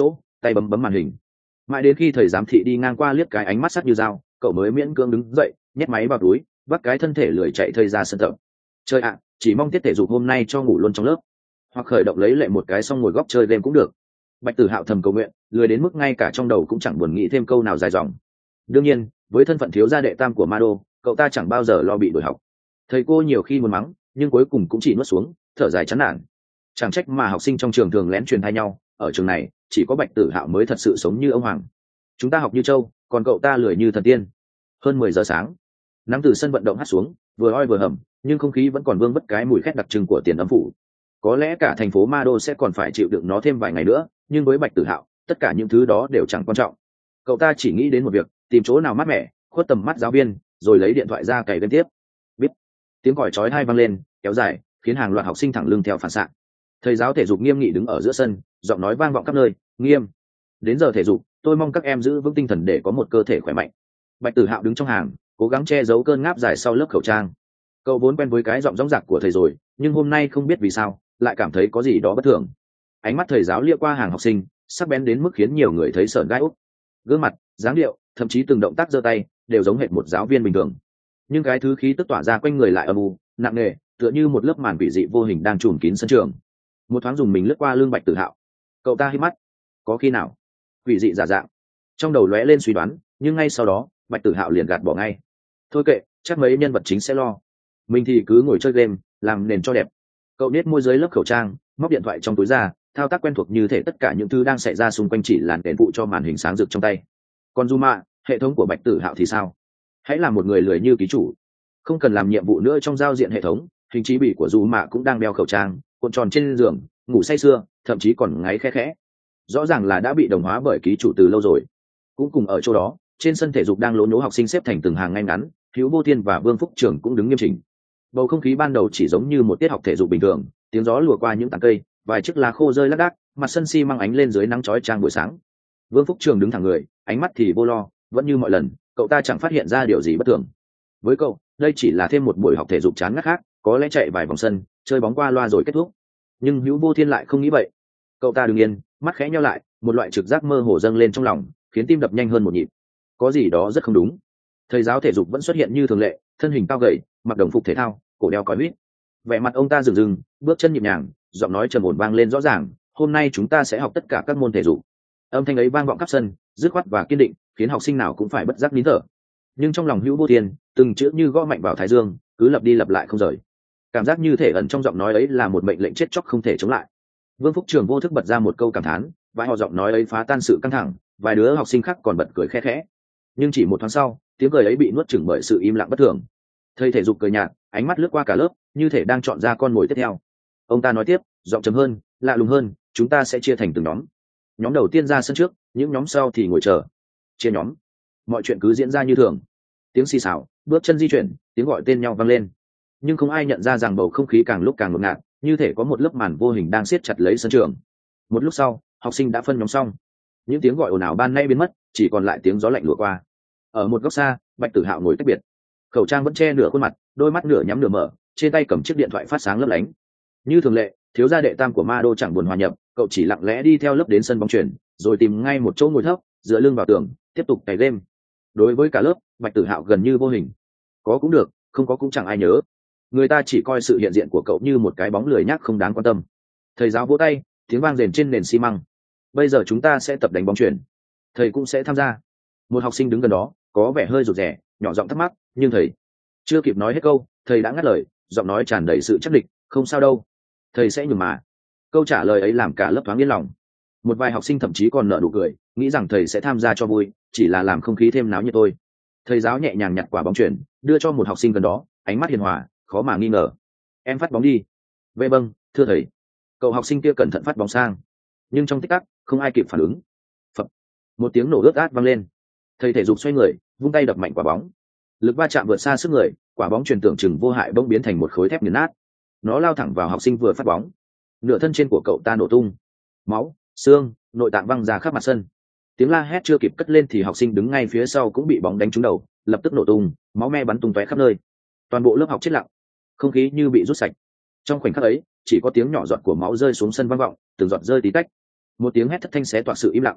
[SPEAKER 1] tay bấm bấm màn hình. Mãi đến khi thầy giám thị đi ngang qua liếc cái ánh mắt sắc như dao, cậu mới miễn cưỡng đứng dậy, nhét máy vào túi, vắt cái thân thể lười chạy thầy ra sân tập. Chơi ạ, chỉ mong tiết thể dục hôm nay cho ngủ luôn trong lớp, hoặc khởi động lấy lệ một cái xong ngồi góc chơi game cũng được. Bạch Tử Hạo thầm cầu nguyện, lười đến mức ngay cả trong đầu cũng chẳng buồn nghĩ thêm câu nào dài dòng. Đương nhiên, với thân phận thiếu gia đệ tam của Ma Đô, cậu ta chẳng bao giờ lo bị đổi học. Thầy cô nhiều khi muốn mắng, nhưng cuối cùng cũng chỉ nuốt xuống, thở dài chán nản. Chẳng trách mà học sinh trong trường thường lén truyền thay nhau, ở trường này chỉ có Bạch Tử Hạo mới thật sự sống như ông hoàng. Chúng ta học như trâu, còn cậu ta lười như thần tiên. Hơn 10 giờ sáng, nắng từ sân vận động hắt xuống, vừa oi vừa hầm, nhưng không khí vẫn còn vương vất cái mùi khét đặc trưng của tiền âm phủ. Có lẽ cả thành phố Ma Đô sẽ còn phải chịu đựng nó thêm vài ngày nữa, nhưng với Bạch Tử Hạo, tất cả những thứ đó đều chẳng quan trọng. Cậu ta chỉ nghĩ đến một việc, tìm chỗ nào mát mẻ, khuất tầm mắt giáo viên, rồi lấy điện thoại ra cày game tiếp. Biết. Tiếng còi chói tai vang lên, kéo dài, khiến hàng loạt học sinh thẳng lưng theo phản xạ. Thầy giáo thể dục nghiêm nghị đứng ở giữa sân, giọng nói vang vọng khắp nơi, "Nghiêm, đến giờ thể dục, tôi mong các em giữ vững tinh thần để có một cơ thể khỏe mạnh." Bạch Tử Hạo đứng trong hàng, cố gắng che giấu cơn ngáp dài sau lớp khẩu trang. Cậu vốn quen với cái giọng dõng dạc của thầy rồi, nhưng hôm nay không biết vì sao lại cảm thấy có gì đó bất thường. Ánh mắt thầy giáo lia qua hàng học sinh, sắc bén đến mức khiến nhiều người thấy sởn gai ốc. Gương mặt, dáng điệu, thậm chí từng động tác giơ tay đều giống hệt một giáo viên bình thường, nhưng cái thứ khí tức tỏa ra quanh người lại âm u, nặng nề, tựa như một lớp màn quỷ dị vô hình đang trùm kín sân trường. Một thoáng dùng mình lướt qua lưng Bạch Tử Hạo. Cậu ta hít mắt. Có khi nào quỷ dị giả dạng? Trong đầu lóe lên suy đoán, nhưng ngay sau đó Bạch Tử Hạo liền gạt bỏ ngay. Thôi kệ, chắc mấy nhân vật chính sẽ lo, mình thì cứ ngồi chơi game, làm nền cho đẹp. Cậu nết môi dưới lớp khẩu trang, móc điện thoại trong túi ra, thao tác quen thuộc như thể tất cả những thứ đang xảy ra xung quanh chỉ là nền vụ cho màn hình sáng rực trong tay. Còn Zuma, hệ thống của Bạch Tử Hạo thì sao? Hãy là một người lười như ký chủ, không cần làm nhiệm vụ nữa trong giao diện hệ thống. Hình chí bị của Zuma cũng đang đeo khẩu trang, cuộn tròn trên giường, ngủ say sưa, thậm chí còn ngáy khẽ khẽ. Rõ ràng là đã bị đồng hóa bởi ký chủ từ lâu rồi. Cũng cùng ở chỗ đó, trên sân thể dục đang lố nhố học sinh xếp thành từng hàng ngay ngắn, Hữu Vô Thiên và Vương Phúc Trường cũng đứng nghiêm chỉnh. Bầu không khí ban đầu chỉ giống như một tiết học thể dục bình thường, tiếng gió lùa qua những tán cây, vài chiếc lá khô rơi lác đác, mặt sân xi măng ánh lên dưới nắng chói chang buổi sáng. Vương Phúc Trường đứng thẳng người, ánh mắt thì vô lo, vẫn như mọi lần, cậu ta chẳng phát hiện ra điều gì bất thường. Với cậu, đây chỉ là thêm một buổi học thể dục chán ngắt khác, có lẽ chạy vài vòng sân, chơi bóng qua loa rồi kết thúc. Nhưng Hữu Vô Thiên lại không nghĩ vậy. Cậu ta đứng yên, mắt khẽ nheo lại, một loại trực giác mơ hồ dâng lên trong lòng, khiến tim đập nhanh hơn một nhịp. Có gì đó rất không đúng. Thầy giáo thể dục vẫn xuất hiện như thường lệ, thân hình cao gầy, mặc đồng phục thể thao, cổ đeo còi huýt. Vẻ mặt ông ta rừng rừng, bước chân nhịp nhàng, giọng nói trầm ổn vang lên rõ ràng, "Hôm nay chúng ta sẽ học tất cả các môn thể dục." Âm thanh ấy vang vọng khắp sân, dứt khoát và kiên định, khiến học sinh nào cũng phải bất giác nín thở. Nhưng trong lòng Hữu Vô Thiên, từng chữ như gõ mạnh vào thái dương, cứ lặp đi lặp lại không rời. Cảm giác như thể ẩn trong giọng nói ấy là một mệnh lệnh chết chóc không thể chống lại. Vương Phúc Trường vô thức bật ra một câu cảm thán, vài họ giọng nói ấy phá tan sự căng thẳng, vài đứa học sinh khác còn bật cười khẽ khẽ. Nhưng chỉ một thoáng sau, tiếng cười ấy bị nuốt chửng bởi sự im lặng bất thường. Thầy thể dục cười nhạt, ánh mắt lướt qua cả lớp, như thể đang chọn ra con mồi tiếp theo. Ông ta nói tiếp, giọng trầm hơn, lạ lùng hơn, "Chúng ta sẽ chia thành từng nhóm. Nhóm đầu tiên ra sân trước, những nhóm sau thì ngồi chờ. Chia nhóm." Mọi chuyện cứ diễn ra như thường. Tiếng xì xào, bước chân di chuyển, tiếng gọi tên nhau vang lên. Nhưng không ai nhận ra rằng bầu không khí càng lúc càng ngột ngạt, như thể có một lớp màn vô hình đang siết chặt lấy sân trường. Một lúc sau, học sinh đã phân nhóm xong. Những tiếng gọi ồn ào ban nay biến mất, chỉ còn lại tiếng gió lạnh lùa qua. Ở một góc xa, Bạch Tử Hạo ngồi tách biệt, khẩu trang vẫn che nửa khuôn mặt, đôi mắt nửa nhắm nửa mở, trên tay cầm chiếc điện thoại phát sáng lấp lánh. Như thường lệ, thiếu gia đệ tam của Ma Đô chẳng buồn hòa nhập, cậu chỉ lặng lẽ đi theo lớp đến sân bóng chuyền, rồi tìm ngay một chỗ ngồi thấp, dựa lưng vào tường, tiếp tục cày game. Đối với cả lớp, Bạch Tử Hạo gần như vô hình. Có cũng được, không có cũng chẳng ai nhớ. Người ta chỉ coi sự hiện diện của cậu như một cái bóng lười nhác không đáng quan tâm. Thầy giáo vỗ tay, tiếng vang rền trên nền xi măng. "Bây giờ chúng ta sẽ tập đánh bóng chuyền. Thầy cũng sẽ tham gia." Một học sinh đứng gần đó, có vẻ hơi rụt rè, nhỏ giọng thắc mắc, nhưng thầy... Chưa kịp nói hết câu, thầy đã ngắt lời, giọng nói tràn đầy sự chắc định, "Không sao đâu, thầy sẽ nhường mà." Câu trả lời ấy làm cả lớp thoáng yên lòng. Một vài học sinh thậm chí còn nở nụ cười, nghĩ rằng thầy sẽ tham gia cho vui, chỉ là làm không khí thêm náo nhiệt thôi. Thầy giáo nhẹ nhàng nhặt quả bóng chuyền, đưa cho một học sinh gần đó, ánh mắt hiền hòa, khó mà nghi ngờ. "Em phát bóng đi." "Vâng vâng, thưa thầy." Cậu học sinh kia cẩn thận phát bóng sang, nhưng trong tích tắc không ai kịp phản ứng. Phập, một tiếng nổ ướt át vang lên. Thầy thể dục xoay người, vung tay đập mạnh quả bóng. Lực va chạm vượt xa sức người, quả bóng chuyền tưởng chừng vô hại bỗng biến thành một khối thép nghiền nát. Nó lao thẳng vào học sinh vừa phát bóng. Nửa thân trên của cậu ta nổ tung, máu, xương, nội tạng văng ra khắp mặt sân. Tiếng la hét chưa kịp cất lên thì học sinh đứng ngay phía sau cũng bị bóng đánh trúng đầu, lập tức nổ tung, máu me bắn tung tóe khắp nơi. Toàn bộ lớp học chết lặng, không khí như bị rút sạch. Trong khoảnh khắc ấy, chỉ có tiếng nhỏ giọt của máu rơi xuống sân vang vọng, từng giọt rơi tí tách. Một tiếng hét thất thanh xé toạc sự im lặng.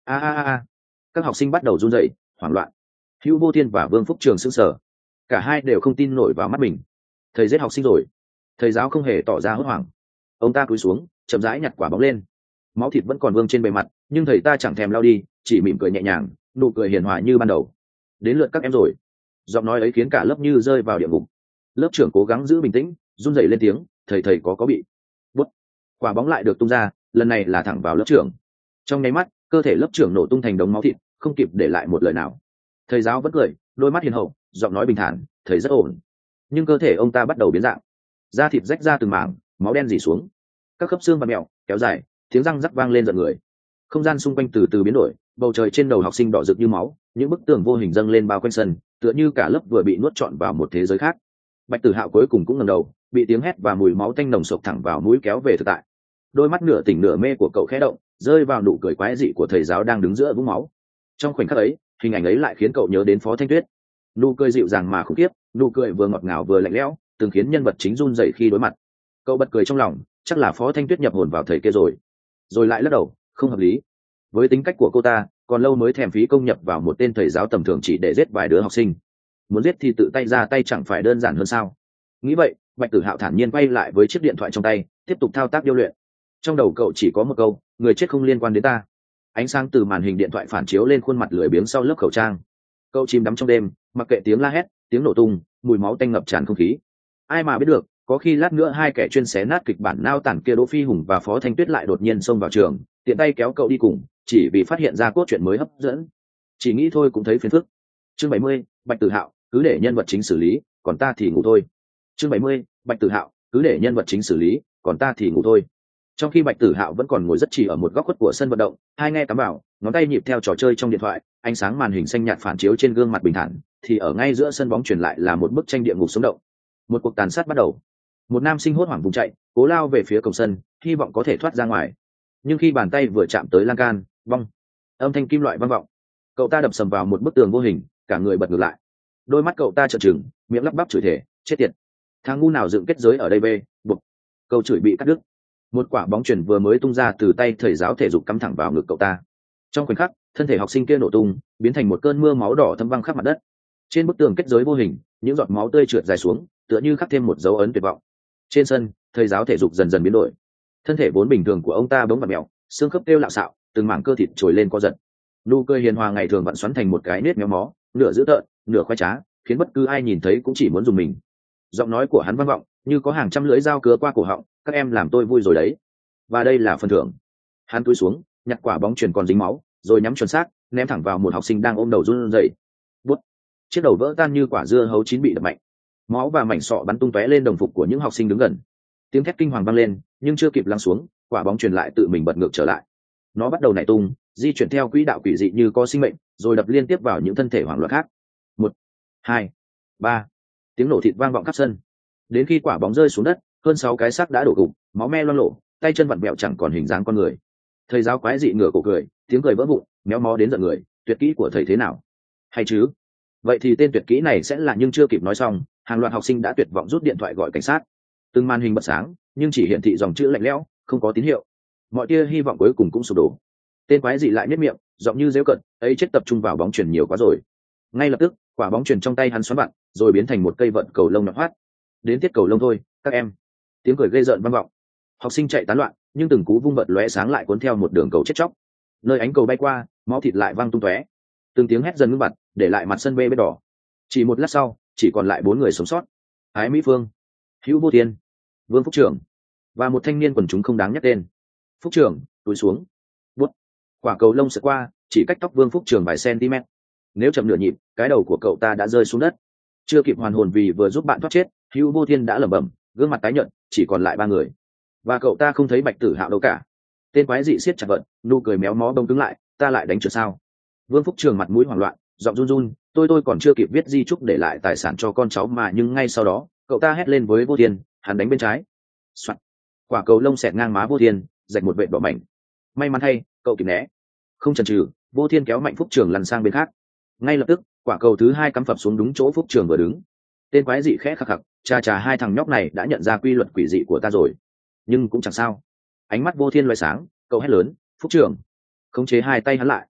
[SPEAKER 1] A. Các học sinh bắt đầu run rẩy, hoảng loạn. Hữu Vô Thiên và Vương Phúc Trường sững sờ, cả hai đều không tin nổi vào mắt mình. Thầy giết học sinh rồi? Thầy giáo không hề tỏ ra hốt hoảng. Ông ta cúi xuống, chậm rãi nhặt quả bóng lên. Máu thịt vẫn còn vương trên bề mặt, nhưng thầy ta chẳng thèm lau đi, chỉ mỉm cười nhẹ nhàng, nụ cười hiền hòa như ban đầu. Đến lượt các em rồi. Giọng nói ấy khiến cả lớp như rơi vào địa ngục. Lớp trưởng cố gắng giữ bình tĩnh, run rẩy lên tiếng, thầy có bị. Bút. Quả bóng lại được tung ra, lần này là thẳng vào lớp trưởng. Trong nháy mắt, cơ thể lớp trưởng nổ tung thành đống máu thịt, không kịp để lại một lời nào. Thầy giáo vẫn cười, đôi mắt hiền hậu, giọng nói bình thản, thầy rất ổn. Nhưng cơ thể ông ta bắt đầu biến dạng, da thịt rách ra từng mảng, máu đen rỉ xuống, các khớp xương và mẹo kéo dài, tiếng răng rắc vang lên giận người. Không gian xung quanh từ từ biến đổi, bầu trời trên đầu học sinh đỏ rực như máu, những bức tường vô hình dâng lên bao quanh sân, tựa như cả lớp vừa bị nuốt trọn vào một thế giới khác. Bạch Tử Hạo cuối cùng cũng ngẩng đầu, bị tiếng hét và mùi máu tanh nồng sộc thẳng vào mũi kéo về thực tại. Đôi mắt nửa tỉnh nửa mê của cậu khẽ động, rơi vào nụ cười quái dị của thầy giáo đang đứng giữa vũng máu. Trong khoảnh khắc ấy, hình ảnh ấy lại khiến cậu nhớ đến Phó Thanh Tuyết. Nụ cười dịu dàng mà khủng khiếp, nụ cười vừa ngọt ngào vừa lạnh lẽo, từng khiến nhân vật chính run rẩy khi đối mặt. Cậu bật cười trong lòng, chắc là Phó Thanh Tuyết nhập hồn vào thầy kia rồi lại lắc đầu, không hợp lý. Với tính cách của cô ta, còn lâu mới thèm phí công nhập vào một tên thầy giáo tầm thường chỉ để giết vài đứa học sinh. Muốn giết thì tự tay ra tay chẳng phải đơn giản hơn sao? Nghĩ vậy, Bạch Tử Hạo thản nhiên quay lại với chiếc điện thoại trong tay, tiếp tục thao tác điêu luyện. Trong đầu cậu chỉ có một câu, người chết không liên quan đến ta. Ánh sáng từ màn hình điện thoại phản chiếu lên khuôn mặt lười biếng sau lớp khẩu trang. Cậu chìm đắm trong đêm, mặc kệ tiếng la hét, tiếng nổ tung, mùi máu tanh ngập tràn không khí. Ai mà biết được, có khi lát nữa hai kẻ chuyên xé nát kịch bản nao tản kia Đỗ Phi Hùng và Phó Thanh Tuyết lại đột nhiên xông vào trường, tiện tay kéo cậu đi cùng, chỉ vì phát hiện ra cốt truyện mới hấp dẫn. Chỉ nghĩ thôi cũng thấy phiền phức. Chương 70, Bạch Tử Hạo, cứ để nhân vật chính xử lý, còn ta thì ngủ thôi. Chương 70, Bạch Tử Hạo, cứ để nhân vật chính xử lý, còn ta thì ngủ thôi. Trong khi Bạch Tử Hạo vẫn còn ngồi rất chỉ ở một góc khuất của sân vận động, hai nghe cắm vào, ngón tay nhịp theo trò chơi trong điện thoại, ánh sáng màn hình xanh nhạt phản chiếu trên gương mặt bình thản, thì ở ngay giữa sân bóng truyền lại là một bức tranh địa ngục sống động. Một cuộc tàn sát bắt đầu. Một nam sinh hốt hoảng vùng chạy, cố lao về phía cổng sân, hy vọng có thể thoát ra ngoài. Nhưng khi bàn tay vừa chạm tới lan can, vong, âm thanh kim loại vang vọng. Cậu ta đập sầm vào một bức tường vô hình, cả người bật ngược lại. Đôi mắt cậu ta trợn trừng, miệng lắp bắp chửi thề, chết tiệt, thằng ngu nào dựng kết giới ở đây bê, buộc. Câu chửi bị cắt đứt. Một quả bóng chuyền vừa mới tung ra từ tay thầy giáo thể dục cắm thẳng vào ngực cậu ta. Trong khoảnh khắc, thân thể học sinh kia nổ tung, biến thành một cơn mưa máu đỏ thấm văng khắp mặt đất. Trên bức tường kết giới vô hình, những giọt máu tươi trượt dài xuống, tựa như khắc thêm một dấu ấn tuyệt vọng. Trên sân, thầy giáo thể dục dần dần biến đổi. Thân thể vốn bình thường của ông ta bỗng vặn mèo, xương khớp kêu lạo xạo, từng mảng cơ thịt trồi lên co giật. Nụ cười hiền hòa ngày thường vặn xoắn thành một cái nết méo mó, nửa dữ tợn, nửa khoái trá, khiến bất cứ ai nhìn thấy cũng chỉ muốn dùng mình. Giọng nói của hắn vang vọng, như có hàng trăm lưỡi dao cứa qua cổ họng, các em làm tôi vui rồi đấy. Và đây là phần thưởng. Hắn cúi xuống, nhặt quả bóng chuyền còn dính máu, rồi nhắm chuẩn xác, ném thẳng vào một học sinh đang ôm đầu run rẩy. Bút. Chiếc đầu vỡ tan như quả dưa hấu chín bị đập mạnh. Máu và mảnh sọ bắn tung tóe lên đồng phục của những học sinh đứng gần. Tiếng thét kinh hoàng vang lên, nhưng chưa kịp lắng xuống, quả bóng chuyền lại tự mình bật ngược trở lại. Nó bắt đầu nảy tung, di chuyển theo quỹ đạo quỷ dị như có sinh mệnh, rồi đập liên tiếp vào những thân thể hoảng loạn khác. 1, 2, 3. Tiếng nổ thịt vang vọng khắp sân. Đến khi quả bóng rơi xuống đất, hơn 6 cái xác đã đổ gục, máu me loang lổ, tay chân vặn vẹo chẳng còn hình dáng con người. Thầy giáo quái dị ngửa cổ cười, tiếng cười vỡ vụn, méo mó đến giận người. Tuyệt kỹ của thầy thế nào? Hay chứ? Vậy thì tên tuyệt kỹ này sẽ là, nhưng chưa kịp nói xong, hàng loạt học sinh đã tuyệt vọng rút điện thoại gọi cảnh sát. Từng màn hình bật sáng, nhưng chỉ hiển thị dòng chữ lạnh lẽo, không có tín hiệu. Mọi tia hy vọng cuối cùng cũng sụp đổ. Tên quái dị lại nhếch miệng, giọng như giễu cợt, ấy chết, tập trung vào bóng chuyền nhiều quá rồi. Ngay lập tức, quả bóng chuyền trong tay hắn xoắn vặn, rồi biến thành một cây vận cầu lông nhọn hoắt. Đến tiết cầu lông thôi, các em. Tiếng cười ghê rợn vang vọng. Học sinh chạy tán loạn, nhưng từng cú vung vật lóe sáng lại cuốn theo một đường cầu chết chóc. Nơi ánh cầu bay qua, máu thịt lại văng tung tóe. Từng tiếng hét dần ngưng bặt, để lại mặt sân bê bết đỏ. Chỉ một lát sau, chỉ còn lại 4 người sống sót. Ái Mỹ Phương, Hữu Vô Thiên, Vương Phúc Trường và một thanh niên quần chúng không đáng nhắc tên. Phúc Trường túi xuống, bút. Quả cầu lông sẽ qua, chỉ cách tóc Vương Phúc Trường vài cm. Nếu chậm nửa nhịp, cái đầu của cậu ta đã rơi xuống đất. Chưa kịp hoàn hồn vì vừa giúp bạn thoát chết, Hữu Vô Thiên đã lẩm bẩm, gương mặt tái nhợt, chỉ còn lại 3 người. Và cậu ta không thấy Bạch Tử Hạo đâu cả. Tên quái dị siết chặt vận, nụ cười méo mó đông cứng lại, ta lại đánh trượt sao? Vương Phúc Trường mặt mũi hoảng loạn, giọng run run, tôi còn chưa kịp viết di chúc để lại tài sản cho con cháu mà, nhưng ngay sau đó, cậu ta hét lên với Vô Thiên, hắn đánh bên trái. Soạn. Quả cầu lông xẹt ngang má Vô Thiên, rạch một vệt đỏ mảnh. May mắn thay, cậu kịp né. Không chần chừ, Vô Thiên kéo mạnh Phúc Trường lăn sang bên khác. Ngay lập tức, quả cầu thứ 2 cắm phập xuống đúng chỗ Phúc Trường vừa đứng. Tên quái dị khẽ khặc khặc, chà hai thằng nhóc này đã nhận ra quy luật quỷ dị của ta rồi. Nhưng cũng chẳng sao. Ánh mắt Vô Thiên loé sáng, cậu hét lớn, Phúc Trường. Khống chế 2 tay hắn lại.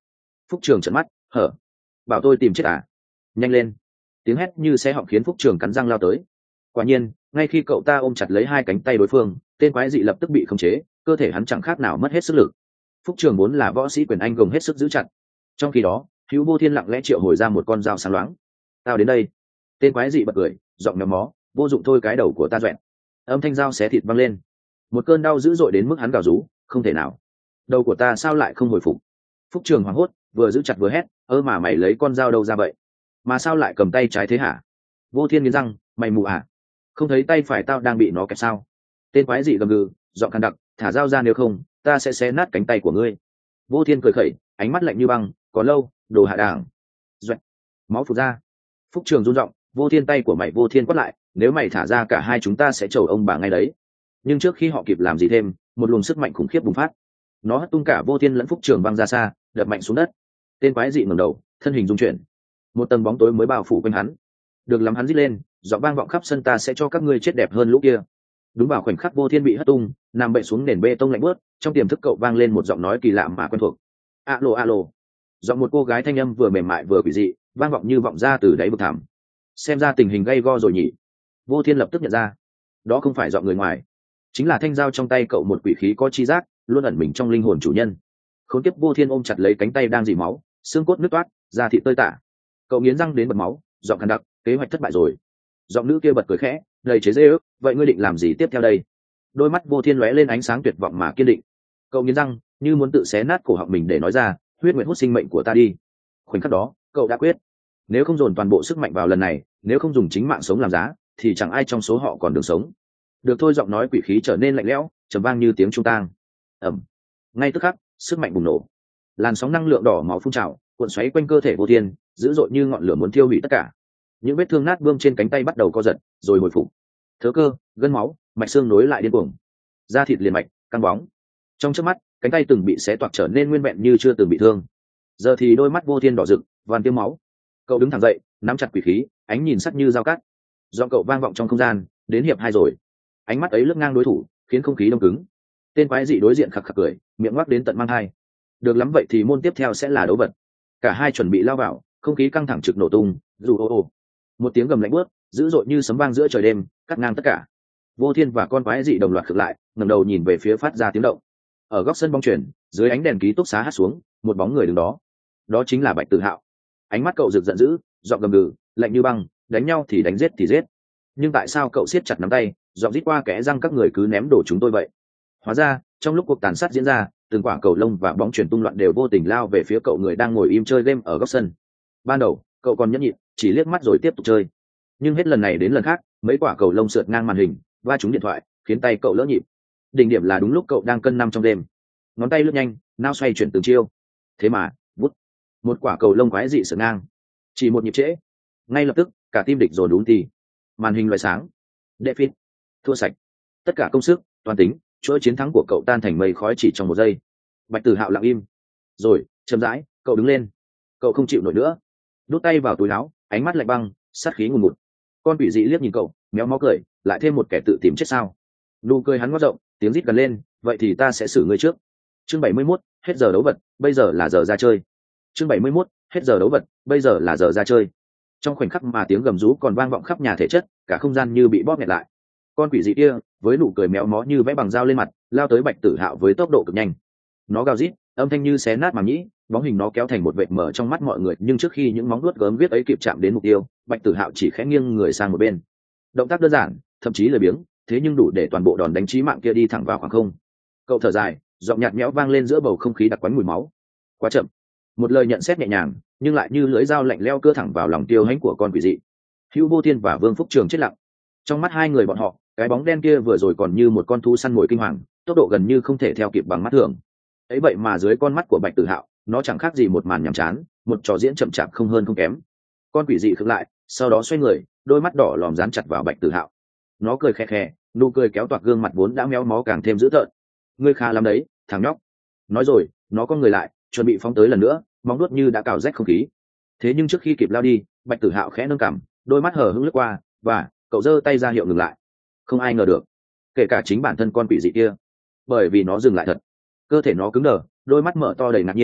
[SPEAKER 1] Phúc Trường trợn mắt hở, bảo tôi tìm chết à? Nhanh lên! Tiếng hét như xé họng khiến Phúc Trường cắn răng lao tới. Quả nhiên, ngay khi cậu ta ôm chặt lấy hai cánh tay đối phương, tên quái dị lập tức bị khống chế, cơ thể hắn chẳng khác nào mất hết sức lực. Phúc Trường vốn là võ sĩ quyền Anh gồng hết sức giữ chặt. Trong khi đó, Hữu Vô Thiên lặng lẽ triệu hồi ra một con dao sáng loáng. Tao đến đây. Tên quái dị bật cười, giọng méo mó, vô dụng thôi, cái đầu của ta doẹn. Âm thanh dao xé thịt văng lên. Một cơn đau dữ dội đến mức hắn gào rú, không thể nào. Đầu của ta sao lại không hồi phục? Phúc Trường hoảng hốt, vừa giữ chặt vừa hét, ơ mà mày lấy con dao đâu ra vậy? Mà sao lại cầm tay trái thế hả? Vô Thiên nghiến răng, mày mù à? Không thấy tay phải tao đang bị nó kẹp sao? Tên quái dị gầm gừ, giọng khàn đặc, thả dao ra, nếu không ta sẽ xé nát cánh tay của ngươi. Vô Thiên cười khẩy, ánh mắt lạnh như băng, có lâu, đồ hạ đảng. Doẹt. Máu phụt ra. Phúc Trường run giọng, Vô Thiên, tay của mày. Vô Thiên quát lại, nếu mày thả ra cả hai chúng ta sẽ chầu ông bà ngay đấy. Nhưng trước khi họ kịp làm gì thêm, một luồng sức mạnh khủng khiếp bùng phát. Nó hất tung cả Vô Thiên lẫn Phúc Trường văng ra xa, đập mạnh xuống đất. Tên quái dị ngẩng đầu, thân hình rung chuyển. Một tầng bóng tối mới bao phủ quanh hắn. Được lắm, hắn rít lên, giọng vang vọng khắp sân, ta sẽ cho các ngươi chết đẹp hơn lũ kia. Đúng vào khoảnh khắc Vô Thiên bị hất tung, nằm bậy xuống nền bê tông lạnh bớt, trong tiềm thức cậu vang lên một giọng nói kỳ lạ mà quen thuộc. Alo alo. Giọng một cô gái, thanh âm vừa mềm mại vừa quỷ dị, vang vọng như vọng ra từ đáy vực thẳm. Xem ra tình hình gay go rồi nhỉ? Vô Thiên lập tức nhận ra, đó không phải giọng người ngoài, chính là thanh dao trong tay cậu, một quỷ khí có chi giác, luôn ẩn mình trong linh hồn chủ nhân. Khốn kiếp! Vô Thiên ôm chặt lấy cánh tay đang rỉ máu, xương cốt nứt toát, da thịt tơi tả. Cậu nghiến răng đến bật máu, giọng khàn đặc, kế hoạch thất bại rồi. Giọng nữ kia bật cười khẽ, đầy chế giễu, vậy ngươi định làm gì tiếp theo đây? Đôi mắt Vô Thiên lóe lên ánh sáng tuyệt vọng mà kiên định. Cậu nghiến răng, như muốn tự xé nát cổ họng mình để nói ra, huyết nguyện hút sinh mệnh của ta đi. Khoảnh khắc đó, cậu đã quyết, nếu không dồn toàn bộ sức mạnh vào lần này, nếu không dùng chính mạng sống làm giá, thì chẳng ai trong số họ còn đường sống. Được thôi. Giọng nói quỷ khí trở nên lạnh lẽo, trầm vang như tiếng trung tang. Ầm. Ngay tức khắc, sức mạnh bùng nổ, làn sóng năng lượng đỏ máu phun trào, cuộn xoáy quanh cơ thể Vô Thiên, dữ dội như ngọn lửa muốn thiêu hủy tất cả. Những vết thương nát bươm trên cánh tay bắt đầu co giật, rồi hồi phục. Thớ cơ, gân máu, mạch xương nối lại điên cuồng, da thịt liền mạch căng bóng. Trong chớp mắt, cánh tay từng bị xé toạc trở nên nguyên vẹn như chưa từng bị thương. Giờ thì đôi mắt Vô Thiên đỏ rực, van tiêm máu. Cậu đứng thẳng dậy, nắm chặt quỷ khí, ánh nhìn sắc như dao cắt. Giọng cậu vang vọng trong không gian, đến hiệp 2 rồi. Ánh mắt ấy lướt ngang đối thủ, khiến không khí đông cứng. Tên quái dị đối diện khặc khặc cười, miệng ngoác đến tận mang hai. Được lắm, vậy thì môn tiếp theo sẽ là đấu vật. Cả hai chuẩn bị lao vào, không khí căng thẳng trực nổ tung. Dù ô ô, một tiếng gầm lạnh buốt, dữ dội như sấm vang giữa trời đêm, cắt ngang tất cả. Vô Thiên và con quái dị đồng loạt khựng lại, ngẩng đầu nhìn về phía phát ra tiếng động. Ở góc sân bóng chuyền, dưới ánh đèn ký túc xá hắt xuống, một bóng người đứng đó. Đó chính là Bạch Tử Hạo. Ánh mắt cậu rực giận dữ, giọng gầm gừ, lạnh như băng, đánh nhau thì đánh, giết thì giết. Nhưng tại sao cậu siết chặt nắm tay, giọng rít qua kẽ răng, các người cứ ném đổ chúng tôi vậy? Hóa ra, trong lúc cuộc tàn sát diễn ra, từng quả cầu lông và bóng chuyền tung loạn đều vô tình lao về phía cậu người đang ngồi im chơi game ở góc sân. Ban đầu, cậu còn nhẫn nhịn, chỉ liếc mắt rồi tiếp tục chơi. Nhưng hết lần này đến lần khác, mấy quả cầu lông sượt ngang màn hình, va trúng điện thoại, khiến tay cậu lỡ nhịp. Đỉnh điểm là đúng lúc cậu đang cân năm trong đêm, ngón tay lướt nhanh, nao xoay chuyển từng chiêu. Thế mà, vút, một quả cầu lông quái dị sượt ngang, chỉ một nhịp trễ, ngay lập tức cả team địch dồn đúng thì màn hình loại sáng. Defeat, thua sạch. Tất cả công sức, toàn tính, chuỗi chiến thắng của cậu tan thành mây khói chỉ trong một giây. Bạch Tử Hạo lặng im, rồi chậm rãi cậu đứng lên. Cậu không chịu nổi nữa, đút tay vào túi áo, ánh mắt lạnh băng, sát khí ngùn ngụt. Con quỷ dị liếc nhìn cậu, méo mó cười, lại thêm một kẻ tự tìm chết sao? Nụ cười hắn ngó rộng, tiếng rít gần lên, vậy thì ta sẽ xử ngươi trước. Chương 71, hết giờ đấu vật, bây giờ là giờ ra chơi. Chương 71, hết giờ đấu vật, bây giờ là giờ ra chơi. Trong khoảnh khắc mà tiếng gầm rú còn vang vọng khắp nhà thể chất, cả không gian như bị bóp nghẹt lại. Con quỷ dị kia, với nụ cười méo mó như vẽ bằng dao lên mặt, lao tới Bạch Tử Hạo với tốc độ cực nhanh. Nó gào rít, âm thanh như xé nát màng nhĩ, bóng hình nó kéo thành một vệt mờ trong mắt mọi người, nhưng trước khi những móng vuốt gớm ghiếc ấy kịp chạm đến mục tiêu, Bạch Tử Hạo chỉ khẽ nghiêng người sang một bên. Động tác đơn giản, thậm chí lười biếng, thế nhưng đủ để toàn bộ đòn đánh chí mạng kia đi thẳng vào khoảng không. Cậu thở dài, giọng nhạt nhẽo vang lên giữa bầu không khí đặc quánh mùi máu. Quá chậm. Một lời nhận xét nhẹ nhàng, nhưng lại như lưỡi dao lạnh lẽo cưa thẳng vào lòng tiêu hãnh của con quỷ dị. Hữu Vô Thiên và Vương Phúc Trường chết lặng. Trong mắt hai người bọn họ, cái bóng đen kia vừa rồi còn như một con thú săn mồi kinh hoàng, tốc độ gần như không thể theo kịp bằng mắt thường. Ấy vậy mà dưới con mắt của Bạch Tử Hạo, nó chẳng khác gì một màn nhàm chán, một trò diễn chậm chạp không hơn không kém. Con quỷ dị khựng lại, sau đó xoay người, đôi mắt đỏ lòm dán chặt vào Bạch Tử Hạo. Nó cười khè khè, nụ cười kéo toạc gương mặt vốn đã méo mó càng thêm dữ tợn. Ngươi khá lắm đấy, thằng nhóc. Nói rồi, nó con người lại, chuẩn bị phóng tới lần nữa, móng đuốt như đã cào rách không khí. Thế nhưng trước khi kịp lao đi, Bạch Tử Hạo khẽ nâng cằm, đôi mắt hờ hững lướt qua, và cậu giơ tay ra hiệu ngừng lại. Không ai ngờ được, kể cả chính bản thân con quỷ dị kia, bởi vì nó dừng lại thật. Cơ thể nó cứng đờ, đôi mắt mở to đầy ngạc nhiên,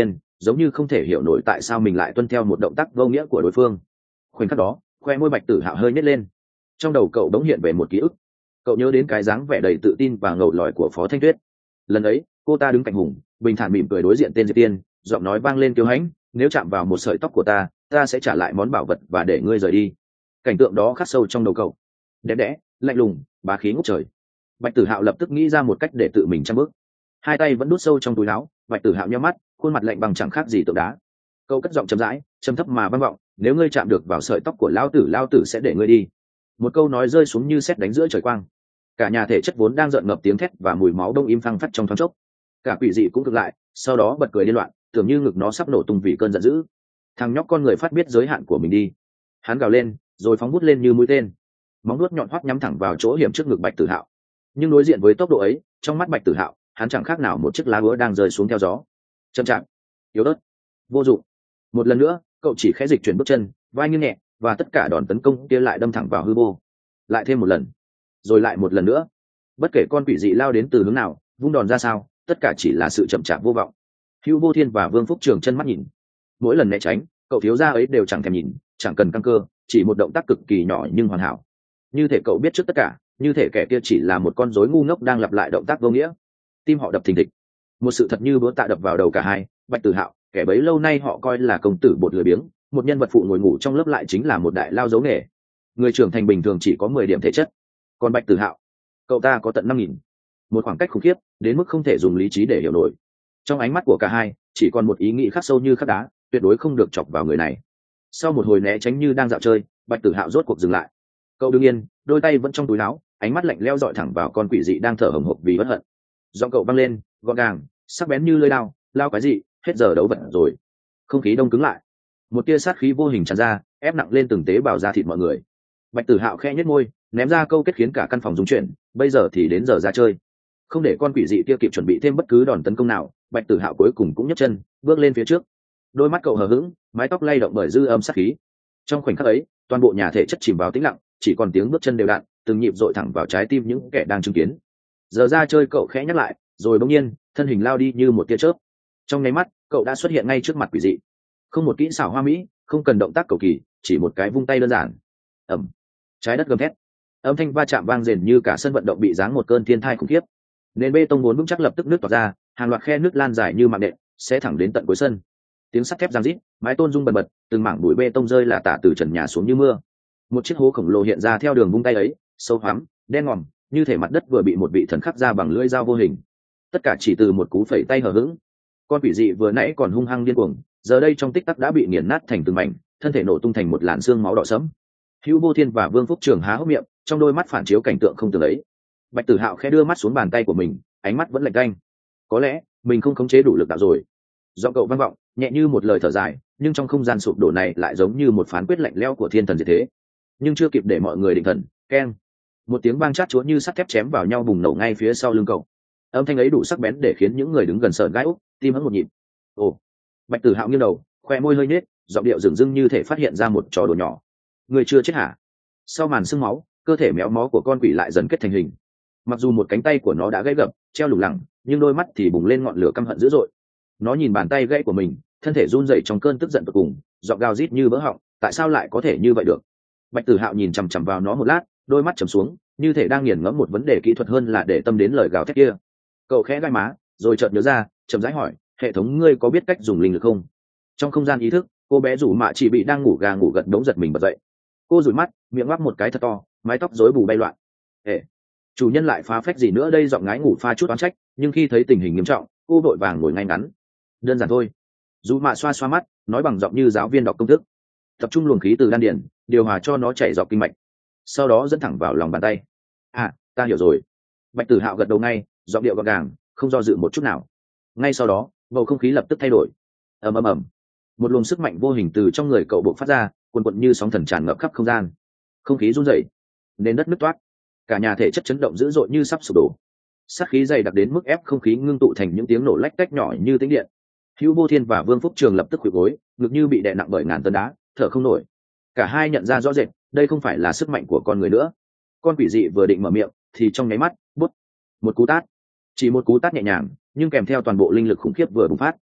[SPEAKER 1] giống như không thể hiểu nổi tại sao mình lại tuân theo một động tác vô nghĩa của đối phương. Khoảnh khắc đó khoe môi Bạch Tử Hạo hơi nhếch lên, trong đầu cậu đống hiện về một ký ức. Cậu nhớ đến cái dáng vẻ đầy tự tin và ngầu lòi của Phó Thanh Tuyết. Lần ấy cô ta đứng cạnh Hùng, bình thản mỉm cười đối diện tên Diệp Tiên, giọng nói vang lên kiêu hãnh, nếu chạm vào một sợi tóc của ta sẽ trả lại món bảo vật và để ngươi rời đi. Cảnh tượng đó khắc sâu trong đầu cậu, đẹp đẽ, lạnh lùng, bá khí ngút trời. Bạch Tử Hạo lập tức nghĩ ra một cách để tự mình chăm bước. Hai tay vẫn đút sâu trong túi áo, Bạch Tử Hạo nhíu mắt, khuôn mặt lạnh bằng chẳng khác gì tượng đá. Cậu cất giọng chậm rãi, trầm thấp mà vang vọng, nếu ngươi chạm được vào sợi tóc của lao tử sẽ để ngươi đi. Một câu nói rơi xuống như sét đánh giữa trời quang. Cả nhà thể chất vốn đang rợn ngập tiếng thét và mùi máu đông im phăng phất trong thoáng chốc. Cả quỷ dị cũng cực lại, sau đó bật cười điên loạn, tưởng như ngực nó sắp nổ tung vì cơn giận dữ. Thằng nhóc con người phát biết giới hạn của mình đi. Hắn gào lên, rồi phóng bút lên như mũi tên. Móng vuốt nhọn hoắt nhắm thẳng vào chỗ hiểm trước ngực Bạch Tử Hạo. Nhưng đối diện với tốc độ ấy, trong mắt Bạch Tử Hạo, hắn chẳng khác nào một chiếc lá úa đang rơi xuống theo gió. Chậm chạp, yếu ớt, vô dụng. Một lần nữa, cậu chỉ khẽ dịch chuyển bước chân, vai nghiêng nhẹ, và tất cả đòn tấn công kia lại đâm thẳng vào hư vô. Lại thêm một lần, rồi lại một lần nữa. Bất kể con quỷ dị lao đến từ hướng nào, vung đòn ra sao, tất cả chỉ là sự chậm chạp vô vọng. Hữu Vô Thiên và Vương Phúc Trường chân mắt nhìn. Mỗi lần né tránh, cậu thiếu gia ấy đều chẳng thèm nhìn, chẳng cần căng cơ, chỉ một động tác cực kỳ nhỏ nhưng hoàn hảo. Như thể cậu biết trước tất cả, như thể kẻ kia chỉ là một con rối ngu ngốc đang lặp lại động tác vô nghĩa. Tim họ đập thình thịch. Một sự thật như búa tạ đập vào đầu cả hai. Bạch Tử Hạo, kẻ bấy lâu nay họ coi là công tử bột lười biếng, một nhân vật phụ ngồi ngủ trong lớp lại chính là một đại lao giấu nghề. Người trưởng thành bình thường chỉ có 10 điểm thể chất, còn Bạch Tử Hạo, cậu ta có tận 5.000. Một khoảng cách khủng khiếp đến mức không thể dùng lý trí để hiểu nổi. Trong ánh mắt của cả hai chỉ còn một ý nghĩ khắc sâu như khắc đá, tuyệt đối không được chọc vào người này. Sau một hồi né tránh như đang dạo chơi, Bạch Tử Hạo rốt cuộc dừng lại. Cậu đứng yên, đôi tay vẫn trong túi áo, ánh mắt lạnh lẽo dọi thẳng vào con quỷ dị đang thở hổn hộc vì bất hận. Giọng cậu vang lên, gọn gàng, sắc bén như lưỡi dao, lao cái gì, hết giờ đấu vật rồi. Không khí đông cứng lại, một tia sát khí vô hình tràn ra, ép nặng lên từng tế bào da thịt mọi người. Bạch Tử Hạo khẽ nhếch môi, ném ra câu kết khiến cả căn phòng rung chuyển, bây giờ thì đến giờ ra chơi. Không để con quỷ dị kia kịp chuẩn bị thêm bất cứ đòn tấn công nào, Bạch Tử Hạo cuối cùng cũng nhấc chân bước lên phía trước. Đôi mắt cậu hờ hững, mái tóc lay động bởi dư âm sát khí. Trong khoảnh khắc ấy, toàn bộ nhà thể chất chìm vào tĩnh lặng, chỉ còn tiếng bước chân đều đặn, từng nhịp dội thẳng vào trái tim những kẻ đang chứng kiến. Giờ ra chơi, cậu khẽ nhắc lại, rồi bỗng nhiên thân hình lao đi như một tia chớp. Trong nháy mắt, cậu đã xuất hiện ngay trước mặt quỷ dị. Không một kỹ xảo hoa mỹ, không cần động tác cầu kỳ, chỉ một cái vung tay đơn giản. Ầm, trái đất gầm thét, âm thanh va chạm vang rền như cả sân vận động bị giáng một cơn thiên thai khủng khiếp. Nền bê tông vốn vững chắc lập tức nứt toạc ra, hàng loạt khe nứt lan dài như mạng nện, sẽ thẳng đến tận cuối sân. Tiếng sắt thép giang rít, mái tôn rung bần bật, từng mảng bụi bê tông rơi lả tả từ trần nhà xuống như mưa. Một chiếc hố khổng lồ hiện ra theo đường vung tay ấy, sâu hoắm, đen ngòm, như thể mặt đất vừa bị một vị thần khắc ra bằng lưỡi dao vô hình. Tất cả chỉ từ một cú phẩy tay hờ hững. Con quỷ dị vừa nãy còn hung hăng điên cuồng, giờ đây trong tích tắc đã bị nghiền nát thành từng mảnh, thân thể nổ tung thành một làn xương máu đỏ sẫm. Hữu Vô Thiên và Vương Phúc Trường há hốc miệng, trong đôi mắt phản chiếu cảnh tượng không tưởng ấy. Bạch Tử Hạo khẽ đưa mắt xuống bàn tay của mình, ánh mắt vẫn lạnh tanh. Có lẽ mình không khống chế đủ lực đạo rồi. Giọng cậu vang vọng, nhẹ như một lời thở dài, nhưng trong không gian sụp đổ này lại giống như một phán quyết lạnh lẽo của thiên thần diệt thế. Nhưng chưa kịp để mọi người định thần, keng, một tiếng vang chát chúa như sắt thép chém vào nhau bùng nổ ngay phía sau lưng cậu. Âm thanh ấy đủ sắc bén để khiến những người đứng gần sởn gai ốc, tim hững một nhịp. Ồ! Bạch Tử Hạo nghiêng đầu, khoe môi hơi nhếch, giọng điệu dửng dưng như thể phát hiện ra một trò đùa nhỏ. Người chưa chết hả? Sau màn sương máu, cơ thể méo mó của con quỷ lại dần kết thành hình. Mặc dù một cánh tay của nó đã gãy gập, treo lủng lẳng, nhưng đôi mắt thì bùng lên ngọn lửa căm hận dữ dội. Nó nhìn bàn tay gãy của mình, thân thể run rẩy trong cơn tức giận tột cùng, giọng gào rít như vỡ họng, tại sao lại có thể như vậy được? Bạch Tử Hạo nhìn chằm chằm vào nó một lát, đôi mắt trầm xuống, như thể đang nghiền ngẫm một vấn đề kỹ thuật hơn là để tâm đến lời gào thét kia. Cậu khẽ gai má, rồi chợt nhớ ra, chậm rãi hỏi, hệ thống ngươi có biết cách dùng linh lực không? Trong không gian ý thức, cô bé rủ mạ chỉ bị đang ngủ gà ngủ gật đống giật mình bật dậy. Cô dụi mắt, miệng ngoác một cái thật to, mái tóc rối bù bay loạn. Ê, chủ nhân lại phá phách gì nữa đây? Giọng ngái ngủ pha chút oán trách, nhưng khi thấy tình hình nghiêm trọng, cô vội vàng ngồi ngay ngắn. Đơn giản thôi. Dù mạ xoa xoa mắt, nói bằng giọng như giáo viên đọc công thức. Tập trung luồng khí từ đan điền, điều hòa cho nó chảy dọc kinh mạch, sau đó dẫn thẳng vào lòng bàn tay. À, ta hiểu rồi. Bạch Tử Hạo gật đầu ngay, giọng điệu gọn gàng, không do dự một chút nào. Ngay sau đó, bầu không khí lập tức thay đổi. Ầm ầm ầm, một luồng sức mạnh vô hình từ trong người cậu bộc phát ra, cuồn cuộn như sóng thần tràn ngập khắp không gian. Không khí rung rẩy, nền đất nứt toác, cả nhà thể chất chấn động dữ dội như sắp sụp đổ. Sát khí dày đặc đến mức ép không khí ngưng tụ thành những tiếng nổ lách tách nhỏ như tĩnh điện. Hữu Vô Thiên và Vương Phúc Trường lập tức khuỵu gối, ngực như bị đè nặng bởi ngàn tấn đá, thở không nổi. Cả hai nhận ra rõ rệt, đây không phải là sức mạnh của con người nữa. Con quỷ dị vừa định mở miệng, thì trong nháy mắt, bút, một cú tát, chỉ một cú tát nhẹ nhàng, nhưng kèm theo toàn bộ linh lực khủng khiếp vừa bùng phát.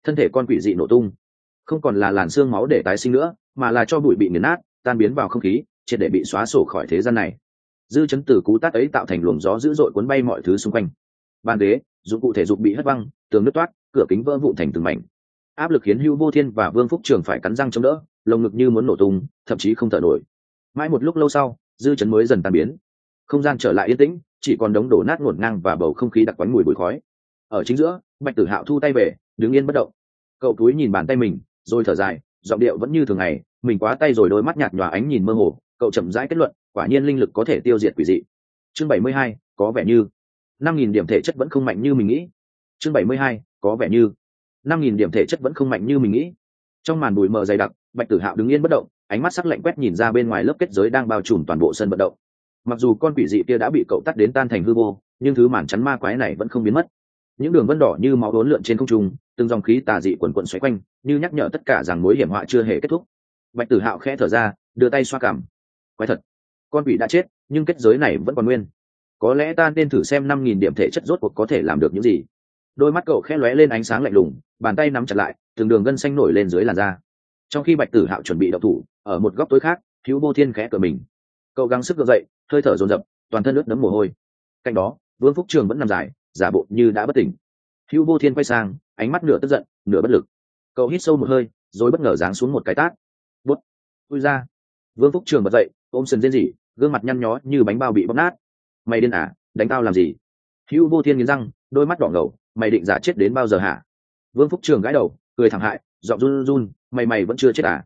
[SPEAKER 1] thân thể con quỷ dị nổ tung, không còn là làn xương máu để tái sinh nữa, mà là cho bụi bị nghiền nát, tan biến vào không khí, triệt để bị xóa sổ khỏi thế gian này. Dư chấn từ cú tát ấy tạo thành luồng gió dữ dội cuốn bay mọi thứ xung quanh. Bàn ghế, dụng cụ thể dục bị hất văng, tường nứt toát, cửa kính vỡ vụn thành từng mảnh. Áp lực khiến Hưu Vô Thiên và Vương Phúc Trường phải cắn răng chống đỡ, lồng ngực như muốn nổ tung, thậm chí không thở nổi. Mãi một lúc lâu sau, dư chấn mới dần tan biến. Không gian trở lại yên tĩnh, chỉ còn đống đổ nát ngổn ngang và bầu không khí đặc quánh mùi bụi khói. Ở chính giữa, Bạch Tử Hạo thu tay về, đứng yên bất động. Cậu túi nhìn bàn tay mình, rồi thở dài, giọng điệu vẫn như thường ngày, mình quá tay rồi, đôi mắt nhạt nhòa ánh nhìn mơ hồ. Cậu chậm rãi kết luận, quả nhiên linh lực có thể tiêu diệt quỷ dị. Chương 72, có vẻ như 5.000 điểm thể chất vẫn không mạnh như mình nghĩ. Chương 72, có vẻ như 5.000 điểm thể chất vẫn không mạnh như mình nghĩ. Trong màn bụi mờ dày đặc, Bạch Tử Hạo đứng yên bất động, ánh mắt sắc lạnh quét nhìn ra bên ngoài lớp kết giới đang bao trùm toàn bộ sân vận động. Mặc dù con quỷ dị kia đã bị cậu tắt đến tan thành hư vô, nhưng thứ màn chắn ma quái này vẫn không biến mất. Những đường vân đỏ như máu uốn lượn trên không trung, từng dòng khí tà dị quần quần xoay quanh, như nhắc nhở tất cả rằng mối hiểm họa chưa hề kết thúc. Bạch Tử Hạo khẽ thở ra, đưa tay xoa cằm. Quái thật, con quỷ đã chết, nhưng kết giới này vẫn còn nguyên. Có lẽ ta nên thử xem 5.000 điểm thể chất rốt cuộc có thể làm được những gì. Đôi mắt cậu khẽ lóe lên ánh sáng lạnh lùng, bàn tay nắm chặt lại, từng đường gân xanh nổi lên dưới làn da. Trong khi Bạch Tử Hạo chuẩn bị động thủ, ở một góc tối khác, Hữu Vô Thiên khẽ cựa mình. Cậu gắng sức gượng dậy, hơi thở dồn dập, toàn thân ướt đẫm mồ hôi. Cạnh đó, Vương Phúc Trường vẫn nằm dài, giả bộ như đã bất tỉnh. Hữu Vô Thiên quay sang, ánh mắt nửa tức giận, nửa bất lực. Cậu hít sâu một hơi, rồi bất ngờ giáng xuống một cái tát. Bút, ui ra. Vương Phúc Trường bật dậy, ôm sườn rên rỉ, gương mặt nhăn nhó như bánh bao bị bóp nát. Mày điên à, đánh tao làm gì? Hữu Vô Thiên nghiến răng, đôi mắt đỏ ngầu, mày định giả chết đến bao giờ hả? Vương Phúc Trường gãi đầu, cười thẳng hại, giọng run run, mày vẫn chưa chết à?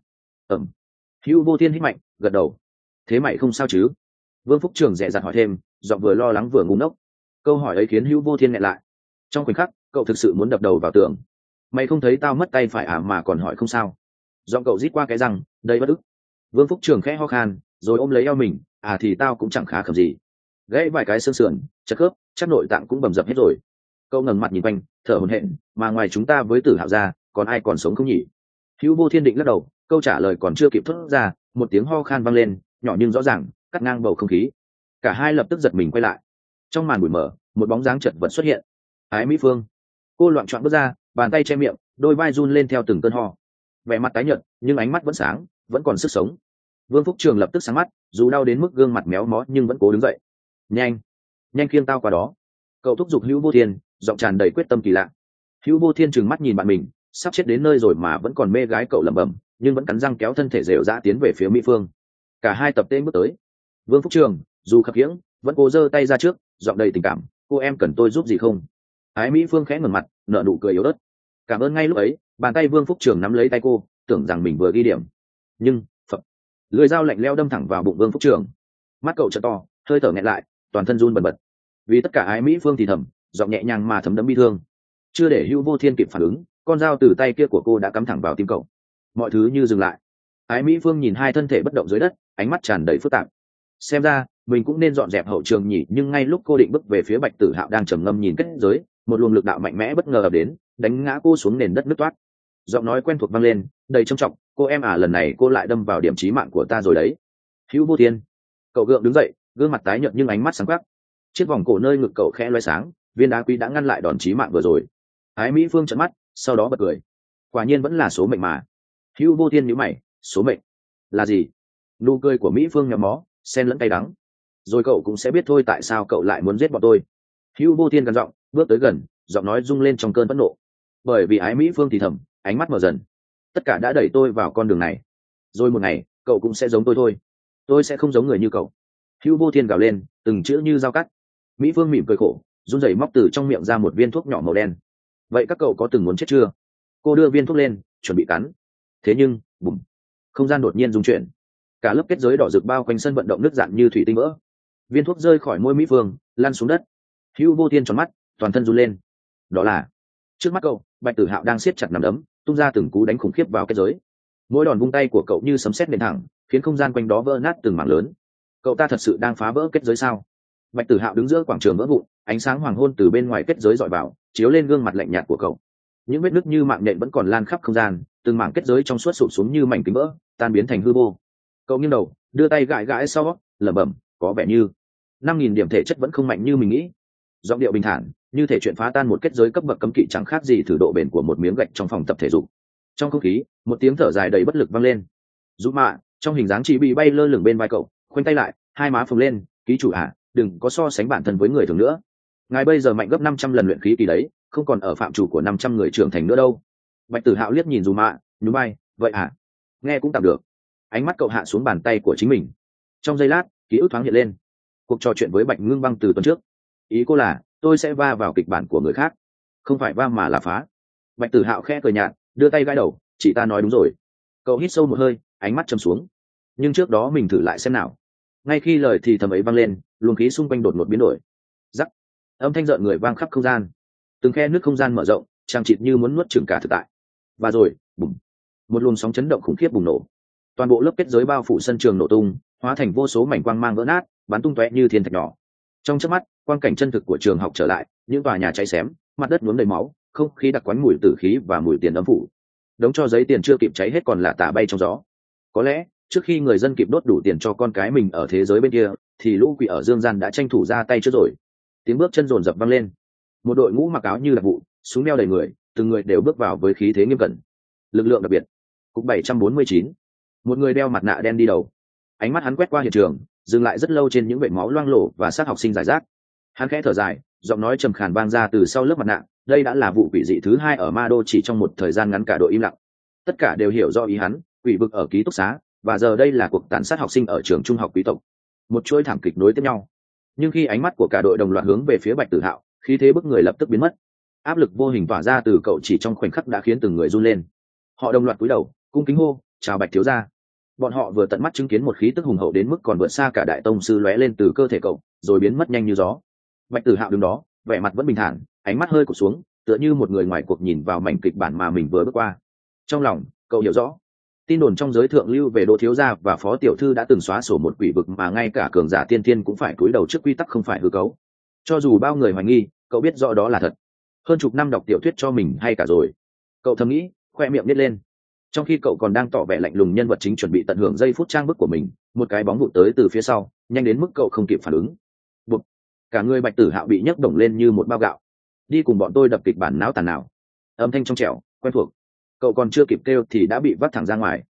[SPEAKER 1] Hữu Vô Thiên hít mạnh, gật đầu. Thế mày không sao chứ? Vương Phúc Trường dè dặt hỏi thêm, giọng vừa lo lắng vừa ngu ngốc. Câu hỏi ấy khiến Hữu Vô Thiên nghẹn lại. Trong khoảnh khắc, cậu thực sự muốn đập đầu vào tường. Mày không thấy tao mất tay phải à mà còn hỏi không sao? Giọng cậu rít qua cái răng, đầy bất ức. Vương Phúc Trường khẽ ho khan, rồi ôm lấy eo mình, à thì tao cũng chẳng khá khẩm gì. Gãy vài cái xương sườn, chật khớp, chắc nội tạng cũng bầm dập hết rồi. Cậu ngẩng mặt nhìn quanh, thở hổn hển, mà ngoài chúng ta với Tử Hạo ra, còn ai còn sống không nhỉ? Hữu Vô Thiên định lắc đầu, câu trả lời còn chưa kịp thốt ra, một tiếng ho khan vang lên, nhỏ nhưng rõ ràng, cắt ngang bầu không khí. Cả hai lập tức giật mình quay lại. Trong màn bụi mờ, một bóng dáng chật vật xuất hiện. Ái Mỹ Phương. Cô loạng choạng bước ra, bàn tay che miệng, đôi vai run lên theo từng cơn ho. Vẻ mặt tái nhợt, nhưng ánh mắt vẫn sáng, vẫn còn sức sống. Vương Phúc Trường lập tức sáng mắt, dù đau đến mức gương mặt méo mó nhưng vẫn cố đứng dậy. Nhanh khiêng tao qua đó. Cậu thúc giục Hữu Vô Thiên, giọng tràn đầy quyết tâm kỳ lạ. Hữu Vô Thiên trừng mắt nhìn bạn mình, sắp chết đến nơi rồi mà vẫn còn mê gái cậu lẩm bẩm, nhưng vẫn cắn răng kéo thân thể rệu rã tiến về phía Mỹ Phương. Cả hai tập tên bước tới. Vương Phúc Trường, dù khập khiễng, vẫn cố giơ tay ra trước, giọng đầy tình cảm, cô em cần tôi giúp gì không? Ái Mỹ Phương khẽ ngẩng mặt, nở nụ cười yếu ớt. Cảm ơn. Ngay lúc ấy, bàn tay Vương Phúc Trường nắm lấy tay cô, tưởng rằng mình vừa ghi điểm. Nhưng, phập, lưỡi dao lạnh lẽo đâm thẳng vào bụng Vương Phúc Trường. Mắt cậu trợn to, hơi thở nghẹn lại, toàn thân run bần bật. Vì tất cả Ái Mỹ Phương thì thầm, giọng nhẹ nhàng mà thấm đẫm bi thương. Chưa để Hữu Vô Thiên kịp phản ứng, con dao từ tay kia của cô đã cắm thẳng vào tim cậu. Mọi thứ như dừng lại. Ái Mỹ Phương nhìn hai thân thể bất động dưới đất, ánh mắt tràn đầy phức tạp. Xem ra mình cũng nên dọn dẹp hậu trường nhỉ. Nhưng ngay lúc cô định bước về phía Bạch Tử Hạo đang trầm ngâm nhìn kết giới, một luồng lực đạo mạnh mẽ bất ngờ ập đến, đánh ngã cô xuống nền đất nứt toát. Giọng nói quen thuộc vang lên, đầy trầm trọng, cô em à, lần này cô lại đâm vào điểm chí mạng của ta rồi đấy. Hữu Vô Thiên. Cậu gượng đứng dậy, gương mặt tái nhợt nhưng ánh mắt sáng quắc. Chiếc vòng cổ nơi ngực cậu khẽ loé sáng, viên đá quý đã ngăn lại đòn chí mạng vừa rồi. Ái Mỹ Phương trợn mắt, sau đó bật cười. Quả nhiên vẫn là số mệnh mà. Hữu Vô Thiên nhíu mày, số mệnh là gì? Nụ cười của Mỹ Phương nhắm mó, xen lẫn cay đắng. Rồi cậu cũng sẽ biết thôi tại sao cậu lại muốn giết bọn tôi. Hữu Vô Thiên gằn giọng, bước tới gần, giọng nói rung lên trong cơn phẫn nộ. Bởi vì Ái Mỹ Phương thì thầm, ánh mắt mở dần. Tất cả đã đẩy tôi vào con đường này. Rồi một ngày, cậu cũng sẽ giống tôi thôi. Tôi sẽ không giống người như cậu. Hữu Vô Thiên gào lên, từng chữ như dao cắt. Mỹ Phương mỉm cười khổ, run rẩy móc từ trong miệng ra một viên thuốc nhỏ màu đen. Vậy các cậu có từng muốn chết chưa? Cô đưa viên thuốc lên, chuẩn bị cắn. Thế nhưng, bùm, không gian đột nhiên rung chuyển. Cả lớp kết giới đỏ rực bao quanh sân vận động nứt dạn như thủy tinh vỡ. Viên thuốc rơi khỏi môi Mỹ Phương, lăn xuống đất. Hữu Vô Thiên tròn mắt, toàn thân run lên. Đó là trước mắt cậu, Bạch Tử Hạo đang siết chặt nắm đấm, tung ra từng cú đánh khủng khiếp vào kết giới. Mỗi đòn vung tay của cậu như sấm sét nện thẳng, khiến không gian quanh đó vỡ nát từng mảng lớn. Cậu ta thật sự đang phá vỡ kết giới sao? Bạch Tử Hạo đứng giữa quảng trường vỡ vụn, ánh sáng hoàng hôn từ bên ngoài kết giới dọi vào, chiếu lên gương mặt lạnh nhạt của cậu. Những vết nứt như mạng nhện vẫn còn lan khắp không gian, từng mảng kết giới trong suốt sụp xuống như mảnh kính vỡ, tan biến thành hư vô. Cậu nghiêng đầu, đưa tay gãi gãi sau, lẩm bẩm, có vẻ như 5.000 điểm thể chất vẫn không mạnh như mình nghĩ. giọng điệu bình thản như thể chuyện phá tan một kết giới cấp bậc cấm kỵ, chẳng khác gì thử độ bền của một miếng gạch trong phòng tập thể dục. Trong không khí một tiếng thở dài đầy bất lực vang lên. Dụ mạ trong hình dáng chỉ bị bay lơ lửng bên vai cậu, khoanh tay lại, hai má phồng lên. Ký chủ đừng có so sánh bản thân với người thường nữa. Ngài bây giờ mạnh gấp 500 lần luyện khí kỳ đấy, không còn ở phạm chủ của 500 người trưởng thành nữa đâu. Bạch Tử Hạo liếc nhìn Dù Mạ, nhún vai, vậy nghe cũng tạm được. Ánh mắt cậu hạ xuống bàn tay của chính mình. Trong giây lát ký ức thoáng hiện lên cuộc trò chuyện với Bạch Ngưng Băng từ tuần trước. Ý cô là tôi sẽ va vào kịch bản của người khác, không phải va mà là phá. Bạch Tử Hạo khẽ cười nhạt, đưa tay gãi đầu, chị ta nói đúng rồi. Cậu hít sâu một hơi, ánh mắt trầm xuống. Nhưng trước đó mình thử lại xem nào. Ngay khi lời thì thầm ấy vang lên, luồng khí xung quanh đột ngột biến đổi. Rắc, âm thanh rợn người vang khắp không gian. Từng khe nước không gian mở rộng, trang chịt như muốn nuốt chửng cả thực tại. Và rồi bùm, một luồng sóng chấn động khủng khiếp bùng nổ. Toàn bộ lớp kết giới bao phủ sân trường nổ tung, hóa thành vô số mảnh quang mang vỡ nát, bắn tung tóe như thiên thạch nhỏ. Trong chớp mắt quang cảnh chân thực của trường học trở lại, những tòa nhà cháy xém, mặt đất nhuốm đầy máu, không khí đặc quánh mùi tử khí và mùi tiền âm phủ. Đống cho giấy tiền chưa kịp cháy hết còn là tả bay trong gió. Có lẽ trước khi người dân kịp đốt đủ tiền cho con cái mình ở thế giới bên kia, thì lũ quỷ ở dương gian đã tranh thủ ra tay trước rồi. Tiếng bước chân rồn rập vang lên. Một đội ngũ mặc áo như đặc vụ, súng đeo đầy người, từng người đều bước vào với khí thế nghiêm cẩn. Lực lượng đặc biệt, cục 749. Một người đeo mặt nạ đen đi đầu. Ánh mắt hắn quét qua hiện trường, dừng lại rất lâu trên những vệt máu loang lổ và xác học sinh rải rác. Hắn khẽ thở dài, giọng nói trầm khàn vang ra từ sau lớp mặt nạ. Đây đã là vụ quỷ dị thứ 2 ở Ma Đô chỉ trong một thời gian ngắn. Cả đội im lặng. Tất cả đều hiểu rõ ý hắn, quỷ vực ở ký túc xá, và giờ đây là cuộc tàn sát học sinh ở trường trung học quý tộc. Một chuỗi thảm kịch nối tiếp nhau. Nhưng khi ánh mắt của cả đội đồng loạt hướng về phía Bạch Tử Hạo, khí thế bức người lập tức biến mất. Áp lực vô hình tỏa ra từ cậu chỉ trong khoảnh khắc đã khiến từng người run lên. Họ đồng loạt cúi đầu, cung kính hô, chào Bạch thiếu gia. Bọn họ vừa tận mắt chứng kiến một khí tức hùng hậu đến mức còn vượt xa cả đại tông sư lóe lên từ cơ thể cậu, rồi biến mất nhanh như gió. Bạch Tử Hạo đứng đó, vẻ mặt vẫn bình thản, ánh mắt hơi cụp xuống, tựa như một người ngoài cuộc nhìn vào mảnh kịch bản mà mình vừa bước qua. Trong lòng cậu hiểu rõ, tin đồn trong giới thượng lưu về Đỗ thiếu gia và Phó tiểu thư đã từng xóa sổ một quỷ vực mà ngay cả cường giả tiên thiên cũng phải cúi đầu trước quy tắc không phải hư cấu. Cho dù bao người hoài nghi, cậu biết rõ đó là thật. Hơn chục năm đọc tiểu thuyết cho mình hay cả rồi. Cậu thầm nghĩ, khoe miệng nít lên. Trong khi cậu còn đang tỏ vẻ lạnh lùng, nhân vật chính chuẩn bị tận hưởng giây phút trang bức của mình, một cái bóng vụt tới từ phía sau, nhanh đến mức cậu không kịp phản ứng. Bụp, cả người Bạch Tử Hạo bị nhấc bổng lên như một bao gạo. Đi cùng bọn tôi đập kịch bản náo tàn nào. Âm thanh trong trẻo quen thuộc. Cậu còn chưa kịp kêu thì đã bị vắt thẳng ra ngoài.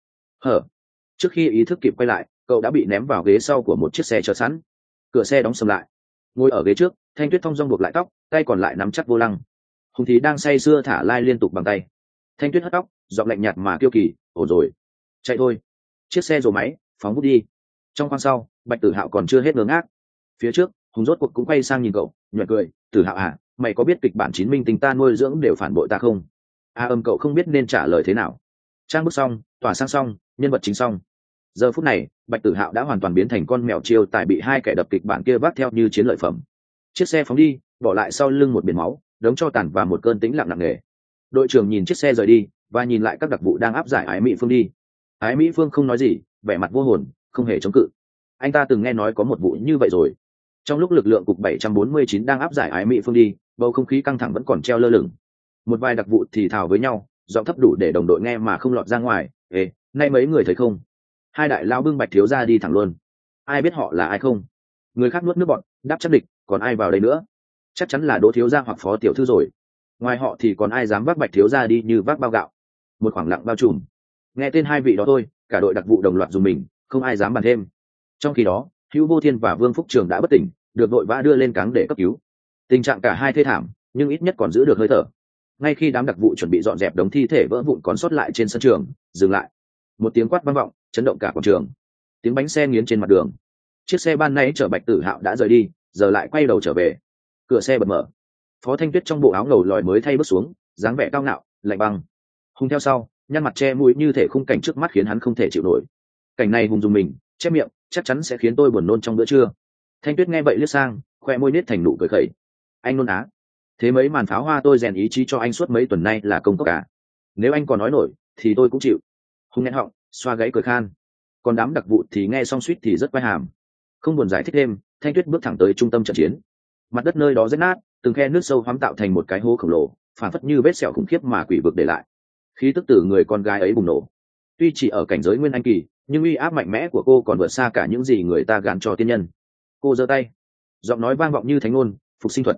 [SPEAKER 1] Trước khi ý thức kịp quay lại, cậu đã bị ném vào ghế sau của một chiếc xe chờ sẵn. Cửa xe đóng sầm lại. Ngồi ở ghế trước, Thanh Tuyết thong dong buộc lại tóc, tay còn lại nắm chắc vô lăng. Hùng Thì đang say sưa thả lai liên tục bằng tay. Thanh Tuyết hất tóc, giọng lạnh nhạt mà kiêu kỳ, ổn rồi, chạy thôi. Chiếc xe rồ máy phóng vút đi. Trong khoang sau, Bạch Tử Hạo còn chưa hết ngớ ngác. Phía trước Hùng rốt cuộc cũng quay sang nhìn cậu, nhoẻn cười, Tử Hạo mày có biết kịch bản 9 minh tinh ta nuôi dưỡng đều phản bội ta không? Cậu không biết nên trả lời thế nào. Trang bức xong, tỏa sang xong, nhân vật chính xong. Giờ phút này Bạch Tử Hạo đã hoàn toàn biến thành con mèo chiêu tài bị hai kẻ đập kịch bản kia vác theo như chiến lợi phẩm. Chiếc xe phóng đi, bỏ lại sau lưng một biển máu, đống tro tàn và một cơn tĩnh lặng nặng nề. Đội trưởng nhìn chiếc xe rời đi và nhìn lại các đặc vụ đang áp giải Ái Mỹ Phương đi. Ái Mỹ Phương không nói gì, vẻ mặt vô hồn, không hề chống cự. Anh ta từng nghe nói có một vụ như vậy rồi. Trong lúc lực lượng cục 749 đang áp giải Ái Mỹ Phương đi, bầu không khí căng thẳng vẫn còn treo lơ lửng. Một vài đặc vụ thì thào với nhau, giọng thấp đủ để đồng đội nghe mà không lọt ra ngoài. Ê, nay mấy người thấy không? Hai đại lão bưng Bạch thiếu gia đi thẳng luôn. Ai biết họ là ai không? Người khác nuốt nước bọt, đáp chắc địch, còn ai vào đây nữa? Chắc chắn là Đỗ thiếu gia hoặc Phó tiểu thư rồi. Ngoài họ thì còn ai dám vác Bạch thiếu gia đi như vác bao gạo? Một khoảng lặng bao trùm. Nghe tên hai vị đó thôi, cả đội đặc vụ đồng loạt dùng mình, không ai dám bàn thêm. Trong khi đó, Hữu Vô Thiên và Vương Phúc Trường đã bất tỉnh, được đội vã đưa lên cáng để cấp cứu. Tình trạng cả hai thê thảm, nhưng ít nhất còn giữ được hơi thở. Ngay khi đám đặc vụ chuẩn bị dọn dẹp đống thi thể vỡ vụn còn sót lại trên sân trường, dừng lại. Một tiếng quát vang vọng, chấn động cả quảng trường. Tiếng bánh xe nghiến trên mặt đường. Chiếc xe ban nãy chở Bạch Tử Hạo đã rời đi, giờ lại quay đầu trở về. Cửa xe bật mở. Phó Thanh Tuyết trong bộ áo ngầu lòi mới thay bước xuống, dáng vẻ cao ngạo, lạnh băng. Hùng theo sau, nhăn mặt che mũi như thể khung cảnh trước mắt khiến hắn không thể chịu nổi. Cảnh này Hùng dùng mình, che miệng, chắc chắn sẽ khiến tôi buồn nôn trong bữa trưa. Thanh Tuyết nghe vậy liếc sang, khoe môi nết thành nụ cười khẩy. Anh nôn á? Thế mấy màn pháo hoa tôi rèn ý chí cho anh suốt mấy tuần nay là công cốc cả. Nếu anh còn nói nổi, thì tôi cũng chịu. Hùng nghẹn họng, xoa gáy cười khan. Còn đám đặc vụ thì nghe xong suýt thì rất quay hàm. Không buồn giải thích thêm, Thanh Tuyết bước thẳng tới trung tâm trận chiến. Mặt đất nơi đó rách nát, từng khe nước sâu hoắm tạo thành một cái hố khổng lồ, phản phất như vết sẹo khủng khiếp mà quỷ vực để lại. Khí tức từ người con gái ấy bùng nổ. Tuy chỉ ở cảnh giới nguyên anh kỳ, nhưng uy áp mạnh mẽ của cô còn vượt xa cả những gì người ta gán cho tiên nhân. Cô giơ tay, giọng nói vang vọng như thánh ngôn, phục sinh thuật.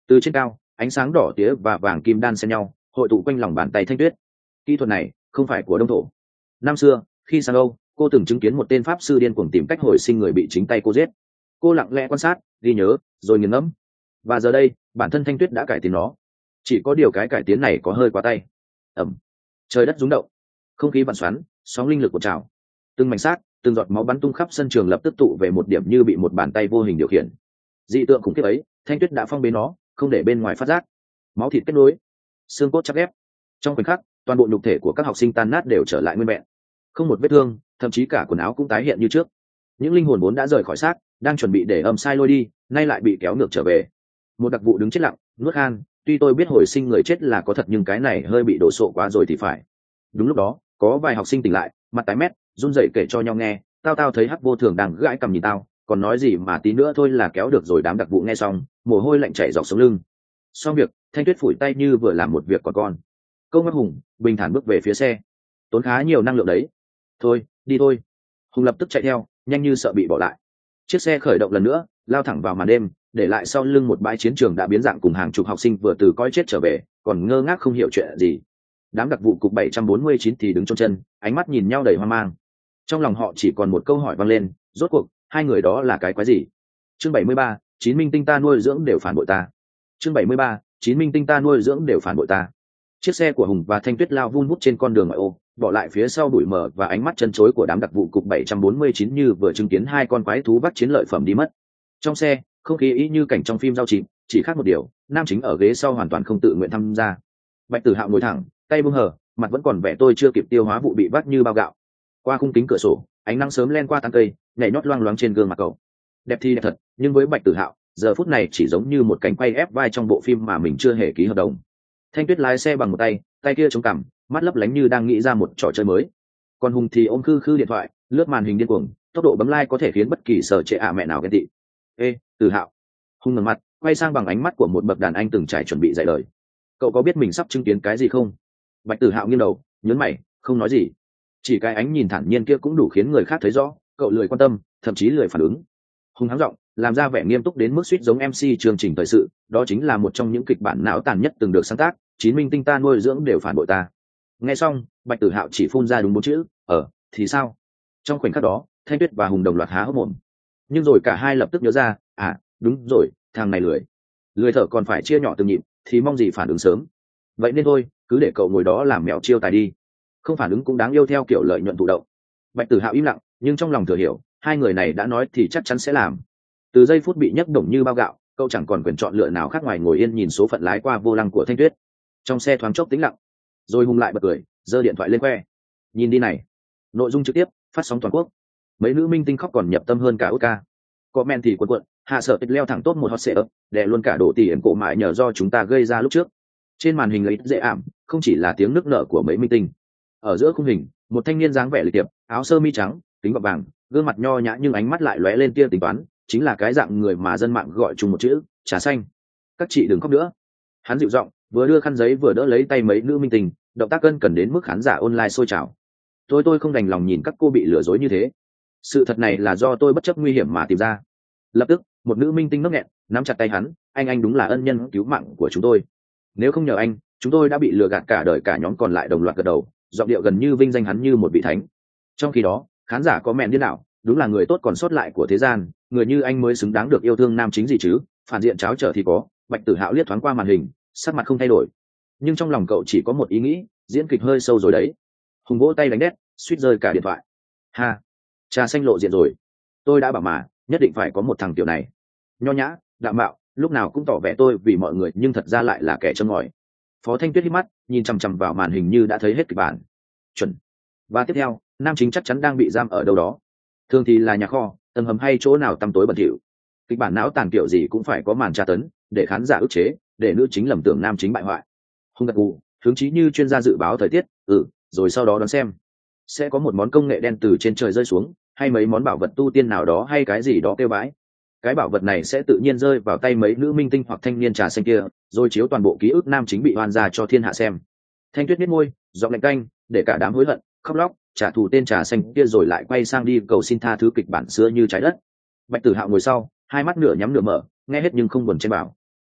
[SPEAKER 1] Từ trên cao, ánh sáng đỏ tía và vàng kim đan xen nhau, hội tụ quanh lòng bàn tay Thanh Tuyết. Kỹ thuật này không phải của đông thổ. Năm xưa, khi sang Âu, cô từng chứng kiến một tên pháp sư điên cuồng tìm cách hồi sinh người bị chính tay cô giết. Cô lặng lẽ quan sát, ghi nhớ, rồi nghiền ngẫm. Và giờ đây, bản thân Thanh Tuyết đã cải tiến nó. Chỉ có điều cái cải tiến này có hơi quá tay. Ẩm. Trời đất rung động, không khí vặn xoắn, sóng linh lực cuộn trào. Từng mảnh xác, từng giọt máu bắn tung khắp sân trường lập tức tụ về một điểm như bị một bàn tay vô hình điều khiển. Dị tượng khủng khiếp ấy, Thanh Tuyết đã phong bế nó, không để bên ngoài phát giác. Máu thịt kết nối, xương cốt chắc ghép. Trong khoảnh khắc, toàn bộ nhục thể của các học sinh tan nát đều trở lại nguyên vẹn, không một vết thương, thậm chí cả quần áo cũng tái hiện như trước. Những linh hồn vốn đã rời khỏi xác, đang chuẩn bị để âm sai lôi đi, nay lại bị kéo ngược trở về. Một đặc vụ đứng chết lặng, nuốt khan. Tuy tôi biết hồi sinh người chết là có thật nhưng cái này hơi bị đổ sộ quá rồi thì phải. Đúng lúc đó, có vài học sinh tỉnh lại, mặt tái mét, run rẩy kể cho nhau nghe. Tao thấy Hắc Vô Thường đang gãi cằm nhìn tao, còn nói gì mà tí nữa thôi là kéo được rồi. Đám đặc vụ nghe xong, mồ hôi lạnh chảy dọc sống lưng. Xong việc, Thanh Tuyết phủi tay như vừa làm một việc còn con. Câu Ngắc Hùng bình thản bước về phía xe. Tốn khá nhiều năng lượng đấy. Thôi, đi thôi. Hùng lập tức chạy theo, nhanh như sợ bị bỏ lại. Chiếc xe khởi động lần nữa, lao thẳng vào màn đêm, để lại sau lưng một bãi chiến trường đã biến dạng cùng hàng chục học sinh vừa từ coi chết trở về, còn ngơ ngác không hiểu chuyện gì. Đám đặc vụ cục 749 thì đứng trong chân, ánh mắt nhìn nhau đầy hoang mang. Trong lòng họ chỉ còn một câu hỏi vang lên, rốt cuộc hai người đó là cái quái gì? Chương 73, 9 minh tinh ta nuôi dưỡng đều phản bội ta. Chương 73, 9 minh tinh ta nuôi dưỡng đều phản bội ta. Chiếc xe của Hùng và Thanh Tuyết lao vun vút trên con đường ngoại ô, bỏ lại phía sau bụi mờ và ánh mắt chân chối của đám đặc vụ cục 749 như vừa chứng kiến hai con quái thú vác chiến lợi phẩm đi mất. Trong xe, không khí ý như cảnh trong phim giao chìm, chỉ khác một điều, nam chính ở ghế sau hoàn toàn không tự nguyện tham gia. Bạch Tử Hạo ngồi thẳng, tay buông hở, mặt vẫn còn vẻ tôi chưa kịp tiêu hóa vụ bị vác như bao gạo. Qua khung kính cửa sổ, ánh nắng sớm len qua tán cây, nhảy nhót loang loáng trên gương mặt cậu. Đẹp thì đẹp thật, nhưng với Bạch Tử Hạo, giờ phút này chỉ giống như một cảnh quay ép vai trong bộ phim mà mình chưa hề ký hợp đồng. Thanh Tuyết lái xe bằng một tay, tay kia chống cằm, mắt lấp lánh như đang nghĩ ra một trò chơi mới. Còn Hùng thì ôm khư khư điện thoại, lướt màn hình điên cuồng, tốc độ bấm like có thể khiến bất kỳ sở trệ mẹ nào ghen tị. Ê, Tử Hạo. Hùng ngẩng mặt, quay sang bằng ánh mắt của một bậc đàn anh từng trải chuẩn bị dạy lời. Cậu có biết mình sắp chứng kiến cái gì không? Bạch Tử Hạo nghiêng đầu, nhớn mày, không nói gì. Chỉ cái ánh nhìn thản nhiên kia cũng đủ khiến người khác thấy rõ, cậu lười quan tâm, thậm chí lười phản ứng. Hùng hắng giọng, làm ra vẻ nghiêm túc đến mức suýt giống MC chương trình thời sự, đó chính là một trong những kịch bản não tàn nhất từng được sáng tác, 9 minh tinh ta nuôi dưỡng đều phản bội ta. Nghe xong, Bạch Tử Hạo chỉ phun ra đúng 4 chữ, thì sao? Trong khoảnh khắc đó, Thanh Tuyết và Hùng đồng loạt há hốc mồm. Nhưng rồi cả hai lập tức nhớ ra, đúng rồi, thằng này lười thở còn phải chia nhỏ từng nhịp, thì mong gì phản ứng sớm. Vậy nên thôi, cứ để cậu ngồi đó làm mèo chiêu tài đi. Không phản ứng cũng đáng yêu theo kiểu lợi nhuận thụ động. Bạch Tử Hạo im lặng, nhưng trong lòng thừa hiểu, hai người này đã nói thì chắc chắn sẽ làm. Từ giây phút bị nhấc đổng như bao gạo, cậu chẳng còn quyền chọn lựa nào khác ngoài ngồi yên nhìn số phận lái qua vô lăng của Thanh Tuyết. Trong xe thoáng chốc tĩnh lặng, rồi Hùng lại bật cười, giơ điện thoại lên khoe. Nhìn đi này, nội dung trực tiếp, phát sóng toàn quốc. Mấy nữ minh tinh khóc còn nhập tâm hơn cả Oscar. Comment thì cuộn, hạ sở tịch leo thẳng top một hot search, đè luôn cả độ tỷ ẩn cổ mại nhờ do chúng ta gây ra lúc trước. Trên màn hình lấy dễ ảm, không chỉ là tiếng nức nở của mấy minh tinh. Ở giữa khung hình, một thanh niên dáng vẻ lịch thiệp, áo sơ mi trắng, kính gọng vàng, gương mặt nho nhã nhưng ánh mắt lại lóe lên tia tính toán, chính là cái dạng người mà dân mạng gọi chung một chữ, trà xanh. Các chị đừng khóc nữa. Hắn dịu giọng, vừa đưa khăn giấy vừa đỡ lấy tay mấy nữ minh tinh, động tác cân cần đến mức khán giả online sôi trào. Tôi không đành lòng nhìn các cô bị lừa dối như thế. Sự thật này là do tôi bất chấp nguy hiểm mà tìm ra. Lập tức, một nữ minh tinh nấc nghẹn, nắm chặt tay hắn, anh đúng là ân nhân cứu mạng của chúng tôi. Nếu không nhờ anh, chúng tôi đã bị lừa gạt cả đời. Cả nhóm còn lại đồng loạt gật đầu, giọng điệu gần như vinh danh hắn như một vị thánh. Trong khi đó, khán giả có mẹn điên đảo, đúng là người tốt còn sót lại của thế gian, người như anh mới xứng đáng được yêu thương nam chính gì chứ, phản diện cháo trở thì có. Bạch Tử Hạo liếc thoáng qua màn hình, sắc mặt không thay đổi, nhưng trong lòng cậu chỉ có một ý nghĩ, diễn kịch hơi sâu rồi đấy. Hùng vỗ tay đánh đét, suýt rơi cả điện thoại. Trà xanh lộ diện rồi. Tôi đã bảo mà, nhất định phải có một thằng tiểu này, nho nhã, đạm mạo, lúc nào cũng tỏ vẻ tôi vì mọi người nhưng thật ra lại là kẻ châm ngòi. Phó Thanh Tuyết hít mắt, nhìn chằm chằm vào màn hình như đã thấy hết kịch bản. Chuẩn. Và tiếp theo, nam chính chắc chắn đang bị giam ở đâu đó. Thường thì là nhà kho, tầng hầm hay chỗ nào tăm tối bẩn thỉu. Kịch bản não tàn kiểu gì cũng phải có màn tra tấn, để khán giả ức chế, để nữ chính lầm tưởng nam chính bại hoại. Hùng gật gù, hướng chí như chuyên gia dự báo thời tiết, rồi sau đó đoán xem sẽ có một món công nghệ đen từ trên trời rơi xuống, hay mấy món bảo vật tu tiên nào đó hay cái gì đó kêu bãi. Cái bảo vật này sẽ tự nhiên rơi vào tay mấy nữ minh tinh hoặc thanh niên trà xanh kia, rồi chiếu toàn bộ ký ức nam chính bị oan ra cho thiên hạ xem. Thanh Tuyết nhếch môi, giọng lạnh canh, để cả đám hối hận, khóc lóc, trả thù tên trà xanh kia rồi lại quay sang đi cầu xin tha thứ kịch bản xưa như trái đất. Bạch Tử Hạo ngồi sau, hai mắt nửa nhắm nửa mở, nghe hết nhưng không buồn chen bảo.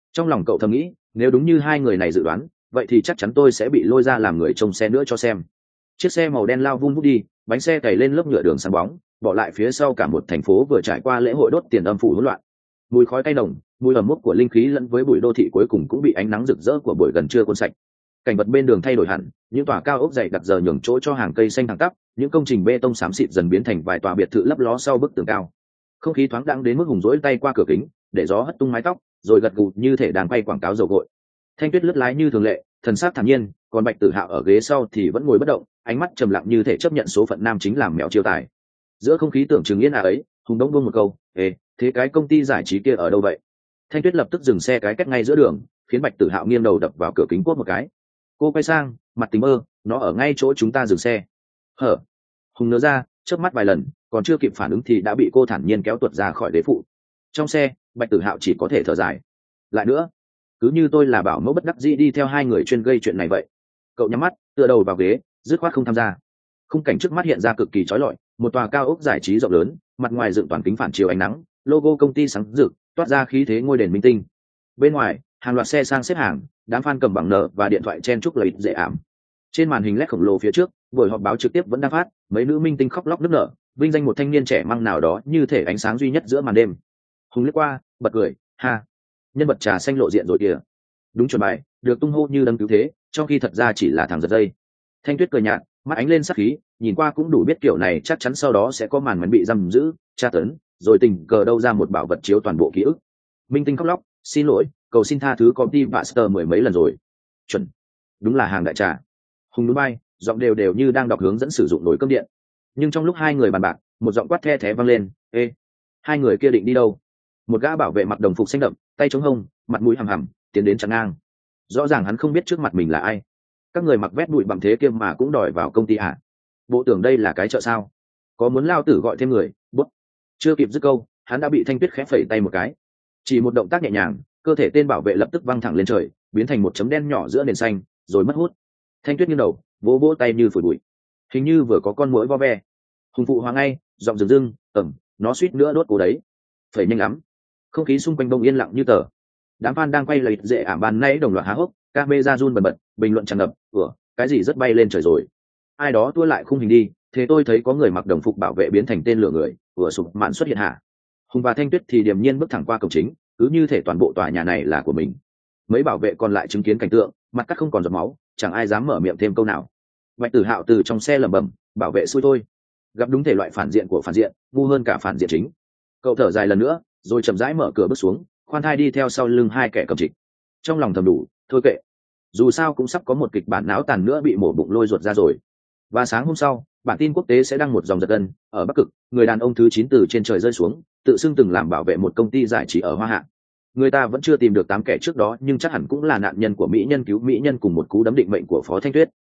[SPEAKER 1] Trong lòng cậu thầm nghĩ, nếu đúng như hai người này dự đoán, vậy thì chắc chắn tôi sẽ bị lôi ra làm người trông xe nữa cho xem. Chiếc xe màu đen lao vun vút đi, bánh xe cày lên lớp nhựa đường sáng bóng, bỏ lại phía sau cả một thành phố vừa trải qua lễ hội đốt tiền âm phủ hỗn loạn. Mùi khói cay nồng, mùi ẩm mốc của linh khí lẫn với bụi đô thị cuối cùng cũng bị ánh nắng rực rỡ của buổi gần trưa cuốn sạch. Cảnh vật bên đường thay đổi hẳn, những tòa cao ốc dày đặc giờ nhường chỗ cho hàng cây xanh thẳng tắp, những công trình bê tông xám xịt dần biến thành vài tòa biệt thự lấp ló sau bức tường cao. Không khí thoáng đãng đến mức Hùng rỗi tay qua cửa kính, để gió hất tung mái tóc, rồi gật gù như thể đang quay quảng cáo dầu gội. Thanh Tuyết lướt lái như thường lệ, thần sắc thản nhiên, còn Bạch Tử Hạo ở ghế sau thì vẫn ngồi bất động, ánh mắt trầm lặng như thể chấp nhận số phận nam chính làm mèo chiêu tài. Giữa không khí tưởng chừng yên ấy, Hùng đống buông một câu, ê, thế cái công ty giải trí kia ở đâu vậy? Thanh Tuyết lập tức dừng xe cái cách ngay giữa đường, khiến Bạch Tử Hạo nghiêng đầu đập vào cửa kính cốt một cái. Cô quay sang, mặt tình mơ, nó ở ngay chỗ chúng ta dừng xe. Hở? Hùng nỡ ra, chớp mắt vài lần, còn chưa kịp phản ứng thì đã bị cô thản nhiên kéo tuột ra khỏi ghế phụ. Trong xe, Bạch Tử Hạo chỉ có thể thở dài. Lại nữa, cứ như tôi là bảo mẫu bất đắc dĩ đi theo hai người chuyên gây chuyện này vậy. Cậu nhắm mắt, tựa đầu vào ghế, dứt khoát không tham gia. Khung cảnh trước mắt hiện ra cực kỳ chói lọi, một tòa cao ốc giải trí rộng lớn, mặt ngoài dựng toàn kính phản chiếu ánh nắng, logo công ty sáng rực, toát ra khí thế ngôi đền minh tinh. Bên ngoài, hàng loạt xe sang xếp hàng, đám fan cầm bằng nợ và điện thoại chen chúc lợi dễ ảm. Trên màn hình led khổng lồ phía trước, buổi họp báo trực tiếp vẫn đang phát, mấy nữ minh tinh khóc lóc nức nở, vinh danh một thanh niên trẻ măng nào đó như thể ánh sáng duy nhất giữa màn đêm. Hùng liếc qua, bật cười, ha, nhân vật trà xanh lộ diện rồi kìa. Đúng chuẩn bài, được tung hô như đấng cứu thế, trong khi thật ra chỉ là thằng giật dây. Thanh Tuyết cười nhạt, mắt ánh lên sắc khí, nhìn qua cũng đủ biết kiểu này chắc chắn sau đó sẽ có màn mắn bị giam giữ, tra tấn, rồi tình cờ đâu ra một bảo vật chiếu toàn bộ ký ức. Minh tinh khóc lóc, xin lỗi, cầu xin tha thứ công ty Baxter mười mấy lần rồi. Chuẩn, đúng là hàng đại trà. Hùng núi bay, giọng đều đều như đang đọc hướng dẫn sử dụng nồi cơm điện. Nhưng trong lúc hai người bàn bạc, một giọng quát the thé vang lên, ê, hai người kia định đi đâu? Một gã bảo vệ mặc đồng phục xanh đậm, tay chống hông, mặt mũi hằm hằm, tiến đến chắn ngang. Rõ ràng hắn không biết trước mặt mình là ai. Các người mặc vét bụi bằng thế kia mà cũng đòi vào công ty à? Bộ tưởng đây là cái chợ sao? Có muốn lao tử gọi thêm người? Bút. Chưa kịp dứt câu, hắn đã bị Thanh Tuyết khẽ phẩy tay một cái. Chỉ một động tác nhẹ nhàng, cơ thể tên bảo vệ lập tức văng thẳng lên trời, biến thành một chấm đen nhỏ giữa nền xanh, rồi mất hút. Thanh Tuyết nghiêng đầu, vỗ vỗ tay như phủi bụi. Hình như vừa có con muỗi vo ve. Hùng phụ hóa ngay, giọng rừng rưng, nó suýt nữa đốt cổ đấy. Phải nhanh lắm. Không khí xung quanh bỗng yên lặng như tờ. Đám fan đang quay lệch dễ ảm ban nãy đồng loạt há hốc, camera run bần bật, bình luận tràn ngập, cái gì rất bay lên trời rồi. Ai đó tua lại khung hình đi, thế tôi thấy có người mặc đồng phục bảo vệ biến thành tên lửa người, sụp mạn xuất hiện hả? Hùng và Thanh Tuyết thì điềm nhiên bước thẳng qua cổng chính, cứ như thể toàn bộ tòa nhà này là của mình. Mấy bảo vệ còn lại chứng kiến cảnh tượng, mặt cắt không còn giọt máu, chẳng ai dám mở miệng thêm câu nào. Bạch Tử Hạo từ trong xe lẩm bẩm, bảo vệ xui thôi. Gặp đúng thể loại phản diện của phản diện, ngu hơn cả phản diện chính. Cậu thở dài lần nữa, rồi chậm rãi mở cửa bước xuống, khoan thai đi theo sau lưng hai kẻ cầm trịch. Trong lòng thầm đủ, thôi kệ, dù sao cũng sắp có một kịch bản não tàn nữa bị mổ bụng lôi ruột ra rồi. Và sáng hôm sau, bản tin quốc tế sẽ đăng một dòng giật gân, ở Bắc Cực, người đàn ông thứ 9 từ trên trời rơi xuống, tự xưng từng làm bảo vệ một công ty giải trí ở Hoa Hạ. Người ta vẫn chưa tìm được 8 kẻ trước đó, nhưng chắc hẳn cũng là nạn nhân của mỹ nhân cứu mỹ nhân cùng một cú đấm định mệnh của Phó Thanh Tuyết.